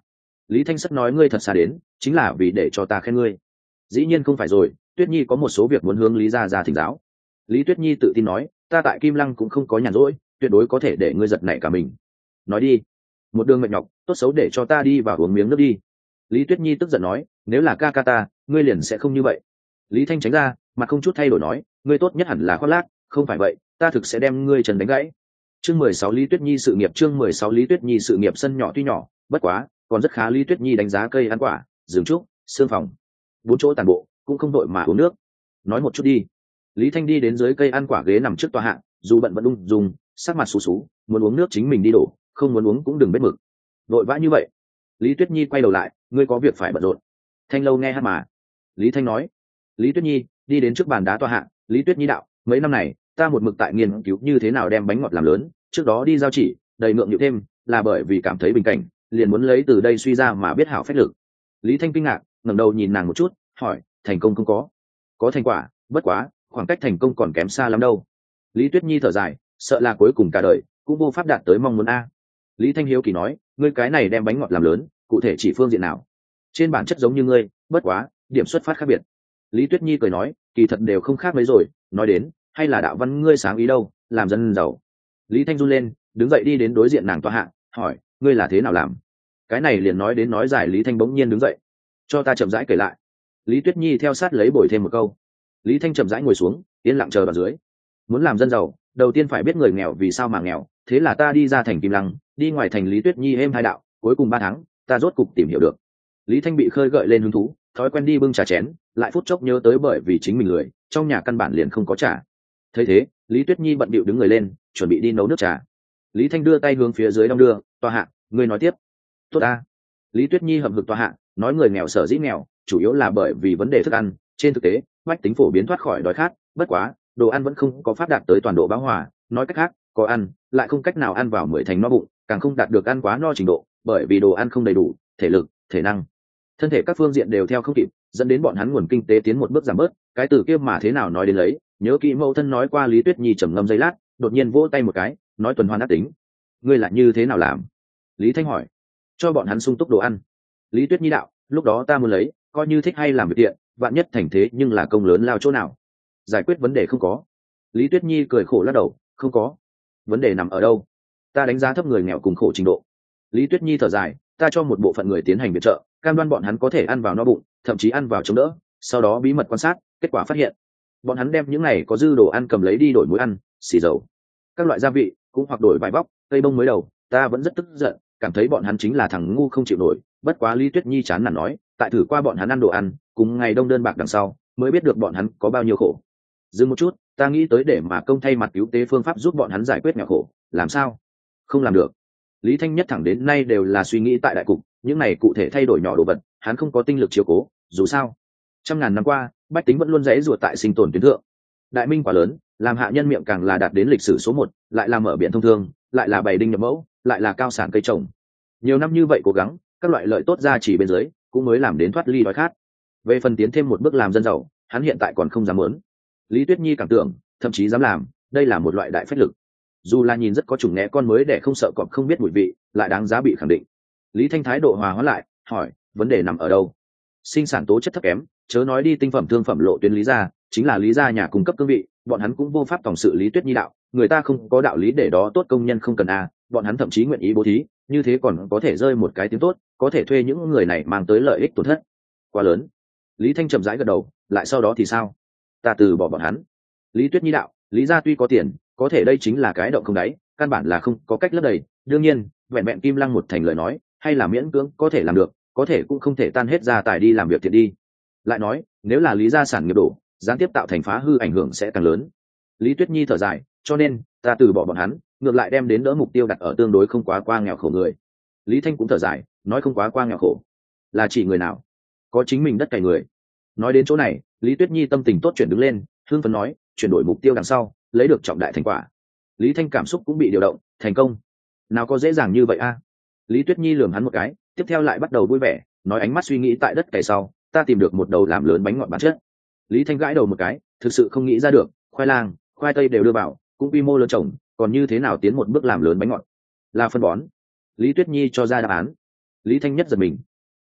Lý Thanh Sắt nói ngươi thật xa đến chính là vì để cho ta khen ngươi. Dĩ nhiên không phải rồi, Tuyết Nhi có một số việc muốn hướng Lý gia ra thỉnh giáo. Lý Tuyết Nhi tự tin nói, ta tại Kim Lăng cũng không có nhàn rỗi, tuyệt đối có thể để ngươi giật nảy cả mình. Nói đi. Một đường mệt nhọc, tốt xấu để cho ta đi vào uống miếng nước đi. Lý Tuyết Nhi tức giận nói, nếu là ca ca ta, ngươi liền sẽ không như vậy. Lý Thanh tránh ra, mà không chút thay đổi nói, ngươi tốt nhất hẳn là khoác lác, không phải vậy, ta thực sẽ đem ngươi trần đánh gãy. Chương 16 Lý Tuyết Nhi sự nghiệp, chương 16 Lý Tuyết Nhi sự nghiệp. Sân nhỏ tuy nhỏ, bất quá, còn rất khá. Lý Tuyết Nhi đánh giá cây ăn quả, giường trúc, xương phòng, 4 chỗ tàn bộ, cũng không đội mà uống nước. Nói một chút đi. Lý Thanh đi đến dưới cây ăn quả ghế nằm trước tòa hạ, dù bận vẫn ung dung, sắc mặt xù xú, muốn uống nước chính mình đi đổ, không muốn uống cũng đừng bết mực. Vội vã như vậy. Lý Tuyết Nhi quay đầu lại, ngươi có việc phải bận rộn. Thanh lâu nghe hát mà. Lý Thanh nói. Lý Tuyết Nhi đi đến trước bàn đá tòa hạ, Lý Tuyết Nhi đạo, mấy năm này ta một mực tại nghiên cứu như thế nào đem bánh ngọt làm lớn, trước đó đi giao chỉ đầy ngượng nhịu thêm là bởi vì cảm thấy bình cảnh, liền muốn lấy từ đây suy ra mà biết hảo phách lực. Lý Thanh kinh ngạc, ngẩng đầu nhìn nàng một chút, hỏi, thành công không có? Có thành quả, bất quá khoảng cách thành công còn kém xa lắm đâu. Lý Tuyết Nhi thở dài, sợ là cuối cùng cả đời cũng vô pháp đạt tới mong muốn a. Lý Thanh hiếu kỳ nói, ngươi cái này đem bánh ngọt làm lớn, cụ thể chỉ phương diện nào? Trên bản chất giống như ngươi, bất quá điểm xuất phát khác biệt. Lý Tuyết Nhi cười nói, kỳ thật đều không khác mấy rồi, nói đến hay là đạo văn ngươi sáng ý đâu, làm dân giàu. Lý Thanh run lên, đứng dậy đi đến đối diện nàng tòa hạ, hỏi, ngươi là thế nào làm? Cái này liền nói đến nói dài. Lý Thanh bỗng nhiên đứng dậy, cho ta chậm rãi kể lại. Lý Tuyết Nhi theo sát lấy bồi thêm một câu. Lý Thanh chậm rãi ngồi xuống, yên lặng chờ ở dưới. Muốn làm dân giàu, đầu tiên phải biết người nghèo vì sao mà nghèo, thế là ta đi ra thành Kim Lăng, đi ngoài thành. Lý Tuyết Nhi êm hai đạo, cuối cùng 3 tháng, ta rốt cục tìm hiểu được. Lý Thanh bị khơi gợi lên hứng thú, thói quen đi bưng trà chén, lại phút chốc nhớ tới bởi vì chính mình lười, trong nhà căn bản liền không có trà. Thấy thế, Lý Tuyết Nhi bận bịu đứng người lên, chuẩn bị đi nấu nước trà. Lý Thanh đưa tay hướng phía dưới đong đưa, tòa hạ, ngươi nói tiếp. Tốt a. Lý Tuyết Nhi hậm hực tòa hạ, nói người nghèo sở dĩ nghèo, chủ yếu là bởi vì vấn đề thức ăn. Trên thực tế, bách tính phổ biến thoát khỏi đói khát, bất quá đồ ăn vẫn không có phát đạt tới toàn độ bão hòa. Nói cách khác, có ăn lại không cách nào ăn vào 10 thành no bụng, càng không đạt được ăn quá no trình độ, bởi vì đồ ăn không đầy đủ, thể lực, thể năng, thân thể các phương diện đều theo không kịp, dẫn đến bọn hắn nguồn kinh tế tiến một bước giảm bớt. Cái từ kia mà thế nào nói đến lấy, nhớ kỹ mẫu thân nói qua. Lý Tuyết Nhi trầm ngâm giây lát, đột nhiên vỗ tay một cái, nói tuần hoàn ác tính. Ngươi lại như thế nào làm? Lý Thanh hỏi. Cho bọn hắn sung túc đồ ăn. Lý Tuyết Nhi đạo, lúc đó ta muốn lấy, coi như thích hay làm việc tiện, vạn nhất thành thế nhưng là công lớn lao chỗ nào. Giải quyết vấn đề không có. Lý Tuyết Nhi cười khổ lắc đầu, không có. Vấn đề nằm ở đâu? Ta đánh giá thấp người nghèo cùng khổ trình độ. Lý Tuyết Nhi thở dài, ta cho một bộ phận người tiến hành viện trợ, cam đoan bọn hắn có thể ăn vào no bụng, thậm chí ăn vào chống đỡ, sau đó bí mật quan sát, kết quả phát hiện bọn hắn đem những này có dư đồ ăn cầm lấy đi đổi muối ăn, xì dầu, các loại gia vị, cũng hoặc đổi vải bóc, cây bông mới đầu. Ta vẫn rất tức giận, cảm thấy bọn hắn chính là thằng ngu không chịu nổi. Bất quá Lý Tuyết Nhi chán nản nói, tại thử qua bọn hắn ăn đồ ăn, cùng ngày đông đơn bạc đằng sau, mới biết được bọn hắn có bao nhiêu khổ. Dừng một chút, ta nghĩ tới để mà công thay mặt cứu tế phương pháp giúp bọn hắn giải quyết nghèo khổ. Làm sao? Không làm được. Lý Thanh nhất thẳng đến nay đều là suy nghĩ tại đại cục, những này cụ thể thay đổi nhỏ đồ vật, hắn không có tinh lực chiếu cố. Dù sao, trăm ngàn năm qua, bách tính vẫn luôn dãy ruột tại sinh tồn tuyến thượng. Đại minh quá lớn, làm hạ nhân miệng càng là đạt đến lịch sử số 1, lại là mở biển thông thương, lại là bày đinh nhập mẫu, lại là cao sản cây trồng. Nhiều năm như vậy cố gắng, các loại lợi tốt ra chỉ bên dưới, cũng mới làm đến thoát ly đói khát. Về phần tiến thêm một bước làm dân giàu, hắn hiện tại còn không dám muốn. Lý Tuyết Nhi cảm tưởng, thậm chí dám làm, đây là một loại đại phách lực. Dù là nhìn rất có chủng ngẽ con mới để không sợ cọp không biết mùi vị, lại đáng giá bị khẳng định. Lý Thanh thái độ hòa hóa lại, hỏi, vấn đề nằm ở đâu? Sinh sản tố chất thấp kém, chớ nói đi tinh phẩm thương phẩm lộ tuyến Lý gia, chính là Lý gia nhà cung cấp cương vị, bọn hắn cũng vô pháp tổng sự. Lý Tuyết Nhi đạo, người ta không có đạo lý để đó tốt công nhân không cần bọn hắn thậm chí nguyện ý bố thí, như thế còn có thể rơi một cái tiếng tốt, có thể thuê những người này mang tới lợi ích tổn thất quá lớn. Lý Thanh chậm rãi gật đầu, lại sau đó thì sao? Ta từ bỏ bọn hắn. Lý Tuyết Nhi đạo, Lý gia tuy có tiền, có thể đây chính là cái động không đáy, căn bản là không có cách lấp đầy. Đương nhiên, vẹn vẹn Kim Lăng một thành lời nói, hay là miễn cưỡng có thể làm được, có thể cũng không thể tan hết gia tài đi làm việc thiệt đi. Lại nói, nếu là Lý gia sản nghiệp đổ, gián tiếp tạo thành phá hư ảnh hưởng sẽ càng lớn. Lý Tuyết Nhi thở dài, cho nên ta từ bỏ bọn hắn, ngược lại đem đến đỡ mục tiêu đặt ở tương đối không quá qua nghèo khổ người. Lý Thanh cũng thở dài, nói không quá qua nghèo khổ là chỉ người nào có chính mình đất cày người. Nói đến chỗ này, Lý Tuyết Nhi tâm tình tốt chuyển đứng lên, hương phấn nói, chuyển đổi mục tiêu đằng sau, lấy được trọng đại thành quả. Lý Thanh cảm xúc cũng bị điều động, thành công nào có dễ dàng như vậy Lý Tuyết Nhi lườm hắn một cái, tiếp theo lại bắt đầu vui vẻ, nói ánh mắt suy nghĩ tại đất cày sau, ta tìm được một đầu làm lớn bánh ngọt bản chất. Lý Thanh gãi đầu một cái, thực sự không nghĩ ra được, khoai lang, khoai tây đều đưa vào, cũng quy mô lớn trồng, còn như thế nào tiến một bước làm lớn bánh ngọt? Là phân bón. Lý Tuyết Nhi cho ra đáp án. Lý Thanh nhất giật mình,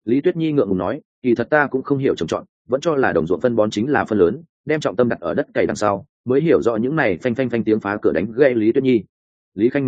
Lý Tuyết Nhi ngượng ngùng nói, kỳ thật ta cũng không hiểu trồng trọt, vẫn cho là đồng ruộng phân bón chính là phân lớn, đem trọng tâm đặt ở đất cày đằng sau, mới hiểu rõ những này phanh phanh phanh tiếng phá cửa đánh gây Lý Tuyết Nhi. Lý Khanh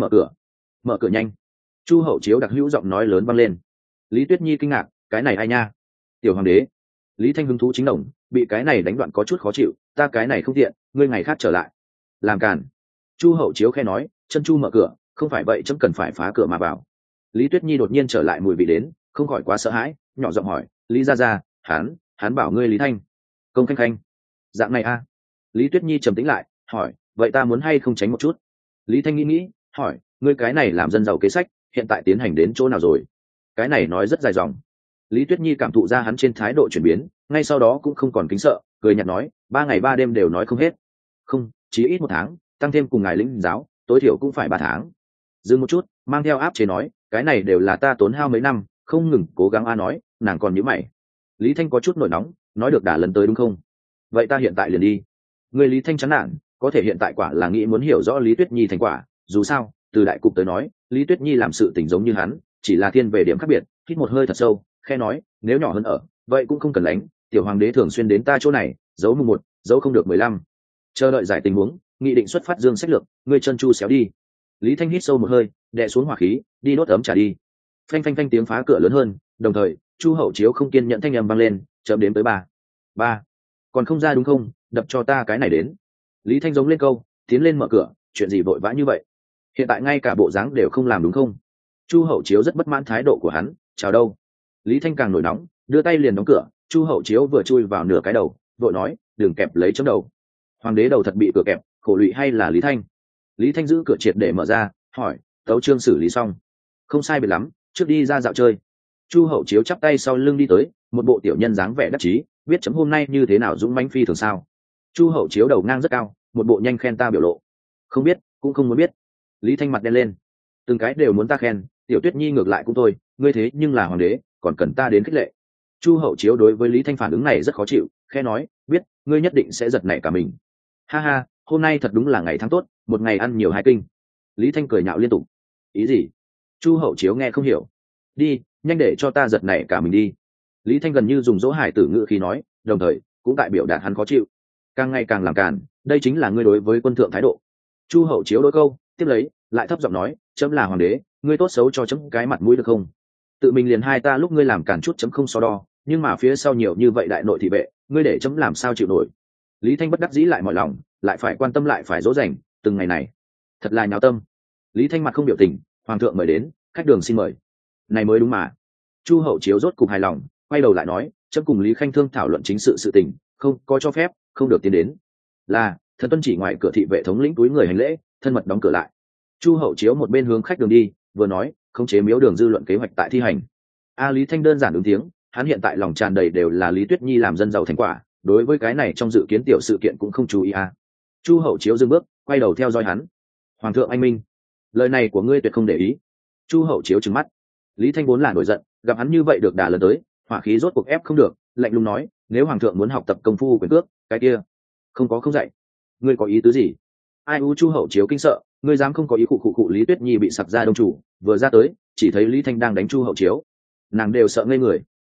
mở cửa nhanh. Chu Hậu Chiếu đặc hữu giọng nói lớn vang lên. Lý Tuyết Nhi kinh ngạc, cái này ai nha? Tiểu hoàng đế. Lý Thanh hứng thú chính đồng, bị cái này đánh đoạn có chút khó chịu, ta cái này không tiện, ngươi ngày khác trở lại. Làm cản. Chu Hậu Chiếu khe nói, chân chu mở cửa, không phải vậy chấm cần phải phá cửa mà vào. Lý Tuyết Nhi đột nhiên trở lại mùi vị đến, không khỏi quá sợ hãi, nhỏ giọng hỏi, Lý gia, hắn bảo ngươi Lý Thanh. Công khanh khanh. Dạng này a. Lý Tuyết Nhi trầm tĩnh lại, hỏi, vậy ta muốn hay không tránh một chút? Lý Thanh nghĩ, hỏi, ngươi cái này làm dân giàu kế sách, hiện tại tiến hành đến chỗ nào rồi? Cái này nói rất dài dòng. Lý Tuyết Nhi cảm thụ ra hắn trên thái độ chuyển biến, ngay sau đó cũng không còn kính sợ, cười nhạt nói, 3 ngày 3 đêm đều nói không hết. Không, chỉ ít 1 tháng, tăng thêm cùng ngài lĩnh giáo, tối thiểu cũng phải 3 tháng. Dừng một chút, mang theo áp chế nói, cái này đều là ta tốn hao mấy năm, không ngừng cố gắng nói, nàng còn nhíu mày. Lý Thanh có chút nổi nóng, nói được đã lần tới đúng không? Vậy ta hiện tại liền đi. Người Lý Thanh chán nản, có thể hiện tại quả là nghĩ muốn hiểu rõ Lý Tuyết Nhi thành quả, dù sao, từ đại cục tới nói, Lý Tuyết Nhi làm sự tình giống như hắn, chỉ là thiên về điểm khác biệt. Hít một hơi thật sâu, khe nói, nếu nhỏ hơn ở, vậy cũng không cần lánh, tiểu hoàng đế thường xuyên đến ta chỗ này, giấu mùng 1, giấu không được 15. Chờ đợi giải tình huống, nghị định xuất phát dương sách lược, ngươi chân chu xéo đi. Lý Thanh hít sâu một hơi, đè xuống hỏa khí, đi đốt ấm trà đi. Phanh phanh phanh tiếng phá cửa lớn hơn, đồng thời, Chu Hậu Chiếu không kiên nhẫn thanh âm vang lên, chậm đến tới 3. Còn không ra đúng không, đập cho ta cái này đến. Lý Thanh giống lên câu, tiến lên mở cửa, chuyện gì vội vã như vậy? Hiện tại ngay cả bộ dáng đều không làm đúng không? Chu Hậu Chiếu rất bất mãn thái độ của hắn, chào đâu. Lý Thanh càng nổi nóng, đưa tay liền đóng cửa. Chu Hậu Chiếu vừa chui vào nửa cái đầu, vội nói, đừng kẹp lấy chấm đầu. Hoàng đế đầu thật bị cửa kẹp, khổ lụy hay là Lý Thanh? Lý Thanh giữ cửa triệt để mở ra, hỏi, tấu chương xử lý xong. Không sai biệt lắm, trước đi ra dạo chơi. Chu Hậu Chiếu chắp tay sau lưng đi tới, một bộ tiểu nhân dáng vẻ đắc chí, biết chấm hôm nay như thế nào dũng mãnh phi thường sao? Chu Hậu Chiếu đầu ngang rất cao, một bộ nhanh khen ta biểu lộ. Không biết, cũng không muốn biết. Lý Thanh mặt đen lên, từng cái đều muốn ta khen, tiểu Tuyết Nhi ngược lại cũng thôi, ngươi thế nhưng là hoàng đế, còn cần ta đến khích lệ. Chu Hậu Chiếu đối với Lý Thanh phản ứng này rất khó chịu, khe nói, biết, ngươi nhất định sẽ giật nảy cả mình. Ha ha, hôm nay thật đúng là ngày tháng tốt, một ngày ăn nhiều 2 kinh. Lý Thanh cười nhạo liên tục. Ý gì? Chu Hậu Chiếu nghe không hiểu. Đi, nhanh để cho ta giật nảy cả mình đi. Lý Thanh gần như dùng dỗ hải tử ngữ khi nói, đồng thời cũng tại biểu đạt hắn khó chịu. Càng ngày càng làm càn, đây chính là ngươi đối với quân thượng thái độ. Chu Hậu Chiếu đôi câu, tiếp lấy lại thấp giọng nói, chấm là hoàng đế, ngươi tốt xấu cho chấm cái mặt mũi được không? Tự mình liền hai ta lúc ngươi làm càn chút chấm không so đo, nhưng mà phía sau nhiều như vậy đại nội thị vệ, ngươi để chấm làm sao chịu nổi? Lý Thanh bất đắc dĩ lại mọi lòng, lại phải quan tâm lại phải dỗ dành, từng ngày này thật là nháo tâm. Lý Thanh mặt không biểu tình, hoàng thượng mời đến, khách đường xin mời. Này mới đúng mà. Chu Hậu Chiếu rốt cục hài lòng, quay đầu lại nói, chấm cùng Lý Khanh thương thảo luận chính sự tình, không có cho phép, không được tiến đến. Là, thần tuân chỉ ngoài cửa thị vệ thống lĩnh túi người hành lễ, thân mật đóng cửa lại. Chu Hậu Chiếu một bên hướng khách đường đi, vừa nói, khống chế miếu đường dư luận kế hoạch tại thi hành. Lý Thanh đơn giản ứng tiếng, hắn hiện tại lòng tràn đầy đều là Lý Tuyết Nhi làm dân giàu thành quả, đối với cái này trong dự kiến tiểu sự kiện cũng không chú ý Chu Hậu Chiếu dừng bước, quay đầu theo dõi hắn. Hoàng thượng anh minh, lời này của ngươi tuyệt không để ý. Chu Hậu Chiếu trừng mắt. Lý Thanh vốn là nổi giận, gặp hắn như vậy được đà lần tới, hỏa khí rốt cuộc ép không được, lạnh lùng nói, nếu hoàng thượng muốn học tập công phu quyền cước, cái kia không dạy. Ngươi có ý tứ gì? Chu Hậu Chiếu kinh sợ, ngươi dám không có ý cụ Lý Tuyết Nhi bị sặc ra đông chủ, vừa ra tới, chỉ thấy Lý Thanh đang đánh Chu Hậu Chiếu, nàng đều sợ ngây người.